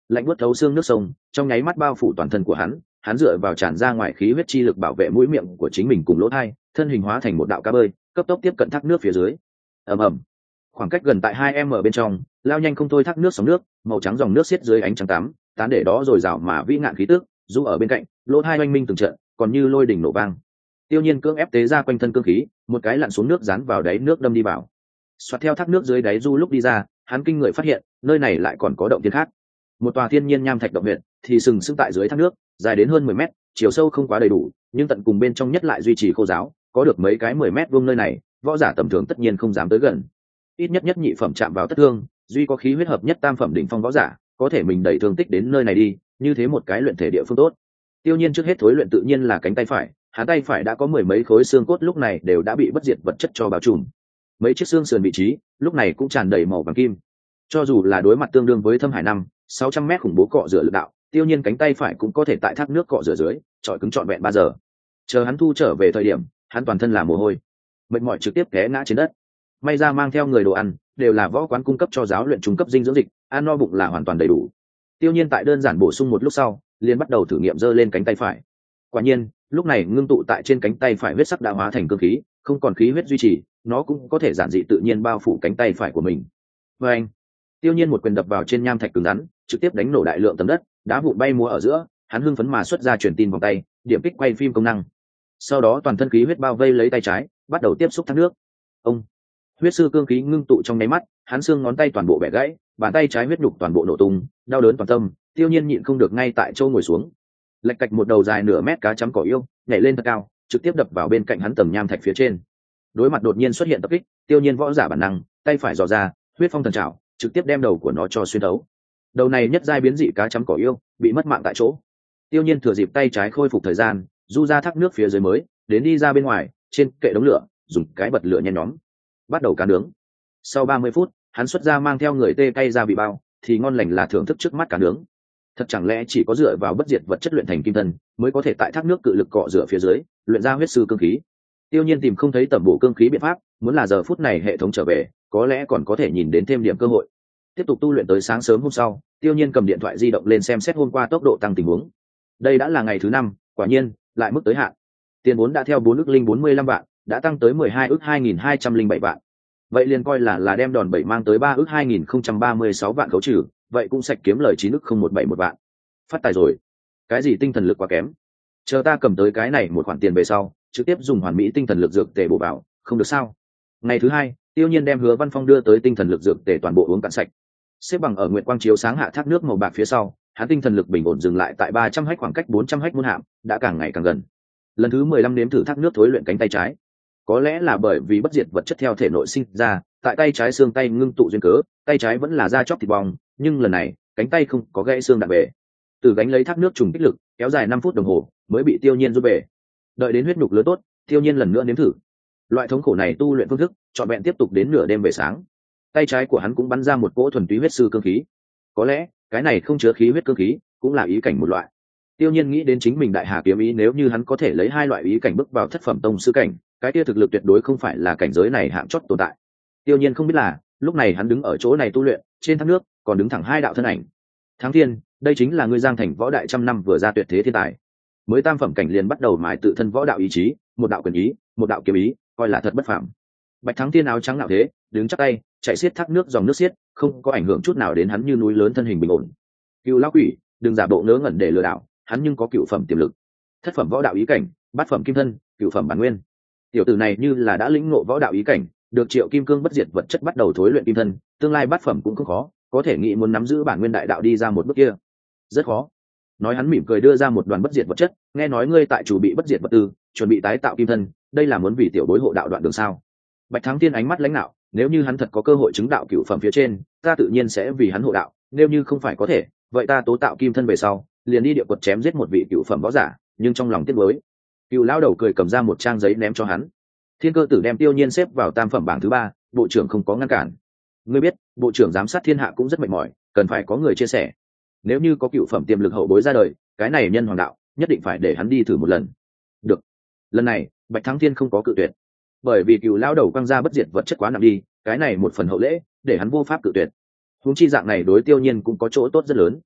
lạnh buốt thấu xương nước sông trong nháy mắt bao phủ toàn thân của hắn dựa vào tràn ra ngoài khí huyết chi lực bảo vệ mũi miệng của chính mình cùng lỗ thai, thân hình hóa thành một đạo cá bơi cấp tốc tiếp cận thác nước phía dưới. Ầm ầm, khoảng cách gần tại 2 m bên trong lao nhanh không thôi thác nước sóng nước màu trắng, dòng nước xiết dưới ánh trắng tắm tán để đó rồi rào mà vĩ ngạn khí tức dù ở bên cạnh lỗ thai oanh minh từng trận còn như lôi đỉnh nổ vang. Tiêu Nhiên cưỡng ép tế ra quanh thân cương khí, một cái lặn xuống nước dán vào đáy nước đâm đi vào. Xoạt theo thác nước dưới đáy du lúc đi ra, hắn kinh người phát hiện, nơi này lại còn có động thiên khác. Một tòa thiên nhiên nham thạch động huyệt, thì sừng sững tại dưới thác nước, dài đến hơn 10 mét, chiều sâu không quá đầy đủ, nhưng tận cùng bên trong nhất lại duy trì khô giáo, có được mấy cái 10 mét vuông nơi này, võ giả tầm thường tất nhiên không dám tới gần. Ít nhất nhất nhị phẩm chạm vào tất thương, duy có khí huyết hợp nhất tam phẩm đỉnh phong võ giả, có thể mình đẩy thương tích đến nơi này đi, như thế một cái luyện thể địa phương tốt. Tiêu Nhiên trước hết thối luyện tự nhiên là cánh tay phải, hắn tay phải đã có 10 mấy khối xương cốt lúc này đều đã bị bất diệt vật chất cho bao trùm. Mấy chiếc xương sườn vị trí lúc này cũng tràn đầy màu vàng kim. Cho dù là đối mặt tương đương với Thâm Hải 5-600 mét khủng bố cọ rửa lực đạo, Tiêu Nhiên cánh tay phải cũng có thể tại thác nước cọ rửa dưới trọi cứng trọn vẹn 3 giờ. Chờ hắn thu trở về thời điểm, hắn toàn thân là mồ hôi, mệt mỏi trực tiếp té ngã trên đất. May ra mang theo người đồ ăn đều là võ quán cung cấp cho giáo luyện trung cấp dinh dưỡng dịch, ăn no bụng là hoàn toàn đầy đủ. Tiêu Nhiên tại đơn giản bổ sung một lúc sau, liền bắt đầu thử nghiệm giơ lên cánh tay phải. Quả nhiên, lúc này ngưng tụ tại trên cánh tay phải huyết sắc đã hóa thành cương khí, không còn khí huyết duy trì, nó cũng có thể giản dị tự nhiên bao phủ cánh tay phải của mình. Và anh, Tiêu Nhiên một quyền đập vào trên nham thạch cứng rắn, trực tiếp đánh nổ đại lượng tấm đất, đá vụn bay múa ở giữa, hắn hưng phấn mà xuất ra truyền tin vòng tay, điểm kích quay phim công năng. Sau đó toàn thân khí huyết bao vây lấy tay trái, bắt đầu tiếp xúc thác nước. Ông, huyết sư cương khí ngưng tụ trong nháy mắt, hắn xương ngón tay toàn bộ bẻ gãy, bàn tay trái huyết nhục toàn bộ nổ tung, đau đớn toàn tâm. Tiêu Nhiên nhịn không được ngay tại chỗ ngồi xuống. Lạch cạch một đầu dài nửa mét cá chấm cỏ yêu nhảy lên thật cao, trực tiếp đập vào bên cạnh hắn tầng nham thạch phía trên. Đối mặt đột nhiên xuất hiện tập kích, Tiêu Nhiên võ giả bản năng, tay phải dò ra, huyết phong thần trảo, trực tiếp đem đầu của nó cho xuyên thấu. Đầu này nhất giai biến dị cá chấm cỏ yêu bị mất mạng tại chỗ. Tiêu Nhiên thừa dịp tay trái khôi phục thời gian, du ra thác nước phía dưới mới, đến đi ra bên ngoài, trên kệ đống lửa, dùng cái bật lửa nhen nhóm, bắt đầu cá nướng. Sau 30 phút, hắn xuất ra mang theo người tê cay ra bị bao, thì ngon lành là thưởng thức trước mắt cá nướng. Thật chẳng lẽ chỉ có dựa vào bất diệt vật chất luyện thành kim thân mới có thể tại thác nước cự lực cọ rửa phía dưới luyện ra huyết sư cương khí? Tiêu Nhiên tìm không thấy tẩm bổ cương khí biện pháp, muốn là giờ phút này hệ thống trở về, có lẽ còn có thể nhìn đến thêm điểm cơ hội. Tiếp tục tu luyện tới sáng sớm hôm sau, Tiêu Nhiên cầm điện thoại di động lên xem xét hôm qua tốc độ tăng tình huống. Đây đã là ngày thứ 5, quả nhiên lại mức tới hạn. Tiền vốn đã theo 4 ức 045 vạn, đã tăng tới 12 ức 2207 vạn. Vậy liền coi là đem đòn bẩy mang tới 3 ức 2036 vạn khấu trừ, vậy cũng sạch kiếm lời 9 ức 0171 vạn. Phát tài rồi. Cái gì tinh thần lực quá kém. Chờ ta cầm tới cái này một khoản tiền về sau, trực tiếp dùng hoàn mỹ tinh thần lực dược tề bổ vào, không được sao? Ngày thứ 2, Tiêu Nhiên đem Hứa Văn Phong đưa tới tinh thần lực dược tề toàn bộ uống cạn sạch. Xếp bằng ở nguyệt quang chiếu sáng hạ thác nước màu bạc phía sau, hắn tinh thần lực bình ổn dừng lại tại 300 hách khoảng cách 400 hách muôn hạm, đã càng ngày càng gần. Lần thứ 15 nếm thử thác nước thối luyện cánh tay trái. Có lẽ là bởi vì bất diệt vật chất theo thể nội sinh ra, tại tay trái xương tay ngưng tụ duyên cớ, tay trái vẫn là da chóc thịt bong, nhưng lần này, cánh tay không có gãy xương đạn bể. Từ gánh lấy thác nước trùng kích lực, kéo dài 5 phút đồng hồ, mới bị Tiêu Nhiên rút về. Đợi đến huyết nhục lớn tốt, Tiêu Nhiên lần nữa nếm thử. Loại thống khổ này tu luyện phương thức, trọn vẹn tiếp tục đến nửa đêm về sáng. Tay trái của hắn cũng bắn ra một cỗ thuần túy huyết sư cương khí. Có lẽ, cái này không chứa khí huyết cương khí, cũng là ý cảnh một loại. Tiêu Nhiên nghĩ đến chính mình đại hà kiếm ý, nếu như hắn có thể lấy hai loại ý cảnh bước vào thất phẩm tông sư cảnh, cái kia thực lực tuyệt đối không phải là cảnh giới này hạng chót tồn tại. Tiêu Nhiên không biết là, lúc này hắn đứng ở chỗ này tu luyện, trên thác nước còn đứng thẳng hai đạo thân ảnh. Thắng Thiên, đây chính là ngươi Giang Thành võ đại trăm năm vừa ra tuyệt thế thiên tài. Mới tam phẩm cảnh liền bắt đầu mài tự thân võ đạo ý chí, một đạo quyền ý, một đạo kiếm ý, coi là thật bất phàm. Bạch Thắng Thiên áo trắng nạo thế, đứng chắp tay, chạy xiết thác nước dòng nước xiết, không có ảnh hưởng chút nào đến hắn như núi lớn thân hình bình ổn. Cựu lão quỷ, đừng giả bộ ngớ ngẩn để lừa đảo, hắn nhưng có cựu phẩm tiềm lực. Thất phẩm võ đạo ý cảnh, bát phẩm kim thân, cựu phẩm bản nguyên. Tiểu tử này như là đã lĩnh ngộ võ đạo ý cảnh, được Triệu Kim Cương bất diệt vật chất bắt đầu thối luyện kim thân, tương lai bát phẩm cũng không khó, có thể nghĩ muốn nắm giữ bản nguyên đại đạo đi ra một bước kia, rất khó. Nói hắn mỉm cười đưa ra một đoàn bất diệt vật chất, nghe nói ngươi tại chủ bị bất diệt vật tư, chuẩn bị tái tạo kim thân, đây là muốn vì tiểu bối hộ đạo đoạn đường sao? Bạch Thắng Tiên ánh mắt lãnh đạo, nếu như hắn thật có cơ hội chứng đạo cựu phẩm phía trên, ta tự nhiên sẽ vì hắn hộ đạo, nếu như không phải có thể, vậy ta tố tạo kim thân về sau, liền đi địa quật chém giết một vị cựu phẩm võ giả, nhưng trong lòng tiếc nuối. Cựu lão đầu cười cầm ra một trang giấy ném cho hắn. Thiên Cơ Tử đem Tiêu Nhiên xếp vào tam phẩm bảng thứ 3, bộ trưởng không có ngăn cản. Ngươi biết, bộ trưởng giám sát thiên hạ cũng rất mệt mỏi, cần phải có người chia sẻ. Nếu như có cựu phẩm tiềm lực hậu bối ra đời, cái này nhân hoàng đạo, nhất định phải để hắn đi thử một lần. Được. Lần này, Bạch Thắng Thiên không có cự tuyệt, bởi vì cựu lão đầu quăng ra bất diệt vật chất quá nặng đi, cái này một phần hậu lễ, để hắn vô pháp cự tuyệt. Huống chi dạng này đối Tiêu Nhiên cũng có chỗ tốt rất lớn.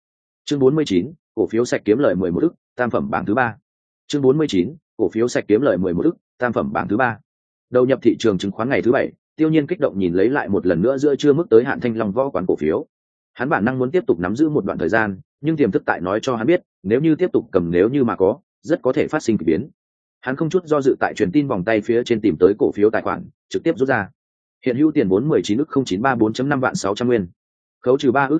Chương 49, cổ phiếu sạch kiếm lời 11 ức, tam phẩm bảng thứ ba. Chương 49, cổ phiếu sạch kiếm lời 11 ức, tam phẩm bảng thứ ba. Đầu nhập thị trường chứng khoán ngày thứ bảy, Tiêu Nhiên kích động nhìn lấy lại một lần nữa giữa trưa mức tới hạn Thanh Long Võ Quán cổ phiếu. Hắn bản năng muốn tiếp tục nắm giữ một đoạn thời gian, nhưng tiềm thức tại nói cho hắn biết, nếu như tiếp tục cầm nếu như mà có, rất có thể phát sinh kỳ biến. Hắn không chút do dự tại truyền tin vòng tay phía trên tìm tới cổ phiếu tài khoản, trực tiếp rút ra. Hiện hữu tiền vốn 19 ức 0934.5 vạn 600 nguyên. Khấu trừ 3 ức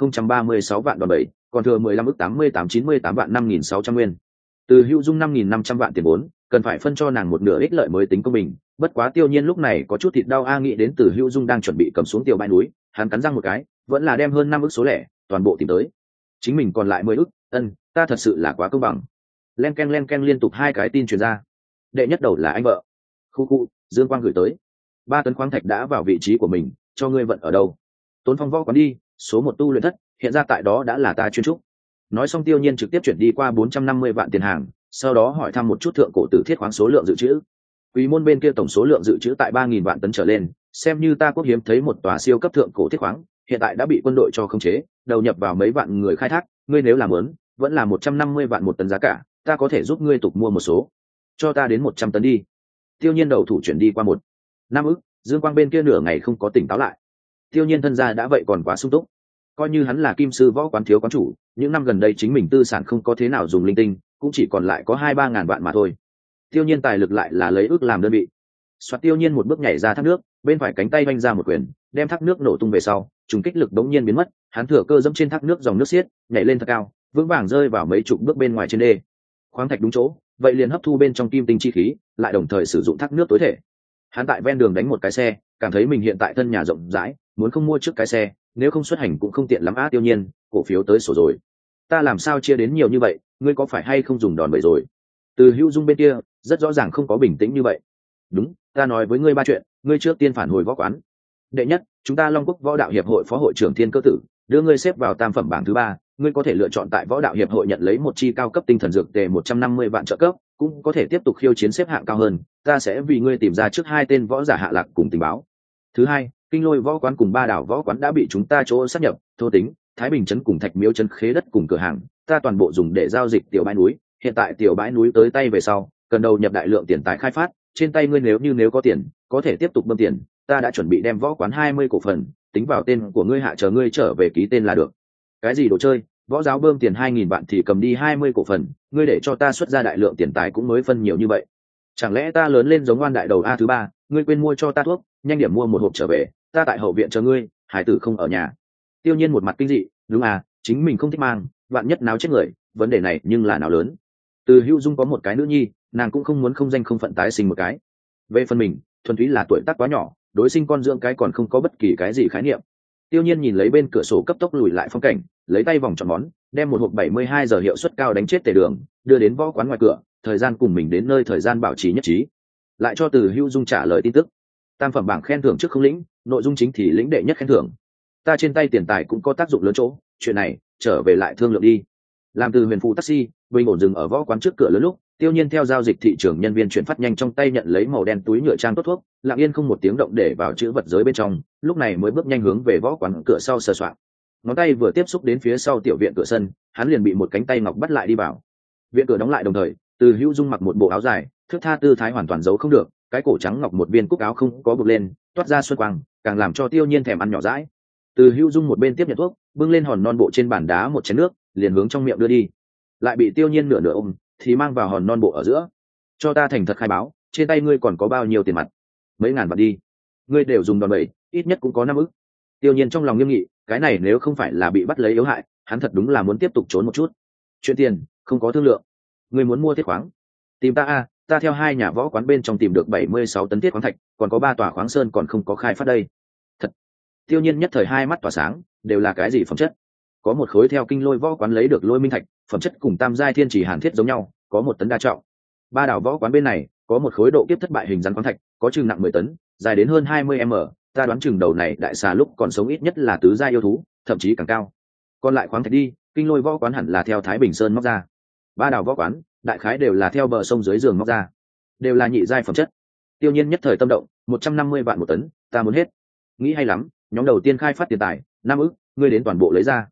2036 vạn đòn bẩy, còn thừa 15 ức 8898 vạn 5600 nguyên. Từ hữu dung 5500 vạn tiền vốn, cần phải phân cho nàng một nửa ích lợi mới tính công bình. Bất quá Tiêu Nhiên lúc này có chút thịt đau nghĩ đến Từ Hữu Dung đang chuẩn bị cầm xuống tiểu bãi núi, hắn cắn răng một cái, vẫn là đem hơn 5 ức số lẻ, toàn bộ tìm tới. Chính mình còn lại 10 ức, ta thật sự là quá công bằng. Len ken liên tục hai cái tin truyền ra. Đệ nhất đầu là anh vợ. Khu, Dương Quang gửi tới. 3 tấn khoáng thạch đã vào vị trí của mình, cho ngươi vận ở đâu? Tốn Phong Võ Quán đi, số 1 tu luyện thất, hiện ra tại đó đã là ta chuyên trúc. Nói xong Tiêu Nhiên trực tiếp chuyển đi qua 450 vạn tiền hàng, sau đó hỏi thăm một chút thượng cổ tử thiết khoáng số lượng dự trữ. Quý môn bên kia tổng số lượng dự trữ tại 3000 vạn tấn trở lên, xem như ta quốc hiếm thấy một tòa siêu cấp thượng cổ thiết khoáng, hiện tại đã bị quân đội cho khống chế, đầu nhập vào mấy vạn người khai thác, ngươi nếu làm muốn, vẫn là 150 vạn một tấn giá cả, ta có thể giúp ngươi tục mua một số. Cho ta đến 100 tấn đi. Tiêu Nhiên đầu thủ chuyển đi qua 1.5 ức, Dương Quang bên kia nửa ngày không có tỉnh táo lại. Tiêu Nhiên thân gia đã vậy còn quá sung túc. Coi như hắn là Kim Sư Võ Quán thiếu quán chủ, những năm gần đây chính mình tư sản không có thế nào dùng linh tinh, cũng chỉ còn lại có 2-3 ngàn vạn mà thôi. Tiêu Nhiên tài lực lại là lấy ước làm đơn vị. Soạt Tiêu Nhiên một bước nhảy ra thác nước, bên phải cánh tay vung ra một quyền, đem thác nước nổ tung về sau, trùng kích lực đống nhiên biến mất, hắn thừa cơ dẫm trên thác nước dòng nước xiết, nhảy lên thật cao, vững vàng rơi vào mấy chục bước bên ngoài trên đê. Khoáng thạch đúng chỗ, vậy liền hấp thu bên trong kim tinh chi khí, lại đồng thời sử dụng thác nước tối thể. Hắn tại ven đường đánh một cái xe, cảm thấy mình hiện tại thân nhà rộng rãi, muốn không mua trước cái xe, nếu không xuất hành cũng không tiện lắm á. Tiêu Nhiên, cổ phiếu tới sổ rồi. Ta làm sao chia đến nhiều như vậy, ngươi có phải hay không dùng đòn bẩy rồi? Từ Hữu Dung bên kia, rất rõ ràng không có bình tĩnh như vậy. Đúng, ta nói với ngươi 3 chuyện, ngươi trước tiên phản hồi võ quán. Đệ nhất, chúng ta Long Quốc Võ Đạo Hiệp hội phó hội trưởng Thiên Cơ Tử, đưa ngươi xếp vào tam phẩm bảng thứ 3, ngươi có thể lựa chọn tại Võ Đạo Hiệp hội nhận lấy một chi cao cấp tinh thần dược tệ 150 vạn trợ cấp, cũng có thể tiếp tục khiêu chiến xếp hạng cao hơn, ta sẽ vì ngươi tìm ra trước 2 tên võ giả hạ lạc cùng tình báo. Thứ hai, Kinh Lôi Võ Quán cùng Ba Đảo Võ Quán đã bị chúng ta chỗ sát nhập, Thô Tính, Thái Bình trấn cùng Thạch Miếu trấn khế đất cùng cửa hàng, ta toàn bộ dùng để giao dịch tiểu bãi núi, hiện tại tiểu bãi núi tới tay về sau, cần đầu nhập đại lượng tiền tài khai phát, trên tay ngươi nếu có tiền, có thể tiếp tục bơm tiền, ta đã chuẩn bị đem võ quán 20 cổ phần, tính vào tên của ngươi hạ chờ ngươi trở về ký tên là được. Cái gì đồ chơi, võ giáo bơm tiền 2000 vạn thì cầm đi 20 cổ phần, ngươi để cho ta xuất ra đại lượng tiền tài cũng mới phân nhiều như vậy. Chẳng lẽ ta lớn lên giống oan đại đầu a? Thứ ba, ngươi quên mua cho ta thuốc, nhanh điểm mua một hộp trở về, ta tại hậu viện chờ ngươi, hải tử không ở nhà. Tiêu Nhiên một mặt kinh dị, đúng à, chính mình không thích mang, vạn nhất náo chết người, vấn đề này nhưng là nào lớn. Từ Hữu Dung có một cái nữ nhi, nàng cũng không muốn không danh không phận tái sinh một cái. Về phần mình, thuần túy là tuổi tác quá nhỏ, đối sinh con dưỡng cái còn không có bất kỳ cái gì khái niệm. Tiêu Nhiên nhìn lấy bên cửa sổ cấp tốc lùi lại phong cảnh, lấy tay vòng tròn món, đem một hộp 72 giờ hiệu suất cao đánh chết tề đường, đưa đến võ quán ngoài cửa, thời gian cùng mình đến nơi thời gian bảo trì nhất trí. Lại cho Từ Hữu Dung trả lời tin tức. Tam phẩm bảng khen thưởng trước không lĩnh, nội dung chính thì lĩnh đệ nhất khen thưởng. Ta trên tay tiền tài cũng có tác dụng lớn chỗ, chuyện này trở về lại thương lượng đi. Làm từ huyền phụ taxi, bình ổn dừng ở võ quán trước cửa lớn lúc, Tiêu Nhiên theo giao dịch thị trường nhân viên chuyển phát nhanh trong tay nhận lấy màu đen túi nhựa trang tốt thuốc, lặng yên không một tiếng động để vào chữ vật giới bên trong, lúc này mới bước nhanh hướng về võ quán cửa sau sờ soạng. Ngón tay vừa tiếp xúc đến phía sau tiểu viện cửa sân, hắn liền bị một cánh tay ngọc bắt lại đi vào. Viện cửa đóng lại đồng thời, Từ Hữu Dung mặc một bộ áo dài, thước tha tư thái hoàn toàn giấu không được, cái cổ trắng ngọc một viên cúc áo không có buộc lên, toát ra xuân quang, càng làm cho Tiêu Nhiên thèm ăn nhỏ dãi. Từ Hữu Dung một bên tiếp nhận thuốc, bưng lên hòn non bộ trên bàn đá một chén nước, liền hướng trong miệng đưa đi. Lại bị Tiêu Nhiên nửa ôm, thì mang vào hòn non bộ ở giữa. Cho ta thành thật khai báo, trên tay ngươi còn có bao nhiêu tiền mặt? Mấy ngàn vạn đi. Ngươi đều dùng đòn bẩy, ít nhất cũng có 5 ức. Tiêu Nhiên trong lòng nghiêm nghị, cái này nếu không phải là bị bắt lấy yếu hại, hắn thật đúng là muốn tiếp tục trốn một chút. Chuyện tiền, không có thương lượng. Ngươi muốn mua thiết khoáng? Tìm ta a, ta theo 2 nhà võ quán bên trong tìm được 76 tấn thiết khoáng thạch, còn có 3 tòa khoáng sơn còn không có khai phát đây. Thật. Tiêu Nhiên nhất thời hai mắt tỏa sáng, đều là cái gì phẩm chất? Có một khối theo Kinh Lôi Võ Quán lấy được lôi minh thạch, phẩm chất cùng tam giai thiên chỉ hàn thiết giống nhau, có 1 tấn đa trọng. Ba Đảo Võ Quán bên này có một khối độ kiếp thất bại hình rắn khoáng thạch, có chừng nặng 10 tấn, dài đến hơn 20 m, ta đoán chừng đầu này đại xà lúc còn sống ít nhất là tứ giai yêu thú, thậm chí càng cao. Còn lại khoáng thạch đi, Kinh Lôi Võ Quán hẳn là theo Thái Bình Sơn móc ra. Ba Đảo Võ Quán, đại khái đều là theo bờ sông dưới giường móc ra, đều là nhị giai phẩm chất. Tiêu Nhiên nhất thời tâm động, 150 vạn 1 tấn, ta muốn hết. Nghĩ hay lắm, nhóm đầu tiên khai phát tiền tài, 5 ức, ngươi đến toàn bộ lấy ra.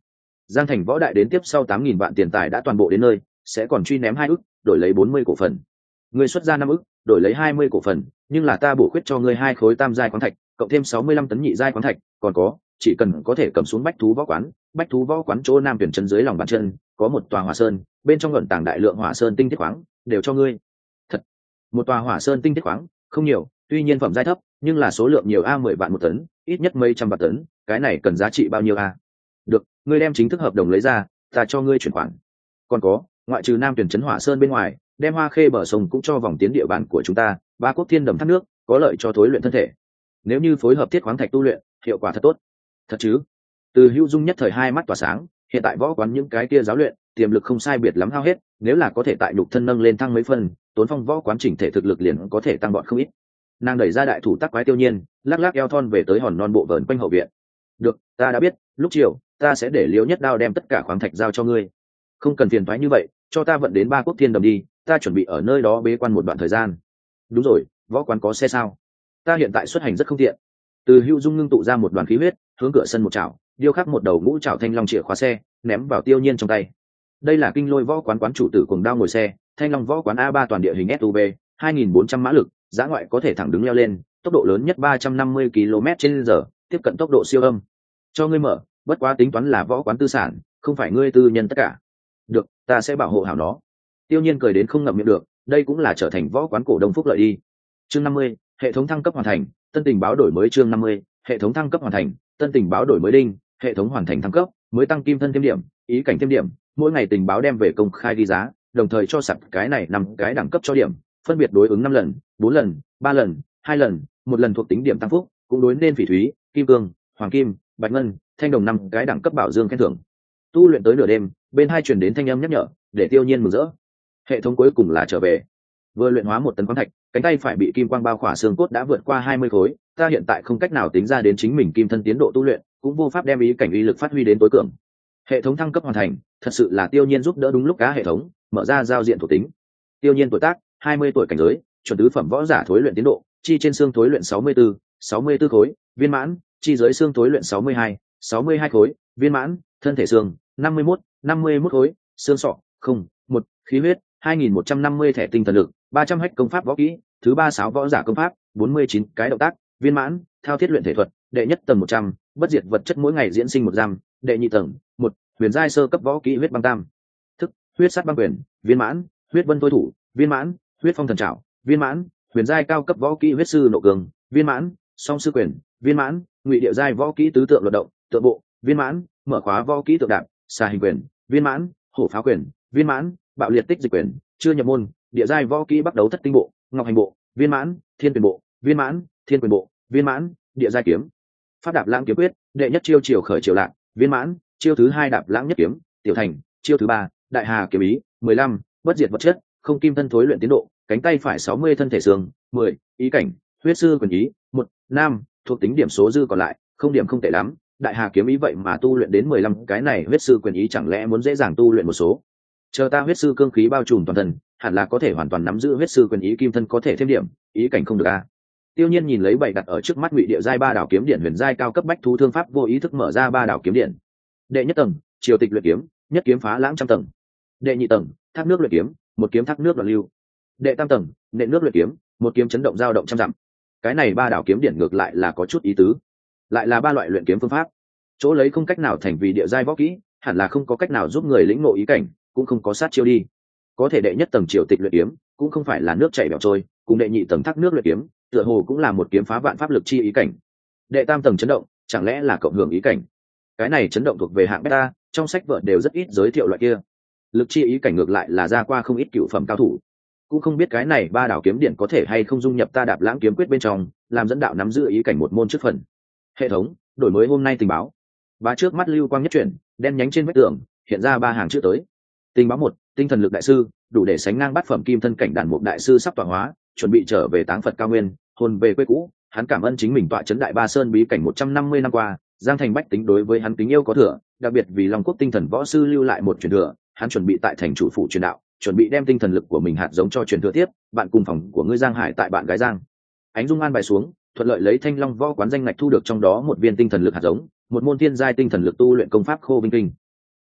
Giang thành võ đại đến tiếp sau 8.000 vạn tiền tài đã toàn bộ đến nơi, sẽ còn truy ném 2 ức, đổi lấy 40 cổ phần. Ngươi xuất ra 5 ức, đổi lấy 20 cổ phần, nhưng là ta bổ khuyết cho ngươi 2 khối tam giai khoáng thạch, cộng thêm 65 tấn nhị giai khoáng thạch, còn có, chỉ cần có thể cầm xuống bách thú võ quán chỗ nam tuyển chân dưới lòng bàn chân, có một tòa hỏa sơn, bên trong ẩn tàng đại lượng hỏa sơn tinh thiết khoáng, đều cho ngươi. Thật, một tòa hỏa sơn tinh thiết khoáng, không nhiều, tuy nhiên phẩm giai thấp, nhưng là số lượng nhiều a 10 vạn một tấn, ít nhất mấy trăm vạn tấn, cái này cần giá trị bao nhiêu a? Được, ngươi đem chính thức hợp đồng lấy ra, ta cho ngươi chuyển khoản. Còn có, ngoại trừ nam tuyển trấn hỏa sơn bên ngoài, đem Hoa Khê bờ sông cũng cho vòng tiến địa bàn của chúng ta, ba quốc thiên đầm thác nước, có lợi cho thối luyện thân thể. Nếu như phối hợp thiết khoáng thạch tu luyện, hiệu quả thật tốt. Thật chứ? Từ Hữu Dung nhất thời hai mắt tỏa sáng, hiện tại võ quán những cái kia giáo luyện, tiềm lực không sai biệt lắm hao hết, nếu là có thể tại nhục thân nâng lên thăng mấy phần, Tốn Phong võ quán chỉnh thể thực lực liền có thể tăng bọn không ít. Nàng đẩy ra đại thủ tác quái Tiêu Nhiên, lắc lắc eo thon về tới hòn non bộ vờn quanh hậu viện. Được, ta đã biết, lúc chiều ta sẽ để Liễu Nhất Đao đem tất cả khoáng thạch giao cho ngươi. Không cần phiền toái như vậy, cho ta vận đến ba quốc thiên đầm đi, ta chuẩn bị ở nơi đó bế quan một đoạn thời gian. Đúng rồi, võ quán có xe sao? Ta hiện tại xuất hành rất không tiện. Từ Hữu Dung ngưng tụ ra một đoàn khí huyết, hướng cửa sân một chảo, điêu khắc một đầu ngũ trảo thanh long chìa khóa xe, ném vào Tiêu Nhiên trong tay. Đây là Kinh Lôi võ quán quán chủ tử Cuồng Đao ngồi xe, Thanh Long võ quán A3 toàn địa hình SUV, 2.400 mã lực, giá ngoại có thể thẳng đứng leo lên, tốc độ lớn nhất 350 km/h, tiếp cận tốc độ siêu âm. Cho ngươi mở, bất quá tính toán là võ quán tư sản, không phải ngươi tư nhân tất cả. Được, ta sẽ bảo hộ hảo nó. Tiêu Nhiên cười đến không ngậm miệng được, đây cũng là trở thành võ quán cổ đông phúc lợi đi. Chương 50, hệ thống thăng cấp hoàn thành, tân tình báo đổi mới chương 50, hệ thống thăng cấp hoàn thành, tân tình báo đổi mới đinh, hệ thống hoàn thành thăng cấp, mới tăng kim thân thêm điểm, ý cảnh thêm điểm, mỗi ngày tình báo đem về công khai ghi giá, đồng thời cho sẵn cái này 5 cái đẳng cấp cho điểm, phân biệt đối ứng 5 lần, 4 lần, 3 lần, 2 lần, 1 lần thuộc tính điểm tăng phúc, cũng đối nên phỉ thúy, kim cương, hoàng kim, bạch ngân, thanh đồng 5 cái đẳng cấp bảo dương khen thưởng. Tu luyện tới nửa đêm, bên hai truyền đến thanh âm nhắc nhở, để Tiêu Nhiên mừng rỡ. Hệ thống cuối cùng là trở về. Vừa luyện hóa 1 tấn khoáng thạch, cánh tay phải bị kim quang bao khỏa xương cốt đã vượt qua 20 khối, ta hiện tại không cách nào tính ra đến chính mình kim thân tiến độ tu luyện, cũng vô pháp đem ý cảnh uy lực phát huy đến tối cường. Hệ thống thăng cấp hoàn thành, thật sự là Tiêu Nhiên giúp đỡ đúng lúc cá hệ thống, mở ra giao diện thuộc tính. Tiêu Nhiên tuổi tác, 20 tuổi, cảnh giới, chuẩn tứ phẩm võ giả, thối luyện tiến độ, chi trên xương thối luyện 64 khối, viên mãn, chi dưới xương thối luyện 62 khối, viên mãn, thân thể xương, 51 khối, xương sọ, 1, khí huyết, 2.150 thẻ tinh thần lực, 300 hách công pháp võ kỹ, thứ 36 võ giả công pháp, 49 cái động tác, viên mãn, thao thiết luyện thể thuật, đệ nhất tầng 100, bất diệt vật chất mỗi ngày diễn sinh 1 giam, đệ nhị tầng, 1, huyền giai sơ cấp võ kỹ huyết băng tam thức, huyết sát băng quyền, viên mãn, huyết vân thôi thủ, viên mãn, huyết phong thần trảo, viên mãn, huyền giai cao cấp võ kỹ huyết sư nộ cường, viên mãn, song sư quyền, viên mãn, ngụy địa giai võ kỹ tứ tượng luật động, tượng bộ, viên mãn, mở khóa võ kỹ tượng đạp, xà hình quyền, viên mãn, hổ pháo quyền, viên mãn, bạo liệt tích dịch quyền, chưa nhập môn, địa giai võ kỹ bắt đầu thất tinh bộ, ngọc hành bộ, viên mãn, thiên quyền bộ, viên mãn, thiên quyền bộ, viên mãn, địa giai kiếm, pháp đạp lãng kiếm quyết, đệ nhất chiêu chiều khởi chiều lạc, viên mãn, chiêu thứ 2 đạp lãng nhất kiếm, tiểu thành, chiêu thứ 3, đại hà kiếm ý, 15, bất diệt vật chất, không kim thân thối luyện tiến độ, cánh tay phải 60 thân thể xương, 10, ý cảnh, huyết sư quyền ý, 1, nam, thuộc tính điểm số dư còn lại, không điểm không tệ lắm, đại hà kiếm ý vậy mà tu luyện đến 15, cái này huyết sư quyền ý chẳng lẽ muốn dễ dàng tu luyện một số. Chờ ta huyết sư cương khí bao trùm toàn thân, hẳn là có thể hoàn toàn nắm giữ huyết sư quyền ý kim thân có thể thêm điểm, ý cảnh không được a. Tiêu Nhiên nhìn lấy bảy đặt ở trước mắt ngụy địa giai 3 đảo kiếm điện huyền giai cao cấp bách thú thương pháp, vô ý thức mở ra 3 đảo kiếm điện. Đệ nhất tầng, triều tịch luyện kiếm, nhất kiếm phá lãng trăm tầng. Đệ nhị tầng, thác nước luyện kiếm, một kiếm thác nước đoạn lưu. Đệ tam tầng, nện nước luyện kiếm, một kiếm chấn động dao động trăm dặm. Cái này 3 đảo kiếm điện ngược lại là có chút ý tứ, lại là 3 loại luyện kiếm phương pháp. Chỗ lấy không cách nào thành vì địa giai võ kỹ, hẳn là không có cách nào giúp người lĩnh ngộ ý cảnh, cũng không có sát chiêu đi. Có thể đệ nhất tầng triều tịch luyện kiếm, cũng không phải là nước chảy bẻo trôi, cùng đệ nhị tầng thác nước luyện kiếm, tựa hồ cũng là một kiếm phá vạn pháp lực chi ý cảnh. Đệ tam tầng chấn động, chẳng lẽ là cộng hưởng ý cảnh? Cái này chấn động thuộc về hạng beta, trong sách vở đều rất ít giới thiệu loại kia. Lực chi ý cảnh ngược lại là ra qua không ít cựu phẩm cao thủ. Cũng không biết cái này 3 đảo kiếm điện có thể hay không dung nhập ta đạp lãng kiếm quyết bên trong, làm dẫn đạo nắm giữ ý cảnh một môn trước phần. Hệ thống đổi mới hôm nay tình báo. Bá trước mắt lưu quang nhất chuyển, đen nhánh trên vách tường hiện ra 3 hàng chữ tới. Tình báo 1, tinh thần lực đại sư, đủ để sánh ngang bát phẩm kim thân cảnh đàn mục đại sư sắp tọa hóa, chuẩn bị trở về táng Phật cao nguyên, hồn về quê cũ. Hắn cảm ơn chính mình tọa trấn Đại Ba Sơn bí cảnh 150 năm qua, Giang Thành bách tính đối với hắn kính yêu có thừa, đặc biệt vì Long Quốc tinh thần võ sư lưu lại một truyền thừa, hắn chuẩn bị tại thành chủ phụ truyền đạo, chuẩn bị đem tinh thần lực của mình hạt giống cho truyền thừa tiếp. Bạn cùng phòng của ngươi Giang Hải tại bạn gái Giang Ánh Dung an bài xuống, thuận lợi lấy Thanh Long võ quán danh ngạch thu được trong đó một viên tinh thần lực hạt giống, một môn thiên giai tinh thần lực tu luyện công pháp Khô Vinh Kinh.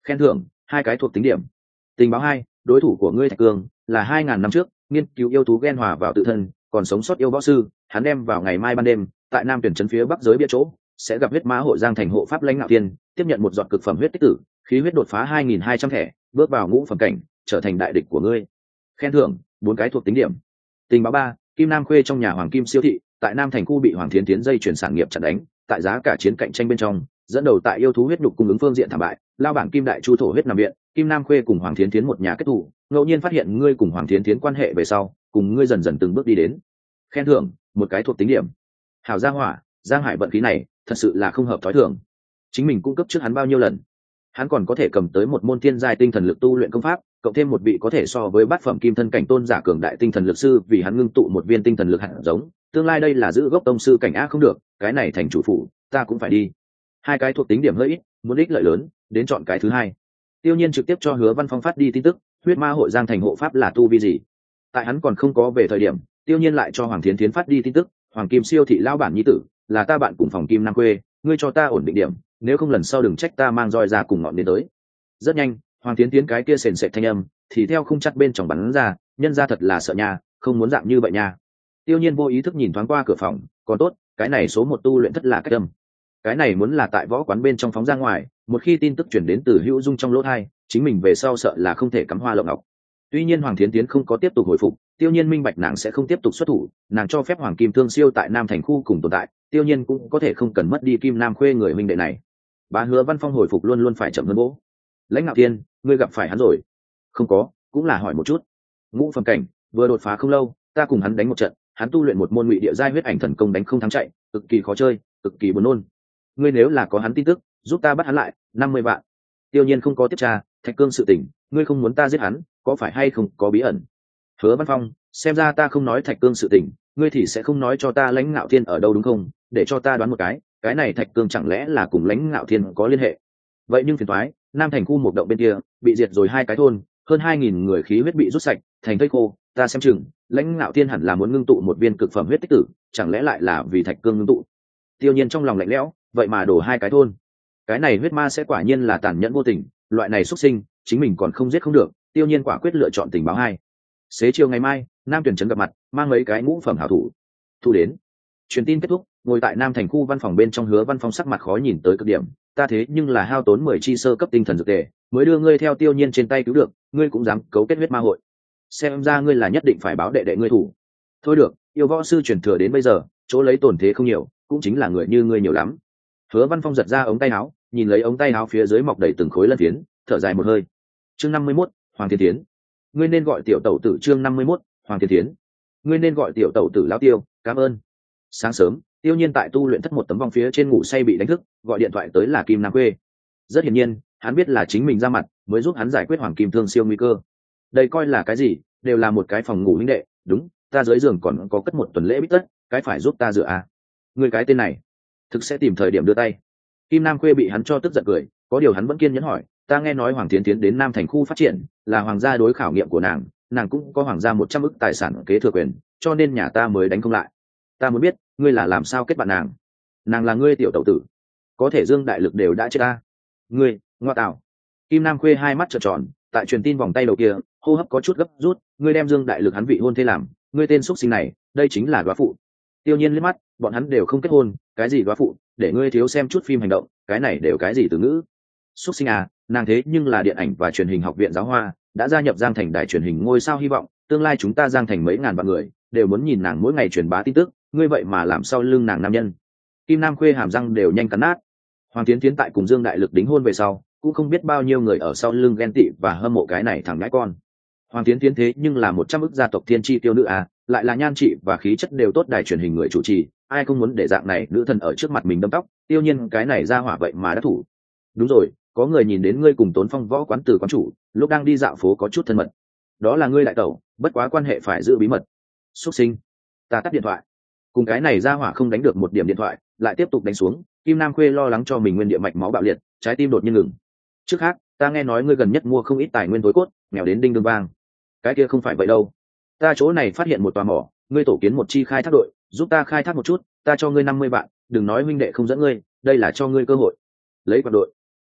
Khen thưởng 2 cái thuộc tính điểm. Tình báo 2, đối thủ của ngươi Thạch Cương là 2000 năm trước nghiên cứu yêu thú gen hòa vào tự thân còn sống sót yêu võ sư, hắn đem vào ngày mai ban đêm tại Nam Tuyển trấn phía bắc giới bia chỗ sẽ gặp huyết ma hội Giang Thành hộ pháp lãnh ngạo tiên, tiếp nhận một giọt cực phẩm huyết tích tử, khí huyết đột phá 2200 thẻ, bước vào ngũ phẩm cảnh, trở thành đại địch của ngươi. Khen thưởng 4 cái thuộc tính điểm. Tình báo 3, Kim Nam Khuê trong nhà Hoàng Kim siêu thị, tại Nam Thành khu bị Hoàng Thiến Tiến dây chuyển sản nghiệp chặn đánh, tại giá cả chiến cạnh tranh bên trong, dẫn đầu tại yêu thú huyết nhục cung ứng phương diện thảm bại, lao bảng Kim Đại Chu thổ huyết nằm viện, Kim Nam Khuê cùng Hoàng Thiến Tiến một nhà kết thù, ngẫu nhiên phát hiện ngươi cùng Hoàng Thiến Tiến quan hệ về sau, cùng ngươi dần dần từng bước đi đến. Khen thưởng 1 cái thuộc tính điểm. Hảo gia hỏa, Giang Hải vận khí này, thật sự là không hợp thói thường. Chính mình cung cấp trước hắn bao nhiêu lần, hắn còn có thể cầm tới một môn thiên giai tinh thần lực tu luyện công pháp, cộng thêm một vị có thể so với bát phẩm kim thân cảnh tôn giả cường đại tinh thần lực sư vì hắn ngưng tụ một viên tinh thần lực hạt giống, tương lai đây là giữ gốc tông sư cảnh a không được, cái này thành chủ phủ, ta cũng phải đi. 2 cái thuộc tính điểm hơi ít, muốn ích lợi lớn, đến chọn cái thứ hai. Tiêu Nhiên trực tiếp cho Hứa Văn Phong phát đi tin tức, huyết ma hội Giang Thành hộ pháp là tu vi gì? Tại hắn còn không có về thời điểm, Tiêu Nhiên lại cho Hoàng Thiến Thiến phát đi tin tức, Hoàng Kim siêu thị lão bản nhi tử, là ta bạn cùng phòng Kim Nam Quê, ngươi cho ta ổn định điểm, nếu không lần sau đừng trách ta mang roi ra cùng ngọn đến tới. Rất nhanh, Hoàng Thiến Thiến cái kia sền sệt thanh âm, thì theo khung chặt bên trong bắn ra, nhân ra thật là sợ nha, không muốn dạng như vậy nha. Tiêu Nhiên vô ý thức nhìn thoáng qua cửa phòng, còn tốt, cái này số 1 tu luyện thất là cách âm. Cái này muốn là tại võ quán bên trong phóng ra ngoài, một khi tin tức chuyển đến từ Hữu Dung trong lỗ tai, chính mình về sau sợ là không thể cắm hoa lộng ngọc. Tuy nhiên Hoàng Thiến Tiến không có tiếp tục hồi phục, Tiêu Nhiên minh bạch nàng sẽ không tiếp tục xuất thủ, nàng cho phép Hoàng Kim Thương Siêu tại Nam Thành khu cùng tồn tại, Tiêu Nhiên cũng có thể không cần mất đi Kim Nam Khuê người huynh đệ này. Bá Hứa Văn Phong hồi phục luôn luôn phải chậm hơn bố. Lãnh Ngạo Thiên, ngươi gặp phải hắn rồi? Không có, cũng là hỏi một chút. Ngũ phẩm cảnh, vừa đột phá không lâu, ta cùng hắn đánh một trận, hắn tu luyện một môn ngụy địa giai huyết ảnh thần công đánh không thắng chạy, cực kỳ khó chơi, cực kỳ buồn nôn. Ngươi nếu là có hắn tin tức, giúp ta bắt hắn lại, 50 vạn. Tiêu Nhiên không có tiếp tra, Thạch Cương sự tình, ngươi không muốn ta giết hắn, có phải hay không có bí ẩn? Hứa Văn Phong, xem ra ta không nói Thạch Cương sự tình, ngươi thì sẽ không nói cho ta Lãnh Ngạo Thiên ở đâu đúng không? Để cho ta đoán một cái này Thạch Cương chẳng lẽ là cùng Lãnh Ngạo Thiên có liên hệ? Vậy nhưng phiền toái, Nam Thành khu một động bên kia bị diệt rồi 2 cái thôn, hơn 2000 người khí huyết bị rút sạch, thành thây khô, ta xem chừng, Lãnh Ngạo Thiên hẳn là muốn ngưng tụ một viên cực phẩm huyết tích tử, chẳng lẽ lại là vì Thạch Cương ngưng tụ? Tiêu Nhiên trong lòng lạnh lẽo, vậy mà đổ 2 cái thôn. Cái này huyết ma sẽ quả nhiên là tàn nhẫn vô tình, loại này xuất sinh, chính mình còn không giết không được, Tiêu Nhiên quả quyết lựa chọn tình báo 2. Xế chiều ngày mai, Nam Tuyển trấn gặp mặt, mang mấy cái ngũ phẩm hảo thủ. Thu đến. Truyền tin kết thúc, ngồi tại Nam Thành khu văn phòng bên trong Hứa Văn Phong sắc mặt khó nhìn tới cực điểm, ta thế nhưng là hao tốn 10 chi sơ cấp tinh thần dược tề, mới đưa ngươi theo Tiêu Nhiên trên tay cứu được, ngươi cũng dám cấu kết huyết ma hội. Xem ra ngươi là nhất định phải báo đệ đệ ngươi thủ. Thôi được, yêu võ sư truyền thừa đến bây giờ, chỗ lấy tổn thế không nhiều, cũng chính là người như ngươi nhiều lắm. Hứa Văn Phong giật ra ống tay áo, nhìn lấy ống tay áo phía dưới mọc đầy từng khối lân phiến, thở dài một hơi. Chương 51, Hoàng Thiên Thiến. Ngươi nên gọi tiểu tẩu tử chương 51, Hoàng Thiên Thiến. Ngươi nên gọi tiểu tẩu tử lão Tiêu, cảm ơn. Sáng sớm, Tiêu Nhiên tại tu luyện thất một tấm vong phía trên ngủ say bị đánh thức, gọi điện thoại tới là Kim Nam Quê. Rất hiển nhiên, hắn biết là chính mình ra mặt, mới giúp hắn giải quyết Hoàng Kim Thương Siêu nguy cơ. Đây coi là cái gì, đều là một cái phòng ngủ huynh đệ, đúng, ta dưới giường còn có cất một tuần lễ bít tất, cái phải giúp ta rửa à? Ngươi cái tên này, thực sẽ tìm thời điểm đưa tay. Kim Nam Khuê bị hắn cho tức giận cười, có điều hắn vẫn kiên nhẫn hỏi, ta nghe nói Hoàng Thiến Tiến đến Nam Thành khu phát triển, là hoàng gia đối khảo nghiệm của nàng cũng có hoàng gia 100 ức tài sản kế thừa quyền, cho nên nhà ta mới đánh không lại. Ta muốn biết, ngươi là làm sao kết bạn nàng là ngươi tiểu tẩu tử, có thể Dương Đại Lực đều đã chết ta. Ngươi, ngoa tạo. Kim Nam Khuê hai mắt trợn tròn, tại truyền tin vòng tay đầu kia, hô hấp có chút gấp rút, ngươi đem Dương Đại Lực hắn vị hôn thê làm, ngươi tên xuất sinh này, đây chính là góa phụ. Tiêu Nhiên liếc mắt, bọn hắn đều không kết hôn, cái gì góa phụ, để ngươi thiếu xem chút phim hành động, cái này đều cái gì từ ngữ. Xuất sinh à, nàng thế nhưng là điện ảnh và truyền hình học viện giáo hoa, đã gia nhập Giang Thành đài truyền hình ngôi sao hy vọng, tương lai chúng ta Giang Thành mấy ngàn vạn người đều muốn nhìn nàng mỗi ngày truyền bá tin tức, ngươi vậy mà làm sau lưng nàng nam nhân. Kim Nam Khuê hàm răng đều nhanh cắn nát. Hoàng Tiến Tiến tại cùng Dương Đại Lực đính hôn về sau, cũng không biết bao nhiêu người ở sau lưng ghen tị và hâm mộ cái này thằng nhãi con. Hoàng Tiến Tiến thế nhưng là 100 ức gia tộc thiên chi tiêu nữ à, lại là nhan trị và khí chất đều tốt, đài truyền hình người chủ trì, ai không muốn để dạng này nữ thần ở trước mặt mình đâm tóc, tiêu nhiên cái này ra hỏa vậy mà đã thủ. Đúng rồi, có người nhìn đến ngươi cùng Tốn Phong võ quán từ quán chủ, lúc đang đi dạo phố có chút thân mật. Đó là ngươi đại tẩu, bất quá quan hệ phải giữ bí mật. Xuất sinh. Ta tắt điện thoại. Cùng cái này ra hỏa không đánh được một điểm điện thoại, lại tiếp tục đánh xuống. Kim Nam Khuê lo lắng cho mình nguyên địa mạch máu bạo liệt, trái tim đột nhiên ngừng. Trước khác, ta nghe nói ngươi gần nhất mua không ít tài nguyên tối cốt, nghèo đến đinh đương vang. Cái kia không phải vậy đâu. Ta chỗ này phát hiện một tòa mỏ, ngươi tổ kiến một chi khai thác đội, giúp ta khai thác một chút, ta cho ngươi 50 vạn, đừng nói huynh đệ không dẫn ngươi, đây là cho ngươi cơ hội. Lấy quạt đội.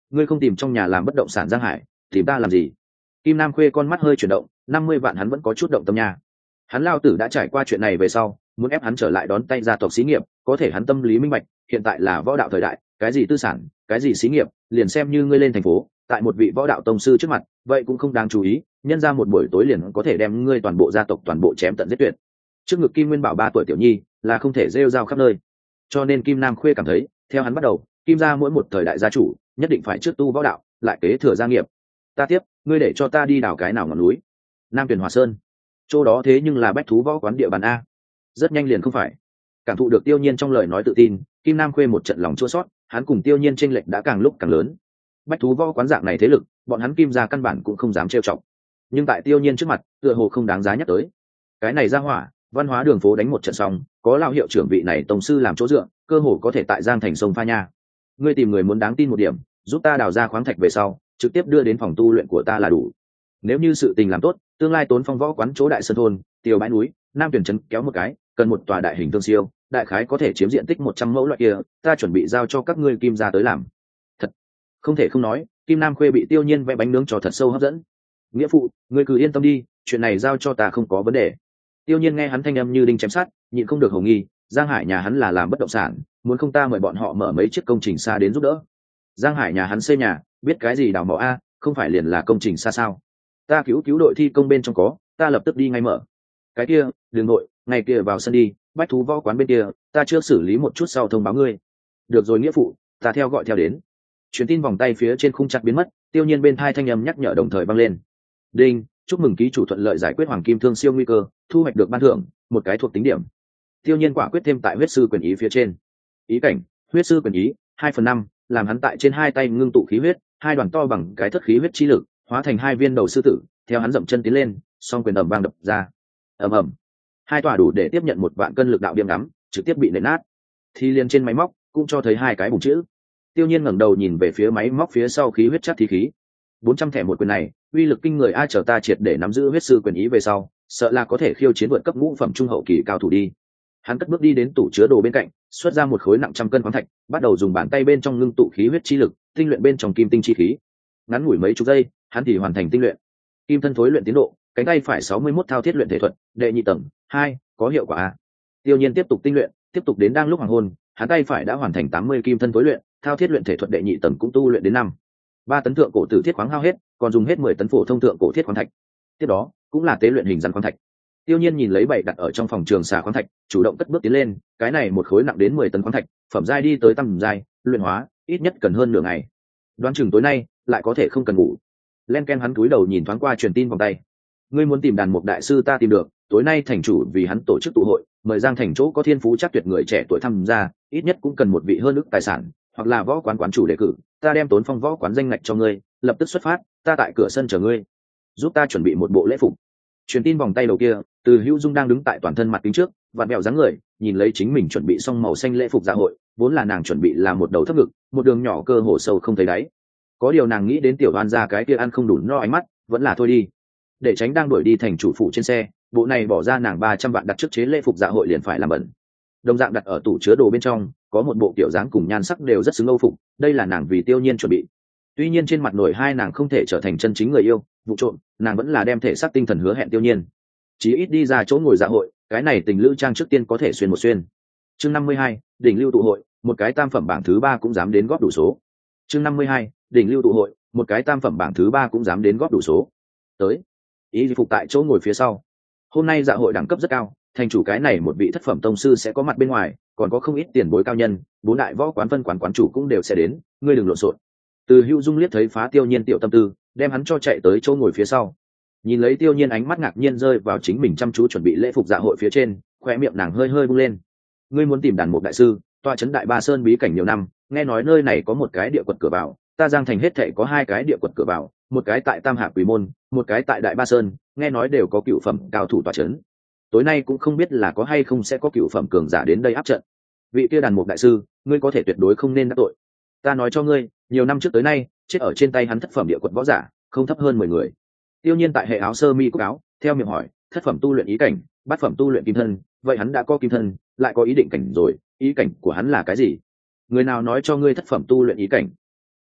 ngươi không tìm trong nhà làm bất động sản Giang Hải, tìm ta làm gì? Kim Nam Khuê con mắt hơi chuyển động, 50 vạn hắn vẫn có chút động tâm nha. Hắn lao tử đã trải qua chuyện này về sau, muốn ép hắn trở lại đón tay gia tộc xí nghiệp, có thể hắn tâm lý minh bạch, hiện tại là võ đạo thời đại, cái gì tư sản, cái gì xí nghiệp, liền xem như ngươi lên thành phố, tại một vị võ đạo tông sư trước mặt, vậy cũng không đáng chú ý, nhân ra một buổi tối liền có thể đem ngươi toàn bộ gia tộc toàn bộ chém tận giết tuyệt. Trước ngực Kim Nguyên Bảo 3 tuổi tiểu nhi, là không thể rêu rao khắp nơi. Cho nên Kim Nam Khuê cảm thấy, theo hắn bắt đầu, Kim gia mỗi một thời đại gia chủ, nhất định phải trước tu võ đạo, lại kế thừa gia nghiệp. Ta tiếp, ngươi để cho ta đi đào cái nào ngọn núi? Nam Tuyền Hòa Sơn. Chỗ đó thế nhưng là bách thú võ quán địa bàn a. Rất nhanh liền không phải. Cảm thụ được Tiêu Nhiên trong lời nói tự tin, Kim Nam Khuê một trận lòng chua xót, hắn cùng Tiêu Nhiên chênh lệch đã càng lúc càng lớn. Bách thú võ quán dạng này thế lực, bọn hắn Kim gia căn bản cũng không dám trêu chọc. Nhưng tại Tiêu Nhiên trước mặt, tựa hồ không đáng giá nhắc tới. Cái này ra hỏa, văn hóa đường phố đánh một trận xong, có lao hiệu trưởng vị này tổng sư làm chỗ dựa, cơ hồ có thể tại Giang Thành sông pha nha. Ngươi tìm người muốn đáng tin một điểm, giúp ta đào ra khoáng thạch về sau, trực tiếp đưa đến phòng tu luyện của ta là đủ. Nếu như sự tình làm tốt, tương lai Tốn Phong võ quán chỗ đại sơn thôn, Tiêu bãi núi, Nam Tuyển trấn kéo một cái, cần một tòa đại hình tương siêu, đại khái có thể chiếm diện tích 100 mẫu loại kia, ta chuẩn bị giao cho các ngươi Kim gia tới làm. Thật, không thể không nói, Kim Nam Khuê bị Tiêu Nhiên vẽ bánh nướng cho thật sâu hấp dẫn. Nghĩa phụ, ngươi cứ yên tâm đi, chuyện này giao cho ta không có vấn đề. Tiêu Nhiên nghe hắn thanh âm như đinh chém sắt, nhịn không được hồ nghi, Giang Hải nhà hắn là làm bất động sản, muốn không ta mời bọn họ mở mấy chiếc công trình xa đến giúp đỡ. Giang Hải nhà hắn xây nhà, biết cái gì đào mỏ a, không phải liền là công trình xa sao? Ta cứu đội thi công bên trong có, ta lập tức đi ngay mở. Cái kia, đường nội, ngày kia vào sân đi, bách thú võ quán bên kia, ta chưa xử lý một chút sau thông báo ngươi. Được rồi nghĩa phụ, ta theo gọi theo đến. Truyền tin vòng tay phía trên khung chặt biến mất, Tiêu Nhiên bên thai thanh âm nhắc nhở đồng thời vang lên. Đinh, chúc mừng ký chủ thuận lợi giải quyết hoàng kim thương siêu nguy cơ, thu hoạch được ban thưởng, một cái thuộc tính điểm. Tiêu Nhiên quả quyết thêm tại huyết sư quyền ý phía trên. Ý cảnh, huyết sư quyền ý, 2/5, làm hắn tại trên hai tay ngưng tụ khí huyết, hai đoàn to bằng cái thất khí huyết chi lực, hóa thành hai viên đầu sư tử, theo hắn dậm chân tiến lên, song quyền ầm vang đập ra. Ầm ầm. Hai tòa đủ để tiếp nhận 1 vạn cân lực đạo biêm ngắm, trực tiếp bị nện nát. Thì liền trên máy móc cũng cho thấy hai cái bùng chữ. Tiêu Nhiên ngẩng đầu nhìn về phía máy móc phía sau khí huyết chất thi khí. 400 thẻ một quyền này, uy lực kinh người, ai chờ ta triệt để nắm giữ huyết sư quyền ý về sau, sợ là có thể khiêu chiến vượt cấp ngũ phẩm trung hậu kỳ cao thủ đi. Hắn cất bước đi đến tủ chứa đồ bên cạnh, xuất ra một khối nặng 100 cân khoáng thạch, bắt đầu dùng bàn tay bên trong ngưng tụ khí huyết chi lực, tinh luyện bên trong kim tinh chi khí. Ngắn ngủi mấy chục giây, hắn thì hoàn thành tinh luyện. Kim thân thối luyện tiến độ, cánh tay phải 61 thao thiết luyện thể thuật, đệ nhị tầng 2, có hiệu quả. Tiêu Nhiên tiếp tục tinh luyện, tiếp tục đến đang lúc hoàng hôn, hắn tay phải đã hoàn thành 80 kim thân thối luyện, thao thiết luyện thể thuật đệ nhị tầng cũng tu luyện đến 3 tấn thượng cổ tử thiết khoáng hao hết, còn dùng hết 10 tấn phổ thông thượng cổ thiết khoáng thạch. Tiếp đó, cũng là tế luyện hình rắn khoáng thạch. Tiêu Nhiên nhìn lấy bảy đặt ở trong phòng trường xà khoáng thạch, chủ động cất bước tiến lên, cái này một khối nặng đến 10 tấn khoáng thạch, phẩm giai đi tới tầng giai, luyện hóa, ít nhất cần hơn nửa ngày. Đoán chừng tối nay lại có thể không cần ngủ. Len Ken hắn cúi đầu nhìn thoáng qua truyền tin vòng tay. Ngươi muốn tìm đàn mục đại sư ta tìm được, tối nay thành chủ vì hắn tổ chức tụ hội, mời Giang Thành chỗ có thiên phú chắc tuyệt người trẻ tuổi tham gia, ít nhất cũng cần một vị hơn ức tài sản, hoặc là võ quán quán chủ đề cử, ta đem Tốn Phong võ quán danh ngạch cho ngươi, lập tức xuất phát, ta tại cửa sân chờ ngươi. Giúp ta chuẩn bị một bộ lễ phục. Truyền tin vòng tay đầu kia, Từ Hữu Dung đang đứng tại toàn thân mặt kính trước, vặn vẹo dáng người, nhìn lấy chính mình chuẩn bị xong màu xanh lễ phục dạ hội, vốn là nàng chuẩn bị là một đầu thấp ngực, một đường nhỏ cơ hồ sâu không thấy đáy. Có điều nàng nghĩ đến tiểu đoan ra cái kia ăn không đủ no ánh mắt, vẫn là thôi đi. Để tránh đang đuổi đi thành chủ phụ trên xe, bộ này bỏ ra nàng 300 vạn đặt trước chế lễ phục dạ hội liền phải làm bẩn. Đồng dạng đặt ở tủ chứa đồ bên trong, có một bộ kiểu dáng cùng nhan sắc đều rất xứng Âu phục, đây là nàng vì Tiêu Nhiên chuẩn bị. Tuy nhiên trên mặt nổi hai nàng không thể trở thành chân chính người yêu, vụ trộm, nàng vẫn là đem thể xác tinh thần hứa hẹn Tiêu Nhiên. Chí ít đi ra chỗ ngồi dạ hội, cái này tình lữ trang trước tiên có thể xuyên một xuyên. Chương 52, đỉnh lưu tụ hội, một cái tam phẩm bảng thứ 3 cũng dám đến góp đủ số. Chương 52, đỉnh lưu tụ hội, một cái tam phẩm bảng thứ 3 cũng dám đến góp đủ số. Tới, ý phục tại chỗ ngồi phía sau. Hôm nay dạ hội đẳng cấp rất cao, thành chủ cái này một vị thất phẩm tông sư sẽ có mặt bên ngoài, còn có không ít tiền bối cao nhân, 4 đại võ quán phân quán chủ cũng đều sẽ đến, ngươi đừng lộn xộn. Từ Hữu Dung liếc thấy phá Tiêu Nhiên tiểu tâm tư, đem hắn cho chạy tới chỗ ngồi phía sau. Nhìn lấy Tiêu Nhiên ánh mắt ngạc nhiên rơi vào chính mình chăm chú chuẩn bị lễ phục dạ hội phía trên, khóe miệng nàng hơi hơi bung lên. Ngươi muốn tìm đàn mục đại sư, tọa trấn Đại Ba Sơn bí cảnh nhiều năm, nghe nói nơi này có một cái địa quật cửa vào, ta Giang Thành hết thảy có 2 cái địa quật cửa vào, một cái tại Tam Hạ Quỷ môn, một cái tại Đại Ba Sơn, nghe nói đều có cựu phẩm cao thủ tọa trấn. Tối nay cũng không biết là có hay không sẽ có cựu phẩm cường giả đến đây áp trận. Vị kia đàn mục đại sư, ngươi có thể tuyệt đối không nên đắc tội. Ta nói cho ngươi, nhiều năm trước tới nay, chết ở trên tay hắn thất phẩm địa quật võ giả, không thấp hơn 10 người. Tiêu Nhiên tại hệ áo sơ mi cúc áo, theo miệng hỏi, thất phẩm tu luyện ý cảnh, bát phẩm tu luyện kim thân, vậy hắn đã có kim thân, lại có ý định cảnh rồi, ý cảnh của hắn là cái gì? Người nào nói cho ngươi thất phẩm tu luyện ý cảnh?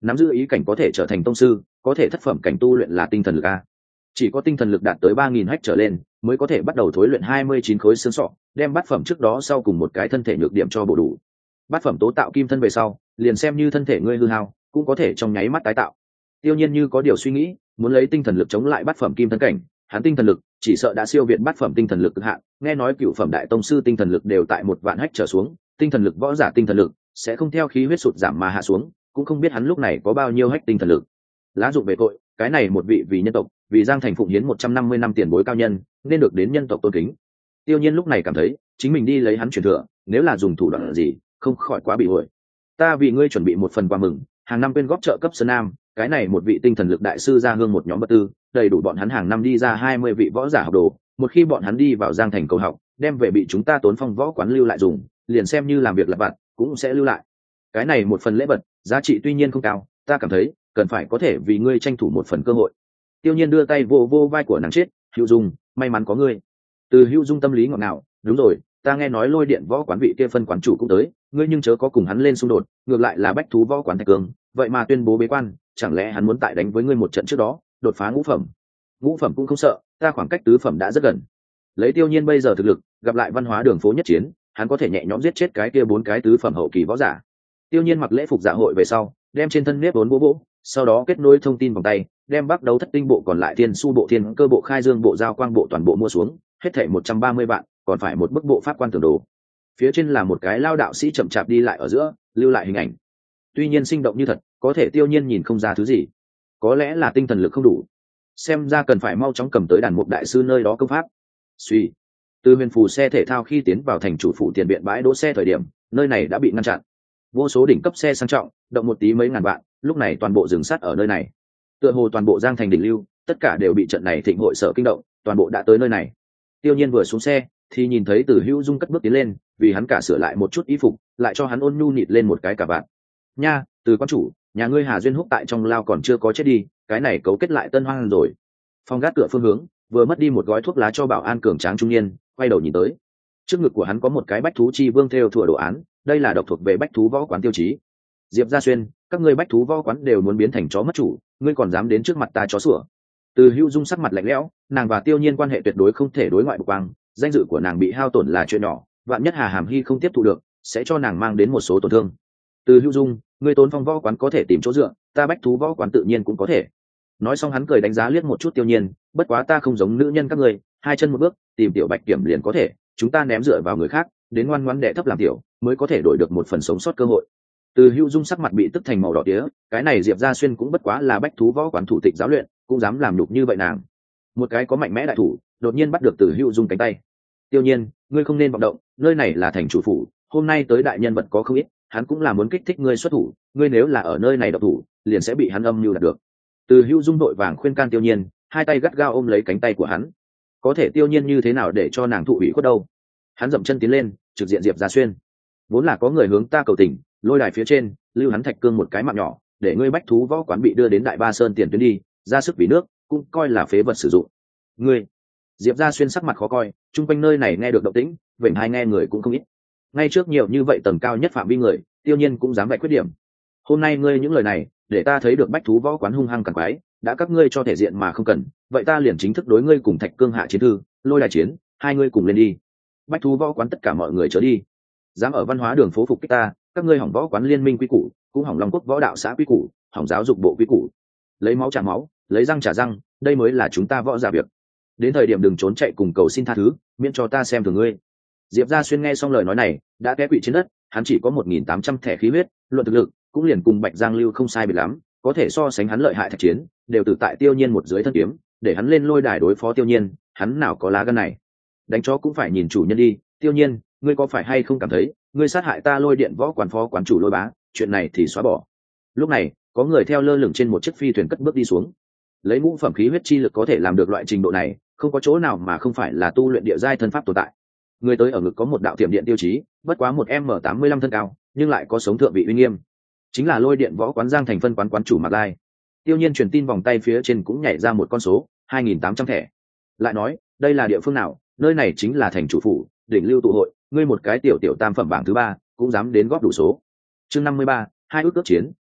nắm giữ ý cảnh có thể trở thành tông sư, có thể thất phẩm cảnh tu luyện là tinh thần lực a. Chỉ có tinh thần lực đạt tới 3.000 hách trở lên mới có thể bắt đầu thối luyện 29 khối xương sọ, đem bát phẩm trước đó sau cùng một cái thân thể nhược điểm cho bổ đủ. Bát phẩm tố tạo kim thân về sau, liền xem như thân thể ngươi hư hao, cũng có thể trong nháy mắt tái tạo. Tiêu Nhiên như có điều suy nghĩ, muốn lấy tinh thần lực chống lại bát phẩm kim thân cảnh, hắn tinh thần lực chỉ sợ đã siêu việt bát phẩm tinh thần lực cực hạn, nghe nói cựu phẩm đại tông sư tinh thần lực đều tại 1.000 hách trở xuống, tinh thần lực võ giả tinh thần lực sẽ không theo khí huyết sụt giảm mà hạ xuống, cũng không biết hắn lúc này có bao nhiêu hách tinh thần lực. Lá dụng về tội, cái này một vị vì nhân tộc, vì Giang Thành phụng hiến 150 năm tiền bối cao nhân, nên được đến nhân tộc tôn kính. Tiêu Nhiên lúc này cảm thấy, chính mình đi lấy hắn truyền thừa, nếu là dùng thủ đoạn gì, không khỏi quá bị uội. Ta vì ngươi chuẩn bị một phần quà mừng, hàng năm quyên góp trợ cấp Sơn Nam, cái này một vị tinh thần lực đại sư ra hương một nhóm vật tư, đầy đủ bọn hắn hàng năm đi ra 20 vị võ giả học đồ, một khi bọn hắn đi vào Giang Thành cầu học, đem về bị chúng ta Tốn Phong võ quán lưu lại dùng, liền xem như làm việc lặt vặt, cũng sẽ lưu lại. Cái này một phần lễ vật, giá trị tuy nhiên không cao, ta cảm thấy, cần phải có thể vì ngươi tranh thủ một phần cơ hội. Tiêu Nhiên đưa tay vô vô vai của nàng chết, Hữu Dung, may mắn có ngươi. Từ Hữu Dung tâm lý ngọt ngào, đúng rồi, ta nghe nói Lôi Điện võ quán vị kia phân quán chủ cũng tới, ngươi nhưng chớ có cùng hắn lên xung đột, ngược lại là bách thú võ quán Thạch Cương, vậy mà tuyên bố bế quan, chẳng lẽ hắn muốn tại đánh với ngươi một trận trước đó, đột phá ngũ phẩm? Ngũ phẩm cũng không sợ, ta khoảng cách tứ phẩm đã rất gần. Lấy Tiêu Nhiên bây giờ thực lực, gặp lại văn hóa đường phố nhất chiến, hắn có thể nhẹ nhõm giết chết cái kia 4 cái tứ phẩm hậu kỳ võ giả. Tiêu Nhiên mặc lễ phục dạ hội về sau, đem trên thân nếp vốn bố, sau đó kết nối thông tin vòng tay, đem Bắc Đấu Thất Tinh bộ còn lại Thiên Su bộ, Thiên Cơ bộ, Khai Dương bộ, Giao Quang bộ toàn bộ mua xuống, hết thảy 130 vạn, còn phải một bức bộ pháp quan tưởng đồ. Phía trên là một cái lao đạo sĩ chậm chạp đi lại ở giữa, lưu lại hình ảnh. Tuy nhiên sinh động như thật, có thể Tiêu Nhiên nhìn không ra thứ gì. Có lẽ là tinh thần lực không đủ. Xem ra cần phải mau chóng cầm tới đàn mục đại sư nơi đó công pháp. Suy, từ Huyền Phù xe thể thao khi tiến vào thành chủ phủ tiền viện bãi đỗ xe thời điểm, nơi này đã bị ngăn chặn. Vô số đỉnh cấp xe sang trọng, động một tí mấy ngàn vạn, lúc này toàn bộ dừng sát ở nơi này. Tựa hồ toàn bộ Giang Thành đỉnh lưu, tất cả đều bị trận này thịnh hội sở kinh động, toàn bộ đã tới nơi này. Tiêu Nhiên vừa xuống xe, thì nhìn thấy Từ Hữu Dung cất bước tiến lên, vì hắn cả sửa lại một chút y phục, lại cho hắn ôn nhu nịt lên một cái cà vạt. Nha, Từ quan chủ, nhà ngươi Hà Duyên Húc tại trong lao còn chưa có chết đi, cái này cấu kết lại tân hoang rồi. Phòng gác cửa phương hướng, vừa mất đi một gói thuốc lá cho bảo an cường tráng trung niên, quay đầu nhìn tới. Trước ngực của hắn có một cái bách thú chi vương theo thủa đồ án, đây là độc thuộc về bách thú võ quán tiêu chí. Diệp Gia Xuyên, các ngươi bách thú võ quán đều muốn biến thành chó mất chủ, ngươi còn dám đến trước mặt ta chó sủa? Từ Hữu Dung sắc mặt lạnh lẽo, nàng và Tiêu Nhiên quan hệ tuyệt đối không thể đối ngoại bộc quang, danh dự của nàng bị hao tổn là chuyện nhỏ, vạn nhất Hà Hàm Hy không tiếp thu được, sẽ cho nàng mang đến một số tổn thương. Từ Hữu Dung, ngươi Tốn Phong võ quán có thể tìm chỗ dựa, ta bách thú võ quán tự nhiên cũng có thể. Nói xong hắn cười đánh giá liếc một chút Tiêu Nhiên, bất quá ta không giống nữ nhân các ngươi, hai chân một bước, tìm tiểu Bạch Kiểm liền có thể, chúng ta ném dựa vào người khác, đến ngoan ngoãn đệ thấp làm tiểu, mới có thể đổi được một phần sống sót cơ hội. Từ Hữu Dung sắc mặt bị tức thành màu đỏ tía, cái này Diệp Gia Xuyên cũng bất quá là bách thú võ quán thủ tịch giáo luyện, cũng dám làm nhục như vậy nàng. Một cái có mạnh mẽ đại thủ, đột nhiên bắt được Từ Hữu Dung cánh tay. Tiêu Nhiên, ngươi không nên vọng động, nơi này là thành chủ phủ, hôm nay tới đại nhân vật có không ít, hắn cũng là muốn kích thích ngươi xuất thủ, ngươi nếu là ở nơi này độc thủ, liền sẽ bị hắn âm mưu đạt được. Từ Hữu Dung đội vàng khuyên can Tiêu Nhiên, hai tay gắt gao ôm lấy cánh tay của hắn. Có thể Tiêu Nhiên như thế nào để cho nàng thụ ủy khuất đâu? Hắn dậm chân tiến lên, trực diện Diệp Gia Xuyên. Vốn là có người hướng ta cầu tình, lôi đài phía trên, lưu hắn Thạch Cương một cái mạng nhỏ, để ngươi bách thú võ quán bị đưa đến Đại Ba Sơn tiền tuyến đi, ra sức vì nước, cũng coi là phế vật sử dụng. Ngươi, Diệp Gia Xuyên sắc mặt khó coi, chung quanh nơi này nghe được động tĩnh, vểnh hai nghe người cũng không ít. Ngay trước nhiều như vậy tầng cao nhất phạm vi người, Tiêu Nhiên cũng dám vạch khuyết điểm. Hôm nay ngươi những lời này, để ta thấy được bách thú võ quán hung hăng càng quái, đã các ngươi cho thể diện mà không cần, vậy ta liền chính thức đối ngươi cùng Thạch Cương hạ chiến thư, lôi đài chiến, hai ngươi cùng lên đi. Bách thú võ quán tất cả mọi người trở đi. Dám ở văn hóa đường phố phục kích ta, các ngươi hỏng võ quán liên minh quy củ, cũng hỏng Long Quốc võ đạo xã quy củ, hỏng giáo dục bộ quy củ. Lấy máu trả máu, lấy răng trả răng, đây mới là chúng ta võ giả việc. Đến thời điểm đừng trốn chạy cùng cầu xin tha thứ, miễn cho ta xem thường ngươi. Diệp Gia Xuyên nghe xong lời nói này, đã té quỵ trên đất, hắn chỉ có 1.800 thẻ khí huyết, luận thực lực cũng liền cùng Bạch Giang Lưu không sai biệt lắm, có thể so sánh hắn lợi hại Thạch Chiến, đều từ tại Tiêu Nhiên một dưới thân kiếm, để hắn lên lôi đài đối phó Tiêu Nhiên, hắn nào có lá gan này. Đánh chó cũng phải nhìn chủ nhân đi, Tiêu Nhiên, ngươi có phải hay không cảm thấy, ngươi sát hại ta Lôi Điện võ quán phó quán chủ Lôi Bá, chuyện này thì xóa bỏ. Lúc này, có người theo lơ lửng trên một chiếc phi thuyền cất bước đi xuống. Lấy ngũ phẩm khí huyết chi lực có thể làm được loại trình độ này, không có chỗ nào mà không phải là tu luyện địa giai thân pháp tồn tại. Người tới ở ngực có một đạo tiềm điện tiêu chí, bất quá một m85 thân cao, nhưng lại có sống thượng vị uy nghiêm. Chính là Lôi Điện võ quán Giang Thành phân quán quán chủ Mạc Lai. Tiêu Nhiên truyền tin vòng tay phía trên cũng nhảy ra một con số, 2.800 thẻ. Lại nói, đây là địa phương nào? Nơi này chính là thành chủ phủ, đỉnh lưu tụ hội, ngươi một cái tiểu tam phẩm bảng thứ 3, cũng dám đến góp đủ số. Chương 53, hai ước chiến,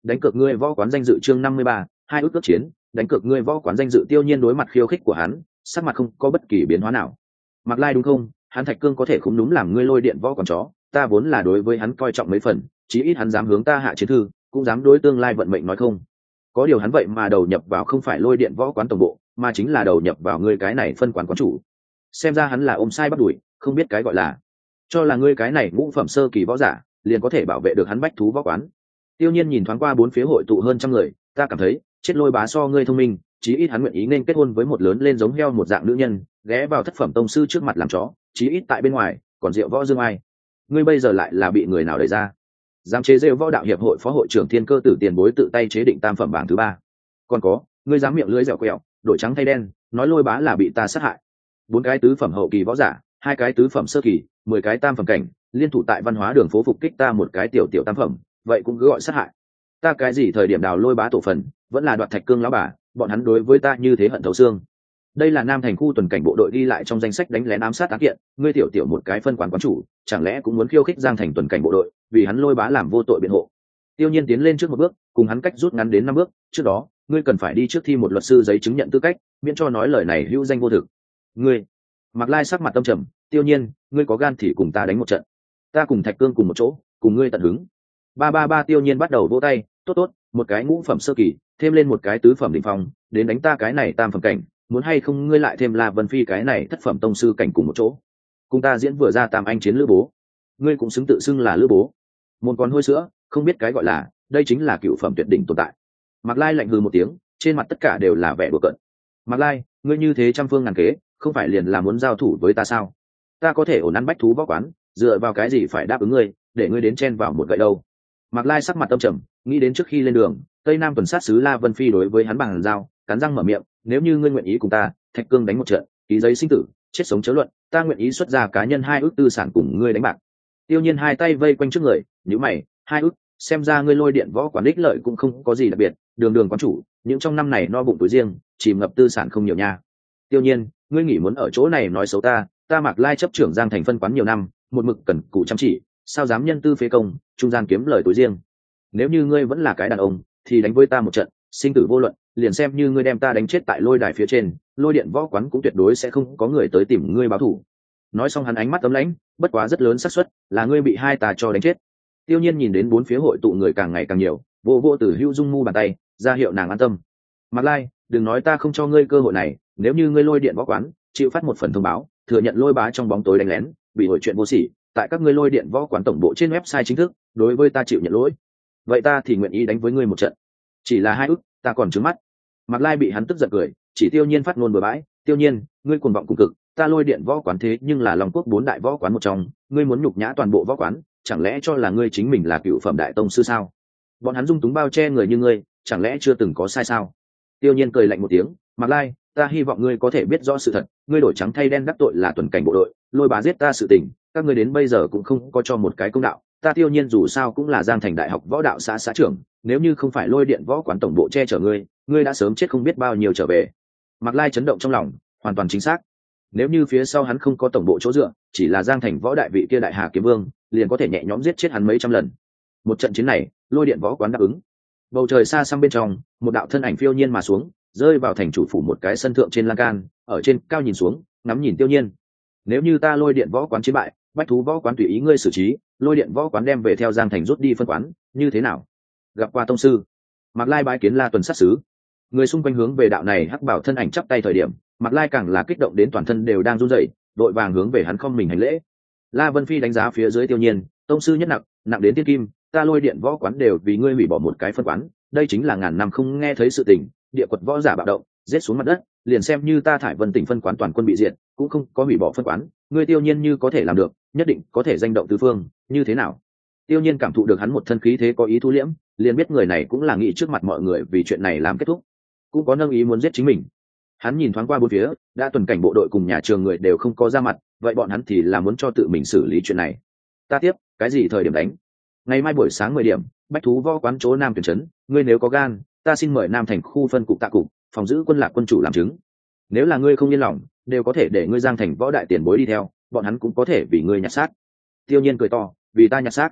đánh cược ngươi võ quán danh dự chương 53, 2 ước ước chiến, đánh cược ngươi võ quán danh dự. Tiêu Nhiên đối mặt khiêu khích của hắn, sắc mặt không có bất kỳ biến hóa nào. Mặc Lai đúng không? Hắn Thạch Cương có thể không đúng làm ngươi lôi điện võ quán chó, ta vốn là đối với hắn coi trọng mấy phần, chí ít hắn dám hướng ta hạ chiến thư, cũng dám đối tương lai vận mệnh nói không. Có điều hắn vậy mà đầu nhập vào không phải lôi điện võ quán tổng bộ, mà chính là đầu nhập vào ngươi cái này phân quán quán chủ. Xem ra hắn là ôm sai bắt đuổi, không biết cái gọi là cho là ngươi cái này ngũ phẩm sơ kỳ võ giả liền có thể bảo vệ được hắn bách thú võ quán. Tiêu Nhiên nhìn thoáng qua bốn phía hội tụ hơn trăm người, ta cảm thấy chết lôi bá so ngươi thông minh, chí ít hắn nguyện ý nên kết hôn với một lớn lên giống heo một dạng nữ nhân, ghé vào thất phẩm tông sư trước mặt làm chó, chí ít tại bên ngoài còn rượu võ dương ai. Ngươi bây giờ lại là bị người nào đẩy ra? Dám chế rêu võ đạo hiệp hội phó hội trưởng Thiên Cơ Tử tiền bối tự tay chế định tam phẩm bảng thứ 3. Còn có, ngươi dám miệng lưỡi dẻo quẹo, đổi trắng thay đen, nói lôi bá là bị ta sát hại. 4 cái tứ phẩm hậu kỳ võ giả, 2 cái tứ phẩm sơ kỳ, 10 cái tam phẩm cảnh, liên thủ tại văn hóa đường phố phục kích ta một cái tiểu tiểu tam phẩm, vậy cũng cứ gọi sát hại. Ta cái gì thời điểm đào lôi bá tổ phần, vẫn là đoạt Thạch Cương lão bà, bọn hắn đối với ta như thế hận thấu xương. Đây là Nam Thành khu tuần cảnh bộ đội ghi lại trong danh sách đánh lén ám sát án kiện, ngươi tiểu tiểu một cái phân quán quán chủ, chẳng lẽ cũng muốn khiêu khích Giang Thành tuần cảnh bộ đội, vì hắn lôi bá làm vô tội biện hộ. Tiêu Nhiên tiến lên trước một bước, cùng hắn cách rút ngắn đến 5 bước, trước đó, ngươi cần phải đi trước thi một luật sư giấy chứng nhận tư cách, miễn cho nói lời này hữu danh vô thực. Ngươi, Mạc Lai sắc mặt tâm trầm, Tiêu Nhiên, ngươi có gan thì cùng ta đánh một trận. Ta cùng Thạch Cương cùng một chỗ, cùng ngươi tận hứng. 333 Tiêu Nhiên bắt đầu vỗ tay, tốt tốt, một cái ngũ phẩm sơ kỳ, thêm lên một cái tứ phẩm đỉnh phong, đến đánh ta cái này tam phẩm cảnh, muốn hay không ngươi lại thêm La Vân Phi cái này thất phẩm tông sư cảnh cùng một chỗ. Cùng ta diễn vừa ra tam anh chiến lữ bố. Ngươi cũng xứng tự xưng là lữ bố. Một con hôi sữa, không biết cái gọi là, đây chính là cựu phẩm tuyệt đỉnh tồn tại. Mạc Lai lạnh hừ một tiếng, trên mặt tất cả đều là vẻ đùa cợt. Mạc Lai, ngươi như thế trăm phương ngàn kế, không phải liền là muốn giao thủ với ta sao? Ta có thể ổn ăn bách thú võ quán, dựa vào cái gì phải đáp ứng ngươi, để ngươi đến chen vào một gậy đâu? Mạc Lai sắc mặt tâm trầm, nghĩ đến trước khi lên đường, Tây Nam tuần sát sứ La Vân Phi đối với hắn bằng dao, cắn răng mở miệng, nếu như ngươi nguyện ý cùng ta, Thạch Cương đánh một trận, ký giấy sinh tử, chết sống chớ luận, ta nguyện ý xuất ra cá nhân 2 ước tư sản cùng ngươi đánh bạc. Tiêu Nhiên hai tay vây quanh trước người, nhíu mày, 2 ước, xem ra ngươi lôi điện võ quản đích lợi cũng không có gì đặc biệt, đường đường quán chủ, những trong năm này no bụng túi riêng, chìm ngập tư sản không nhiều nha. Tiêu Nhiên, ngươi nghĩ muốn ở chỗ này nói xấu ta, ta Mạc Lai chấp trưởng Giang Thành phân quán nhiều năm, một mực cần cù chăm chỉ, sao dám nhân tư phế công, trung gian kiếm lời túi riêng. Nếu như ngươi vẫn là cái đàn ông, thì đánh với ta một trận, sinh tử vô luận, liền xem như ngươi đem ta đánh chết tại lôi đài phía trên, lôi điện võ quán cũng tuyệt đối sẽ không có người tới tìm ngươi báo thù. Nói xong hắn ánh mắt ấm lãnh, bất quá rất lớn xác suất là ngươi bị hai tà cho đánh chết. Tiêu Nhiên nhìn đến bốn phía hội tụ người càng ngày càng nhiều, vô vô Tử Hữu Dung mu bàn tay, ra hiệu nàng an tâm. Mạc Lai, đừng nói ta không cho ngươi cơ hội này, nếu như ngươi lôi điện võ quán chịu phát một phần thông báo, thừa nhận lôi bá trong bóng tối đánh lén, bị hội chuyện vô sỉ, tại các ngươi lôi điện võ quán tổng bộ trên website chính thức, đối với ta chịu nhận lỗi, vậy ta thì nguyện ý đánh với ngươi một trận. Chỉ là 2 ức, ta còn trướng mắt. Mạc Lai bị hắn tức giận cười, chỉ Tiêu Nhiên phát ngôn bừa bãi, Tiêu Nhiên, ngươi cuồng vọng cùng cực, ta lôi điện võ quán thế nhưng là Long Quốc 4 đại võ quán một trong, ngươi muốn nhục nhã toàn bộ võ quán, chẳng lẽ cho là ngươi chính mình là cựu phẩm đại tông sư sao? Bọn hắn dung túng bao che người như ngươi, chẳng lẽ chưa từng có sai sao? Tiêu Nhiên cười lạnh một tiếng, Mạc Lai, ta hy vọng ngươi có thể biết rõ sự thật, ngươi đổi trắng thay đen đắc tội là tuần cảnh bộ đội, lôi bá giết ta sự tình, các ngươi đến bây giờ cũng không có cho một cái công đạo. Ta Tiêu Nhiên dù sao cũng là Giang Thành đại học võ đạo xã xã trưởng, nếu như không phải lôi điện võ quán tổng bộ che chở ngươi, ngươi đã sớm chết không biết bao nhiêu trở về. Mạc Lai chấn động trong lòng, hoàn toàn chính xác. Nếu như phía sau hắn không có tổng bộ chỗ dựa, chỉ là Giang Thành võ đại vị kia đại hà kiếm vương, liền có thể nhẹ nhõm giết chết hắn mấy trăm lần. Một trận chiến này, lôi điện võ quán đáp ứng. Bầu trời xa xăm bên trong, một đạo thân ảnh phiêu nhiên mà xuống, rơi vào thành chủ phủ một cái sân thượng trên lan can, ở trên cao nhìn xuống, ngắm nhìn Tiêu Nhiên. Nếu như ta lôi điện võ quán chiến bại, bách thú võ quán tùy ý ngươi xử trí, lôi điện võ quán đem về theo Giang Thành rút đi phân quán, như thế nào? Gặp qua tông sư. Mạc Lai bái kiến La tuần sát sứ. Người xung quanh hướng về đạo này hắc bảo thân ảnh chắp tay thời điểm, Mạc Lai càng là kích động đến toàn thân đều đang run rẩy, đội vàng hướng về hắn không mình hành lễ. La Vân Phi đánh giá phía dưới Tiêu Nhiên, tông sư nhất nặng, nặng đến tiên kim, ta lôi điện võ quán đều vì ngươi hủy bỏ một cái phân quán, đây chính là ngàn năm không nghe thấy sự tình, địa quật võ giả bạo động, giết xuống mặt đất, liền xem như ta Thải Vân tỉnh phân quán toàn quân bị diệt, cũng không có hủy bỏ phân quán, ngươi Tiêu Nhiên như có thể làm được, nhất định có thể danh động tứ phương, như thế nào? Tiêu Nhiên cảm thụ được hắn một thân khí thế có ý thu liễm, liền biết người này cũng là nghĩ trước mặt mọi người vì chuyện này làm kết thúc, cũng có nâng ý muốn giết chính mình. Hắn nhìn thoáng qua bốn phía, đã tuần cảnh bộ đội cùng nhà trường người đều không có ra mặt, vậy bọn hắn thì là muốn cho tự mình xử lý chuyện này. Ta tiếp, cái gì thời điểm đánh? Ngày mai buổi sáng 10 điểm, bách thú võ quán chỗ Nam Tuyển trấn, ngươi nếu có gan, ta xin mời Nam Thành khu phân cục tạ cục, phòng giữ quân lạc quân chủ làm chứng. Nếu là ngươi không yên lòng, đều có thể để ngươi Giang Thành võ đại tiền bối đi theo, bọn hắn cũng có thể vì ngươi nhặt xác. Tiêu Nhiên cười to, vì ta nhặt xác.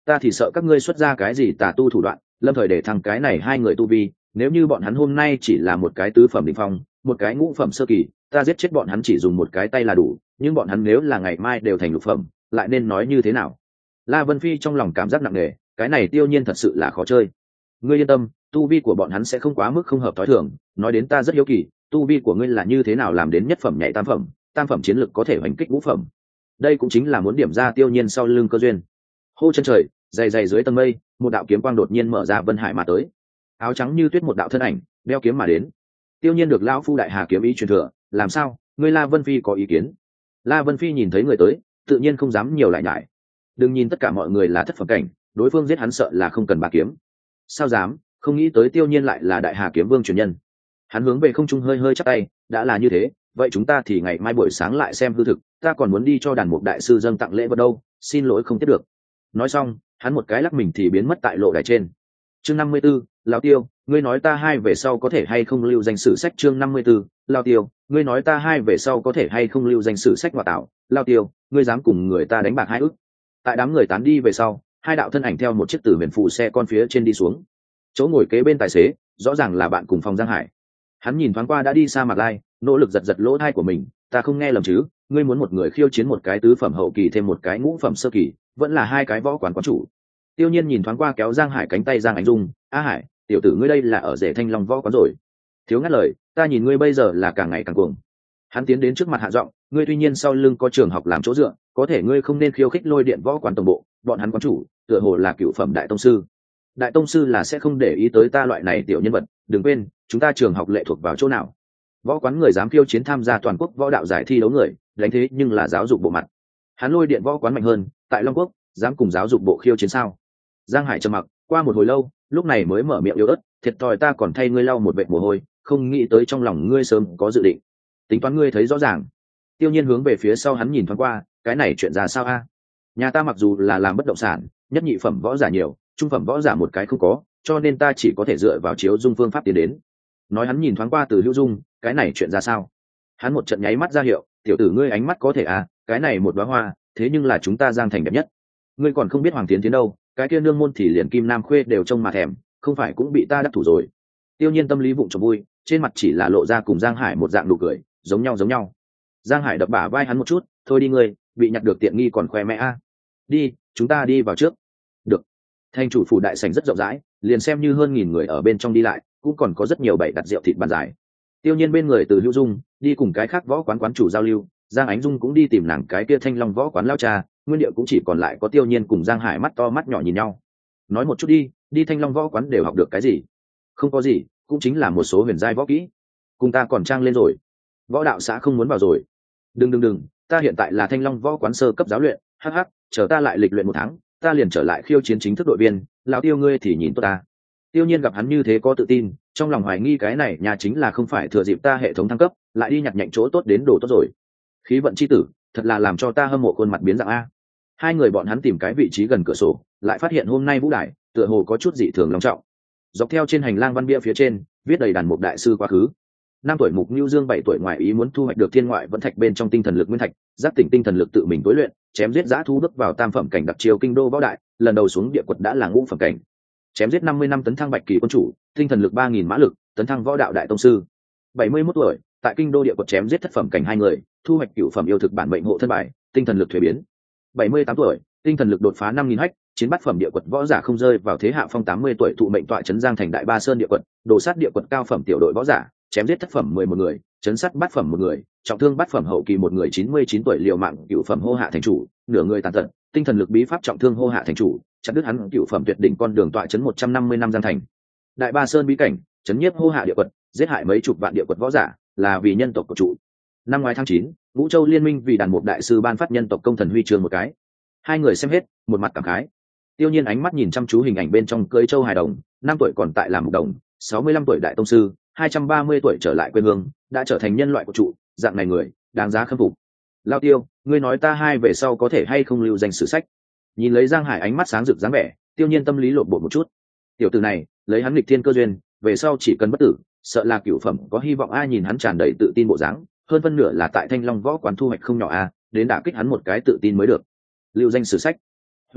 ta thì sợ các ngươi xuất ra cái gì tà tu thủ đoạn lâm thời để thằng cái này hai người tu vi, nếu như bọn hắn hôm nay chỉ là một cái tứ phẩm đỉnh phong, một cái ngũ phẩm sơ kỳ, ta giết chết bọn hắn chỉ dùng một cái tay là đủ, nhưng bọn hắn nếu là ngày mai đều thành lục phẩm, lại nên nói như thế nào? La Vân Phi trong lòng cảm giác nặng nề, cái này Tiêu Nhiên thật sự là khó chơi. Ngươi yên tâm, tu vi của bọn hắn sẽ không quá mức không hợp tối thường, nói đến ta rất hiếu kỳ, tu vi của ngươi là như thế nào làm đến nhất phẩm nhảy tam phẩm chiến lực có thể hoành kích ngũ phẩm. Đây cũng chính là muốn điểm ra Tiêu Nhiên sau lưng cơ duyên. Hô chân trời, dày dày dưới tầng mây, một đạo kiếm quang đột nhiên mở ra vân hải mà tới. Áo trắng như tuyết một đạo thân ảnh, đeo kiếm mà đến. Tiêu Nhiên được lão phu đại hà kiếm ý truyền thừa, làm sao? Ngươi La Vân Phi có ý kiến? La Vân Phi nhìn thấy người tới, tự nhiên không dám nhiều lại nhải. Đừng nhìn tất cả mọi người là thất phẩm cảnh, đối phương giết hắn sợ là không cần ba kiếm. Sao dám? Không nghĩ tới Tiêu Nhiên lại là đại hà kiếm vương truyền nhân. Hắn hướng về không trung hơi hơi chắp tay, đã là như thế, vậy chúng ta thì ngày mai buổi sáng lại xem hư thực, ta còn muốn đi cho đàn mục đại sư dâng tặng lễ vật đâu, xin lỗi không tiếp được. Nói xong, hắn một cái lắc mình thì biến mất tại lộ đài trên. Chương 54, Lão Tiêu, ngươi nói ta hai về sau có thể hay không lưu danh sử sách. Chương 54, Lão Tiêu, ngươi nói ta hai về sau có thể hay không lưu danh sử sách. Ngoại tạo, Lão Tiêu, ngươi dám cùng người ta đánh bạc hai ức. Tại đám người tán đi về sau, hai đạo thân ảnh theo một chiếc tử huyền phù xe con phía trên đi xuống. Chỗ ngồi kế bên tài xế, rõ ràng là bạn cùng phòng Giang Hải. Hắn nhìn thoáng qua đã đi xa Mạc Lai, nỗ lực giật giật lỗ tai của mình, ta không nghe lầm chứ? Ngươi muốn một người khiêu chiến một cái tứ phẩm hậu kỳ thêm một cái ngũ phẩm sơ kỳ, vẫn là hai cái võ quán quán chủ. Tiêu Nhiên nhìn thoáng qua kéo Giang Hải cánh tay Giang Ánh Dung, "A Hải, tiểu tử ngươi đây là ở rể Thanh Long võ quán rồi." Thiếu ngắt lời, "Ta nhìn ngươi bây giờ là càng ngày càng cuồng." Hắn tiến đến trước mặt hạ giọng, "Ngươi tuy nhiên sau lưng có trường học làm chỗ dựa, có thể ngươi không nên khiêu khích Lôi Điện võ quán tổng bộ, bọn hắn quán chủ, tựa hồ là cựu phẩm đại tông sư. Đại tông sư là sẽ không để ý tới ta loại này tiểu nhân vật, đừng quên, chúng ta trường học lệ thuộc vào chỗ nào? Võ quán người dám khiêu chiến tham gia toàn quốc võ đạo giải thi đấu người, đánh thế nhưng là giáo dục bộ mặt. Hắn Lôi Điện võ quán mạnh hơn, tại Long Quốc, dám cùng giáo dục bộ khiêu chiến sao?" Giang Hải trầm mặc, qua một hồi lâu, lúc này mới mở miệng yếu ớt, "Thiệt thòi ta còn thay ngươi lau một vệt mồ hôi, không nghĩ tới trong lòng ngươi sớm có dự định. Tính toán ngươi thấy rõ ràng." Tiêu Nhiên hướng về phía sau hắn nhìn thoáng qua, "Cái này chuyện ra sao a? Nhà ta mặc dù là làm bất động sản, nhất nhị phẩm võ giả nhiều, trung phẩm võ giả một cái không có, cho nên ta chỉ có thể dựa vào chiếu dung phương pháp tiến đến." Nói hắn nhìn thoáng qua Từ Hữu Dung, "Cái này chuyện ra sao?" Hắn một trận nháy mắt ra hiệu, "Tiểu tử ngươi ánh mắt có thể à, cái này một đóa hoa, thế nhưng là chúng ta Giang thành đẹp nhất. Ngươi còn không biết Hoàng Tiến Tiến đâu, cái kia nương môn thì liền Kim Nam Khuê đều trông mà thèm, không phải cũng bị ta đắc thủ rồi." Tiêu Nhiên tâm lý vụng trộm vui, trên mặt chỉ là lộ ra cùng Giang Hải một dạng nụ cười, giống nhau. Giang Hải đập bả vai hắn một chút, "Thôi đi ngươi, bị nhặt được tiện nghi còn khoe mẽ a. Đi, chúng ta đi vào trước." Được. Thành chủ phủ đại sảnh rất rộng rãi, liền xem như hơn 1000 người ở bên trong đi lại, cũng còn có rất nhiều bày đặt rượu thịt bàn dài. Tiêu Nhiên bên người Từ Hữu Dung đi cùng cái khác võ quán quán chủ giao lưu, Giang Ánh Dung cũng đi tìm nàng cái kia Thanh Long võ quán lao cha, nguyên địa cũng chỉ còn lại có Tiêu Nhiên cùng Giang Hải mắt to mắt nhỏ nhìn nhau. "Nói một chút đi Thanh Long võ quán đều học được cái gì?" "Không có gì, cũng chính là một số huyền giai võ kỹ. Cùng ta còn trang lên rồi. Võ đạo xã không muốn vào rồi." Đừng, ta hiện tại là Thanh Long võ quán sơ cấp giáo luyện, hắc, chờ ta lại lịch luyện 1 tháng, ta liền trở lại khiêu chiến chính thức đội viên, lão Tiêu ngươi thì nhìn tốt ta." Tiêu Nhiên gặp hắn như thế có tự tin, trong lòng hoài nghi cái này nhà chính là không phải thừa dịp ta hệ thống thăng cấp, lại đi nhặt nhạnh chỗ tốt đến đồ tốt rồi. Khí vận chi tử, thật là làm cho ta hâm mộ khuôn mặt biến dạng a. Hai người bọn hắn tìm cái vị trí gần cửa sổ, lại phát hiện hôm nay vũ đài tựa hồ có chút dị thường long trọng. Dọc theo trên hành lang văn bia phía trên, viết đầy đàn mục đại sư quá khứ. 5 tuổi Mục Nưu Dương 7 tuổi ngoài ý muốn thu hoạch được thiên ngoại vẫn thạch bên trong tinh thần lực nguyên thạch, giác tỉnh tinh thần lực tự mình tối luyện, chém giết dã thú bước vào tam phẩm cảnh đặc chiêu kinh đô võ đại, lần đầu xuống địa quật đã là ngũ phẩm cảnh. Chém giết 50 năm tấn thăng bạch kỳ quân chủ, tinh thần lực 3000 mã lực, tấn thăng võ đạo đại tông sư. 71 tuổi, tại kinh đô địa quật chém giết thất phẩm cảnh 2 người, thu hoạch cửu phẩm yêu thực bản mệnh hộ thân bài, tinh thần lực thuế biến. 78 tuổi, tinh thần lực đột phá 5000 hách, chiến bát phẩm địa quật võ giả không rơi vào thế hạ phong. 80 tuổi thụ mệnh tọa trấn Giang thành đại ba sơn địa quật, đồ sát địa quật cao phẩm tiểu đội võ giả, chém giết thất phẩm 11 người, chấn sát bát phẩm 1 người, trọng thương bát phẩm hậu kỳ 1 người. 99 tuổi liều mạng cửu phẩm hô hạ thành chủ, nửa người tàn tật, tinh thần lực bí pháp trọng thương hô hạ thành chủ, chặt đứt hắn cửu phẩm tuyệt đỉnh con đường tọa trấn 150 năm Giang thành. Đại ba sơn bí cảnh, chấn nhiếp hô hạ địa quật, giết hại mấy chục vạn địa quật võ giả, là vì nhân tộc của trụ. Năm ngoái tháng 9, Ngũ Châu liên minh vì đàn mục đại sư ban phát nhân tộc công thần huy chương một cái. Hai người xem hết, một mặt cảm khái. Tiêu Nhiên ánh mắt nhìn chăm chú hình ảnh bên trong cưới châu hài đồng, 5 tuổi còn tại làm mục đồng, 65 tuổi đại tông sư, 230 tuổi trở lại quê hương, đã trở thành nhân loại của trụ, dạng này người, đáng giá khâm phục. Lao Tiêu, ngươi nói ta hai về sau có thể hay không lưu danh sử sách? Nhìn lấy Giang Hải ánh mắt sáng rực dáng vẻ, Tiêu Nhiên tâm lý lộn bột một chút. Tiểu tử này, lấy hắn nghịch thiên cơ duyên, về sau chỉ cần bất tử, sợ là cửu phẩm có hy vọng. Ai nhìn hắn tràn đầy tự tin bộ dáng, hơn phân nửa là tại Thanh Long võ quán thu hoạch không nhỏ a, đến đả kích hắn một cái tự tin mới được. Lưu danh sử sách. Huyền Chí,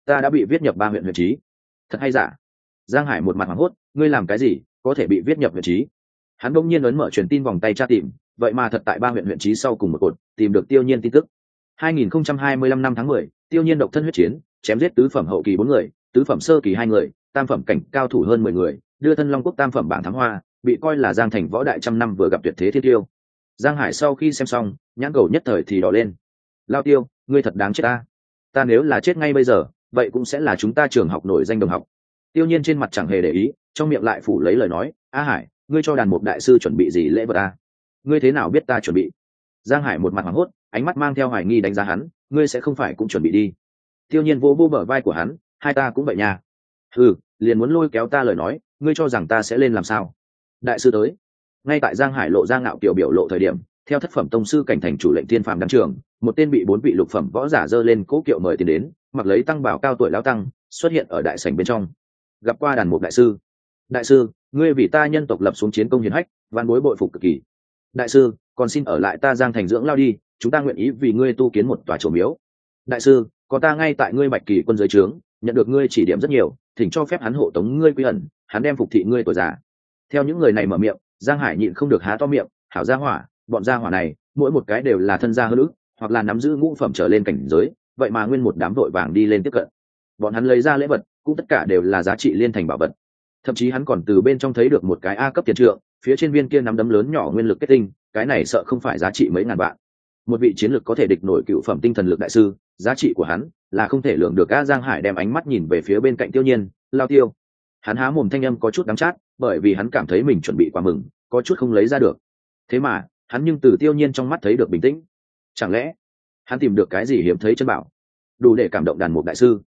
ta đã bị viết nhập 3 huyện huyện trí. Thật hay giả? Giang Hải một mặt hoảng hốt, ngươi làm cái gì có thể bị viết nhập huyện trí? Hắn bỗng nhiên ấn mở truyền tin vòng tay tra tìm, vậy mà thật tại 3 huyện huyện trí sau cùng một cột tìm được Tiêu Nhiên tin tức. 2025 năm tháng 10, Tiêu Nhiên độc thân huyết chiến, chém giết tứ phẩm hậu kỳ 4 người, tứ phẩm sơ kỳ 2 người, tam phẩm cảnh cao thủ hơn 10 người, đưa thân Long Quốc tam phẩm bảng thám hoa, bị coi là Giang Thành võ đại trăm năm vừa gặp tuyệt thế thiên tiêu. Giang Hải sau khi xem xong, nhãn cầu nhất thời thì đỏ lên. Lao Tiêu, ngươi thật đáng chết ta. Ta nếu là chết ngay bây giờ, vậy cũng sẽ là chúng ta trường học nổi danh đồng học. Tiêu Nhiên trên mặt chẳng hề để ý, trong miệng lại phủ lấy lời nói, A Hải, ngươi cho đàn mục đại sư chuẩn bị gì lễ vật ta? Ngươi thế nào biết ta chuẩn bị? Giang Hải một mặt hoảng hốt, ánh mắt mang theo hoài nghi đánh giá hắn, ngươi sẽ không phải cũng chuẩn bị đi? Tiêu Nhiên vô bờ vai của hắn, hai ta cũng vậy nha. Ừ, liền muốn lôi kéo ta lời nói, ngươi cho rằng ta sẽ lên làm sao? Đại sư tới. Ngay tại Giang Hải lộ ra ngạo kiểu biểu lộ thời điểm, theo thất phẩm tông sư cảnh thành chủ lệnh tiên phàm đăng trường, một tên bị 4 vị lục phẩm võ giả dơ lên cố kiệu mời tiền đến, mặc lấy tăng bảo cao tuổi lão tăng, xuất hiện ở đại sảnh bên trong. Gặp qua đàn mục đại sư. Đại sư, ngươi vì ta nhân tộc lập xuống chiến công hiển hách, van bối bội phục cực kỳ. Đại sư, còn xin ở lại ta Giang Thành dưỡng lao đi, chúng ta nguyện ý vì ngươi tu kiến một tòa chùa miếu. Đại sư, có ta ngay tại ngươi Bạch Kỳ quân dưới trướng, nhận được ngươi chỉ điểm rất nhiều, thỉnh cho phép hắn hộ tống ngươi quy ẩn, hắn đem phục thị ngươi tuổi già. Theo những người này mở miệng, Giang Hải nhịn không được há to miệng, hảo gia hỏa, bọn gia hỏa này, mỗi một cái đều là thân gia hơn ức, hoặc là nắm giữ ngũ phẩm trở lên cảnh giới, vậy mà nguyên một đám vội vàng đi lên tiếp cận. Bọn hắn lấy ra lễ vật, cũng tất cả đều là giá trị liên thành bảo vật. Thậm chí hắn còn từ bên trong thấy được một cái A cấp tiền trượng, phía trên viên kia nắm đấm lớn nhỏ nguyên lực kết tinh, cái này sợ không phải giá trị mấy ngàn vạn. Một vị chiến lực có thể địch nổi cựu phẩm tinh thần lực đại sư, giá trị của hắn là không thể lượng được. A Giang Hải đem ánh mắt nhìn về phía bên cạnh Tiêu Nhiên, Lao Tiêu. Hắn há mồm thanh âm có chút đắng chát, bởi vì hắn cảm thấy mình chuẩn bị quá mừng, có chút không lấy ra được. Thế mà, hắn nhưng từ Tiêu Nhiên trong mắt thấy được bình tĩnh. Chẳng lẽ hắn tìm được cái gì hiếm thấy chân bảo, đủ để cảm động đàn mục đại sư?